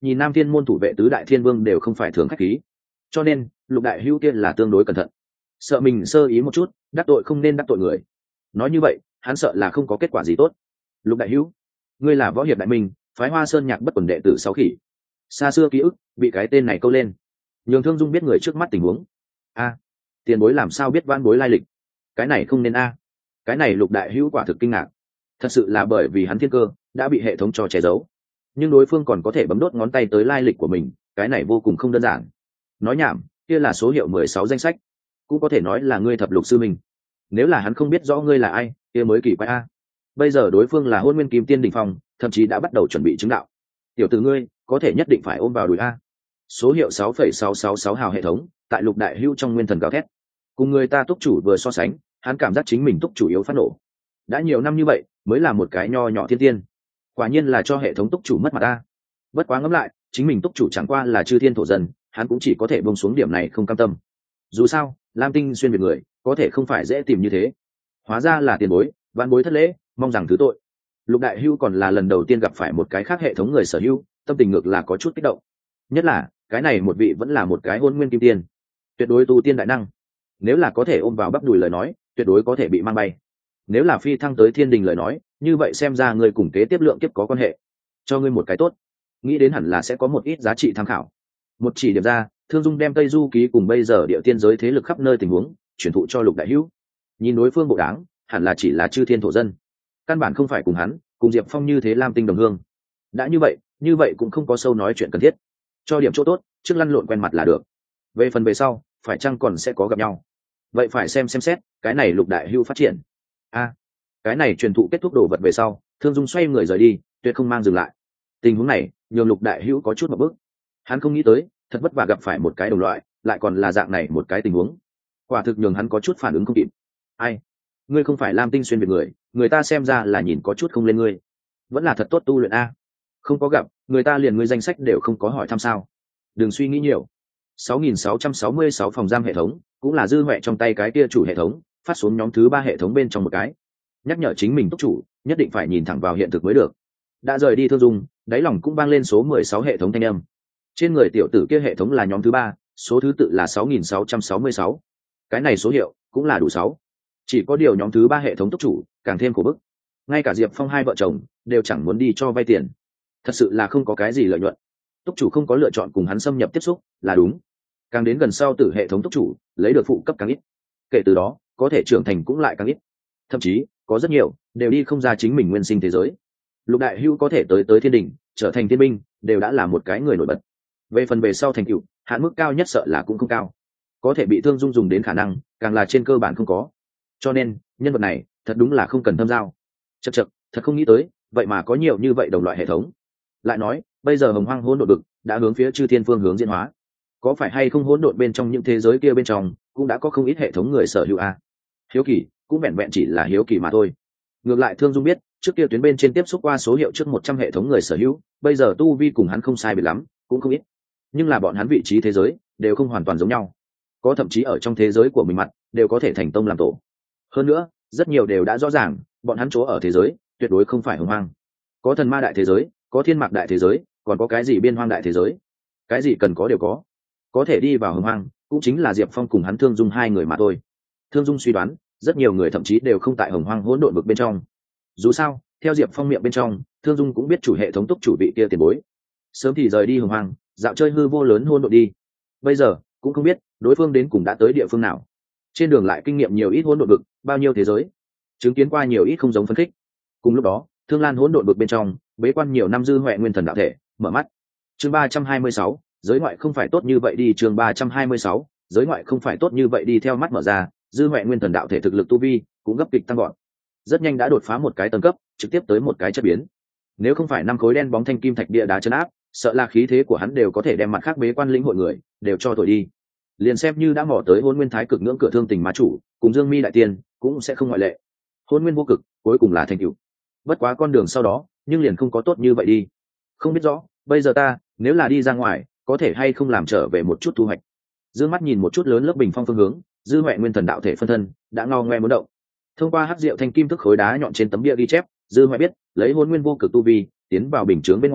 nhìn nam thiên môn thủ vệ tứ đại thiên vương đều không phải thường khách khí, cho nên lục đại hữu kia là tương đối cẩn thận, sợ mình sơ ý một chút đắc tội không nên đắc tội người. Nói như vậy hắn sợ là không có kết quả gì tốt. Lục đại hữu, ngươi là võ hiệp đại minh phái Hoa Sơn nhạc bất quần đệ tử sáu khỉ, xa xưa ký ức bị cái tên này câu lên, nhường Thương Dung biết người trước mắt tình huống. A, tiền bối làm sao biết vãn bối lai lịch? Cái này không nên a. Cái này lục đại hữu quả thực kinh ngạc, thật sự là bởi vì hắn thiên cơ đã bị hệ thống cho che giấu, nhưng đối phương còn có thể bấm đốt ngón tay tới lai lịch của mình, cái này vô cùng không đơn giản. Nói nhảm, kia là số hiệu mười sáu danh sách, cũng có thể nói là ngươi thập lục sư mình. Nếu là hắn không biết rõ ngươi là ai, kia mới kỳ quái a. Bây giờ đối phương là Hôn Nguyên Kim Tiên đỉnh phong, thậm chí đã bắt đầu chuẩn bị chứng đạo. Tiểu tử ngươi có thể nhất định phải ôm vào đùi a. Số hiệu sáu phẩy sáu sáu sáu hào hệ thống tại lục đại hữu trong nguyên thần gào thét. Cùng người ta túc chủ vừa so sánh, hắn cảm giác chính mình túc chủ yếu phát nổ. Đã nhiều năm như vậy mới là một cái nho nhỏ thiên tiên, quả nhiên là cho hệ thống túc chủ mất mặt ta. Bất quá ngẫm lại, chính mình túc chủ chẳng qua là chư thiên thổ dân, hắn cũng chỉ có thể buông xuống điểm này không cam tâm. Dù sao lam tinh xuyên việt người có thể không phải dễ tìm như thế. Hóa ra là tiền bối, vạn bối thất lễ, mong rằng thứ tội. Lục đại hưu còn là lần đầu tiên gặp phải một cái khác hệ thống người sở hữu, tâm tình ngược là có chút kích động. Nhất là cái này một vị vẫn là một cái hôn nguyên kim tiên, tuyệt đối tu tiên đại năng. Nếu là có thể ôm vào bắp đùi lời nói, tuyệt đối có thể bị mang bay. Nếu là phi thăng tới thiên đình lời nói, như vậy xem ra người cùng kế tiếp lượng kiếp có quan hệ, cho ngươi một cái tốt, nghĩ đến hẳn là sẽ có một ít giá trị tham khảo. Một chỉ điểm ra, Thương Dung đem Tây Du ký cùng bây giờ địa tiên giới thế lực khắp nơi tình huống chuyển thụ cho lục đại hữu. Nhìn đối phương bộ đáng, hẳn là chỉ là chư thiên thổ dân, căn bản không phải cùng hắn cùng Diệp Phong như thế lam tinh đồng hương. Đã như vậy như vậy cũng không có sâu nói chuyện cần thiết, cho điểm chỗ tốt trước lăn lộn quen mặt là được. Về phần về sau phải chăng còn sẽ có gặp nhau, vậy phải xem xem xét cái này lục đại hữu phát triển. A, cái này truyền thụ kết thúc đồ vật về sau, Thương Dung xoay người rời đi, tuyệt không mang dừng lại. Tình huống này nhường lục đại hữu có chút một bước, hắn không nghĩ tới thật vất vả gặp phải một cái đồng loại, lại còn là dạng này một cái tình huống, quả thực nhường hắn có chút phản ứng không kịp. Ai, ngươi không phải lam tinh xuyên việt người, người ta xem ra là nhìn có chút không lên ngươi, vẫn là thật tốt tu luyện a. Không có gặp người ta liền ngươi danh sách đều không có hỏi thăm sao? Đừng suy nghĩ nhiều. sáu nghìn sáu trăm sáu mươi sáu phòng giam hệ thống cũng là dư huệ trong tay cái kia chủ hệ thống phát xuống nhóm thứ ba hệ thống bên trong một cái, nhắc nhở chính mình túc chủ nhất định phải nhìn thẳng vào hiện thực mới được. Đã rời đi Thương Dung, đáy lòng cũng vang lên số mười sáu hệ thống thanh âm. Trên người tiểu tử kia hệ thống là nhóm thứ ba, số thứ tự là sáu nghìn sáu trăm sáu mươi sáu. Cái này số hiệu cũng là đủ sáu. Chỉ có điều nhóm thứ ba hệ thống túc chủ càng thêm khổ bức, ngay cả Diệp Phong hai vợ chồng đều chẳng muốn đi cho vay tiền, thật sự là không có cái gì lợi nhuận. Túc chủ không có lựa chọn cùng hắn xâm nhập tiếp xúc là đúng, càng đến gần sau từ hệ thống túc chủ lấy được phụ cấp càng ít, kể từ đó có thể trưởng thành cũng lại càng ít, thậm chí có rất nhiều đều đi không ra chính mình nguyên sinh thế giới. Lục đại hưu có thể tới tới thiên đình trở thành thiên binh đều đã là một cái người nổi bật. Về phần về sau thành tựu, hạn mức cao nhất sợ là cũng không cao, có thể bị Thương Dung dùng đến khả năng càng là trên cơ bản không có. Cho nên nhân vật này thật đúng là không cần thâm giao. Chật chật, thật không nghĩ tới vậy mà có nhiều như vậy đồng loại hệ thống. Lại nói bây giờ hồng hoang hỗn độn vực đã hướng phía chư thiên phương hướng diễn hóa, có phải hay không hỗn độn bên trong những thế giới kia bên trong cũng đã có không ít hệ thống người sở hữu a. Hiếu kỳ cũng vẹn vẹn chỉ là hiếu kỳ mà thôi. Ngược lại Thương Dung biết trước kia tuyến bên trên tiếp xúc qua số hiệu trước một trăm hệ thống người sở hữu, bây giờ tu vi cùng hắn không sai biệt lắm, cũng không ít, nhưng là bọn hắn vị trí thế giới đều không hoàn toàn giống nhau, có thậm chí ở trong thế giới của mình mặt đều có thể thành tông làm tổ. Hơn nữa rất nhiều đều đã rõ ràng bọn hắn chỗ ở thế giới tuyệt đối không phải hồng hoang, có thần ma đại thế giới, có thiên mạc đại thế giới, còn có cái gì biên hoang đại thế giới, cái gì cần có đều có. Có thể đi vào hồng hoang cũng chính là Diệp Phong cùng hắn Thương Dung hai người mà thôi. Thương Dung suy đoán rất nhiều người thậm chí đều không tại hồng hoang hỗn độn vực bên trong. Dù sao theo Diệp Phong miệng bên trong, Thương Dung cũng biết chủ hệ thống túc chủ vị kia tiền bối sớm thì rời đi hồng hoang dạo chơi hư vô lớn hôn độn đi, bây giờ cũng không biết đối phương đến cùng đã tới địa phương nào, trên đường lại kinh nghiệm nhiều ít hỗn độn vực, bao nhiêu thế giới, chứng kiến qua nhiều ít không giống phân khích. Cùng lúc đó Thương Lan hỗn độn vực bên trong bế quan nhiều năm dư huệ nguyên thần đạo thể mở mắt. Chương ba trăm hai mươi sáu, giới ngoại không phải tốt như vậy đi. Chương ba trăm hai mươi sáu, giới ngoại không phải tốt như vậy đi. Theo mắt mở ra, dư huệ nguyên thần đạo thể thực lực tu vi cũng gấp kịch tăng gọn, rất nhanh đã đột phá một cái tầng cấp, trực tiếp tới một cái chất biến. Nếu không phải năm khối đen bóng thanh kim thạch địa đá chấn áp, sợ là khí thế của hắn đều có thể đem mặt khác bế quan lĩnh hội người đều cho thổi đi. Liền xem như đã mò tới hôn nguyên thái cực ngưỡng cửa thương tình má chủ cùng dương mi đại tiên cũng sẽ không ngoại lệ. Hôn nguyên vô cực cuối cùng là thành cựu, bất quá con đường sau đó nhưng liền không có tốt như vậy đi. Không biết rõ bây giờ ta nếu là đi ra ngoài có thể hay không làm trở về một chút thu hoạch. Dương mắt nhìn một chút lớn lớp bình phong phương hướng, dư huệ nguyên thần đạo thể phân thân đã ngao ngoe muốn động. Thông qua hắc diệu thanh kim thức khối đá nhọn trên tấm bia ghi chép, dư huệ biết lấy hôn nguyên vô cực tu vi tiến vào bình chướng bên ngoài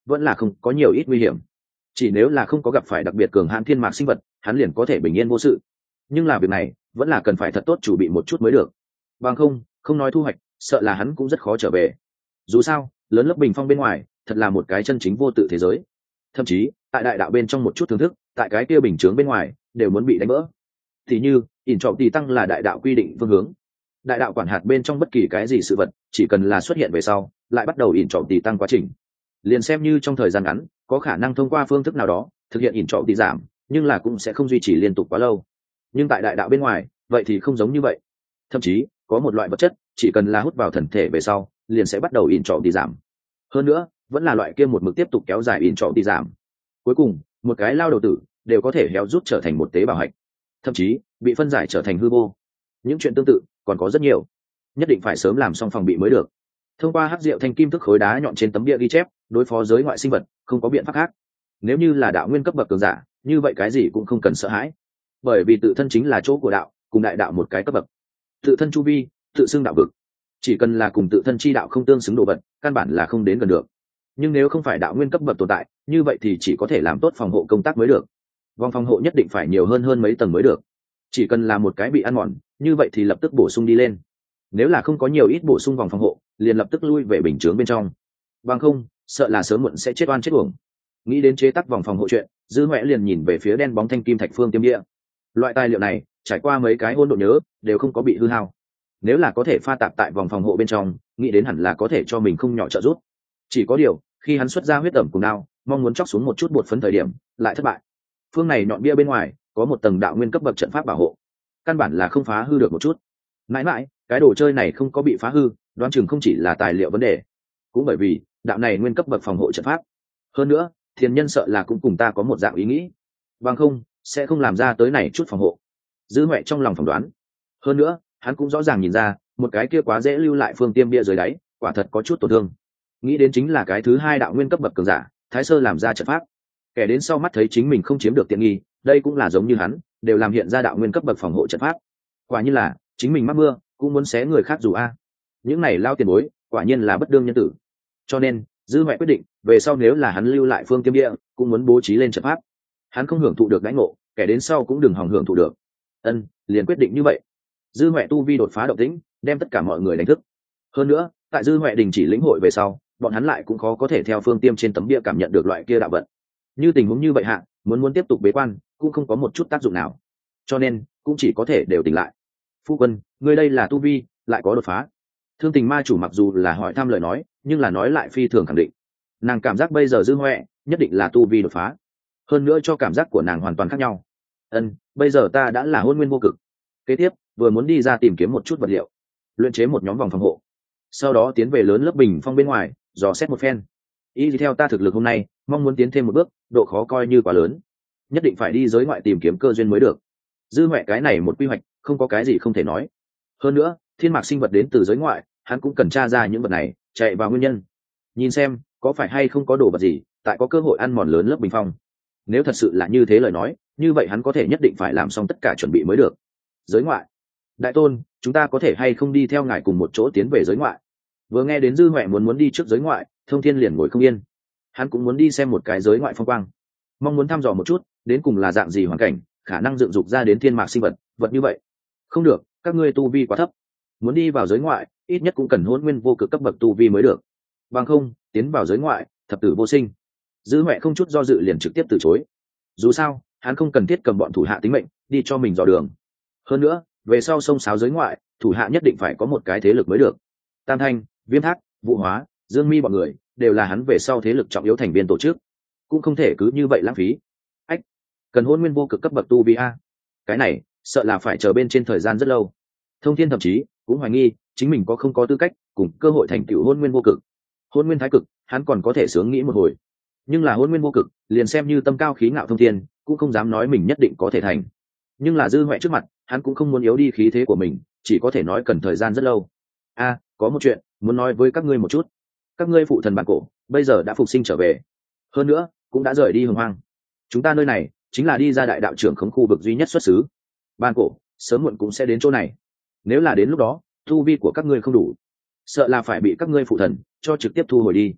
vẫn là không có nhiều ít nguy hiểm. Chỉ nếu là không có gặp phải đặc biệt cường hãn thiên mạc sinh vật, hắn liền có thể bình yên vô sự. Nhưng là việc này vẫn là cần phải thật tốt chuẩn bị một chút mới được. Bằng không, không nói thu hoạch, sợ là hắn cũng rất khó trở về. Dù sao, lớn lớp bình phong bên ngoài, thật là một cái chân chính vô tự thế giới. Thậm chí, tại đại đạo bên trong một chút thưởng thức, tại cái kia bình chướng bên ngoài, đều muốn bị đánh vỡ. Thì như, ỉn trọng tỷ tăng là đại đạo quy định phương hướng. Đại đạo quản hạt bên trong bất kỳ cái gì sự vật, chỉ cần là xuất hiện về sau, lại bắt đầu ỉn trọng tỷ tăng quá trình. Liền xem như trong thời gian ngắn, có khả năng thông qua phương thức nào đó thực hiện ỉn trọng tỷ giảm, nhưng là cũng sẽ không duy trì liên tục quá lâu. Nhưng tại đại đạo bên ngoài, vậy thì không giống như vậy. Thậm chí, có một loại vật chất, chỉ cần là hút vào thần thể về sau, liền sẽ bắt đầu ỉn trọng tỷ giảm. Hơn nữa, vẫn là loại kia một mực tiếp tục kéo dài ỉn trọng tỷ giảm. Cuối cùng, một cái lao đầu tử đều có thể héo rút trở thành một tế bào hạch, thậm chí bị phân giải trở thành hư vô. Những chuyện tương tự còn có rất nhiều, nhất định phải sớm làm xong phòng bị mới được. Thông qua hắc diệu thanh kim thức khối đá nhọn trên tấm bia ghi chép, đối phó giới ngoại sinh vật không có biện pháp khác. Nếu như là đạo nguyên cấp bậc cường giả, như vậy cái gì cũng không cần sợ hãi, bởi vì tự thân chính là chỗ của đạo, cùng đại đạo một cái cấp bậc. Tự thân chu vi, tự xưng đạo vực, chỉ cần là cùng tự thân chi đạo không tương xứng đồ vật, căn bản là không đến gần được. Nhưng nếu không phải đạo nguyên cấp bậc tồn tại, như vậy thì chỉ có thể làm tốt phòng hộ công tác mới được. Vòng phòng hộ nhất định phải nhiều hơn hơn mấy tầng mới được. Chỉ cần là một cái bị ăn mòn, như vậy thì lập tức bổ sung đi lên. Nếu là không có nhiều ít bổ sung vòng phòng hộ, liền lập tức lui về bình chướng bên trong. Bằng không, sợ là sớm muộn sẽ chết oan chết uổng. Nghĩ đến chế tác vòng phòng hộ chuyện, Dư Hoẹ liền nhìn về phía đen bóng thanh kim thạch phương tiêm địa. Loại tài liệu này, trải qua mấy cái hôn độ nhớ, đều không có bị hư hao. Nếu là có thể pha tạp tại vòng phòng hộ bên trong, nghĩ đến hẳn là có thể cho mình không nhỏ trợ giúp. Chỉ có điều, khi hắn xuất ra huyết tẩm cùng đao, mong muốn chóc xuống một chút bột phấn thời điểm, lại thất bại. Phương này nhọn bia bên ngoài có một tầng đạo nguyên cấp bậc trận pháp bảo hộ, căn bản là không phá hư được một chút. Mãi mãi, cái đồ chơi này không có bị phá hư, đoán chừng không chỉ là tài liệu vấn đề, cũng bởi vì đạo này nguyên cấp bậc phòng hộ trận pháp. Hơn nữa, thiên nhân sợ là cũng cùng ta có một dạng ý nghĩ, bằng không sẽ không làm ra tới này chút phòng hộ. Dư Hoẹ trong lòng phỏng đoán. Hơn nữa, hắn cũng rõ ràng nhìn ra, một cái kia quá dễ lưu lại phương tiêm bia dưới đáy, quả thật có chút tổn thương. Nghĩ đến chính là cái thứ hai đạo nguyên cấp bậc cường giả, Thái Sơ làm ra trận pháp. Kẻ đến sau mắt thấy chính mình không chiếm được tiện nghi, đây cũng là giống như hắn, đều làm hiện ra đạo nguyên cấp bậc phòng hộ trận pháp. Quả nhiên là, chính mình mắc mưa, cũng muốn xé người khác dù a. Những này lao tiền bối, quả nhiên là bất đương nhân tử. Cho nên, Dư Hoẹ quyết định, về sau nếu là hắn lưu lại phương tiêm địa, cũng muốn bố trí lên trận pháp. Hắn không hưởng thụ được đãi ngộ, kẻ đến sau cũng đừng hòng hưởng thụ được. Ân, liền quyết định như vậy. Dư Hoẹ tu vi đột phá động tĩnh, đem tất cả mọi người đánh thức. Hơn nữa, tại Dư Hoẹ đình chỉ lĩnh hội về sau, bọn hắn lại cũng khó có thể theo phương tiêm trên tấm bia cảm nhận được loại kia đạo vận. Như tình huống như vậy hạ, muốn muốn tiếp tục bế quan, cũng không có một chút tác dụng nào. Cho nên, cũng chỉ có thể đều tỉnh lại. Phu quân, ngươi đây là tu vi, lại có đột phá. Thương Tình ma chủ mặc dù là hỏi thăm lời nói, nhưng là nói lại phi thường khẳng định. Nàng cảm giác bây giờ Dư Hoẹ nhất định là tu vi đột phá. Hơn nữa cho cảm giác của nàng hoàn toàn khác nhau. Ân, bây giờ ta đã là hôn nguyên vô cực. Kế tiếp, vừa muốn đi ra tìm kiếm một chút vật liệu, luyện chế một nhóm vòng phòng hộ, sau đó tiến về lớn lớp bình phong bên ngoài, dò xét một phen. Ý theo ta thực lực hôm nay, mong muốn tiến thêm một bước, độ khó coi như quá lớn, nhất định phải đi giới ngoại tìm kiếm cơ duyên mới được. Dư Hoẹ cái này một quy hoạch, không có cái gì không thể nói. Hơn nữa, thiên mạc sinh vật đến từ giới ngoại, hắn cũng cần tra ra những vật này, chạy vào nguyên nhân, nhìn xem có phải hay không có đồ vật gì tại có cơ hội ăn mòn lớn lớp bình phong. Nếu thật sự là như thế lời nói, như vậy hắn có thể nhất định phải làm xong tất cả chuẩn bị mới được. Giới ngoại, đại tôn, chúng ta có thể hay không đi theo ngài cùng một chỗ tiến về giới ngoại? Vừa nghe đến Dư Hoẹ muốn muốn đi trước giới ngoại, Thông Thiên liền ngồi không yên. Hắn cũng muốn đi xem một cái giới ngoại phong quang, mong muốn thăm dò một chút đến cùng là dạng gì hoàn cảnh, khả năng dựng dục ra đến thiên mạc sinh vật vật như vậy. Không được, các ngươi tu vi quá thấp, muốn đi vào giới ngoại ít nhất cũng cần hôn nguyên vô cực cấp bậc tu vi mới được, bằng không tiến vào giới ngoại thập tử vô sinh. Dư Hoẹ không chút do dự liền trực tiếp từ chối. Dù sao, hắn không cần thiết cầm bọn thủ hạ tính mệnh đi cho mình dò đường. Hơn nữa, về sau sông sáo giới ngoại, thủ hạ nhất định phải có một cái thế lực mới được. Tam Thanh, Viêm Thác, Vũ Hóa, Dương Mi bọn người đều là hắn về sau thế lực trọng yếu thành viên tổ chức, cũng không thể cứ như vậy lãng phí. Ách, cần hôn nguyên vô cực cấp bậc tu vi a. Cái này sợ là phải chờ bên trên thời gian rất lâu. Thông Thiên thậm chí cũng hoài nghi chính mình có không có tư cách cùng cơ hội thành tựu hôn nguyên vô cực. Hôn nguyên thái cực hắn còn có thể sướng nghĩ một hồi, nhưng là hôn nguyên vô cực liền xem như tâm cao khí ngạo Thông Thiên cũng không dám nói mình nhất định có thể thành. Nhưng là Dư Hoẹ trước mặt, hắn cũng không muốn yếu đi khí thế của mình, chỉ có thể nói cần thời gian rất lâu. A, có một chuyện muốn nói với các ngươi một chút. Các ngươi phụ thần bản cổ bây giờ đã phục sinh trở về, hơn nữa cũng đã rời đi hồng hoang. Chúng ta nơi này chính là đi ra đại đạo trưởng khống khu vực duy nhất xuất xứ. Bản cổ sớm muộn cũng sẽ đến chỗ này. Nếu là đến lúc đó tu vi của các ngươi không đủ, sợ là phải bị các ngươi phụ thần cho trực tiếp thu hồi đi.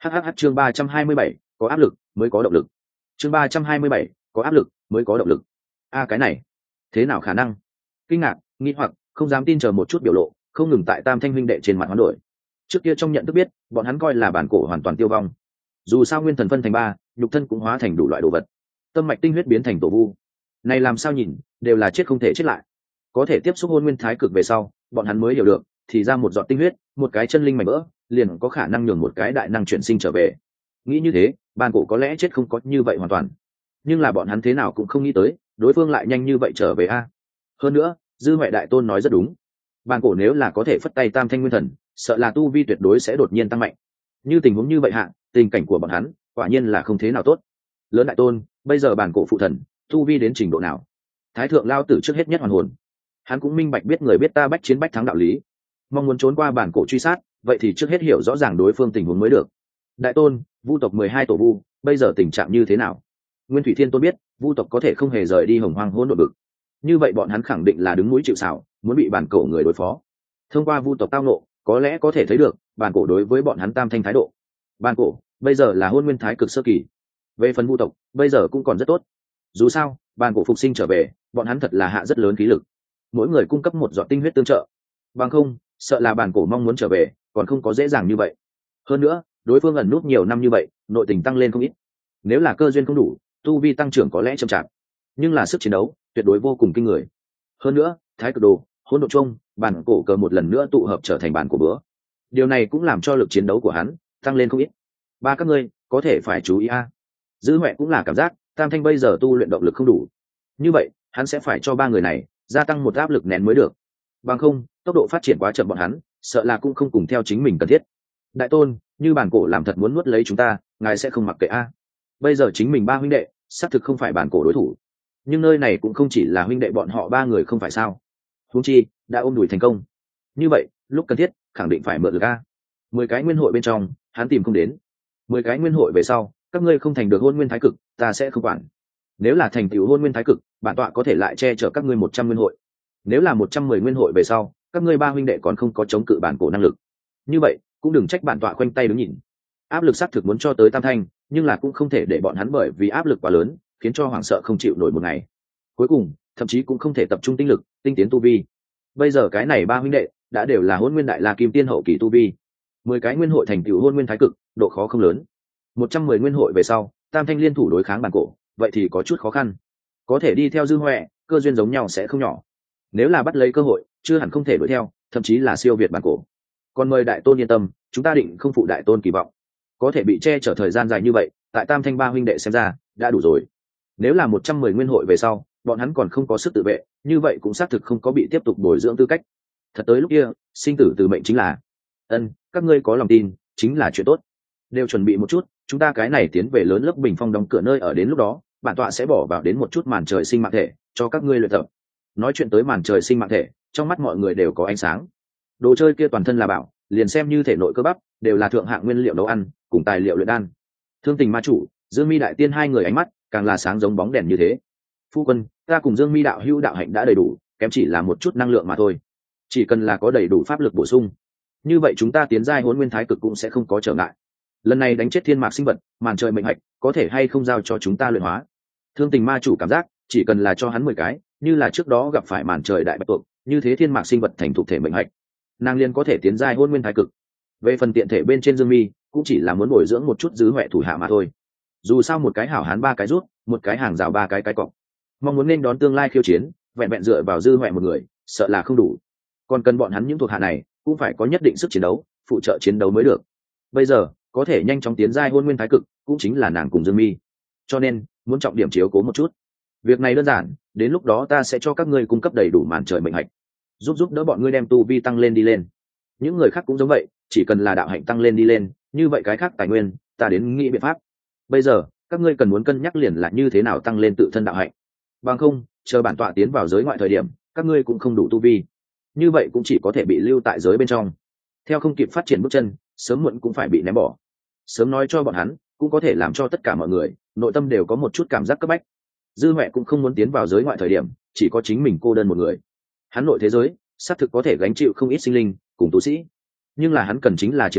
hh chương ba trăm hai mươi bảy, có áp lực mới có động lực. Chương ba trăm hai mươi bảy, có áp lực mới có động lực. A cái này thế nào khả năng? Kinh ngạc, nghi hoặc, không dám tin chờ một chút biểu lộ không ngừng tại Tam Thanh huynh đệ trên mặt hoán đổi. Trước kia trong nhận thức biết bọn hắn coi là bản cổ hoàn toàn tiêu vong, dù sao nguyên thần phân thành ba, nhục thân cũng hóa thành đủ loại đồ vật, tâm mạch tinh huyết biến thành tổ vu, này làm sao nhìn đều là chết không thể chết lại. Có thể tiếp xúc hôn nguyên thái cực về sau bọn hắn mới hiểu được, thì ra một giọt tinh huyết, một cái chân linh mảnh vỡ liền có khả năng nhường một cái đại năng chuyển sinh trở về. Nghĩ như thế bản cổ có lẽ chết không có như vậy hoàn toàn, nhưng là bọn hắn thế nào cũng không nghĩ tới đối phương lại nhanh như vậy trở về a. Hơn nữa Dư Huệ đại tôn nói rất đúng, bản cổ nếu là có thể phất tay Tam Thanh nguyên thần, sợ là tu vi tuyệt đối sẽ đột nhiên tăng mạnh. Như tình huống như vậy hạ, tình cảnh của bọn hắn quả nhiên là không thế nào tốt. Lớn đại tôn, bây giờ bản cổ phụ thần tu vi đến trình độ nào? Thái thượng lao tử trước hết nhất hoàn hồn, hắn cũng minh bạch biết người biết ta bách chiến bách thắng đạo lý, mong muốn trốn qua bản cổ truy sát, vậy thì trước hết hiểu rõ ràng đối phương tình huống mới được. Đại tôn, vu tộc mười hai tổ vu bây giờ tình trạng như thế nào? Nguyên Thủy Thiên Tôn biết vu tộc có thể không hề rời đi hồng hoang hỗn độn vực, như vậy bọn hắn khẳng định là đứng mũi chịu sào, muốn bị bản cổ người đối phó. Thông qua vu tộc tao nộ có lẽ có thể thấy được bản cổ đối với bọn hắn Tam Thanh thái độ. Bản cổ bây giờ là hôn nguyên thái cực sơ kỳ, về phần vu tộc bây giờ cũng còn rất tốt, dù sao bản cổ phục sinh trở về bọn hắn thật là hạ rất lớn khí lực, mỗi người cung cấp một giọt tinh huyết tương trợ, bằng không sợ là bản cổ mong muốn trở về còn không có dễ dàng như vậy. Hơn nữa đối phương ẩn nút nhiều năm như vậy, nội tình tăng lên không ít, nếu là cơ duyên không đủ tu vi tăng trưởng có lẽ chậm chạp, nhưng là sức chiến đấu tuyệt đối vô cùng kinh người. Hơn nữa thái cực đồ, hỗn độn chung, bản cổ cờ một lần nữa tụ hợp trở thành bản cổ bữa, điều này cũng làm cho lực chiến đấu của hắn tăng lên không ít. Ba các ngươi có thể phải chú ý a. Dư Huệ cũng là cảm giác Tam Thanh bây giờ tu luyện động lực không đủ, như vậy hắn sẽ phải cho ba người này gia tăng một áp lực nén mới được, bằng không tốc độ phát triển quá chậm bọn hắn sợ là cũng không cùng theo chính mình cần thiết. Đại tôn, như bản cổ làm thật muốn nuốt lấy chúng ta, ngài sẽ không mặc kệ a. Bây giờ chính mình ba huynh đệ xác thực không phải bản cổ đối thủ, nhưng nơi này cũng không chỉ là huynh đệ bọn họ ba người không phải sao? Huống chi đã ôm đùi thành công, như vậy lúc cần thiết khẳng định phải mượn được a. Mười cái nguyên hội bên trong hắn tìm không đến, mười cái nguyên hội về sau các ngươi không thành được hôn nguyên thái cực ta sẽ không quản. Nếu là thành tựu hôn nguyên thái cực, bản tọa có thể lại che chở các ngươi một trăm nguyên hội. Nếu là một trăm mười nguyên hội về sau các ngươi ba huynh đệ còn không có chống cự bản cổ năng lực, như vậy cũng đừng trách bản tọa khoanh tay đứng nhìn. Áp lực xác thực muốn cho tới Tam Thanh, nhưng là cũng không thể để bọn hắn bởi vì áp lực quá lớn khiến cho hoảng sợ không chịu nổi một ngày. Cuối cùng thậm chí cũng không thể tập trung tinh lực tinh tiến tu vi. Bây giờ cái này ba huynh đệ đã đều là hôn nguyên đại la kim tiên hậu kỳ tu vi, mười cái nguyên hội thành tựu hôn nguyên thái cực độ khó không lớn. Một trăm mười nguyên hội về sau Tam Thanh liên thủ đối kháng bản cổ, vậy thì có chút khó khăn. Có thể đi theo Dư Huệ, cơ duyên giống nhau sẽ không nhỏ, nếu là bắt lấy cơ hội chưa hẳn không thể đuổi theo, thậm chí là siêu việt bản cổ. Còn mời đại tôn yên tâm, chúng ta định không phụ đại tôn kỳ vọng, có thể bị che chở thời gian dài như vậy tại Tam Thanh ba huynh đệ xem ra đã đủ rồi. Nếu là một trăm mười nguyên hội về sau bọn hắn còn không có sức tự vệ, như vậy cũng xác thực không có bị tiếp tục bồi dưỡng tư cách. Thật tới lúc kia sinh tử từ mệnh chính là. Ân, các ngươi có lòng tin chính là chuyện tốt, đều chuẩn bị một chút, chúng ta cái này tiến về lớn lớp bình phong đóng cửa nơi ở, đến lúc đó bản tọa sẽ bỏ vào đến một chút màn trời sinh mạng thể cho các ngươi luyện tập. Nói chuyện tới màn trời sinh mạng thể, trong mắt mọi người đều có ánh sáng. Đồ chơi kia toàn thân là bảo, liền xem như thể nội cơ bắp đều là thượng hạng nguyên liệu nấu ăn cùng tài liệu luyện đan. Thương Tình ma chủ, Dương Mi đại tiên hai người ánh mắt càng là sáng giống bóng đèn như thế. Phu quân, ta cùng Dương Mi đạo hữu đạo hạnh đã đầy đủ, kém chỉ là một chút năng lượng mà thôi, chỉ cần là có đầy đủ pháp lực bổ sung, như vậy chúng ta tiến giai hỗn nguyên thái cực cũng sẽ không có trở ngại. Lần này đánh chết thiên mạc sinh vật, màn trời mệnh hạch có thể hay không giao cho chúng ta luyện hóa? Thương Tình ma chủ cảm giác chỉ cần là cho hắn mười cái, như là trước đó gặp phải màn trời đại bạch tuộc như thế thiên mạc sinh vật thành thuộc thể mệnh hạch, nàng liên có thể tiến giai hôn nguyên thái cực. Về phần tiện thể bên trên Dương Mi cũng chỉ là muốn bồi dưỡng một chút Dư Huệ thủ hạ mà thôi, dù sao một cái hảo hán ba cái rút, một cái hàng rào ba cái cái cọc, mong muốn nên đón tương lai khiêu chiến vẹn vẹn dựa vào Dư Huệ một người sợ là không đủ, còn cần bọn hắn những thuộc hạ này cũng phải có nhất định sức chiến đấu phụ trợ chiến đấu mới được. Bây giờ có thể nhanh chóng tiến giai hôn nguyên thái cực cũng chính là nàng cùng Dương Mi, cho nên muốn trọng điểm chiếu cố một chút. Việc này đơn giản, đến lúc đó ta sẽ cho các ngươi cung cấp đầy đủ màn trời mệnh hạch, giúp giúp đỡ bọn ngươi đem tu vi tăng lên đi lên. Những người khác cũng giống vậy, chỉ cần là đạo hạnh tăng lên đi lên, như vậy cái khác tài nguyên ta đến nghĩ biện pháp. Bây giờ các ngươi cần muốn cân nhắc liền là như thế nào tăng lên tự thân đạo hạnh, bằng không chờ bản tọa tiến vào giới ngoại thời điểm các ngươi cũng không đủ tu vi, như vậy cũng chỉ có thể bị lưu tại giới bên trong, theo không kịp phát triển bước chân, sớm muộn cũng phải bị ném bỏ. Sớm nói cho bọn hắn cũng có thể làm cho tất cả mọi người nội tâm đều có một chút cảm giác cấp bách. Dư Huệ cũng không muốn tiến vào giới ngoại thời điểm chỉ có chính mình cô đơn một người, hắn nội thế giới xác thực có thể gánh chịu không ít sinh linh cùng tu sĩ, nhưng là hắn cần chính là chiến hữu,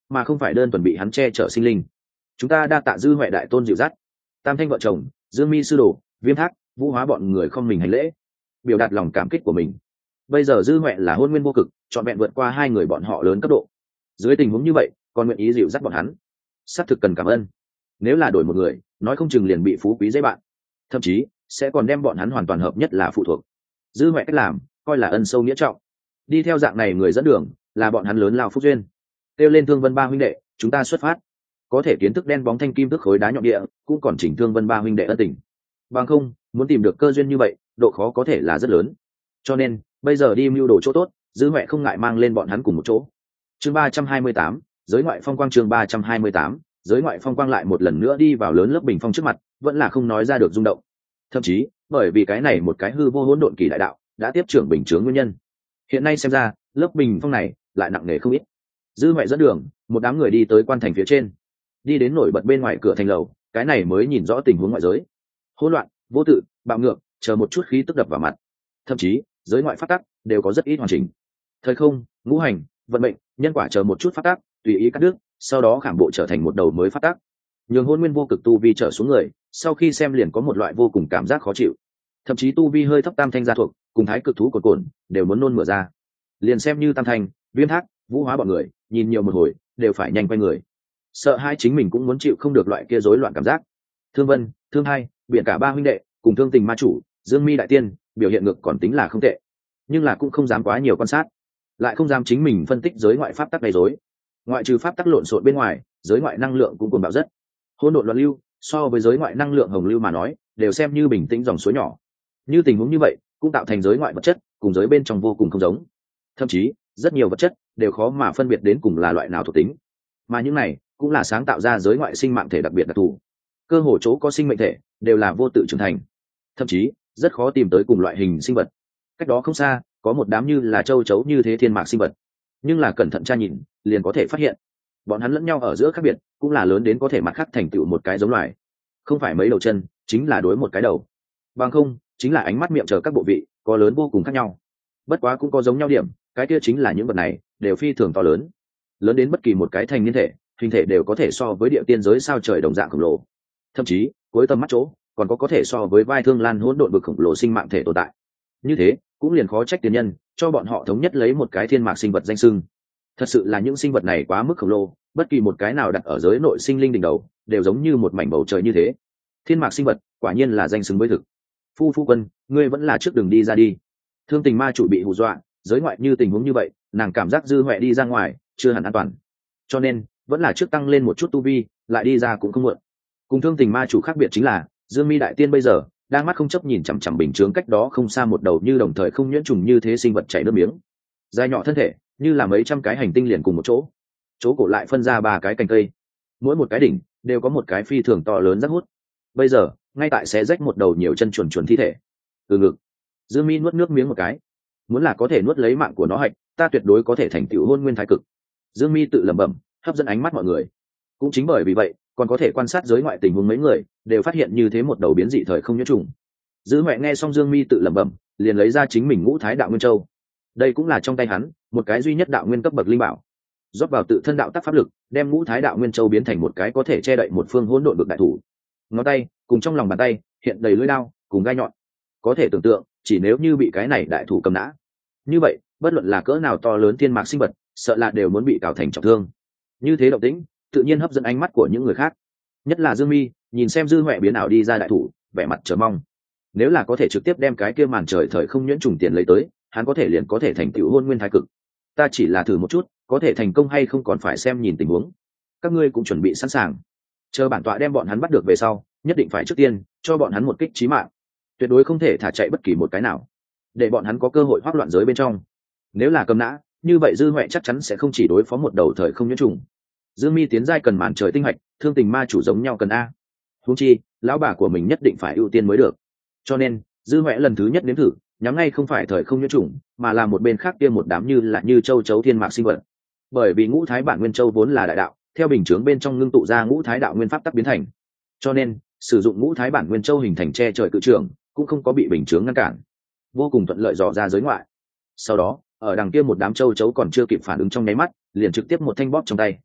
mà không phải đơn thuần bị hắn che chở sinh linh. Chúng ta đa tạ dư huệ đại tôn dịu dắt. Tam thanh vợ chồng, Dương Mi sư đồ, Viêm Thác, Vũ Hóa bọn người không mình hành lễ, biểu đạt lòng cảm kích của mình. Bây giờ dư huệ là hôn nguyên vô cực, trọn vẹn vượt qua hai người bọn họ lớn cấp độ. Dưới tình huống như vậy, còn nguyện ý dịu dắt bọn hắn, xác thực cần cảm ơn. Nếu là đổi một người, nói không chừng liền bị phú quý dễ bạn, thậm chí sẽ còn đem bọn hắn hoàn toàn hợp nhất là phụ thuộc. Dư huệ cách làm, coi là ân sâu nghĩa trọng. Đi theo dạng này người dẫn đường, là bọn hắn lớn lao phúc duyên. Kêu lên Thương Vân ba huynh đệ, chúng ta xuất phát. Có thể kiến thức đen bóng thanh kim tức khối đá nhọn địa, cũng còn chỉnh Thương Vân ba huynh đệ ân tình. Bằng không, muốn tìm được cơ duyên như vậy, độ khó có thể là rất lớn. Cho nên, bây giờ đi mưu đồ chỗ tốt, dư huệ không ngại mang lên bọn hắn cùng một chỗ. Chương ba trăm hai mươi tám, giới ngoại phong quang. Chương ba trăm hai mươi tám, giới ngoại phong quang lại một lần nữa đi vào lớn lớp bình phong trước mặt, vẫn là không nói ra được rung động. Thậm chí, bởi vì cái này một cái hư vô hỗn độn kỳ đại đạo, đã tiếp trưởng bình chướng nguyên nhân. Hiện nay xem ra, lớp bình phong này lại nặng nề không ít. Dư huệ dẫn đường, một đám người đi tới quan thành phía trên, đi đến nổi bật bên ngoài cửa thành lầu, cái này mới nhìn rõ tình huống ngoại giới. Hỗn loạn, vô tự, bạo ngược, chờ một chút khí tức đập vào mặt. Thậm chí, giới ngoại pháp tắc đều có rất ít hoàn chỉnh. Thời không, ngũ hành, vận mệnh, nhân quả chờ một chút pháp tắc, tùy ý cắt đứt, sau đó khảm bộ trở thành một đầu mới pháp tắc. Nhường hôn nguyên vô cực tu vi trở xuống người, sau khi xem liền có một loại vô cùng cảm giác khó chịu. Thậm chí tu vi hơi thấp tam thanh gia thuộc, cùng thái cực thú cồn cồn, đều muốn nôn mửa ra. Liền xem như tam thanh, Viêm Thác, Vũ Hóa bọn người, nhìn nhiều một hồi, đều phải nhanh quay người. Sợ hai chính mình cũng muốn chịu không được loại kia rối loạn cảm giác. Thương Vân, Thương Hai, biển cả ba huynh đệ, cùng Thương Tình ma chủ, Dương Mi đại tiên, biểu hiện ngược còn tính là không tệ, nhưng là cũng không dám quá nhiều quan sát, lại không dám chính mình phân tích giới ngoại pháp tắc gây rối. Ngoại trừ pháp tắc lộn xộn bên ngoài, giới ngoại năng lượng cũng cuồng bạo rất. Hỗn độn loạn lưu, so với giới ngoại năng lượng hồng lưu mà nói, đều xem như bình tĩnh dòng suối nhỏ. Như tình huống như vậy, cũng tạo thành giới ngoại vật chất cùng giới bên trong vô cùng không giống. Thậm chí, rất nhiều vật chất đều khó mà phân biệt đến cùng là loại nào thuộc tính. Mà những này cũng là sáng tạo ra giới ngoại sinh mạng thể đặc biệt đặc thù. Cơ hồ chỗ có sinh mệnh thể đều là vô tự trưởng thành. Thậm chí, rất khó tìm tới cùng loại hình sinh vật. Cách đó không xa, có một đám như là châu chấu như thế thiên mạc sinh vật. Nhưng là cẩn thận tra nhìn, liền có thể phát hiện, bọn hắn lẫn nhau ở giữa khác biệt, cũng là lớn đến có thể mặt khác thành tựu một cái giống loài. Không phải mấy đầu chân, chính là đối một cái đầu. Bằng không, chính là ánh mắt miệng chờ các bộ vị, có lớn vô cùng khác nhau. Bất quá cũng có giống nhau điểm, cái kia chính là những vật này đều phi thường to lớn, lớn đến bất kỳ một cái thành niên thể, hình thể đều có thể so với địa tiên giới sao trời đồng dạng khổng lồ. Thậm chí, cuối tầm mắt chỗ, còn có có thể so với vai thương lan hỗn độn vực khổng lồ sinh mạng thể tồn tại. Như thế, cũng liền khó trách tiền nhân cho bọn họ thống nhất lấy một cái thiên mạc sinh vật danh xưng. Thật sự là những sinh vật này quá mức khổng lồ, bất kỳ một cái nào đặt ở giới nội sinh linh đỉnh đầu, đều giống như một mảnh bầu trời như thế. Thiên mạc sinh vật, quả nhiên là danh xứng với thực. Phu phu quân, ngươi vẫn là trước đường đi ra đi. Thương Tình ma chủ bị hù dọa, giới ngoại như tình huống như vậy, nàng cảm giác dư huệ đi ra ngoài chưa hẳn an toàn, cho nên vẫn là trước tăng lên một chút tu vi, lại đi ra cũng không muộn. Cùng Thương Tình ma chủ khác biệt chính là, Dương Mi đại tiên bây giờ đang mắt không chấp nhìn chằm chằm bình chướng cách đó không xa một đầu như đồng thời không nhuyễn trùng như thế sinh vật chảy nước miếng, dài nhỏ thân thể như là mấy trăm cái hành tinh liền cùng một chỗ, chỗ cổ lại phân ra ba cái cành cây, mỗi một cái đỉnh đều có một cái phi thường to lớn rác hút. Bây giờ ngay tại xé rách một đầu nhiều chân chuồn chuồn thi thể. Từ ngực, Dương Mi nuốt nước miếng một cái, muốn là có thể nuốt lấy mạng của nó hạch, ta tuyệt đối có thể thành tựu hôn nguyên thái cực. Dương Mi tự lẩm bẩm, hấp dẫn ánh mắt mọi người. Cũng chính bởi vì vậy, còn có thể quan sát giới ngoại tình huống, mấy người đều phát hiện như thế một đầu biến dị thời không nhuyễn trùng. Dư Huệ nghe xong Dương Mi tự lẩm bẩm, liền lấy ra chính mình ngũ thái đạo nguyên châu. Đây cũng là trong tay hắn một cái duy nhất đạo nguyên cấp bậc linh bảo, rót vào tự thân đạo tác pháp lực, đem ngũ thái đạo nguyên châu biến thành một cái có thể che đậy một phương hỗn độn vực đại thủ. Ngón tay cùng trong lòng bàn tay hiện đầy lưỡi đao cùng gai nhọn, có thể tưởng tượng, chỉ nếu như bị cái này đại thủ cầm nã, như vậy bất luận là cỡ nào to lớn thiên mạc sinh vật, sợ là đều muốn bị cào thành trọng thương. Như thế động tĩnh tự nhiên hấp dẫn ánh mắt của những người khác, nhất là Dương Mi, nhìn xem Dư Huệ biến ảo đi ra đại thủ, vẻ mặt chờ mong. Nếu là có thể trực tiếp đem cái kia màn trời thời không nhuyễn trùng tiền lấy tới, hắn có thể liền có thể thành tựu hôn nguyên thái cực. Ta chỉ là thử một chút, có thể thành công hay không còn phải xem nhìn tình huống. Các ngươi cũng chuẩn bị sẵn sàng, chờ bản tọa đem bọn hắn bắt được về sau, nhất định phải trước tiên cho bọn hắn một kích chí mạng, tuyệt đối không thể thả chạy bất kỳ một cái nào, để bọn hắn có cơ hội hoắc loạn giới bên trong. Nếu là cầm nã, như vậy Dư Huệ chắc chắn sẽ không chỉ đối phó một đầu thời không nhuyễn trùng. Dương Mi tiến giai cần màn trời tinh hạch, Thương Tình ma chủ giống nhau cần a. Huống chi, lão bà của mình nhất định phải ưu tiên mới được. Cho nên, Dư Huệ lần thứ nhất nếm thử, nhắm ngay không phải thời không nhuyễn trùng, mà là một bên khác kia một đám như là như châu chấu thiên mạc sinh vật. Bởi vì ngũ thái bản nguyên châu vốn là đại đạo, theo bình chướng bên trong ngưng tụ ra ngũ thái đạo nguyên pháp tắc biến thành. Cho nên, sử dụng ngũ thái bản nguyên châu hình thành che trời cự trường, cũng không có bị bình chướng ngăn cản, vô cùng thuận lợi dò ra giới ngoại. Sau đó, ở đằng kia một đám châu chấu còn chưa kịp phản ứng trong nháy mắt, liền trực tiếp một thanh bóp trong tay.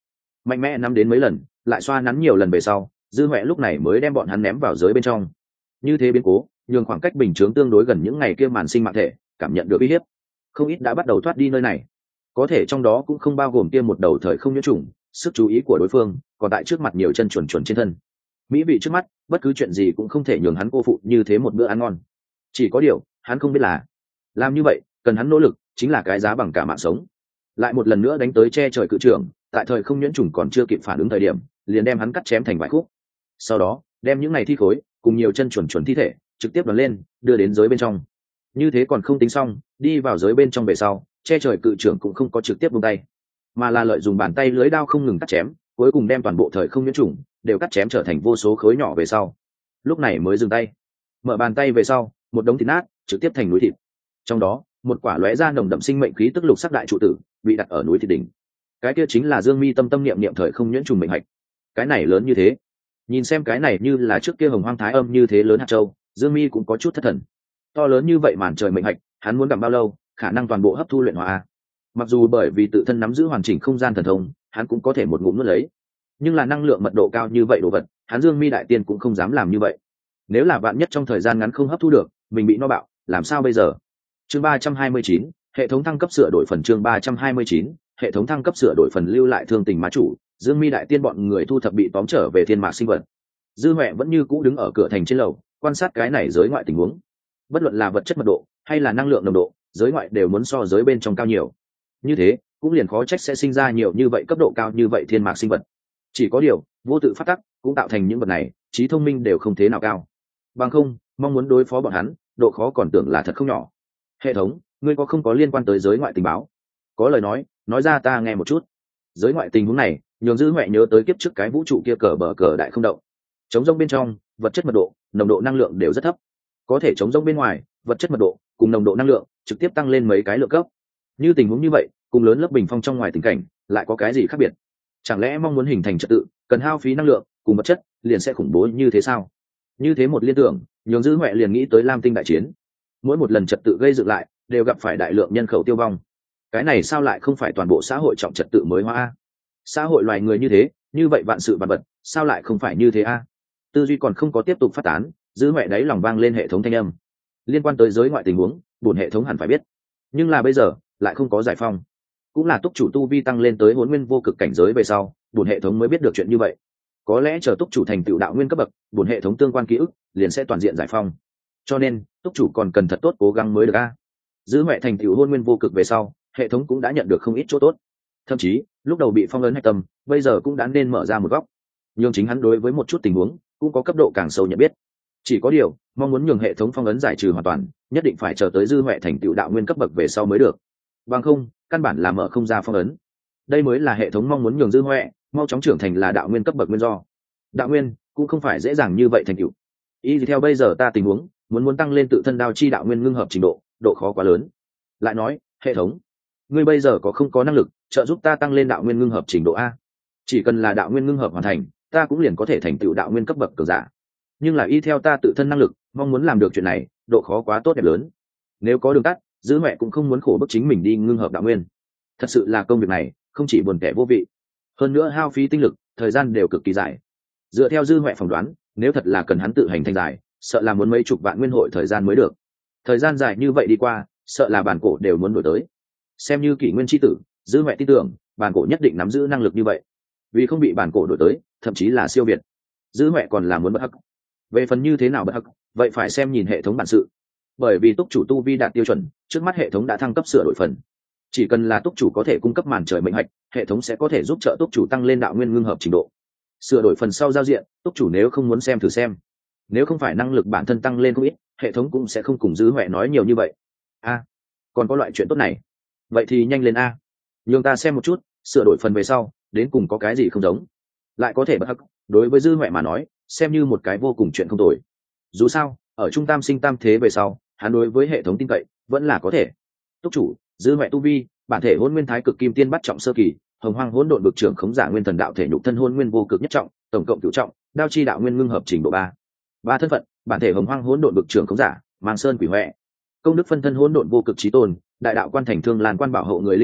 mạnh mẽ nắm đến mấy lần, lại xoa nắn nhiều lần về sau, dư huệ lúc này mới đem bọn hắn ném vào giới bên trong. Như thế biến cố nhường khoảng cách bình chướng tương đối gần những ngày kia màn sinh mạng thể cảm nhận được uy hiếp, không ít đã bắt đầu thoát đi nơi này. Có thể trong đó cũng không bao gồm kia một đầu thời không nhiễm trùng, sức chú ý của đối phương còn tại trước mặt nhiều chân chuẩn chuẩn trên thân. Mỹ vị trước mắt, bất cứ chuyện gì cũng không thể nhường hắn cô phụ như thế một bữa ăn ngon. Chỉ có điều hắn không biết là làm như vậy cần hắn nỗ lực chính là cái giá bằng cả mạng sống. Lại một lần nữa đánh tới che trời cự trưởng, tại thời không nhuyễn trùng còn chưa kịp phản ứng thời điểm, liền đem hắn cắt chém thành vài khúc. Sau đó đem những này thi khối cùng nhiều chân chuẩn chuẩn thi thể trực tiếp đoán lên đưa đến giới bên trong. Như thế còn không tính xong, đi vào giới bên trong về sau, che trời cự trưởng cũng không có trực tiếp buông tay, mà là lợi dùng bàn tay lưới đao không ngừng cắt chém, cuối cùng đem toàn bộ thời không nhuyễn trùng đều cắt chém trở thành vô số khối nhỏ về sau, lúc này mới dừng tay. Mở bàn tay về sau, một đống thịt nát trực tiếp thành núi thịt. Trong đó một quả lóe ra nồng đậm sinh mệnh khí tức lục sắc đại trụ tử bị đặt ở núi thịt đỉnh. Cái kia chính là Dương Mi tâm tâm niệm niệm thời không nhuyễn trùng mệnh hạch. Cái này lớn như thế, nhìn xem cái này như là trước kia hồng hoang thái âm như thế lớn hạt châu, Dương Mi cũng có chút thất thần. To lớn như vậy màn trời mệnh hạch, hắn muốn gặm bao lâu, khả năng toàn bộ hấp thu luyện hóa. Mặc dù bởi vì tự thân nắm giữ hoàn chỉnh không gian thần thông, hắn cũng có thể một ngụm nuốt lấy, nhưng là năng lượng mật độ cao như vậy đồ vật, hắn Dương Mi đại tiên cũng không dám làm như vậy. Nếu là vạn nhất trong thời gian ngắn không hấp thu được, mình bị no bạo, làm sao bây giờ? Chương ba trăm hai mươi chín, hệ thống thăng cấp sửa đổi phần. Chương ba trăm hai mươi chín, hệ thống thăng cấp sửa đổi phần. Lưu lại thương tình má chủ, Dương Mi đại tiên bọn người thu thập bị tóm trở về thiên mạc sinh vật. Dư Huệ vẫn như cũ đứng ở cửa thành trên lầu, quan sát cái này giới ngoại tình huống. Bất luận là vật chất mật độ hay là năng lượng nồng độ, giới ngoại đều muốn so giới bên trong cao nhiều. Như thế, cũng liền khó trách sẽ sinh ra nhiều như vậy cấp độ cao như vậy thiên mạc sinh vật. Chỉ có điều, vô tự phát tắc cũng tạo thành những vật này, trí thông minh đều không thế nào cao. Bằng không, mong muốn đối phó bọn hắn, độ khó còn tưởng là thật không nhỏ. Hệ thống, ngươi có không có liên quan tới giới ngoại tình báo? Có lời nói, nói ra ta nghe một chút. Giới ngoại tình huống này, nhường Dư Huệ nhớ tới kiếp trước cái vũ trụ kia cờ bờ cờ đại không động. Trống rỗng bên trong, vật chất mật độ, nồng độ năng lượng đều rất thấp. Có thể trống rỗng bên ngoài, vật chất mật độ cùng nồng độ năng lượng trực tiếp tăng lên mấy cái lượng cấp. Như tình huống như vậy, cùng lớn lớp bình phong trong ngoài tình cảnh, lại có cái gì khác biệt? Chẳng lẽ mong muốn hình thành trật tự, cần hao phí năng lượng cùng vật chất, liền sẽ khủng bố như thế sao? Như thế một liên tưởng, nhường Dư Huệ liền nghĩ tới Lam Tinh đại chiến. Mỗi một lần trật tự gây dựng lại, đều gặp phải đại lượng nhân khẩu tiêu vong. Cái này sao lại không phải toàn bộ xã hội trọng trật tự mới hóa a? Xã hội loài người như thế, như vậy vạn sự vạn vật, sao lại không phải như thế a? Tư duy còn không có tiếp tục phát tán, Dư Huệ đáy lòng vang lên hệ thống thanh âm. Liên quan tới giới ngoại tình huống, bổn hệ thống hẳn phải biết. Nhưng là bây giờ, lại không có giải phong. Cũng là túc chủ tu vi tăng lên tới Hỗn Nguyên vô cực cảnh giới về sau, bổn hệ thống mới biết được chuyện như vậy. Có lẽ chờ túc chủ thành tựu đạo nguyên cấp bậc, bổn hệ thống tương quan ký ức liền sẽ toàn diện giải phong. Cho nên, túc chủ còn cần thật tốt cố gắng mới được a. Dư Huệ thành tựu Hỗn Nguyên vô cực về sau, hệ thống cũng đã nhận được không ít chỗ tốt. Thậm chí, lúc đầu bị phong ấn hạch tâm, bây giờ cũng đã nên mở ra một góc. Nhưng chính hắn đối với một chút tình huống, cũng có cấp độ càng sâu nhận biết. Chỉ có điều, mong muốn nhường hệ thống phong ấn giải trừ hoàn toàn, nhất định phải chờ tới Dư Huệ thành tựu đạo nguyên cấp bậc về sau mới được. Bằng không, căn bản là mở không ra phong ấn. Đây mới là hệ thống mong muốn nhường Dư Huệ mau chóng trưởng thành là đạo nguyên cấp bậc nguyên do. Đạo nguyên cũng không phải dễ dàng như vậy thành tựu. Ý thì theo bây giờ ta tình huống, muốn muốn tăng lên tự thân đao chi đạo nguyên ngưng hợp trình độ, độ khó quá lớn. Lại nói, hệ thống, ngươi bây giờ có không có năng lực trợ giúp ta tăng lên đạo nguyên ngưng hợp trình độ a? Chỉ cần là đạo nguyên ngưng hợp hoàn thành, ta cũng liền có thể thành tựu đạo nguyên cấp bậc cường giả. Nhưng là y theo ta tự thân năng lực, mong muốn làm được chuyện này, độ khó quá tốt đẹp lớn. Nếu có đường tắt, Dư Huệ cũng không muốn khổ bức chính mình đi ngưng hợp đạo nguyên. Thật sự là công việc này không chỉ buồn tẻ vô vị, hơn nữa hao phí tinh lực, thời gian đều cực kỳ dài. Dựa theo Dư Huệ phỏng đoán, nếu thật là cần hắn tự hành thành giải, sợ là muốn mấy chục vạn nguyên hội thời gian mới được. Thời gian dài như vậy đi qua, sợ là bản cổ đều muốn đổi tới. Xem như kỷ nguyên chi tử, Dư Huệ tin tưởng bản cổ nhất định nắm giữ năng lực như vậy, vì không bị bản cổ đổi tới, thậm chí là siêu việt. Dư Huệ còn là muốn bất hắc. Về phần như thế nào bất hắc, vậy phải xem nhìn hệ thống bản sự. Bởi vì túc chủ tu vi đạt tiêu chuẩn, trước mắt hệ thống đã thăng cấp sửa đổi phần. Chỉ cần là túc chủ có thể cung cấp màn trời mệnh hạch, hệ thống sẽ có thể giúp trợ túc chủ tăng lên đạo nguyên ngưng hợp trình độ. Sửa đổi phần sau giao diện, túc chủ nếu không muốn xem thử xem. Nếu không phải năng lực bản thân tăng lên không ít, hệ thống cũng sẽ không cùng Dư Huệ nói nhiều như vậy. A, còn có loại chuyện tốt này. Vậy thì nhanh lên a. Nhường ta xem một chút, sửa đổi phần về sau, đến cùng có cái gì không giống. Lại có thể bất hắc, đối với Dư Huệ mà nói, xem như một cái vô cùng chuyện không tồi. Dù sao, ở trung tam sinh tam thế về sau, hắn đối với hệ thống tin cậy vẫn là có thể. Túc chủ, Dư Huệ tu vi, bản thể Hỗn Nguyên Thái Cực Kim Tiên bắt trọng sơ kỳ, Hồng Hoang Hỗn Độn Bực trưởng khống giả nguyên thần đạo thể nhục thân Hỗn Nguyên vô cực nhất trọng, tổng cộng cửu trọng, đao chi đạo nguyên ngưng hợp trình độ ba. Ba thân phận, bản thể Hồng Hoang Hỗn Độn Bực trưởng khống giả, Mang Sơn Quỷ Huệ. Công đức phân thân Hỗn Độn vô cực chí tôn, đại đạo quan thành thương lan quan bảo hộ người linh bảo,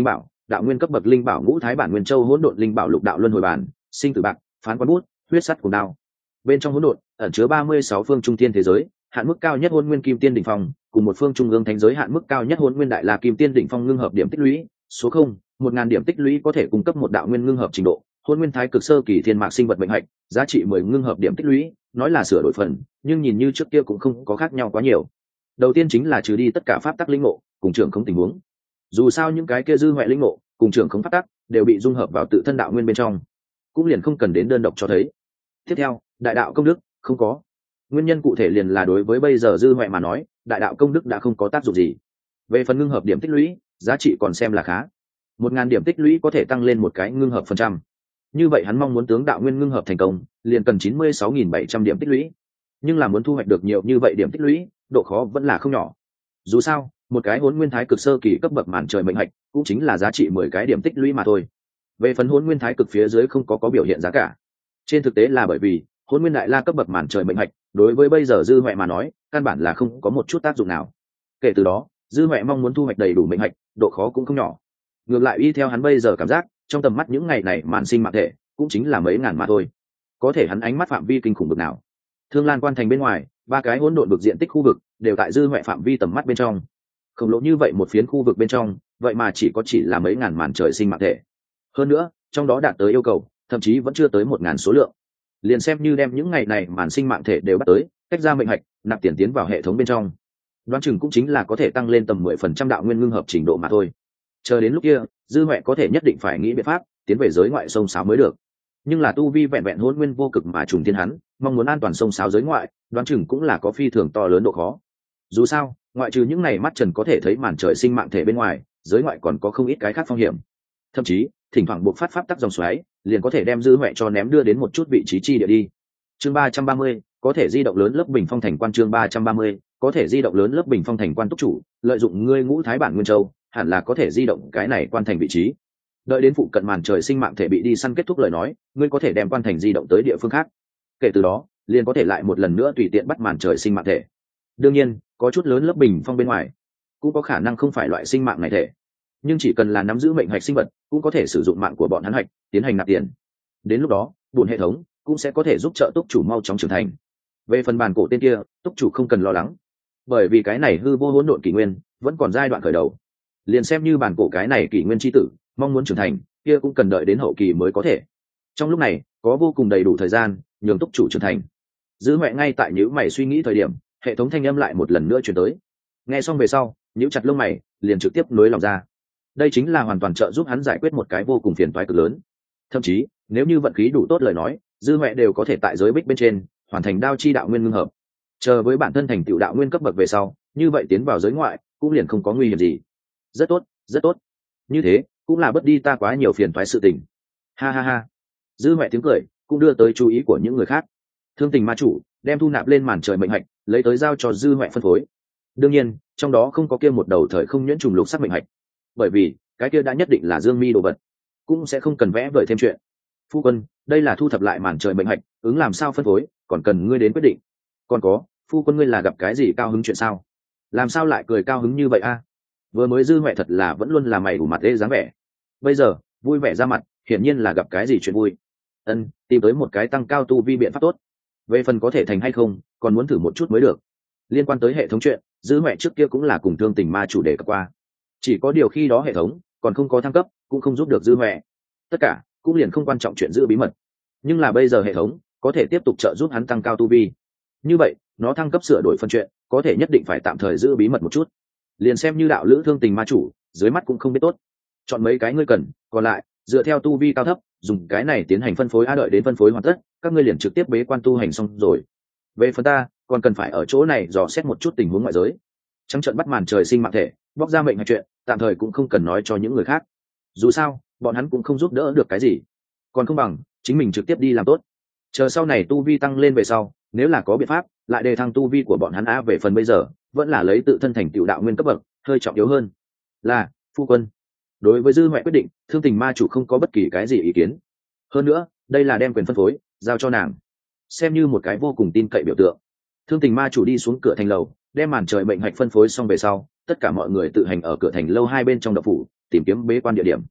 đạo nguyên cấp bậc linh bảo ngũ thái bản nguyên châu hỗn độn linh bảo lục đạo luân hồi bản sinh tử bạc phán quán bút huyết sắt cùng đao. Bên trong hỗn độn ẩn chứa ba mươi sáu phương trung thiên thế giới, hạn mức cao nhất hôn nguyên kim tiên đỉnh phong, cùng một phương trung ương thánh giới hạn mức cao nhất hôn nguyên đại la kim tiên đỉnh phong ngưng hợp điểm tích lũy số không một ngàn điểm tích lũy có thể cung cấp một đạo nguyên ngưng hợp trình độ hôn nguyên thái cực sơ kỳ thiên mạc sinh vật mệnh hạch, giá trị mười ngưng hợp điểm tích lũy. Nói là sửa đổi phần, nhưng nhìn như trước kia cũng không có khác nhau quá nhiều. Đầu tiên chính là trừ đi tất cả pháp tắc linh ngộ cùng trưởng không tình huống. Dù sao những cái kia dư huệ linh ngộ cùng trưởng không pháp tắc đều bị dung hợp vào tự thân đạo nguyên bên trong, cũng liền không cần đến đơn độc cho thấy. Tiếp theo, đại đạo công đức không có. Nguyên nhân cụ thể liền là đối với bây giờ dư huệ mà nói, đại đạo công đức đã không có tác dụng gì. Về phần ngưng hợp điểm tích lũy, giá trị còn xem là khá. Một ngàn điểm tích lũy có thể tăng lên một cái ngưng hợp phần trăm. Như vậy hắn mong muốn tướng đạo nguyên ngưng hợp thành công, liền cần chín mươi sáu nghìn bảy trăm điểm tích lũy. Nhưng là muốn thu hoạch được nhiều như vậy điểm tích lũy, độ khó vẫn là không nhỏ. Dù sao, một cái hỗn nguyên thái cực sơ kỳ cấp bậc màn trời mệnh hạch, cũng chính là giá trị mười cái điểm tích lũy mà thôi. Về phần hỗn nguyên thái cực phía dưới không có có biểu hiện giá cả. Trên thực tế là bởi vì hỗn nguyên đại la cấp bậc màn trời mệnh hạch, đối với bây giờ dư huệ mà nói, căn bản là không có một chút tác dụng nào. Kể từ đó, dư huệ mong muốn thu hoạch đầy đủ mệnh hạch, độ khó cũng không nhỏ. Ngược lại y theo hắn bây giờ cảm giác, trong tầm mắt những ngày này màn sinh mạng thể cũng chính là mấy ngàn mà thôi. Có thể hắn ánh mắt phạm vi kinh khủng bực nào. Thương Lan quan thành bên ngoài, ba cái hỗn độn vực diện tích khu vực đều tại dư huệ phạm vi tầm mắt bên trong. Khổng lồ như vậy một phiến khu vực bên trong, vậy mà chỉ có chỉ là mấy ngàn màn trời sinh mạng thể. Hơn nữa, trong đó đạt tới yêu cầu, thậm chí vẫn chưa tới một ngàn số lượng. Liền xem như đem những ngày này màn sinh mạng thể đều bắt tới, cách ra mệnh hạch, nạp tiền tiến vào hệ thống bên trong, đoán chừng cũng chính là có thể tăng lên tầm mười phần trăm đạo nguyên ngưng hợp trình độ mà thôi. Chờ đến lúc kia, dư huệ có thể nhất định phải nghĩ biện pháp tiến về giới ngoại sông sáo mới được. Nhưng là tu vi vẹn vẹn hôn nguyên vô cực mà trùng thiên hắn, mong muốn an toàn sông sáo giới ngoại, đoán chừng cũng là có phi thường to lớn độ khó. Dù sao, ngoại trừ những này mắt trần có thể thấy màn trời sinh mạng thể bên ngoài, giới ngoại còn có không ít cái khác phong hiểm. Thậm chí, thỉnh thoảng buộc phát pháp tắc dòng xoáy, liền có thể đem dư huệ cho ném đưa đến một chút vị trí chi địa đi. Chương ba trăm ba mươi, có thể di động lớn lớp bình phong thành quan. Chương ba trăm ba mươi, có thể di động lớn lớp bình phong thành quan. Túc chủ, lợi dụng ngươi ngũ thái bản nguyên châu, hẳn là có thể di động cái này quan thành vị trí. Đợi đến phụ cận màn trời sinh mạng thể bị đi săn kết thúc lời nói, ngươi có thể đem quan thành di động tới địa phương khác. Kể từ đó, liền có thể lại một lần nữa tùy tiện bắt màn trời sinh mạng thể. Đương nhiên, có chút lớn lớp bình phong bên ngoài, cũng có khả năng không phải loại sinh mạng này thể, nhưng chỉ cần là nắm giữ mệnh hạch sinh vật, cũng có thể sử dụng mạng của bọn hắn hạch tiến hành nạp tiền. Đến lúc đó, buồn hệ thống cũng sẽ có thể giúp trợ túc chủ mau chóng trưởng thành. Về phần bản cổ tên kia, túc chủ không cần lo lắng, bởi vì cái này hư vô hỗn độn kỷ nguyên vẫn còn giai đoạn khởi đầu. Liền xem như bản cổ cái này kỷ nguyên chi tử mong muốn trưởng thành, kia cũng cần đợi đến hậu kỳ mới có thể. Trong lúc này, có vô cùng đầy đủ thời gian nhường túc chủ trưởng thành. Dư huệ ngay tại nhíu mày suy nghĩ thời điểm, hệ thống thanh âm lại một lần nữa truyền tới. Nghe xong về sau, nhíu chặt lông mày, liền trực tiếp nối lòng ra. Đây chính là hoàn toàn trợ giúp hắn giải quyết một cái vô cùng phiền toái cực lớn. Thậm chí, nếu như vận khí đủ tốt lời nói, dư huệ đều có thể tại giới bích bên trên hoàn thành đao chi đạo nguyên ngưng hợp. Chờ với bản thân thành tựu đạo nguyên cấp bậc về sau, như vậy tiến vào giới ngoại cũng liền không có nguy hiểm gì. Rất tốt, rất tốt. Như thế, cũng là bớt đi ta quá nhiều phiền toái sự tình. Ha ha ha. Dư huệ tiếng cười cũng đưa tới chú ý của những người khác. Thương Tình ma chủ đem thu nạp lên màn trời mệnh hạch, lấy tới giao cho dư huệ phân phối. Đương nhiên, trong đó không có kia một đầu thời không nhuyễn trùng lục sắc mệnh hạch, bởi vì cái kia đã nhất định là dương mi đồ vật, cũng sẽ không cần vẽ vời thêm chuyện. Phu quân, đây là thu thập lại màn trời mệnh hạch, ứng làm sao phân phối, còn cần ngươi đến quyết định. Còn có, phu quân ngươi là gặp cái gì cao hứng chuyện sao? Làm sao lại cười cao hứng như vậy a? Vừa mới dư huệ thật là vẫn luôn là mày ủ mặt ê dáng vẻ, bây giờ vui vẻ ra mặt, hiển nhiên là gặp cái gì chuyện vui. Ân, tìm tới một cái tăng cao tu vi biện pháp tốt. Về phần có thể thành hay không, còn muốn thử một chút mới được. Liên quan tới hệ thống chuyện, dư huệ trước kia cũng là cùng Thương Tình ma chủ đề cập qua. Chỉ có điều khi đó hệ thống còn không có thăng cấp, cũng không giúp được dư huệ. Tất cả cũng liền không quan trọng chuyện giữ bí mật. Nhưng là bây giờ hệ thống có thể tiếp tục trợ giúp hắn tăng cao tu vi. Như vậy, nó thăng cấp sửa đổi phân chuyện, có thể nhất định phải tạm thời giữ bí mật một chút. Liền xem như đạo lữ Thương Tình ma chủ, dưới mắt cũng không biết tốt. Chọn mấy cái ngươi cần, còn lại dựa theo tu vi cao thấp, dùng cái này tiến hành phân phối. A đợi đến phân phối hoàn tất, các ngươi liền trực tiếp bế quan tu hành xong rồi. Về phần ta, còn cần phải ở chỗ này dò xét một chút tình huống ngoại giới. Trắng trận bắt màn trời sinh mạng thể, bóc ra mệnh hạch chuyện, tạm thời cũng không cần nói cho những người khác. Dù sao, bọn hắn cũng không giúp đỡ được cái gì, còn không bằng chính mình trực tiếp đi làm tốt. Chờ sau này tu vi tăng lên về sau, nếu là có biện pháp lại đề thăng tu vi của bọn hắn. A về phần bây giờ, vẫn là lấy tự thân thành tựu đạo nguyên cấp bậc hơi trọng yếu hơn. Là phu quân. Đối với dư huệ quyết định, Thương Tình ma chủ không có bất kỳ cái gì ý kiến. Hơn nữa, đây là đem quyền phân phối giao cho nàng, xem như một cái vô cùng tin cậy biểu tượng. Thương Tình ma chủ đi xuống cửa thành lầu, đem màn trời mệnh hạch phân phối xong về sau, tất cả mọi người tự hành ở cửa thành lâu hai bên trong đậu phủ tìm kiếm bế quan địa điểm.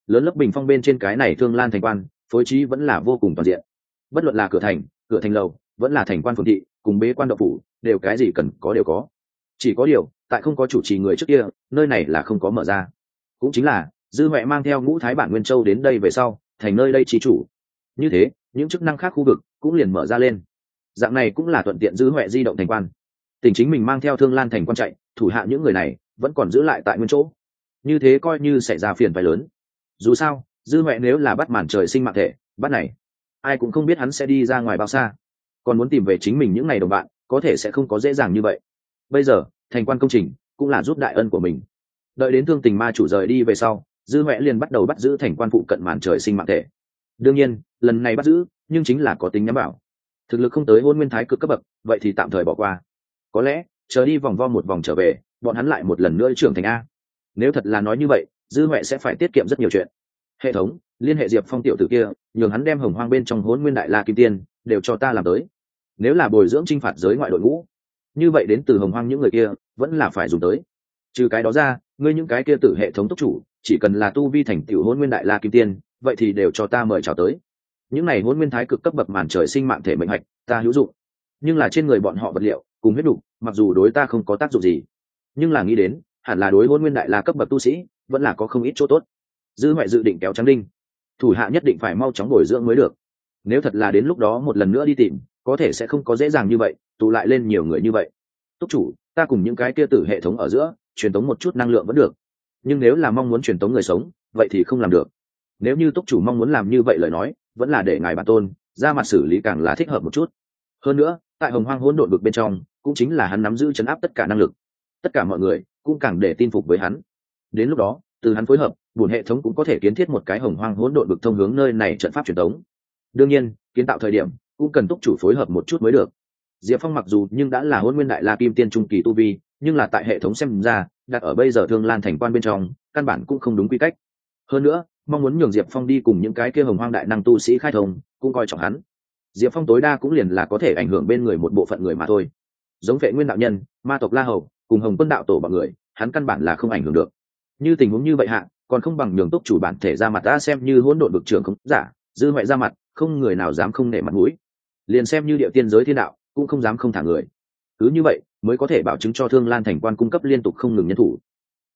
lớn lớp bình phong bên trên cái này thương lan thành quan phối trí vẫn là vô cùng toàn diện, bất luận là cửa thành, cửa thành lầu, vẫn là thành quan phường thị cùng bế quan đậu phủ, đều cái gì cần có đều có. Chỉ có điều tại không có chủ trì người trước kia, nơi này là không có mở ra. Cũng chính là Dư Huệ mang theo Ngũ Thái Bản Nguyên Châu đến đây về sau, thành nơi đây chi chủ. Như thế những chức năng khác khu vực cũng liền mở ra lên. Dạng này cũng là thuận tiện Dư Huệ di động thành quan. Tình chính mình mang theo Thương Lan thành quan chạy, thủ hạ những người này vẫn còn giữ lại tại nguyên chỗ. Như thế coi như xảy ra phiền phái lớn. Dù sao Dư Huệ nếu là bắt màn trời sinh mạng thể, bắt này ai cũng không biết hắn sẽ đi ra ngoài bao xa, còn muốn tìm về chính mình những ngày đồng bạn có thể sẽ không có dễ dàng như vậy. Bây giờ thành quan công trình cũng là giúp đại ân của mình. Đợi đến Thương Tình ma chủ rời đi về sau, Dư Huệ liền bắt đầu bắt giữ thành quan phụ cận màn trời sinh mạng thể. Đương nhiên lần này bắt giữ nhưng chính là có tính nhắm bảo, thực lực không tới Hôn Nguyên Thái cực cấp bậc vậy thì tạm thời bỏ qua, có lẽ chờ đi vòng vo một vòng trở về bọn hắn lại một lần nữa trưởng thành a. Nếu thật là nói như vậy, Dư Huệ sẽ phải tiết kiệm rất nhiều chuyện. Hệ thống liên hệ Diệp Phong tiểu tử kia, nhường hắn đem Hồng Hoang bên trong Hỗn Nguyên Đại La Kim Tiên đều cho ta làm tới. Nếu là bồi dưỡng chinh phạt giới ngoại đội ngũ, như vậy đến từ Hồng Hoang những người kia vẫn là phải dùng tới. Trừ cái đó ra, ngươi những cái kia tử hệ thống tốc chủ, chỉ cần là tu vi thành tiểu Hỗn Nguyên Đại La Kim Tiên, vậy thì đều cho ta mời chào tới. Những này Hỗn Nguyên Thái cực cấp bậc màn trời sinh mạng thể mệnh hạch, ta hữu dụng. Nhưng là trên người bọn họ vật liệu cùng huyết đủ, mặc dù đối ta không có tác dụng gì, nhưng là nghĩ đến, hẳn là đối Hỗn Nguyên Đại La cấp bậc tu sĩ, vẫn là có không ít chỗ tốt. Dư Huệ dự định kéo Trắng Đinh, thủ hạ nhất định phải mau chóng bồi dưỡng mới được. Nếu thật là đến lúc đó một lần nữa đi tìm, có thể sẽ không có dễ dàng như vậy, tụ lại lên nhiều người như vậy. Túc chủ, ta cùng những cái kia tử hệ thống ở giữa, truyền tống một chút năng lượng vẫn được. Nhưng nếu là mong muốn truyền tống người sống, vậy thì không làm được. Nếu như túc chủ mong muốn làm như vậy lời nói, vẫn là để ngài bản tôn ra mặt xử lý càng là thích hợp một chút. Hơn nữa, tại Hồng Hoang hỗn độn vực bên trong, cũng chính là hắn nắm giữ trấn áp tất cả năng lực. Tất cả mọi người cũng càng để tin phục với hắn. Đến lúc đó, từ hắn phối hợp, buồn hệ thống cũng có thể kiến thiết một cái Hồng Hoang hỗn độn vực thông hướng nơi này trận pháp truyền tống. Đương nhiên, kiến tạo thời điểm cũng cần túc chủ phối hợp một chút mới được. Diệp Phong mặc dù nhưng đã là Hỗn Nguyên Đại La Kim Tiên trung kỳ tu vi, nhưng là tại hệ thống xem ra, đặt ở bây giờ Thương Lan thành quan bên trong, căn bản cũng không đúng quy cách. Hơn nữa, mong muốn nhường Diệp Phong đi cùng những cái kia Hồng Hoang đại năng tu sĩ khai thông, cũng coi trọng hắn. Diệp Phong tối đa cũng liền là có thể ảnh hưởng bên người một bộ phận người mà thôi. Giống Vệ Nguyên đạo nhân, Ma tộc La Hầu, cùng Hồng Quân đạo tổ bọn người, hắn căn bản là không ảnh hưởng được. Như tình huống như vậy hạ, còn không bằng nhường túc chủ bản thể ra mặt ta xem như hỗn độn vực trưởng không giả, Dư Huệ ra mặt, không người nào dám không nể mặt mũi. Liền xem như địa tiên giới thiên đạo, cũng không dám không thả người. Cứ như vậy, mới có thể bảo chứng cho Thương Lan thành quan cung cấp liên tục không ngừng nhân thủ,